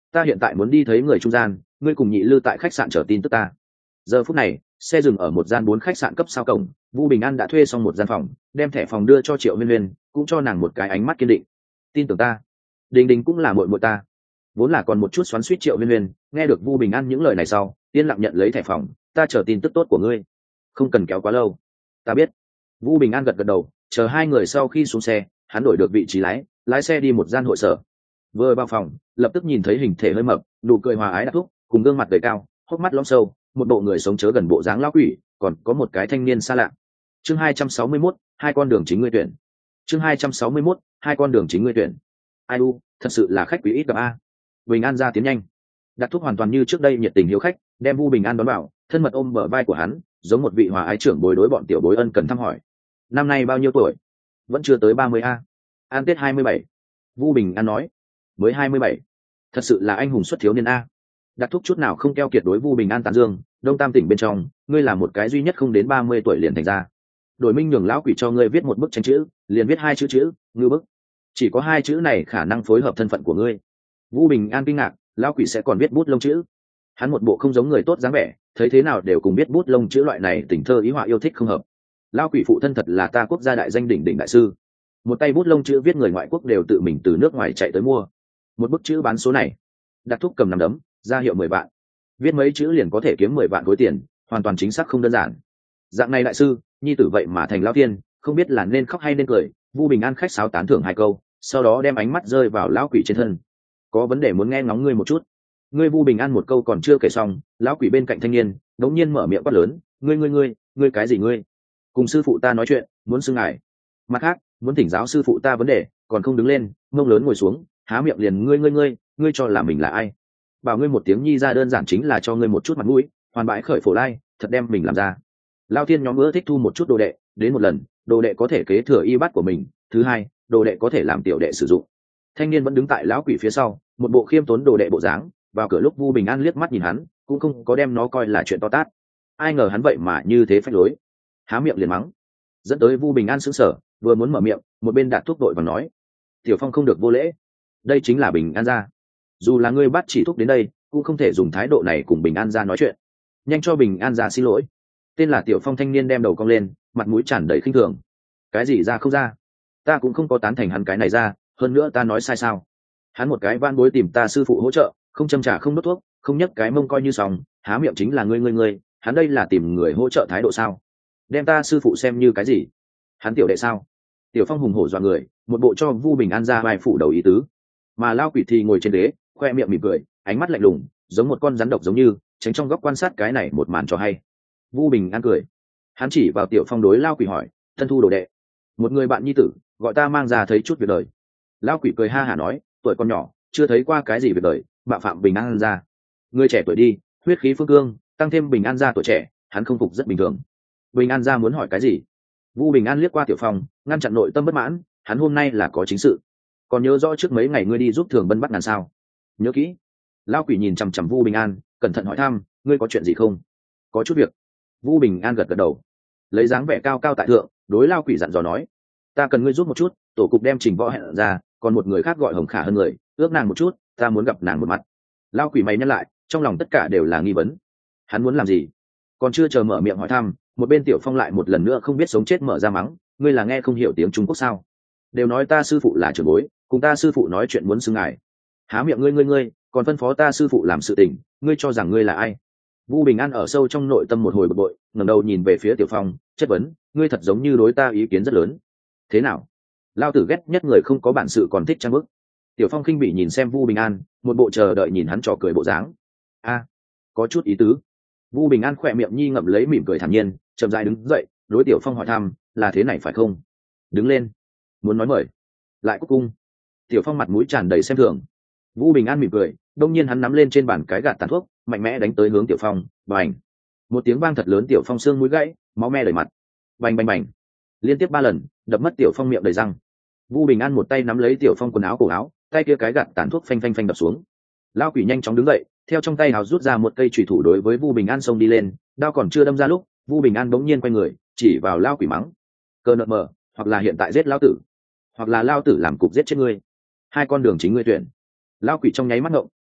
ta hiện tại muốn đi thấy người trung gian, ngươi cùng nhị lư tại khách sạn chờ tin tức ta. Giờ phút này xe dừng ở một gian bốn khách sạn cấp sao cổng, Vu Bình An đã thuê xong một gian phòng, đem thẻ phòng đưa cho Triệu Huyên Huyên, cũng cho nàng một cái ánh mắt kiên định. Tin tưởng ta. Đình Đình cũng là muội muội ta. Vốn là còn một chút xoắn xuýt Triệu Huyên Huyên, nghe được Vu Bình An những lời này sau, yên lặng nhận lấy thẻ phòng, ta chờ tin tức tốt của ngươi, không cần kéo quá lâu. Ta biết. Vu Bình An gật gật đầu, chờ hai người sau khi xuống xe, hắn đổi được vị trí lái, lái xe đi một gian hội sở. Vừa vào phòng, lập tức nhìn thấy hình thể hơi mập, nụ cười hòa ái Đạt Thúc, cùng gương mặt đầy cao, hốc mắt lõm sâu, một bộ người sống chớ gần bộ dáng lão quỷ, còn có một cái thanh niên xa lạ. Chương hai trăm sáu mươi mốt, hai con đường chính ngươi tuyển. Chương hai trăm sáu mươi mốt, hai con đường chính ngươi tuyển. Ai u, thật sự là khách quý ít gặp a. Bình An ra tiến nhanh. Đạt Thúc hoàn toàn như trước đây nhiệt tình hiếu khách, đem Vu Bình An đón vào, thân mật ôm bờ vai của hắn, giống một vị hòa ái trưởng bối đối bọn tiểu bối ân cần thăm hỏi. Năm nay bao nhiêu tuổi? Vẫn chưa tới ba mươi a. An Tết hai mươi bảy. Vu Bình An nói. Mới hai mươi bảy. Thật sự là anh hùng xuất thiếu niên a. Đạt Thúc chút nào không keo kiệt đối Vu Bình An tán dương, Đông Tam tỉnh bên trong, ngươi là một cái duy nhất không đến ba mươi tuổi liền thành ra. Đổi Minh nhường lão quỷ cho ngươi viết một bức tranh chữ, liền viết hai chữ chữ, ngư bức. Chỉ có hai chữ này khả năng phối hợp thân phận của ngươi. Vu Bình An kinh ngạc, lão quỷ sẽ còn viết bút lông chữ. Hắn một bộ không giống người tốt dáng vẻ, thấy thế nào đều cùng biết bút lông chữ loại này tình thơ ý họa yêu thích không hợp. Lão quỷ phụ thân thật là ta quốc gia đại danh đỉnh đỉnh đại sư. Một tay bút lông chữ viết người ngoại quốc đều tự mình từ nước ngoài chạy tới mua. Một bức chữ bán số này. Đạt Thúc cầm nắm đấm, ra hiệu mười vạn. Viết mấy chữ liền có thể kiếm mười vạn khối tiền, hoàn toàn chính xác không đơn giản. Dạng này đại sư, nhi tử vậy mà thành lão tiên, không biết là nên khóc hay nên cười. Vu Bình An khách sáo tán thưởng hai câu, sau đó đem ánh mắt rơi vào lão quỷ trên thân. Có vấn đề muốn nghe ngóng ngươi một chút. Ngươi Vu Bình An một câu còn chưa kể xong, lão quỷ bên cạnh thanh niên đống nhiên mở miệng quát lớn, ngươi ngươi ngươi, ngươi cái gì ngươi? Cùng sư phụ ta nói chuyện, muốn xưng ngài. Mặt khác, muốn thỉnh giáo sư phụ ta vấn đề, còn không đứng lên, mông lớn ngồi xuống, há miệng liền ngươi ngươi ngươi, ngươi cho là mình là ai? Bảo ngươi một tiếng nhi ra đơn giản chính là cho ngươi một chút mặt mũi, hoàn bãi khởi phổ lai, thật đem mình làm ra. Lao thiên nhóm ưa thích thu một chút đồ đệ, đến một lần, đồ đệ có thể kế thừa y bát của mình, thứ hai, đồ đệ có thể làm tiểu đệ sử dụng. Thanh niên vẫn đứng tại lão quỷ phía sau, một bộ khiêm tốn đồ đệ bộ dáng, vào cửa lúc Vu Bình An liếc mắt nhìn hắn, cũng không có đem nó coi là chuyện to tát. Ai ngờ hắn vậy mà như thế phách lối, há miệng liền mắng, dẫn tới Vu Bình An sững sờ, vừa muốn mở miệng, một bên Đạt Thúc đội và nói, Tiểu Phong không được vô lễ, đây chính là Bình An gia. Dù là ngươi bắt chỉ thúc đến đây, cũng không thể dùng thái độ này cùng Bình An gia nói chuyện. Nhanh cho Bình An gia xin lỗi. Tên là Tiểu Phong thanh niên đem đầu cong lên, mặt mũi tràn đầy khinh thường. Cái gì ra không ra? Ta cũng không có tán thành hắn cái này ra, hơn nữa ta nói sai sao? Hắn một cái van bối tìm ta sư phụ hỗ trợ, không châm trả không đốt thuốc, không nhấc cái mông coi như xong, há miệng chính là ngươi ngươi ngươi, hắn đây là tìm người hỗ trợ thái độ sao? Đem ta sư phụ xem như cái gì? Hắn tiểu đệ sao? Tiểu Phong hùng hổ dọa người, một bộ cho Vu Bình An gia vai phủ đầu ý tứ. Mà lao quỷ thì ngồi trên đế, khoe miệng mỉm cười, ánh mắt lạnh lùng, giống một con rắn độc giống như tránh trong góc quan sát cái này một màn cho hay. Vu Bình An cười, hắn chỉ vào Tiểu Phong đối lao quỷ hỏi, thân thu đồ đệ, một người bạn nhi tử, gọi ta mang ra thấy chút việc đời. Lao quỷ cười ha hả nói, tuổi con nhỏ, chưa thấy qua cái gì việc đời, bạo phạm Bình An ra. Người trẻ tuổi đi, huyết khí phương cương, tăng thêm Bình An ra tuổi trẻ, hắn không phục rất bình thường. Bình An ra muốn hỏi cái gì? Vu Bình An liếc qua Tiểu Phong, ngăn chặn nội tâm bất mãn, hắn hôm nay là có chính sự. Còn nhớ rõ trước mấy ngày ngươi đi giúp Thường Bân bắt ngàn sao? Nhớ kỹ. Lao quỷ nhìn chằm chằm Vu Bình An, cẩn thận hỏi thăm, ngươi có chuyện gì không? Có chút việc. Vu Bình An gật gật đầu, lấy dáng vẻ cao cao tại thượng, đối Lao quỷ dặn dò nói, ta cần ngươi giúp một chút, tổ cục đem Trình Võ hẹn ra, còn một người khác gọi Hồng Khả hơn người, ước nàng một chút, ta muốn gặp nàng một mặt. Lao quỷ mày nhắc lại, trong lòng tất cả đều là nghi vấn. Hắn muốn làm gì? Còn chưa chờ mở miệng hỏi thăm, một bên Tiểu Phong lại một lần nữa không biết sống chết mở ra mắng, ngươi là nghe không hiểu tiếng Trung Quốc sao? Đều nói ta sư phụ là trưởng bối, cùng ta sư phụ nói chuyện muốn xưng ngài. Há miệng ngươi ngươi ngươi, còn phân phó ta sư phụ làm sự tình, ngươi cho rằng ngươi là ai? Vu Bình An ở sâu trong nội tâm một hồi bực bội, ngẩng đầu nhìn về phía Tiểu Phong, chất vấn, ngươi thật giống như đối ta ý kiến rất lớn. Thế nào? Lao tử ghét nhất người không có bản sự còn thích trang bức. Tiểu Phong khinh bỉ nhìn xem Vu Bình An, một bộ chờ đợi nhìn hắn trò cười bộ dáng. A, có chút ý tứ. Vu Bình An khỏe miệng nhi ngậm lấy mỉm cười thản nhiên, chậm rãi đứng dậy, đối Tiểu Phong hỏi thăm, là thế này phải không? Đứng lên, muốn nói mời. Lại cúc cung. Tiểu Phong mặt mũi tràn đầy xem thường. Vu Bình An mỉm cười, đông nhiên hắn nắm lên trên bàn cái gạt tàn thuốc, mạnh mẽ đánh tới hướng Tiểu Phong, bành. Một tiếng vang thật lớn, Tiểu Phong xương mũi gãy, máu me đầy mặt. Bành bành bành. Liên tiếp ba lần, đập mất Tiểu Phong miệng đầy răng. Vu Bình An một tay nắm lấy Tiểu Phong quần áo cổ áo, tay kia cái gạt tàn thuốc phanh phanh phanh đập xuống. Lao quỷ nhanh chóng đứng dậy, theo trong tay hào rút ra một cây chủy thủ đối với Vu Bình An xông đi lên, đao còn chưa đâm ra lúc, Vu Bình An bỗng nhiên quay người, chỉ vào Lao quỷ mắng, cơ nợ mờ, hoặc là hiện tại giết Lao tử, hoặc là Lao tử làm cục giết chết ngươi, hai con đường chính ngươi tuyển. Lao quỷ trong nháy mắt ngộng,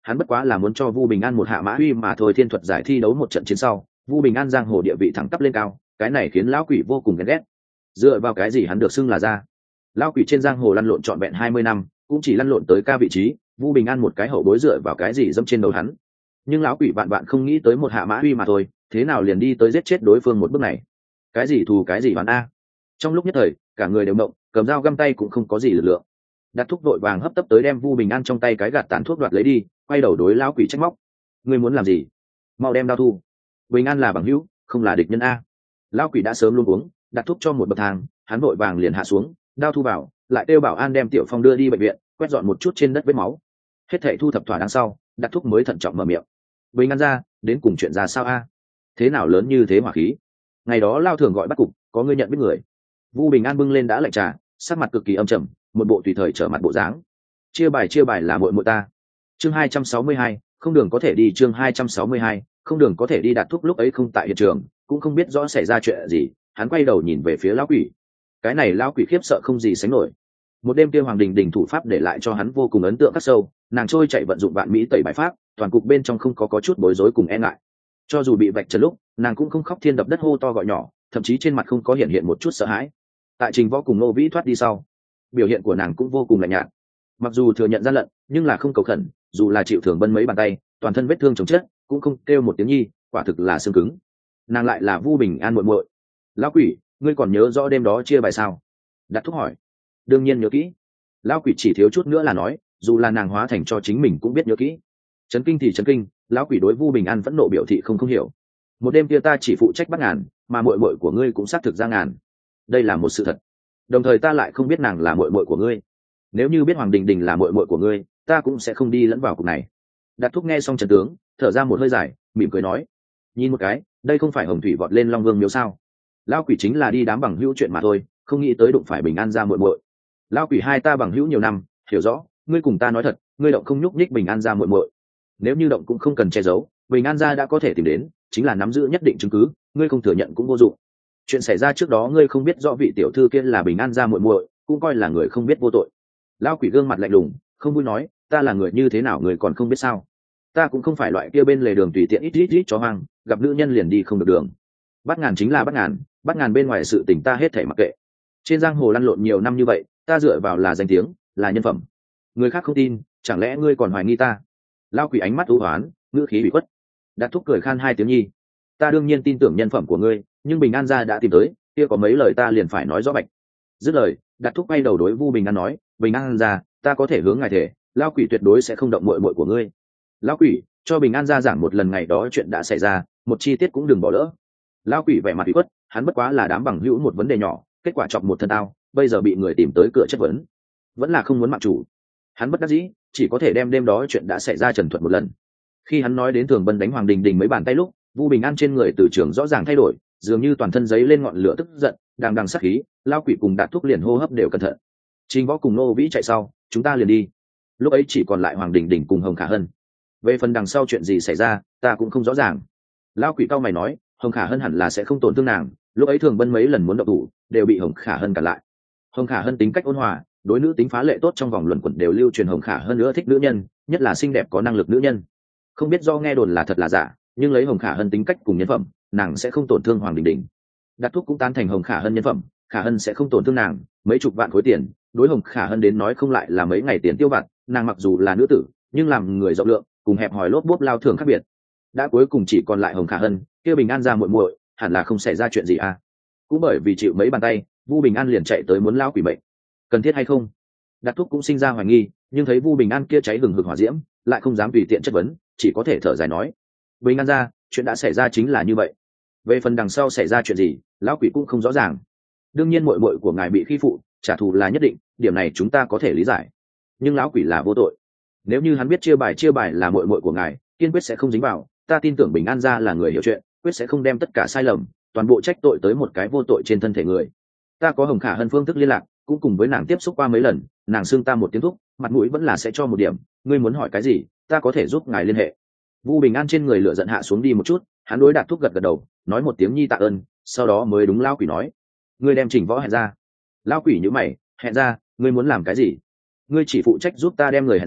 hắn bất quá là muốn cho Vu Bình An một hạ mã uy mà thôi. Thiên thuật giải thi đấu một trận chiến sau, Vu Bình An giang hồ địa vị thẳng tắp lên cao, cái này khiến lão quỷ vô cùng ghen ghét. Dựa vào cái gì hắn được xưng là ra? Lão quỷ trên giang hồ lăn lộn trọn vẹn hai mươi năm, cũng chỉ lăn lộn tới ca vị trí, Vu Bình An một cái hậu bối dựa vào cái gì dẫm trên đầu hắn? Nhưng lão quỷ vạn vạn không nghĩ tới một hạ mã uy mà thôi, thế nào liền đi tới giết chết đối phương một bước này? Cái gì thù cái gì bán a? Trong lúc nhất thời, cả người đều động, cầm dao găm tay cũng không có gì lực lượng. Đặt thuốc vội vàng hấp tấp tới đem Vu Bình An trong tay cái gạt tàn thuốc đoạt lấy đi, quay đầu đối lão quỷ trách móc: ngươi muốn làm gì? Mau đem đao thu. Bình An là bằng hữu, không là địch nhân a. Lão quỷ đã sớm luôn uống, đặt thuốc cho một bậc thang, hắn vội vàng liền hạ xuống, đao thu vào, lại kêu bảo an đem Tiểu Phong đưa đi bệnh viện, quét dọn một chút trên đất vết máu. Hết thảy thu thập thỏa đáng sau, đặt thuốc mới thận trọng mở miệng: Bình An ra, đến cùng chuyện ra sao a? Thế nào lớn như thế hỏa khí? Ngày đó Lao Thường gọi bắt cục, có ngươi nhận biết người? Vu Bình An bưng lên đã lạnh trà, sắc mặt cực kỳ âm trầm, một bộ tùy thời trở mặt bộ dáng. Chia bài chia bài là muội muội ta. Chương hai trăm sáu mươi hai, không đường có thể đi. Chương hai trăm sáu mươi hai, không đường có thể đi. Đạt Thúc lúc ấy không tại hiện trường, cũng không biết rõ xảy ra chuyện gì, hắn quay đầu nhìn về phía lão quỷ. Cái này lão quỷ khiếp sợ không gì sánh nổi. Một đêm kia Hoàng Đình Đình thủ pháp để lại cho hắn vô cùng ấn tượng khắc sâu, nàng trôi chạy vận dụng vạn mỹ tẩy bài pháp, toàn cục bên trong không có có chút bối rối cùng e ngại. Cho dù bị vạch trần lúc, nàng cũng không khóc thiên đập đất hô to gọi nhỏ, thậm chí trên mặt không có hiện hiện một chút sợ hãi. Tại Trình Võ cùng Nô Vĩ thoát đi sau, biểu hiện của nàng cũng vô cùng lạnh nhạt. Mặc dù thừa nhận gian lận, nhưng là không cầu khẩn, dù là chịu thường bân mấy bàn tay, toàn thân vết thương chồng chết, cũng không kêu một tiếng nhi, quả thực là xương cứng. Nàng lại là Vu Bình An muội muội. Lão quỷ, ngươi còn nhớ rõ đêm đó chia bài sao? Đặt Thúc hỏi. Đương nhiên nhớ kỹ. Lão quỷ chỉ thiếu chút nữa là nói, dù là nàng hóa thành cho chính mình cũng biết nhớ kỹ. Chấn kinh thì chấn kinh, lão quỷ đối Vu Bình An vẫn nộ biểu thị không không hiểu. Một đêm kia ta chỉ phụ trách bắt ngàn, mà muội muội của ngươi cũng xác thực ra ngàn. Đây là một sự thật. Đồng thời ta lại không biết nàng là muội muội của ngươi. Nếu như biết Hoàng Đình Đình là muội muội của ngươi, ta cũng sẽ không đi lẫn vào cuộc này. Đạt Thúc nghe xong trận tướng, thở ra một hơi dài, mỉm cười nói: nhìn một cái, đây không phải Hồng Thủy vọt lên Long Vương miếu sao? Lão quỷ chính là đi đám bằng hữu chuyện mà thôi, không nghĩ tới đụng phải Bình An ra muội muội. Lão quỷ hai ta bằng hữu nhiều năm, hiểu rõ, ngươi cùng ta nói thật, ngươi động không nhúc nhích Bình An ra muội muội. Nếu như động cũng không cần che giấu, Bình An ra đã có thể tìm đến, chính là nắm giữ nhất định chứng cứ, ngươi không thừa nhận cũng vô dụng. Chuyện xảy ra trước đó ngươi không biết rõ vị tiểu thư kia là Bình An ra muội muội, cũng coi là người không biết vô tội. Lão quỷ gương mặt lạnh lùng, không vui nói: ta là người như thế nào người còn không biết sao? Ta cũng không phải loại kia bên lề đường tùy tiện ít ít ít chó hoang, gặp nữ nhân liền đi không được đường. Bắt ngàn chính là bắt ngàn, bắt ngàn bên ngoài sự tình ta hết thảy mặc kệ. Trên giang hồ lăn lộn nhiều năm như vậy, ta dựa vào là danh tiếng, là nhân phẩm. Người khác không tin, chẳng lẽ ngươi còn hoài nghi ta? Lão quỷ ánh mắt u hoán, ngữ khí bị khuất. Đạt Thúc cười khan hai tiếng nhi: ta đương nhiên tin tưởng nhân phẩm của ngươi, nhưng Bình An gia đã tìm tới, kia có mấy lời ta liền phải nói rõ bạch. Dứt lời, Đạt Thúc quay đầu đối Vu Bình An nói: Bình An gia, ta có thể hướng ngài thể, lão quỷ tuyệt đối sẽ không động muội muội của ngươi. Lão quỷ, cho Bình An gia giảng một lần ngày đó chuyện đã xảy ra, một chi tiết cũng đừng bỏ lỡ. Lão quỷ vẻ mặt ủy khuất, hắn bất quá là đám bằng hữu một vấn đề nhỏ, kết quả chọc một thân tao, bây giờ bị người tìm tới cửa chất vấn, vẫn là không muốn mạng chủ. Hắn bất đắc dĩ, chỉ có thể đem đêm đó chuyện đã xảy ra trần thuật một lần. Khi hắn nói đến Thường Bân đánh Hoàng Đình Đình mấy bàn tay lúc, Vu Bình An trên người từ trường rõ ràng thay đổi, dường như toàn thân giấy lên ngọn lửa tức giận, đang đằng sát khí. Lão quỷ cùng Đạt Thúc liền hô hấp đều cẩn thận. Trình Võ cùng Nô Vĩ chạy sau, chúng ta liền đi. Lúc ấy chỉ còn lại Hoàng Đình Đình cùng Hồng Khả Hân. Về phần đằng sau chuyện gì xảy ra, ta cũng không rõ ràng. Lão quỷ cao mày nói: Hồng Khả Hân hẳn là sẽ không tổn thương nàng, lúc ấy Thường Bân mấy lần muốn động thủ, đều bị Hồng Khả Hân cản lại. Hồng Khả Hân tính cách ôn hòa, đối nữ tính phá lệ tốt, trong vòng luẩn quẩn đều lưu truyền Hồng Khả Hân nữa thích nữ nhân, nhất là xinh đẹp có năng lực nữ nhân. Không biết do nghe đồn là thật là giả, nhưng lấy Hồng Khả Hân tính cách cùng nhân phẩm, nàng sẽ không tổn thương Hoàng Đình Đình. Đạt Thúc cũng tán thành Hồng Khả Hân nhân phẩm, Khả Hân sẽ không tổn thương nàng, mấy chục vạn khối tiền, đối Hồng Khả Hân đến nói không lại là mấy ngày tiền tiêu vặt, nàng mặc dù là nữ tử, nhưng làm người rộng lượng, cùng hẹp hòi lốp bốp lao thường khác biệt. Đã cuối cùng chỉ còn lại Hồng Khả Hân, kia Bình An ra muội muội, hẳn là không xảy ra chuyện gì à? Cũng bởi vì chịu mấy bàn tay, Vu Bình An liền chạy tới muốn lao quỷ mệnh. Cần thiết hay không? Đạt Thúc cũng sinh ra hoài nghi, nhưng thấy Vu Bình An kia cháy hừng hực hỏa diễm, lại không dám tùy tiện chất vấn, chỉ có thể thở dài nói: Bình An ra, chuyện đã xảy ra chính là như vậy. Về phần đằng sau xảy ra chuyện gì, lão quỷ cũng không rõ ràng. Đương nhiên muội muội của ngài bị khi phụ, trả thù là nhất định, điểm này chúng ta có thể lý giải. Nhưng lão quỷ là vô tội. Nếu như hắn biết chia bài chia bài là muội muội của ngài, kiên quyết sẽ không dính vào. Ta tin tưởng Bình An ra là người hiểu chuyện, quyết sẽ không đem tất cả sai lầm, toàn bộ trách tội tới một cái vô tội trên thân thể người. Ta có Hồng Khả Hân phương thức liên lạc, cũng cùng với nàng tiếp xúc qua mấy lần, nàng xưng ta một tiếng thúc, mặt mũi vẫn là sẽ cho một điểm. Ngươi muốn hỏi cái gì, ta có thể giúp ngài liên hệ. Vu Bình An trên người lửa giận hạ xuống đi một chút, hắn đối Đạt Thúc gật gật đầu, nói một tiếng nhi tạ ơn, sau đó mới đúng lao quỷ nói: ngươi đem Trình Võ hẹn ra. Lao quỷ nhíu mày: hẹn ra, ngươi muốn làm cái gì? Ngươi chỉ phụ trách giúp ta đem người hẹn ra,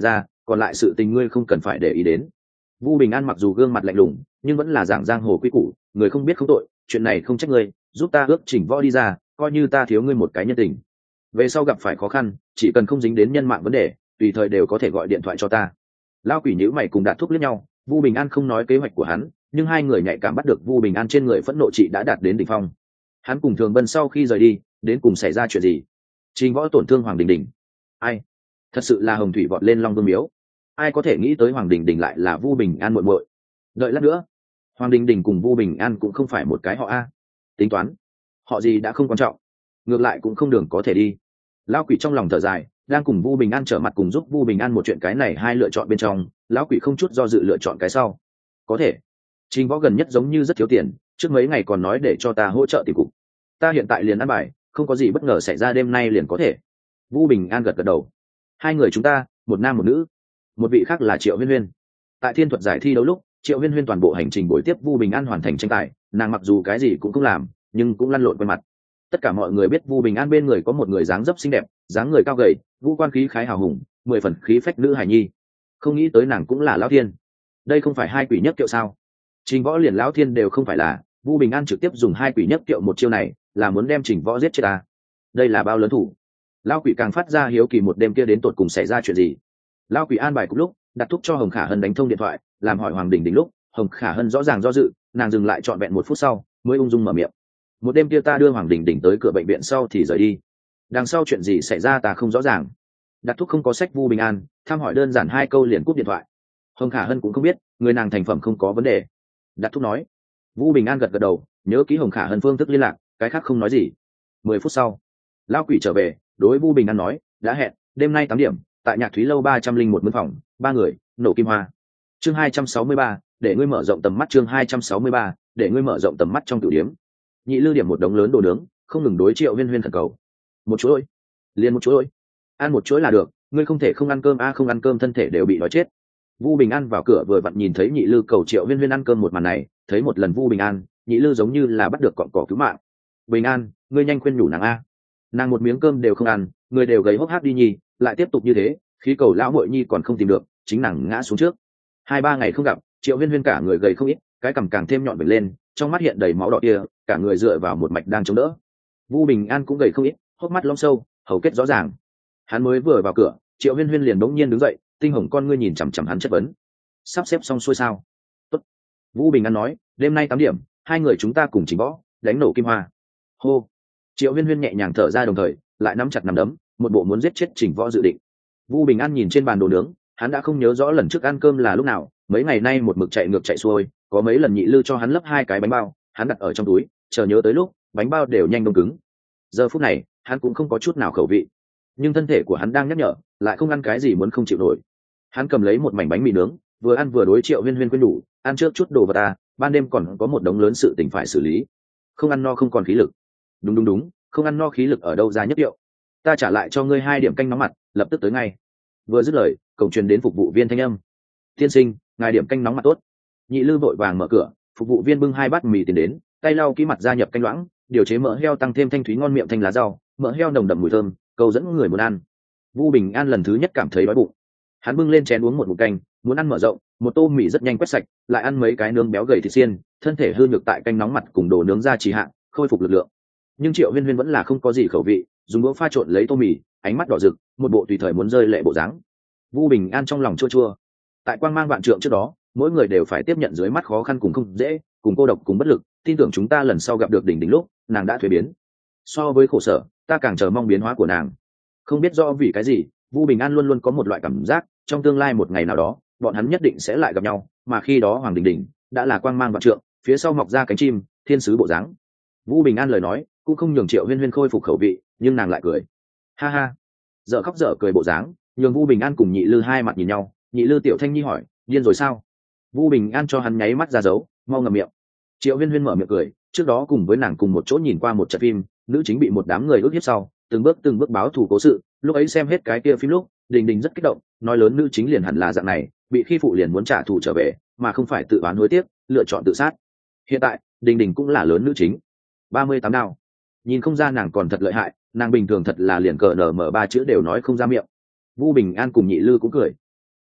còn lại sự tình ngươi không cần phải để ý đến. Vu Bình An mặc dù gương mặt lạnh lùng nhưng vẫn là giảng giang hồ quy củ, người không biết không tội, chuyện này không trách ngươi, giúp ta ước chỉnh võ đi ra, coi như ta thiếu ngươi một cái nhân tình. Về sau gặp phải khó khăn, chỉ cần không dính đến nhân mạng vấn đề, tùy thời đều có thể gọi điện thoại cho ta. Lao Quỷ nhíu mày cùng Đạt Thúc liếc nhau, Vu Bình An không nói kế hoạch của hắn, nhưng hai người nhạy cảm bắt được Vu Bình An trên người phẫn nộ trị đã đạt đến đỉnh phong. Hắn cùng Thường Bân sau khi rời đi, đến cùng xảy ra chuyện gì? Trình Võ tổn thương Hoàng Đình Đình. Ai? Thật sự là hồng thủy vọt lên Long Vương miếu. Ai có thể nghĩ tới Hoàng Đình Đình lại là Vu Bình An muội muội? Đợi lát nữa, Hoàng Đình Đình cùng Vu Bình An cũng không phải một cái họ a. Tính toán, họ gì đã không quan trọng, ngược lại cũng không đường có thể đi. Lão Quỷ trong lòng thở dài, đang cùng Vu Bình An trở mặt cùng giúp Vu Bình An một chuyện, cái này hai lựa chọn bên trong, lão Quỷ không chút do dự lựa chọn cái sau. Có thể. Trình Võ gần nhất giống như rất thiếu tiền, trước mấy ngày còn nói để cho ta hỗ trợ tìm cục. Ta hiện tại liền ăn bài, không có gì bất ngờ xảy ra đêm nay liền có thể. Vu Bình An gật gật đầu. Hai người chúng ta, một nam một nữ, một vị khác là Triệu Huyên Huyên. Tại thiên thuật giải thi đấu lúc, Triệu Huyên Huyên toàn bộ hành trình buổi tiếp Vu Bình An hoàn thành tranh tài, nàng mặc dù cái gì cũng không làm, nhưng cũng lăn lộn quen mặt. Tất cả mọi người biết Vu Bình An bên người có một người dáng dấp xinh đẹp, dáng người cao gầy, vũ quan khí khái hào hùng, mười phần khí phách nữ hài nhi. Không nghĩ tới nàng cũng là lão thiên. Đây không phải hai quỷ nhất kiệu sao? Trình Võ liền lão thiên đều không phải là, Vu Bình An trực tiếp dùng hai quỷ nhất kiệu một chiêu này, là muốn đem Trình Võ giết chết ta. Đây là bao lớn thủ. Lão Quỷ càng phát ra hiếu kỳ một đêm kia đến tột cùng xảy ra chuyện gì. Lão Quỷ an bài cùng lúc, đặt thúc cho Hồng Khả Hân đánh thông điện thoại, làm hỏi Hoàng Đình Đình lúc, Hồng Khả Hân rõ ràng do dự, nàng dừng lại trọn vẹn một phút sau, mới ung dung mở miệng. Một đêm kia ta đưa Hoàng Đình Đình tới cửa bệnh viện sau thì rời đi. Đằng sau chuyện gì xảy ra ta không rõ ràng. Đặt thúc không có sách Vu Bình An, thăm hỏi đơn giản hai câu liền cúp điện thoại. Hồng Khả Hân cũng không biết, người nàng thành phẩm không có vấn đề. Đặt thúc nói. Vu Bình An gật gật đầu, nhớ ký Hồng Khả Hân phương thức liên lạc, cái khác không nói gì. Mười phút sau, Lão Quỷ trở về, đối Vu Bình An nói, đã hẹn đêm nay tám điểm tại Nhạc Thúy lâu ba trăm linh một mướn phòng, ba người, nổ kim hoa. Chương hai trăm sáu mươi ba, để ngươi mở rộng tầm mắt. Chương hai trăm sáu mươi ba, để ngươi mở rộng tầm mắt. Trong tiểu điếm, Nhị Lư điểm một đống lớn đồ nướng, không ngừng đối Triệu Huyên Huyên thần cầu. Một chuỗi, liền một chuỗi, ăn một chuỗi là được, ngươi không thể không ăn cơm a, không ăn cơm thân thể đều bị đói chết. Vu Bình An vào cửa vừa vặn nhìn thấy Nhị Lư cầu Triệu Huyên Huyên ăn cơm một màn này, thấy một lần Vu Bình An, Nhị Lư giống như là bắt được cọng cỏ cứu mạng. Bình An, ngươi nhanh khuyên nhủ nàng a. Nàng một miếng cơm đều không ăn, người đều gầy hốc hác đi nhì, lại tiếp tục như thế, khí cầu lão muội nhi còn không tìm được, chính nàng ngã xuống trước. Hai ba ngày không gặp, Triệu Huyên Huyên cả người gầy không ít, cái cằm càng thêm nhọn bật lên, trong mắt hiện đầy máu đỏ kia, cả người dựa vào một mạch đang chống đỡ. Vu Bình An cũng gầy không ít, hốc mắt lõm sâu, hầu kết rõ ràng. Hắn mới vừa vào cửa, Triệu Huyên Huyên liền bỗng nhiên đứng dậy, tinh hồng con ngươi nhìn chằm chằm hắn chất vấn. Sắp xếp xong xuôi sao? Tốt. Vu Bình An nói, đêm nay tám điểm, hai người chúng ta cùng chỉnh võ, đánh nổ kim hoa. Hô. Triệu Huyên Huyên nhẹ nhàng thở ra, đồng thời lại nắm chặt nắm đấm, một bộ muốn giết chết Trình Võ dự định. Vu Bình An nhìn trên bàn đồ nướng, hắn đã không nhớ rõ lần trước ăn cơm là lúc nào, mấy ngày nay một mực chạy ngược chạy xuôi, có mấy lần Nhị Lư cho hắn lấp hai cái bánh bao, hắn đặt ở trong túi, chờ nhớ tới lúc, bánh bao đều nhanh đông cứng. Giờ phút này, hắn cũng không có chút nào khẩu vị, nhưng thân thể của hắn đang nhắc nhở, lại không ăn cái gì muốn không chịu nổi. Hắn cầm lấy một mảnh bánh mì nướng, vừa ăn vừa đối Triệu Huyên Huyên khuyên đủ, ăn trước chút đồ vật ta, ban đêm còn có một đống lớn sự tình phải xử lý, không ăn no không còn khí lực. Đúng đúng đúng, không ăn no khí lực ở đâu ra nhất điệu. Ta trả lại cho ngươi hai điểm canh nóng mặt, lập tức tới ngay. Vừa dứt lời, cổng truyền đến phục vụ viên thanh âm. Tiên sinh, ngài điểm canh nóng mặt tốt. Nhị Lư vội vàng mở cửa, phục vụ viên bưng hai bát mì tiến đến, tay lau kỹ mặt gia nhập canh loãng, điều chế mỡ heo tăng thêm thanh thúy ngon miệng thanh lá rau, mỡ heo nồng đậm mùi thơm, câu dẫn người muốn ăn. Vu Bình An lần thứ nhất cảm thấy đói bụng. Hắn bưng lên chén uống một ngụm canh, muốn ăn mở rộng, một tô mì rất nhanh quét sạch, lại ăn mấy cái nướng béo gầy thịt xiên, thân thể hư nhược tại canh nóng mặt cùng đồ nướng ra trì hạn, khôi phục lực lượng. Nhưng Triệu Huyên Huyên vẫn là không có gì khẩu vị, dùng đũa pha trộn lấy tô mì, ánh mắt đỏ rực, một bộ tùy thời muốn rơi lệ bộ dáng. Vu Bình An trong lòng chua chua. Tại quang mang vạn trượng trước đó, mỗi người đều phải tiếp nhận dưới mắt khó khăn cùng không dễ, cùng cô độc cùng bất lực, tin tưởng chúng ta lần sau gặp được đỉnh đỉnh lúc, nàng đã thuế biến. So với khổ sở, ta càng chờ mong biến hóa của nàng. Không biết do vì cái gì, Vu Bình An luôn luôn có một loại cảm giác, trong tương lai một ngày nào đó, bọn hắn nhất định sẽ lại gặp nhau, mà khi đó Hoàng Đình Đình đã là quang mang vạn trượng, phía sau mọc ra cánh chim, thiên sứ bộ dáng. Vu Bình An lời nói cũng không nhường Triệu Huyên Huyên khôi phục khẩu vị, nhưng nàng lại cười. Ha ha. Dở khóc dở cười bộ dáng, nhường Vu Bình An cùng Nhị Lư hai mặt nhìn nhau, Nhị Lư tiểu thanh nhi hỏi, điên rồi sao? Vu Bình An cho hắn nháy mắt ra dấu, mau ngậm miệng. Triệu Huyên Huyên mở miệng cười, trước đó cùng với nàng cùng một chỗ nhìn qua một trận phim, nữ chính bị một đám người ức hiếp sau, từng bước từng bước báo thù cố sự, lúc ấy xem hết cái kia phim lúc, Đình Đình rất kích động, nói lớn nữ chính liền hẳn là dạng này, bị khi phụ liền muốn trả thù trở về, mà không phải tự oán hối tiếc, lựa chọn tự sát. Hiện tại, Đình Đình cũng là lớn nữ chính. ba mươi tám đao. Nhìn không ra nàng còn thật lợi hại, nàng bình thường thật là liền cờ nở mở ba chữ đều nói không ra miệng. Vu Bình An cùng Nhị Lư cũng cười.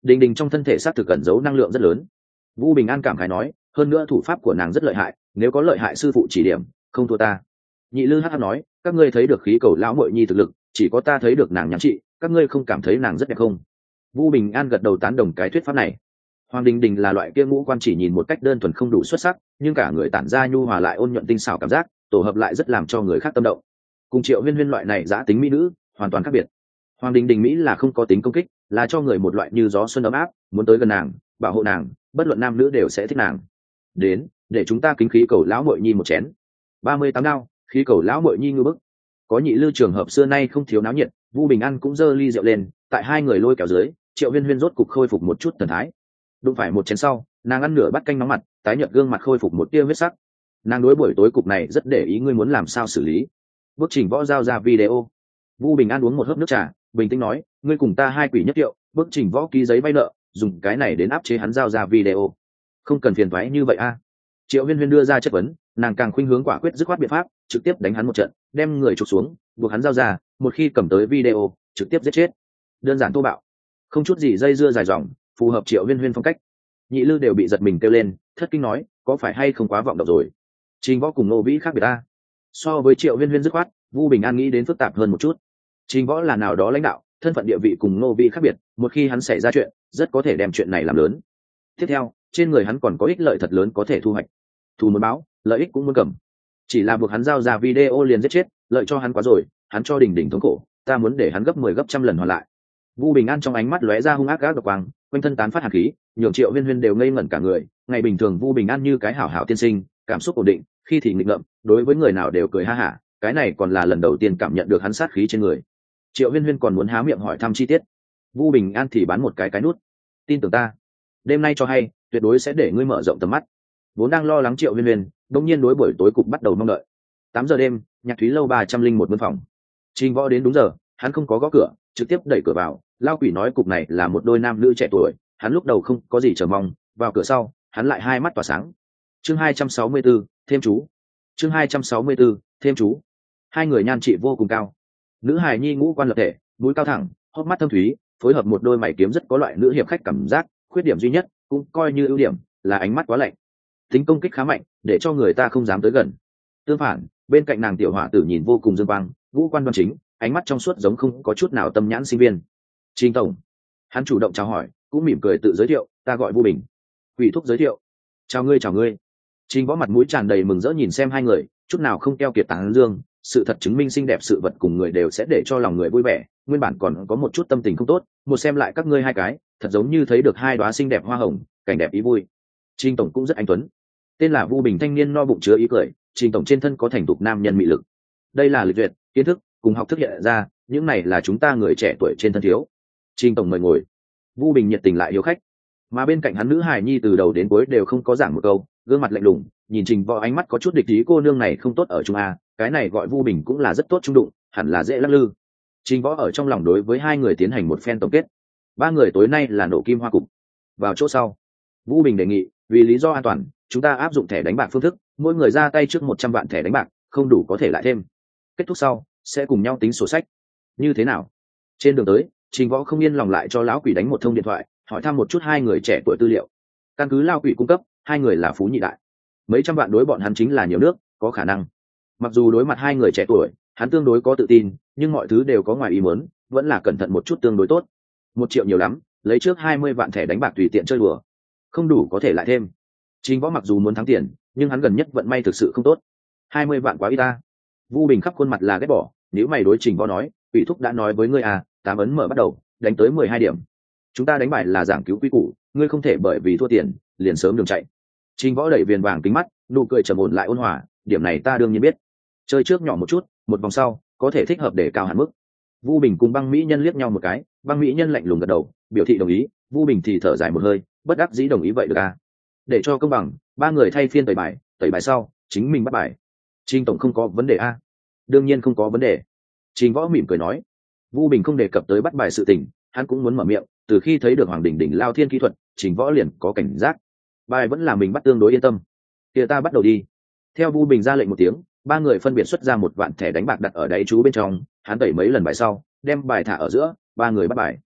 Đình Đình trong thân thể xác thực cẩn giấu năng lượng rất lớn. Vu Bình An cảm khái nói, hơn nữa thủ pháp của nàng rất lợi hại, nếu có lợi hại sư phụ chỉ điểm, không thua ta. Nhị Lư hắc hắc nói, các ngươi thấy được khí cầu lão muội nhi thực lực, chỉ có ta thấy được nàng nhắm trị, các ngươi không cảm thấy nàng rất đẹp không? Vu Bình An gật đầu tán đồng cái thuyết pháp này. Hoàng Đình Đình là loại kia ngũ quan chỉ nhìn một cách đơn thuần không đủ xuất sắc, nhưng cả người tản ra nhu hòa lại ôn nhuận tinh xảo cảm giác, tổ hợp lại rất làm cho người khác tâm động. Cùng Triệu Huyên Huyên loại này giã tính mỹ nữ, hoàn toàn khác biệt. Hoàng Đình Đình mỹ là không có tính công kích, là cho người một loại như gió xuân ấm áp, muốn tới gần nàng, bảo hộ nàng, bất luận nam nữ đều sẽ thích nàng. Đến, để chúng ta kính khí cầu lão muội nhi một chén. ba mươi tám đao, khí cầu lão muội nhi ngư bức. Có Nhị Lư trường hợp xưa nay không thiếu náo nhiệt, Vu Bình An cũng giơ ly rượu lên, tại hai người lôi kéo dưới, Triệu Huyên Huyên rốt cục khôi phục một chút thần thái. Đụng phải một chén sau, nàng ăn nửa bát canh nóng mặt, tái nhợt gương mặt khôi phục một tia huyết sắc. Nàng đối buổi tối cục này rất để ý, ngươi muốn làm sao xử lý. Bước trình võ giao ra video. Vu Bình An uống một hớp nước trà, bình tĩnh nói, ngươi cùng ta hai quỷ nhất triệu, bước trình võ ký giấy vay nợ, dùng cái này đến áp chế hắn giao ra video. Không cần phiền toái như vậy a. Triệu Huyên Huyên đưa ra chất vấn, nàng càng khuynh hướng quả quyết dứt khoát biện pháp, trực tiếp đánh hắn một trận, đem người trục xuống, buộc hắn giao ra, một khi cầm tới video, trực tiếp giết chết. Đơn giản thô bạo, không chút gì dây dưa dài dòng, phù hợp Triệu Huyên Huyên phong cách. Nhị Lư đều bị giật mình kêu lên, thất kinh nói, có phải hay không quá vọng động rồi? Trình Võ cùng Ngô Vĩ khác biệt ta. So với Triệu Huyên Huyên dứt khoát, Vu Bình An nghĩ đến phức tạp hơn một chút. Trình Võ là nào đó lãnh đạo, thân phận địa vị cùng Ngô Vĩ khác biệt, một khi hắn xảy ra chuyện, rất có thể đem chuyện này làm lớn. Tiếp theo, trên người hắn còn có ích lợi thật lớn có thể thu hoạch. Thù muốn báo, lợi ích cũng muốn cầm. Chỉ là buộc hắn giao ra video liền giết chết, lợi cho hắn quá rồi, hắn cho Đình Đình thống khổ, ta muốn để hắn gấp mười gấp trăm lần hoàn lại. Vu Bình An trong ánh mắt lóe ra hung ác gác độc quang, quanh thân tán phát hàn khí, nhường Triệu Huyên Huyên đều ngây ngẩn cả người. Ngày bình thường Vu Bình An như cái hảo hảo tiên sinh, cảm xúc ổn định, khi thì nghịch ngợm, đối với người nào đều cười ha hả, cái này còn là lần đầu tiên cảm nhận được hắn sát khí trên người. Triệu Huyên Huyên còn muốn há miệng hỏi thăm chi tiết, Vu Bình An thì bán một cái cái nút, tin tưởng ta, đêm nay cho hay, tuyệt đối sẽ để ngươi mở rộng tầm mắt. Vốn đang lo lắng Triệu Huyên Huyên, đột nhiên đối buổi tối cục bắt đầu mong đợi. Tám giờ đêm, Nhạc Thúy lâu ba trăm linh một văn phòng. Trình Võ đến đúng giờ, hắn không có gõ cửa, trực tiếp đẩy cửa vào. Lao quỷ nói cục này là một đôi nam nữ trẻ tuổi, hắn lúc đầu không có gì chờ mong, vào cửa sau, hắn lại hai mắt tỏa sáng. Chương hai trăm sáu mươi 264, thêm chú. Chương hai trăm sáu mươi 264, thêm chú. Hai người nhan trị vô cùng cao. Nữ hài nhi ngũ quan lập thể, mũi cao thẳng, hốc mắt thâm thúy, phối hợp một đôi mày kiếm rất có loại nữ hiệp khách cảm giác. Khuyết điểm duy nhất, cũng coi như ưu điểm, là ánh mắt quá lạnh. Tính công kích khá mạnh, để cho người ta không dám tới gần. Tương phản, bên cạnh nàng tiểu hỏa tử nhìn vô cùng dương quang, ngũ quan đoan chính, ánh mắt trong suốt giống không có chút nào tâm nhãn sinh viên. Trình tổng, hắn chủ động chào hỏi, cũng mỉm cười tự giới thiệu, ta gọi Vu Bình. Quỷ thúc giới thiệu, chào ngươi chào ngươi. Trình Võ mặt mũi tràn đầy mừng rỡ nhìn xem hai người, chút nào không keo kiệt tán dương, sự thật chứng minh xinh đẹp sự vật cùng người đều sẽ để cho lòng người vui vẻ. Nguyên bản còn có một chút tâm tình không tốt, một xem lại các ngươi hai cái, thật giống như thấy được hai đóa xinh đẹp hoa hồng, cảnh đẹp ý vui. Trình tổng cũng rất anh tuấn. Tên là Vu Bình thanh niên no bụng chứa ý cười, Trình tổng trên thân có thành thục nam nhân mị lực. Đây là lịch duyệt, kiến thức cùng học thức hiện ra, những này là chúng ta người trẻ tuổi trên thân thiếu. Trình tổng mời ngồi. Vu Bình nhiệt tình lại hiếu khách, mà bên cạnh hắn nữ hài nhi từ đầu đến cuối đều không có giảng một câu, gương mặt lạnh lùng, nhìn Trình Võ ánh mắt có chút địch ý, cô nương này không tốt ở trung a, cái này gọi Vu Bình cũng là rất tốt trung đụng, hẳn là dễ lắc lư. Trình Võ ở trong lòng đối với hai người tiến hành một phen tổng kết. Ba người tối nay là nổ kim hoa cục. Vào chỗ sau, Vu Bình đề nghị, vì lý do an toàn, chúng ta áp dụng thẻ đánh bạc phương thức, mỗi người ra tay trước một trăm vạn thẻ đánh bạc, không đủ có thể lại thêm. Kết thúc sau, sẽ cùng nhau tính sổ sách. Như thế nào? Trên đường tới, Trình Võ không yên lòng lại cho lão quỷ đánh một thông điện thoại, hỏi thăm một chút hai người trẻ tuổi tư liệu. Căn cứ lão quỷ cung cấp, hai người là phú nhị đại. Mấy trăm vạn đối bọn hắn chính là nhiều nước, có khả năng. Mặc dù đối mặt hai người trẻ tuổi, hắn tương đối có tự tin, nhưng mọi thứ đều có ngoài ý muốn, vẫn là cẩn thận một chút tương đối tốt. Một triệu nhiều lắm, lấy trước hai mươi vạn thẻ đánh bạc tùy tiện chơi đùa. Không đủ có thể lại thêm. Trình Võ mặc dù muốn thắng tiền, nhưng hắn gần nhất vận may thực sự không tốt. hai mươi vạn quá ít ta. Vu Bình khắp khuôn mặt là ghét bỏ, nếu mày đối Trình Võ nói, ủy thúc đã nói với ngươi à, tám ấn mở bắt đầu, đánh tới mười hai điểm. Chúng ta đánh bài là giảng cứu quy củ, ngươi không thể bởi vì thua tiền, liền sớm đường chạy. Trình Võ đẩy viền vàng kính mắt, nụ cười trầm ổn lại ôn hòa, điểm này ta đương nhiên biết. Chơi trước nhỏ một chút, một vòng sau, có thể thích hợp để cao hẳn mức. Vu Bình cùng Băng Mỹ Nhân liếc nhau một cái, Băng Mỹ Nhân lạnh lùng gật đầu, biểu thị đồng ý, Vu Bình thì thở dài một hơi, bất đắc dĩ đồng ý vậy được à. Để cho công bằng, ba người thay phiên tẩy bài, tẩy bài sau, chính mình bắt bài. Trình tổng không có vấn đề a? Đương nhiên không có vấn đề. Trình Võ mỉm cười nói. Vu Bình không đề cập tới bắt bài sự tình, hắn cũng muốn mở miệng, từ khi thấy được Hoàng Đỉnh Đỉnh lao thiên kỹ thuật, Trình Võ liền có cảnh giác. Bài vẫn là mình bắt tương đối yên tâm. Kia ta bắt đầu đi. Theo Vu Bình ra lệnh một tiếng, ba người phân biệt xuất ra một vạn thẻ đánh bạc đặt ở đáy chú bên trong, hắn tẩy mấy lần bài sau, đem bài thả ở giữa, ba người bắt bài.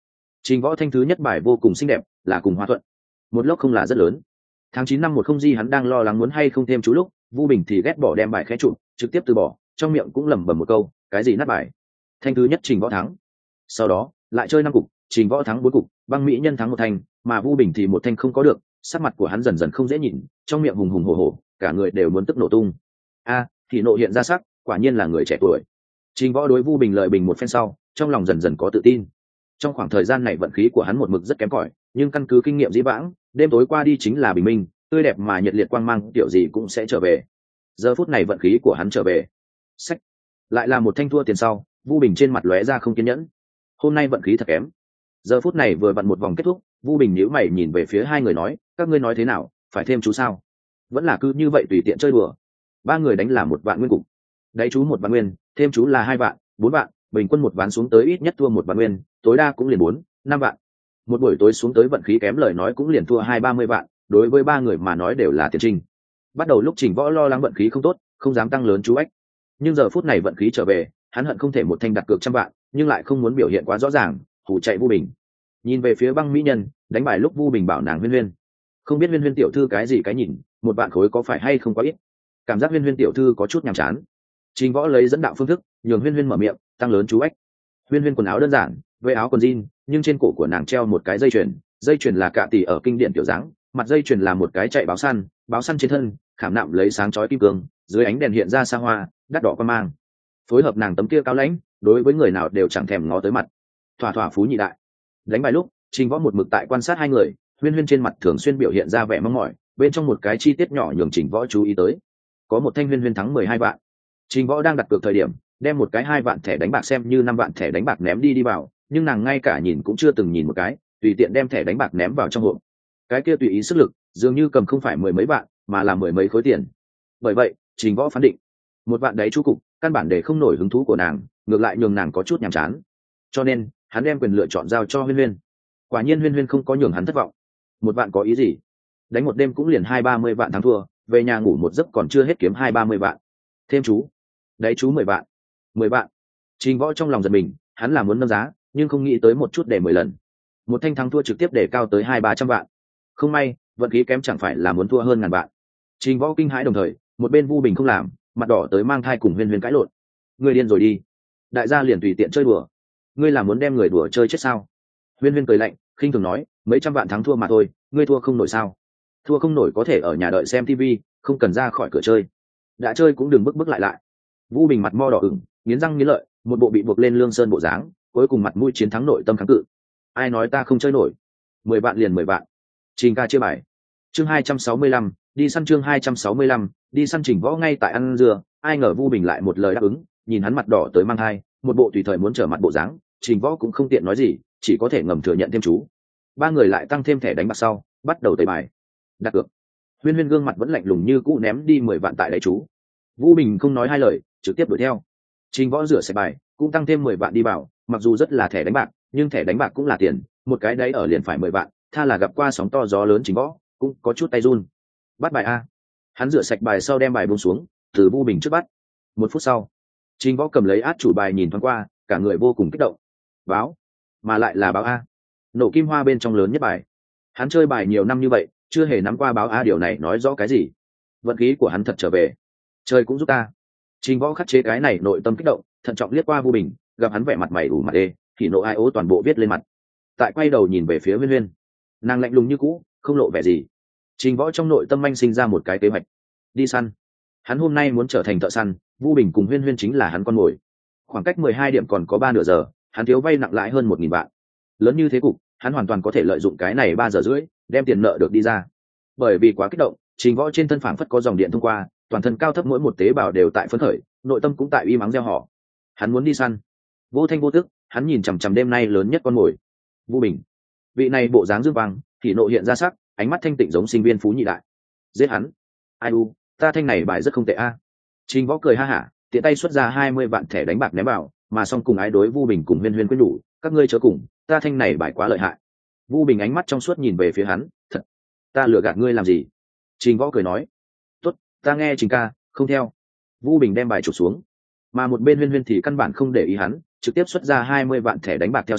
Trình Võ thanh thứ nhất bài vô cùng xinh đẹp, là cùng Hoa Thuận. Một lốc không là rất lớn. Tháng chín năm một không di hắn đang lo lắng muốn hay không thêm chú lúc, Vu Bình thì ghét bỏ đem bài khẽ chụp, trực tiếp từ bỏ, trong miệng cũng lẩm bẩm một câu, cái gì nát bài. Thanh thứ nhất Trình Võ thắng. Sau đó, lại chơi năm cục, Trình Võ thắng bốn cục, Băng Mỹ Nhân thắng một thanh, mà Vu Bình thì một thanh không có được, sắc mặt của hắn dần dần không dễ nhìn, trong miệng hùng hùng hổ hổ, cả người đều muốn tức nổ tung. A, thì nộ hiện ra sắc, quả nhiên là người trẻ tuổi. Trình Võ đối Vu Bình lợi bình một phen sau, trong lòng dần dần có tự tin. Trong khoảng thời gian này vận khí của hắn một mực rất kém cỏi, nhưng căn cứ kinh nghiệm dĩ vãng, đêm tối qua đi chính là bình minh, tươi đẹp mà nhiệt liệt quang mang tiểu gì cũng sẽ trở về. Giờ phút này vận khí của hắn trở về. Sách, lại là một thanh thua tiền sau, Vu Bình trên mặt lóe ra không kiên nhẫn. Hôm nay vận khí thật kém. Giờ phút này vừa vặn một vòng kết thúc, Vu Bình nhíu mày nhìn về phía hai người nói, các ngươi nói thế nào, phải thêm chú sao? Vẫn là cứ như vậy tùy tiện chơi đùa. Ba người đánh là một vạn nguyên cục. Đáy chú một vạn nguyên, thêm chú là hai vạn, bốn vạn, bình quân một ván xuống tới ít nhất thua một vạn nguyên, tối đa cũng liền bốn, năm vạn. Một buổi tối xuống tới vận khí kém lời nói cũng liền thua hai ba mươi vạn, đối với ba người mà nói đều là tiền trinh. Bắt đầu lúc Trình Võ lo lắng vận khí không tốt, không dám tăng lớn chú ếch. Nhưng giờ phút này vận khí trở về, hắn hận không thể một thanh đặt cược trăm vạn, nhưng lại không muốn biểu hiện quá rõ ràng, hù chạy Vu Bình. Nhìn về phía Băng Mỹ Nhân, đánh bài lúc Vu Bình bảo nàng Huyên Huyên, không biết Huyên Huyên tiểu thư cái gì cái nhìn, một vạn khối có phải hay không quá ít. Cảm giác Huyên Huyên tiểu thư có chút nhàm chán. Trình Võ lấy dẫn đạo phương thức, nhường Huyên Huyên mở miệng, tăng lớn chú ếch. Huyên Huyên quần áo đơn giản, với áo quần jean, nhưng trên cổ của nàng treo một cái dây chuyền, dây chuyền là cạ tỷ ở kinh điển tiểu dáng, mặt dây chuyền là một cái chạy báo săn, báo săn trên thân khảm nạm lấy sáng chói kim cương, dưới ánh đèn hiện ra xa hoa, đắt đỏ quan mang. Phối hợp nàng tấm kia cao lãnh, đối với người nào đều chẳng thèm ngó tới mặt. Thỏa thỏa phú nhị đại. Đánh bài lúc, Trình Võ một mực tại quan sát hai người, Huyên Huyên trên mặt thường xuyên biểu hiện ra vẻ mong mỏi, bên trong một cái chi tiết nhỏ nhường Trình Võ chú ý tới. Có một thanh Huyên Huyên thắng mười hai vạn. Trình Võ đang đặt cược thời điểm, đem một cái hai vạn thẻ đánh bạc xem như năm vạn thẻ đánh bạc ném đi đi vào, nhưng nàng ngay cả nhìn cũng chưa từng nhìn một cái, tùy tiện đem thẻ đánh bạc ném vào trong hộp. Cái kia tùy ý sức lực, dường như cầm không phải mười mấy vạn, mà là mười mấy khối tiền. Bởi vậy, Trình Võ phán định, một vạn đấy chú cục, căn bản để không nổi hứng thú của nàng, ngược lại nhường nàng có chút nhàm chán. Cho nên, hắn đem quyền lựa chọn giao cho Huyên Huyên. Quả nhiên Huyên Huyên không có nhường hắn thất vọng. Một vạn có ý gì? Đánh một đêm cũng liền hai ba mươi vạn thắng thua, về nhà ngủ một giấc còn chưa hết kiếm hai ba mươi vạn. Thêm chú, đấy chú mười vạn. Mười vạn. Trình Võ trong lòng giật mình, hắn là muốn nâng giá, nhưng không nghĩ tới một chút để mười lần. Một thanh thắng thua trực tiếp để cao tới hai ba trăm vạn. Không may, vận khí kém chẳng phải là muốn thua hơn ngàn vạn. Trình Võ kinh hãi đồng thời, một bên Vu Bình không làm, mặt đỏ tới mang thai cùng Huyên Huyên cãi lộn. Ngươi điên rồi đi. Đại gia liền tùy tiện chơi đùa. Ngươi là muốn đem người đùa chơi chết sao? Huyên Huyên cười lạnh, khinh thường nói, mấy trăm vạn thắng thua mà thôi, ngươi thua không nổi sao? Thua không nổi có thể ở nhà đợi xem tivi, không cần ra khỏi cửa chơi. Đã chơi cũng đừng bức bức lại lại. Vu Bình mặt mo đỏ ửng, nghiến răng nghiến lợi, một bộ bị buộc lên lương sơn bộ dáng, cuối cùng mặt mũi chiến thắng nội tâm kháng cự. Ai nói ta không chơi nổi? Mười vạn liền mười vạn. Trình ca chia bài. Chương hai trăm sáu mươi lăm, đi săn chương hai trăm sáu mươi lăm, đi săn. Trình Võ ngay tại ăn dưa, ai ngờ Vu Bình lại một lời đáp ứng, nhìn hắn mặt đỏ tới mang hai, một bộ tùy thời muốn trở mặt bộ dáng, Trình Võ cũng không tiện nói gì, chỉ có thể ngầm thừa nhận thêm chú. Ba người lại tăng thêm thẻ đánh bạc sau, bắt đầu tẩy bài. Đặt cược. Huyên Huyên gương mặt vẫn lạnh lùng như cũ ném đi mười vạn tại đáy chú. Vu Bình không nói hai lời, trực tiếp đuổi theo. Trình Võ rửa sạch bài, cũng tăng thêm mười vạn đi vào, mặc dù rất là thẻ đánh bạc, nhưng thẻ đánh bạc cũng là tiền, một cái đấy ở liền phải mười vạn, tha là gặp qua sóng to gió lớn Trình Võ, cũng có chút tay run. Bắt bài a. Hắn rửa sạch bài sau đem bài buông xuống, từ Vu Bình trước bắt. Một phút sau, Trình Võ cầm lấy át chủ bài nhìn thoáng qua, cả người vô cùng kích động. Báo, mà lại là báo a. Nổ kim hoa bên trong lớn nhất bài. Hắn chơi bài nhiều năm như vậy, chưa hề nắm qua báo a, điều này nói rõ cái gì? Vận khí của hắn thật trở về. Trời cũng giúp ta. Trình Võ khắc chế cái này nội tâm kích động, thận trọng liếc qua Vu Bình, gặp hắn vẻ mặt mày ủ mặt ê, thì nộ ai ố toàn bộ viết lên mặt. Tại quay đầu nhìn về phía Huyên Huyên, nàng lạnh lùng như cũ, không lộ vẻ gì. Trình Võ trong nội tâm manh sinh ra một cái kế hoạch, đi săn. Hắn hôm nay muốn trở thành thợ săn, Vu Bình cùng Huyên Huyên chính là hắn con mồi. Khoảng cách mười hai điểm còn có ba nửa giờ, hắn thiếu vay nặng lãi hơn một nghìn vạn. Lớn như thế cục, hắn hoàn toàn có thể lợi dụng cái này ba giờ rưỡi, đem tiền nợ được đi ra. Bởi vì quá kích động, Trình Võ trên thân phảng phất có dòng điện thông qua, toàn thân cao thấp mỗi một tế bào đều tại phấn khởi, nội tâm cũng tại uy mắng gieo họ. Hắn muốn đi săn. Vô thanh vô tức, hắn nhìn chằm chằm đêm nay lớn nhất con mồi. Vu Bình. Vị này bộ dáng dương vàng, thì nộ hiện ra sắc, ánh mắt thanh tịnh giống sinh viên phú nhị đại. Giết hắn. Ai u, ta thanh này bài rất không tệ a. À. Trình Võ cười ha hả, tiện tay xuất ra hai mươi vạn thẻ đánh bạc ném vào, mà song cùng ái đối Vu Bình cùng Huyên Huyên quyết đủ, các ngươi chớ cùng, ta thanh này bài quá lợi hại. Vu Bình ánh mắt trong suốt nhìn về phía hắn, thật, ta lừa gạt ngươi làm gì? Trình Võ cười nói, tốt, ta nghe Trình ca, không theo. Vu Bình đem bài chụp xuống, mà một bên Huyên Huyên thì căn bản không để ý hắn, trực tiếp xuất ra hai mươi vạn thẻ đánh bạc theo sau,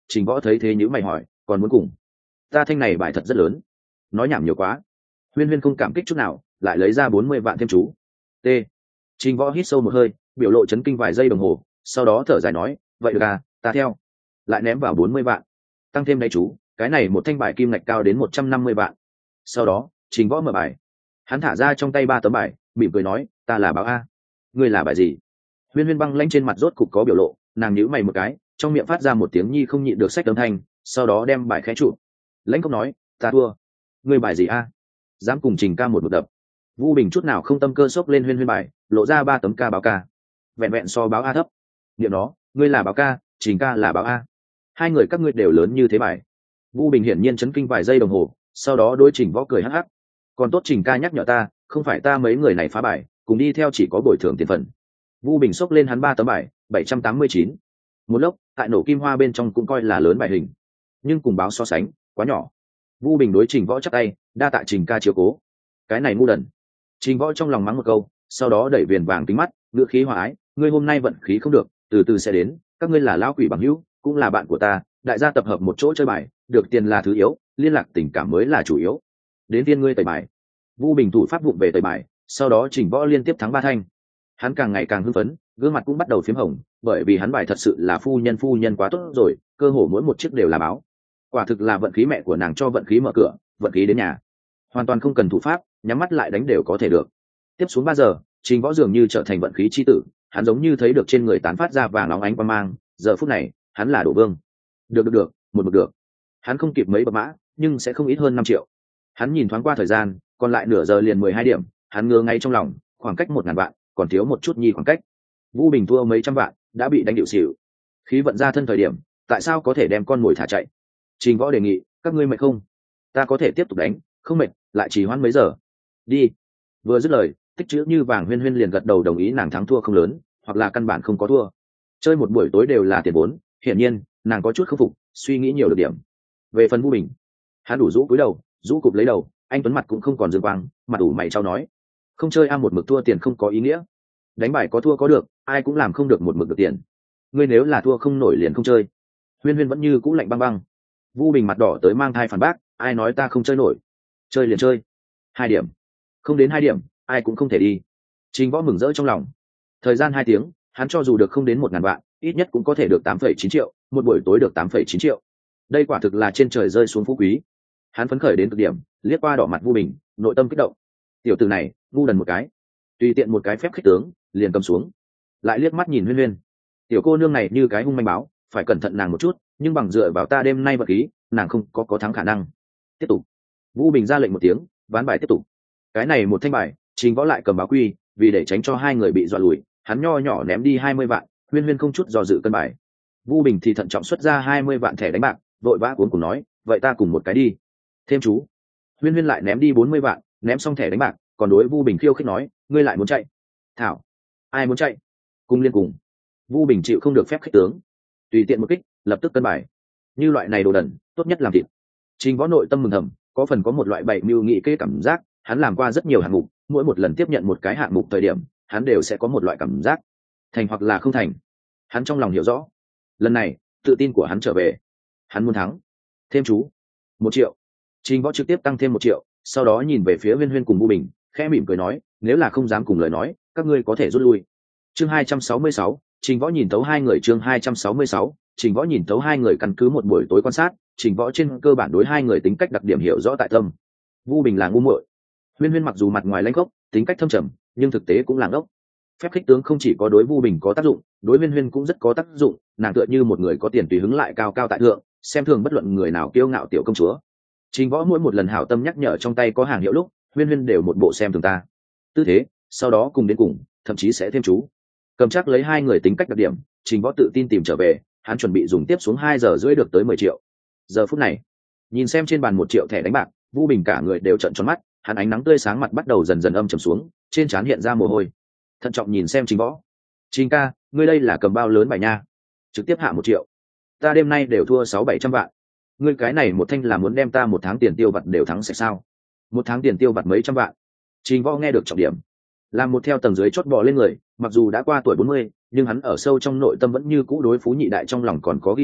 Trình Võ thấy thế nhữ mày hỏi, còn muốn cùng? Ta thanh này bài thật rất lớn. Nói nhảm nhiều quá. Huyên Huyên không cảm kích chút nào, lại lấy ra bốn mươi vạn thêm chú. T. Trình Võ hít sâu một hơi, biểu lộ chấn kinh vài giây đồng hồ, sau đó thở dài nói, vậy được à, ta theo. Lại ném vào bốn mươi vạn. Tăng thêm đây chú, cái này một thanh bài kim ngạch cao đến một trăm năm mươi vạn. Sau đó, Trình Võ mở bài. Hắn thả ra trong tay ba tấm bài, mỉm cười nói, ta là báo a. Ngươi là bài gì? Huyên Huyên băng lãnh trên mặt rốt cục có biểu lộ, nàng nhíu mày một cái, trong miệng phát ra một tiếng nhi không nhịn được sách âm thanh, sau đó đem bài khẽ trụ. Lãnh Cốc nói, ta thua. Ngươi bài gì a? Dám cùng Trình ca một một đập. Vu Bình chút nào không tâm cơ sốc lên Huyên Huyên bài, lộ ra ba tấm ca báo ca. Vẹn vẹn so báo a thấp. Niệm nó, ngươi là báo ca, Trình ca là báo a. Hai người các ngươi đều lớn như thế bài. Vu Bình hiển nhiên chấn kinh vài giây đồng hồ, sau đó đối Trình Võ cười hắc hắc. Còn tốt Trình ca nhắc nhở ta, không phải ta mấy người này phá bài, cùng đi theo chỉ có bồi thường tiền phần. Vu Bình xốc lên hắn ba tấm bài, bảy trăm tám mươi chín. Một lốc, tại nổ kim hoa bên trong cũng coi là lớn bài hình, nhưng cùng báo so sánh, quá nhỏ. Vu Bình đối Trình Võ chắp tay, đa tạ Trình ca chiếu cố. Cái này ngu đần. Trình Võ trong lòng mắng một câu, sau đó đẩy viền vàng kính mắt, ngữ khí hòa ái, ngươi hôm nay vận khí không được, từ từ sẽ đến, các ngươi là lão quỷ bằng hữu, cũng là bạn của ta, đại gia tập hợp một chỗ chơi bài, được tiền là thứ yếu, liên lạc tình cảm mới là chủ yếu. Đến tiên ngươi tẩy bài. Vu Bình thủ pháp vụng về tẩy bài, sau đó Trình Võ liên tiếp thắng ba thanh. Hắn càng ngày càng hưng phấn, gương mặt cũng bắt đầu phím hồng, bởi vì hắn bài thật sự là phu nhân phu nhân quá tốt rồi, cơ hồ mỗi một chiếc đều là báo. Quả thực là vận khí mẹ của nàng cho vận khí mở cửa, vận khí đến nhà. Hoàn toàn không cần thủ pháp, nhắm mắt lại đánh đều có thể được. Tiếp xuống ba giờ, Trình Võ dường như trở thành vận khí chi tử, hắn giống như thấy được trên người tán phát ra vàng óng ánh quang mang, giờ phút này, hắn là đổ vương. Được được được, một một được. Hắn không kịp mấy bậc mã, nhưng sẽ không ít hơn năm triệu. Hắn nhìn thoáng qua thời gian, còn lại nửa giờ liền mười hai điểm, hắn ngơ ngay trong lòng, khoảng cách một ngàn vạn, còn thiếu một chút nhi khoảng cách. Vũ Bình thua mấy trăm vạn, đã bị đánh điệu xỉu. Khí vận ra thân thời điểm, tại sao có thể đem con mồi thả chạy? Trình Võ đề nghị, các ngươi mệt không? Ta có thể tiếp tục đánh, không mệt, lại chỉ hoãn mấy giờ. Đi. Vừa dứt lời, tích chữ như vàng Huyên Huyên liền gật đầu đồng ý, nàng thắng thua không lớn, hoặc là căn bản không có thua. Chơi một buổi tối đều là tiền vốn, hiển nhiên, nàng có chút khâm phục, suy nghĩ nhiều được điểm. Về phần Vũ Bình, hắn đủ rũ cúi đầu, rũ cụp lấy đầu, anh tuấn mặt cũng không còn dương quang, mặt ủ mày trao nói, không chơi a một mực thua tiền không có ý nghĩa. Đánh bài có thua có được, ai cũng làm không được một mực được tiền. Ngươi nếu là thua không nổi liền không chơi. Huyên Huyên vẫn như cũ lạnh băng băng. Vu Bình mặt đỏ tới mang thai phản bác, ai nói ta không chơi nổi? Chơi liền chơi. Hai điểm. Không đến hai điểm, ai cũng không thể đi. Trình Võ mừng rỡ trong lòng. Thời gian hai tiếng, hắn cho dù được không đến một ngàn vạn, ít nhất cũng có thể được tám phẩy chín triệu, một buổi tối được tám phẩy chín triệu. Đây quả thực là trên trời rơi xuống phú quý. Hắn phấn khởi đến cực điểm, liếc qua đỏ mặt Vu Bình, nội tâm kích động. Tiểu tử này, ngu đần một cái. Tùy tiện một cái phép khích tướng, liền cầm xuống. Lại liếc mắt nhìn Huyên Huyên. Tiểu cô nương này như cái hung manh báo, phải cẩn thận nàng một chút, nhưng bằng dựa vào ta đêm nay vật khí, nàng không có có thắng khả năng. Tiếp tục. Vũ Bình ra lệnh một tiếng, ván bài tiếp tục. Cái này một thanh bài, Trình Võ lại cầm báo quy, vì để tránh cho hai người bị dọa lùi, hắn nho nhỏ ném đi hai mươi vạn, Huyên Huyên không chút do dự cân bài. Vũ Bình thì thận trọng xuất ra hai mươi vạn thẻ đánh bạc, vội vã cuống cùng nói, vậy ta cùng một cái đi. Thêm chú. Huyên Huyên lại ném đi bốn mươi vạn, ném xong thẻ đánh bạc, còn đối Vũ Bình khiêu khích nói, ngươi lại muốn chạy? Thảo, ai muốn chạy? Cùng liên cùng. Vũ Bình chịu không được phép khích tướng, tùy tiện một kích, lập tức cân bài. Như loại này đồ đần, tốt nhất làm thịt. Trình Võ nội tâm mừng thầm, có phần có một loại bảy mưu nghị kê cảm giác, hắn làm qua rất nhiều hạng mục, mỗi một lần tiếp nhận một cái hạng mục thời điểm, hắn đều sẽ có một loại cảm giác thành hoặc là không thành. Hắn trong lòng hiểu rõ, lần này tự tin của hắn trở về, hắn muốn thắng. Thêm chú, một triệu. Trình Võ trực tiếp tăng thêm một triệu, sau đó nhìn về phía Huyên Huyên cùng Vũ Bình, khẽ mỉm cười nói, nếu là không dám cùng lời nói, các ngươi có thể rút lui. Chương hai trăm sáu mươi sáu, Trình Võ nhìn thấu hai người. Chương hai trăm sáu mươi sáu, Trình Võ nhìn thấu hai người. Căn cứ một buổi tối quan sát, Trình Võ trên cơ bản đối hai người tính cách đặc điểm hiểu rõ tại tâm. Vũ Bình là ngu muội, Huyên Huyên mặc dù mặt ngoài lãnh khốc, tính cách thâm trầm, nhưng thực tế cũng là ngốc. Phép khích tướng không chỉ có đối Vũ Bình có tác dụng, đối Huyên Huyên cũng rất có tác dụng, nàng tựa như một người có tiền tùy hứng lại cao cao tại thượng, xem thường bất luận người nào kiêu ngạo tiểu công chúa. Trình Võ mỗi một lần hảo tâm nhắc nhở trong tay có hàng hiệu lúc, Huyên Huyên đều một bộ xem thường ta tư thế, sau đó cùng đến cùng, thậm chí sẽ thêm chú. Cầm chắc lấy hai người tính cách đặc điểm, Trình Võ tự tin tìm trở về, hắn chuẩn bị dùng tiếp xuống hai giờ rưỡi được tới mười triệu. Giờ phút này, nhìn xem trên bàn một triệu thẻ đánh bạc, Vũ Bình cả người đều trợn tròn mắt, hắn ánh nắng tươi sáng mặt bắt đầu dần dần âm trầm xuống, trên trán hiện ra mồ hôi. Thận trọng nhìn xem Trình Võ. Trình ca, ngươi đây là cầm bao lớn bài nha? Trực tiếp hạ một triệu. Ta đêm nay đều thua sáu bảy trăm vạn. Ngươi cái này một thanh là muốn đem ta một tháng tiền tiêu vặt đều thắng sạch sao? Một tháng tiền tiêu vặt mấy trăm vạn. Trình Võ nghe được trọng điểm, làm một theo tầng dưới chót bò lên người, mặc dù đã qua tuổi bốn mươi, nhưng hắn ở sâu trong nội tâm vẫn như cũ đối Phú Nhị Đại trong lòng còn có ghi hận,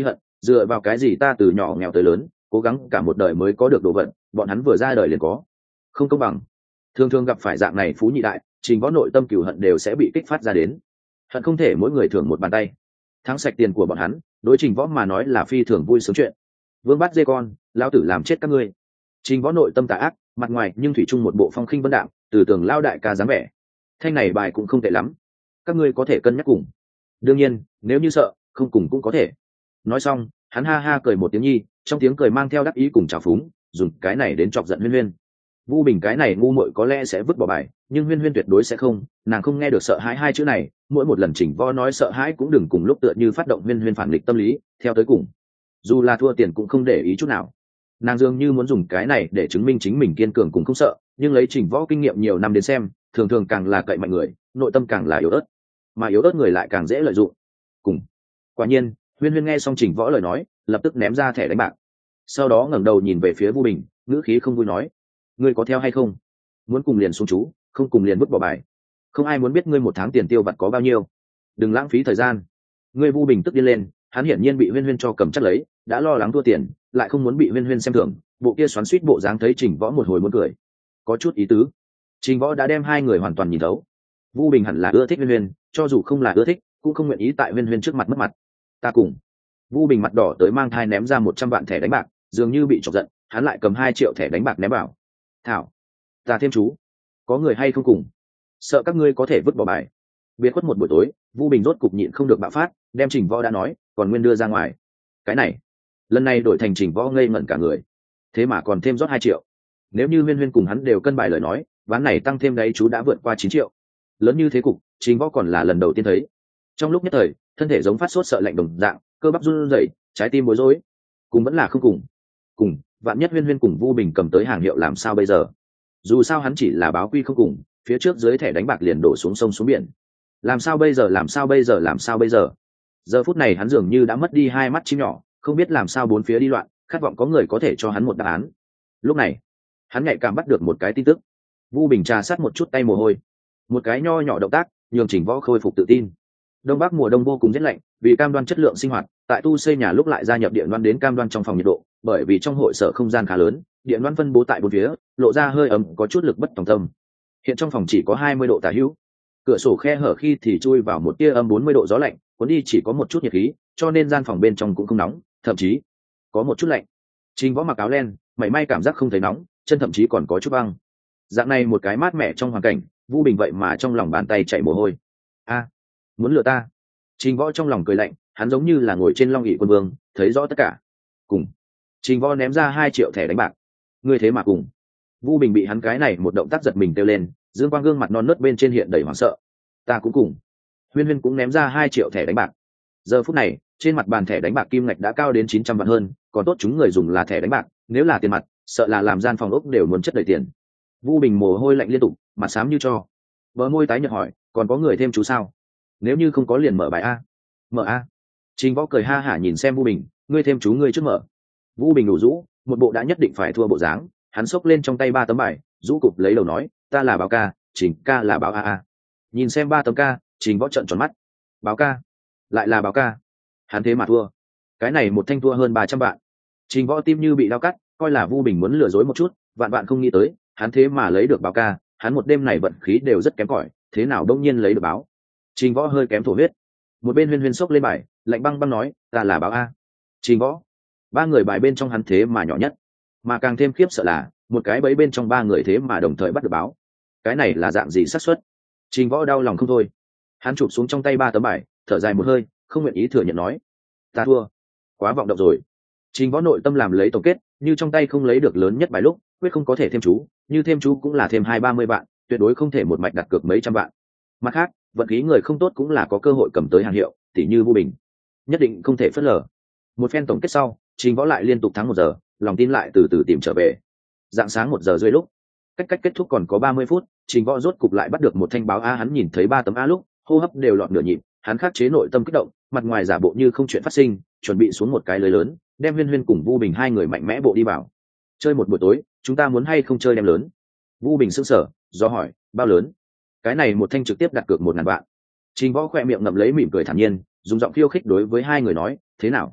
dựa vào cái gì ta từ nhỏ nghèo tới lớn cố gắng cả một đời mới có được đồ vật, bọn hắn vừa ra đời liền có, không công bằng. Thường thường gặp phải dạng này phú nhị đại, trình võ nội tâm cừu hận đều sẽ bị kích phát ra đến, hận không thể mỗi người thưởng một bàn tay thắng sạch tiền của bọn hắn. Đối trình võ mà nói là phi thường vui sướng chuyện. Vương bắt dê con, lao tử làm chết các ngươi. Trình võ nội tâm tà ác, mặt ngoài nhưng thủy chung một bộ phong khinh vân đạm, từ tường lao đại ca dáng vẻ. Thanh này bài cũng không tệ lắm, các ngươi có thể cân nhắc cùng. Đương nhiên nếu như sợ không cùng cũng có thể. Nói xong hắn ha ha cười một tiếng nhi, trong tiếng cười mang theo đắc ý cùng trào phúng, dùng cái này đến chọc giận Huyên Huyên. Vu Bình cái này ngu muội có lẽ sẽ vứt bỏ bài, nhưng Huyên Huyên tuyệt đối sẽ không, nàng không nghe được sợ hãi hai chữ này, mỗi một lần chỉnh võ nói sợ hãi cũng đừng cùng lúc tựa như phát động Huyên Huyên phản nghịch tâm lý, theo tới cùng. Dù là thua tiền cũng không để ý chút nào. Nàng dường như muốn dùng cái này để chứng minh chính mình kiên cường cũng không sợ, nhưng lấy chỉnh võ kinh nghiệm nhiều năm đến xem, thường thường càng là cậy mạnh người, nội tâm càng là yếu ớt, mà yếu ớt người lại càng dễ lợi dụng. Cùng. Quả nhiên, Huyên Huyên nghe xong chỉnh võ lời nói, lập tức ném ra thẻ đánh bạc. Sau đó ngẩng đầu nhìn về phía Vu Bình, ngữ khí không vui nói: ngươi có theo hay không? Muốn cùng liền xuống chú, không cùng liền vứt bỏ bài. Không ai muốn biết ngươi một tháng tiền tiêu vặt có bao nhiêu. Đừng lãng phí thời gian. Ngươi Vu Bình tức điên lên, hắn hiển nhiên bị Huyên Huyên cho cầm chắc lấy, đã lo lắng thua tiền, lại không muốn bị Huyên Huyên xem thường, bộ kia xoắn xuýt bộ dáng thấy Trình Võ một hồi muốn cười, có chút ý tứ. Trình Võ đã đem hai người hoàn toàn nhìn thấu. Vu Bình hẳn là ưa thích Huyên Huyên, cho dù không là ưa thích, cũng không nguyện ý tại Huyên Huyên trước mặt mất mặt. Ta cùng. Vu Bình mặt đỏ tới mang thai ném ra một trăm vạn thẻ đánh bạc, dường như bị chọc giận, hắn lại cầm hai triệu thẻ đánh bạc ném vào. Thảo, ta thêm chú, có người hay không cùng? Sợ các ngươi có thể vứt bỏ bài. Biệt khuất một buổi tối, Vu Bình rốt cục nhịn không được bạo phát, đem Trình Võ đã nói, còn nguyên đưa ra ngoài. Cái này, lần này đổi thành Trình Võ ngây ngẩn cả người. Thế mà còn thêm rót hai triệu. Nếu như Huyên Huyên cùng hắn đều cân bài lời nói, ván này tăng thêm đấy chú đã vượt qua chín triệu. Lớn như thế cục, Trình Võ còn là lần đầu tiên thấy. Trong lúc nhất thời, thân thể giống phát sốt sợ lạnh đồng dạng, cơ bắp run rẩy, trái tim bối rối. Cùng vẫn là không cùng. Cùng, vạn nhất Huyên Huyên cùng Vu Bình cầm tới hàng hiệu làm sao bây giờ? Dù sao hắn chỉ là báo quy không cùng, phía trước dưới thẻ đánh bạc liền đổ xuống sông xuống biển. Làm sao bây giờ, làm sao bây giờ, làm sao bây giờ? Giờ phút này hắn dường như đã mất đi hai mắt chim nhỏ, không biết làm sao bốn phía đi loạn, khát vọng có người có thể cho hắn một đáp án. Lúc này, hắn nhạy cảm bắt được một cái tin tức. Vu Bình trà sát một chút tay mồ hôi, một cái nho nhỏ động tác nhường Trình Võ khôi phục tự tin. Đông Bắc mùa đông vô cùng rét lạnh, vì cam đoan chất lượng sinh hoạt, tại tu xây nhà lúc lại gia nhập điện đoan đến cam đoan trong phòng nhiệt độ, bởi vì trong hội sở không gian khá lớn, điện đoan phân bố tại bốn phía, lộ ra hơi ấm có chút lực bất tòng tâm. Hiện trong phòng chỉ có hai mươi độ tả hữu, cửa sổ khe hở khi thì chui vào một tia âm bốn mươi độ gió lạnh, cuốn đi chỉ có một chút nhiệt khí, cho nên gian phòng bên trong cũng không nóng, thậm chí có một chút lạnh. Trình Võ mặc áo len, mảy may cảm giác không thấy nóng, chân thậm chí còn có chút băng. Dạng này một cái mát mẻ trong hoàn cảnh, Vu Bình vậy mà trong lòng bàn tay chảy mồ hôi. A, muốn lừa ta? Trình Võ trong lòng cười lạnh, hắn giống như là ngồi trên long ỷ quân vương, thấy rõ tất cả. Cùng. Trình Võ ném ra hai triệu thẻ đánh bạc. Ngươi thế mà cùng. Vu Bình bị hắn cái này một động tác giật mình kêu lên, dương quang gương mặt non nớt bên trên hiện đầy hoảng sợ. Ta cũng cùng. Huyên Huyên cũng ném ra hai triệu thẻ đánh bạc. Giờ phút này, trên mặt bàn thẻ đánh bạc kim ngạch đã cao đến chín trăm vạn hơn, còn tốt chúng người dùng là thẻ đánh bạc, nếu là tiền mặt, sợ là làm gian phòng ốc đều muốn chất đầy tiền. Vu Bình mồ hôi lạnh liên tục, mặt xám như tro. Bờ môi tái nhợt hỏi, còn có người thêm chú sao? Nếu như không có liền mở bài a. Mở a. Trình Võ cười ha hả nhìn xem Vu Bình, ngươi thêm chú ngươi trước mở. Vu Bình đủ rũ, một bộ đã nhất định phải thua bộ dáng, hắn xốc lên trong tay ba tấm bài, rũ cụp lấy đầu nói, ta là báo ca, Trình ca là báo a a. Nhìn xem ba tấm ca, Trình Võ trợn tròn mắt. Báo ca, lại là báo ca. Hắn thế mà thua. Cái này một thanh thua hơn ba trăm vạn. Trình Võ tim như bị đau cắt, coi là Vu Bình muốn lừa dối một chút, vạn vạn không nghĩ tới, hắn thế mà lấy được báo ca, hắn một đêm này vận khí đều rất kém cỏi, thế nào đông nhiên lấy được báo. Trình Võ hơi kém thổ huyết. Một bên Huyên Huyên xốc lên bài, lạnh băng băng nói, ta là báo a. Trình Võ, ba người bài bên trong hắn thế mà nhỏ nhất, mà càng thêm khiếp sợ là một cái bẫy bên trong ba người thế mà đồng thời bắt được báo. Cái này là dạng gì xác suất? Trình Võ đau lòng không thôi, hắn chụp xuống trong tay ba tấm bài, thở dài một hơi, không nguyện ý thừa nhận nói, ta thua, quá vọng động rồi. Trình Võ nội tâm làm lấy tổng kết, như trong tay không lấy được lớn nhất bài lúc, quyết không có thể thêm chú, như thêm chú cũng là thêm hai ba mươi vạn, tuyệt đối không thể một mạch đặt cược mấy trăm vạn. Mặt khác, vận khí người không tốt cũng là có cơ hội cầm tới hàng hiệu, tỷ như Vu Bình, nhất định không thể phớt lờ. Một phen tổng kết sau, Trình Võ lại liên tục thắng một giờ, lòng tin lại từ từ tìm trở về. Dạng sáng một giờ rưỡi lúc, cách cách kết thúc còn có ba mươi phút, Trình Võ rốt cục lại bắt được một thanh báo a. Hắn nhìn thấy ba tấm a lúc, hô hấp đều lọt nửa nhịp, hắn khắc chế nội tâm kích động, mặt ngoài giả bộ như không chuyện phát sinh, chuẩn bị xuống một cái lưới lớn, đem Huyên Huyên cùng Vu Bình hai người mạnh mẽ bộ đi vào. Chơi một buổi tối, chúng ta muốn hay không chơi đem lớn? Vu Bình sững sờ, do hỏi, bao lớn? Cái này một thanh trực tiếp đặt cược một ngàn vạn. Trình Võ khoe miệng ngậm lấy mỉm cười thản nhiên, dùng giọng khiêu khích đối với hai người nói, thế nào?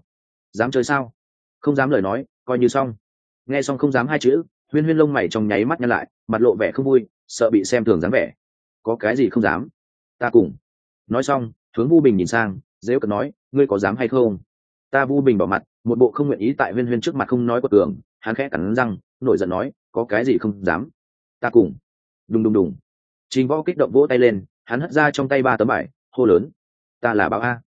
dám chơi sao? Không dám lời nói coi như xong. Nghe xong không dám hai chữ, huyên huyên lông mày trong nháy mắt nhăn lại, mặt lộ vẻ không vui, sợ bị xem thường dáng vẻ. Có cái gì không dám? Ta cùng. Nói xong hướng Vu Bình nhìn sang, dễ cợt nói, ngươi có dám hay không? Ta Vu Bình bỏ mặt, một bộ không nguyện ý tại huyên huyên trước mặt không nói quật cường, hắn khẽ cắn răng nổi giận nói, có cái gì không dám? Ta cùng. Đùng đùng đùng. Trình Võ kích động vỗ tay lên, hắn hất ra trong tay ba tấm bài, hô lớn, ta là Bảo A.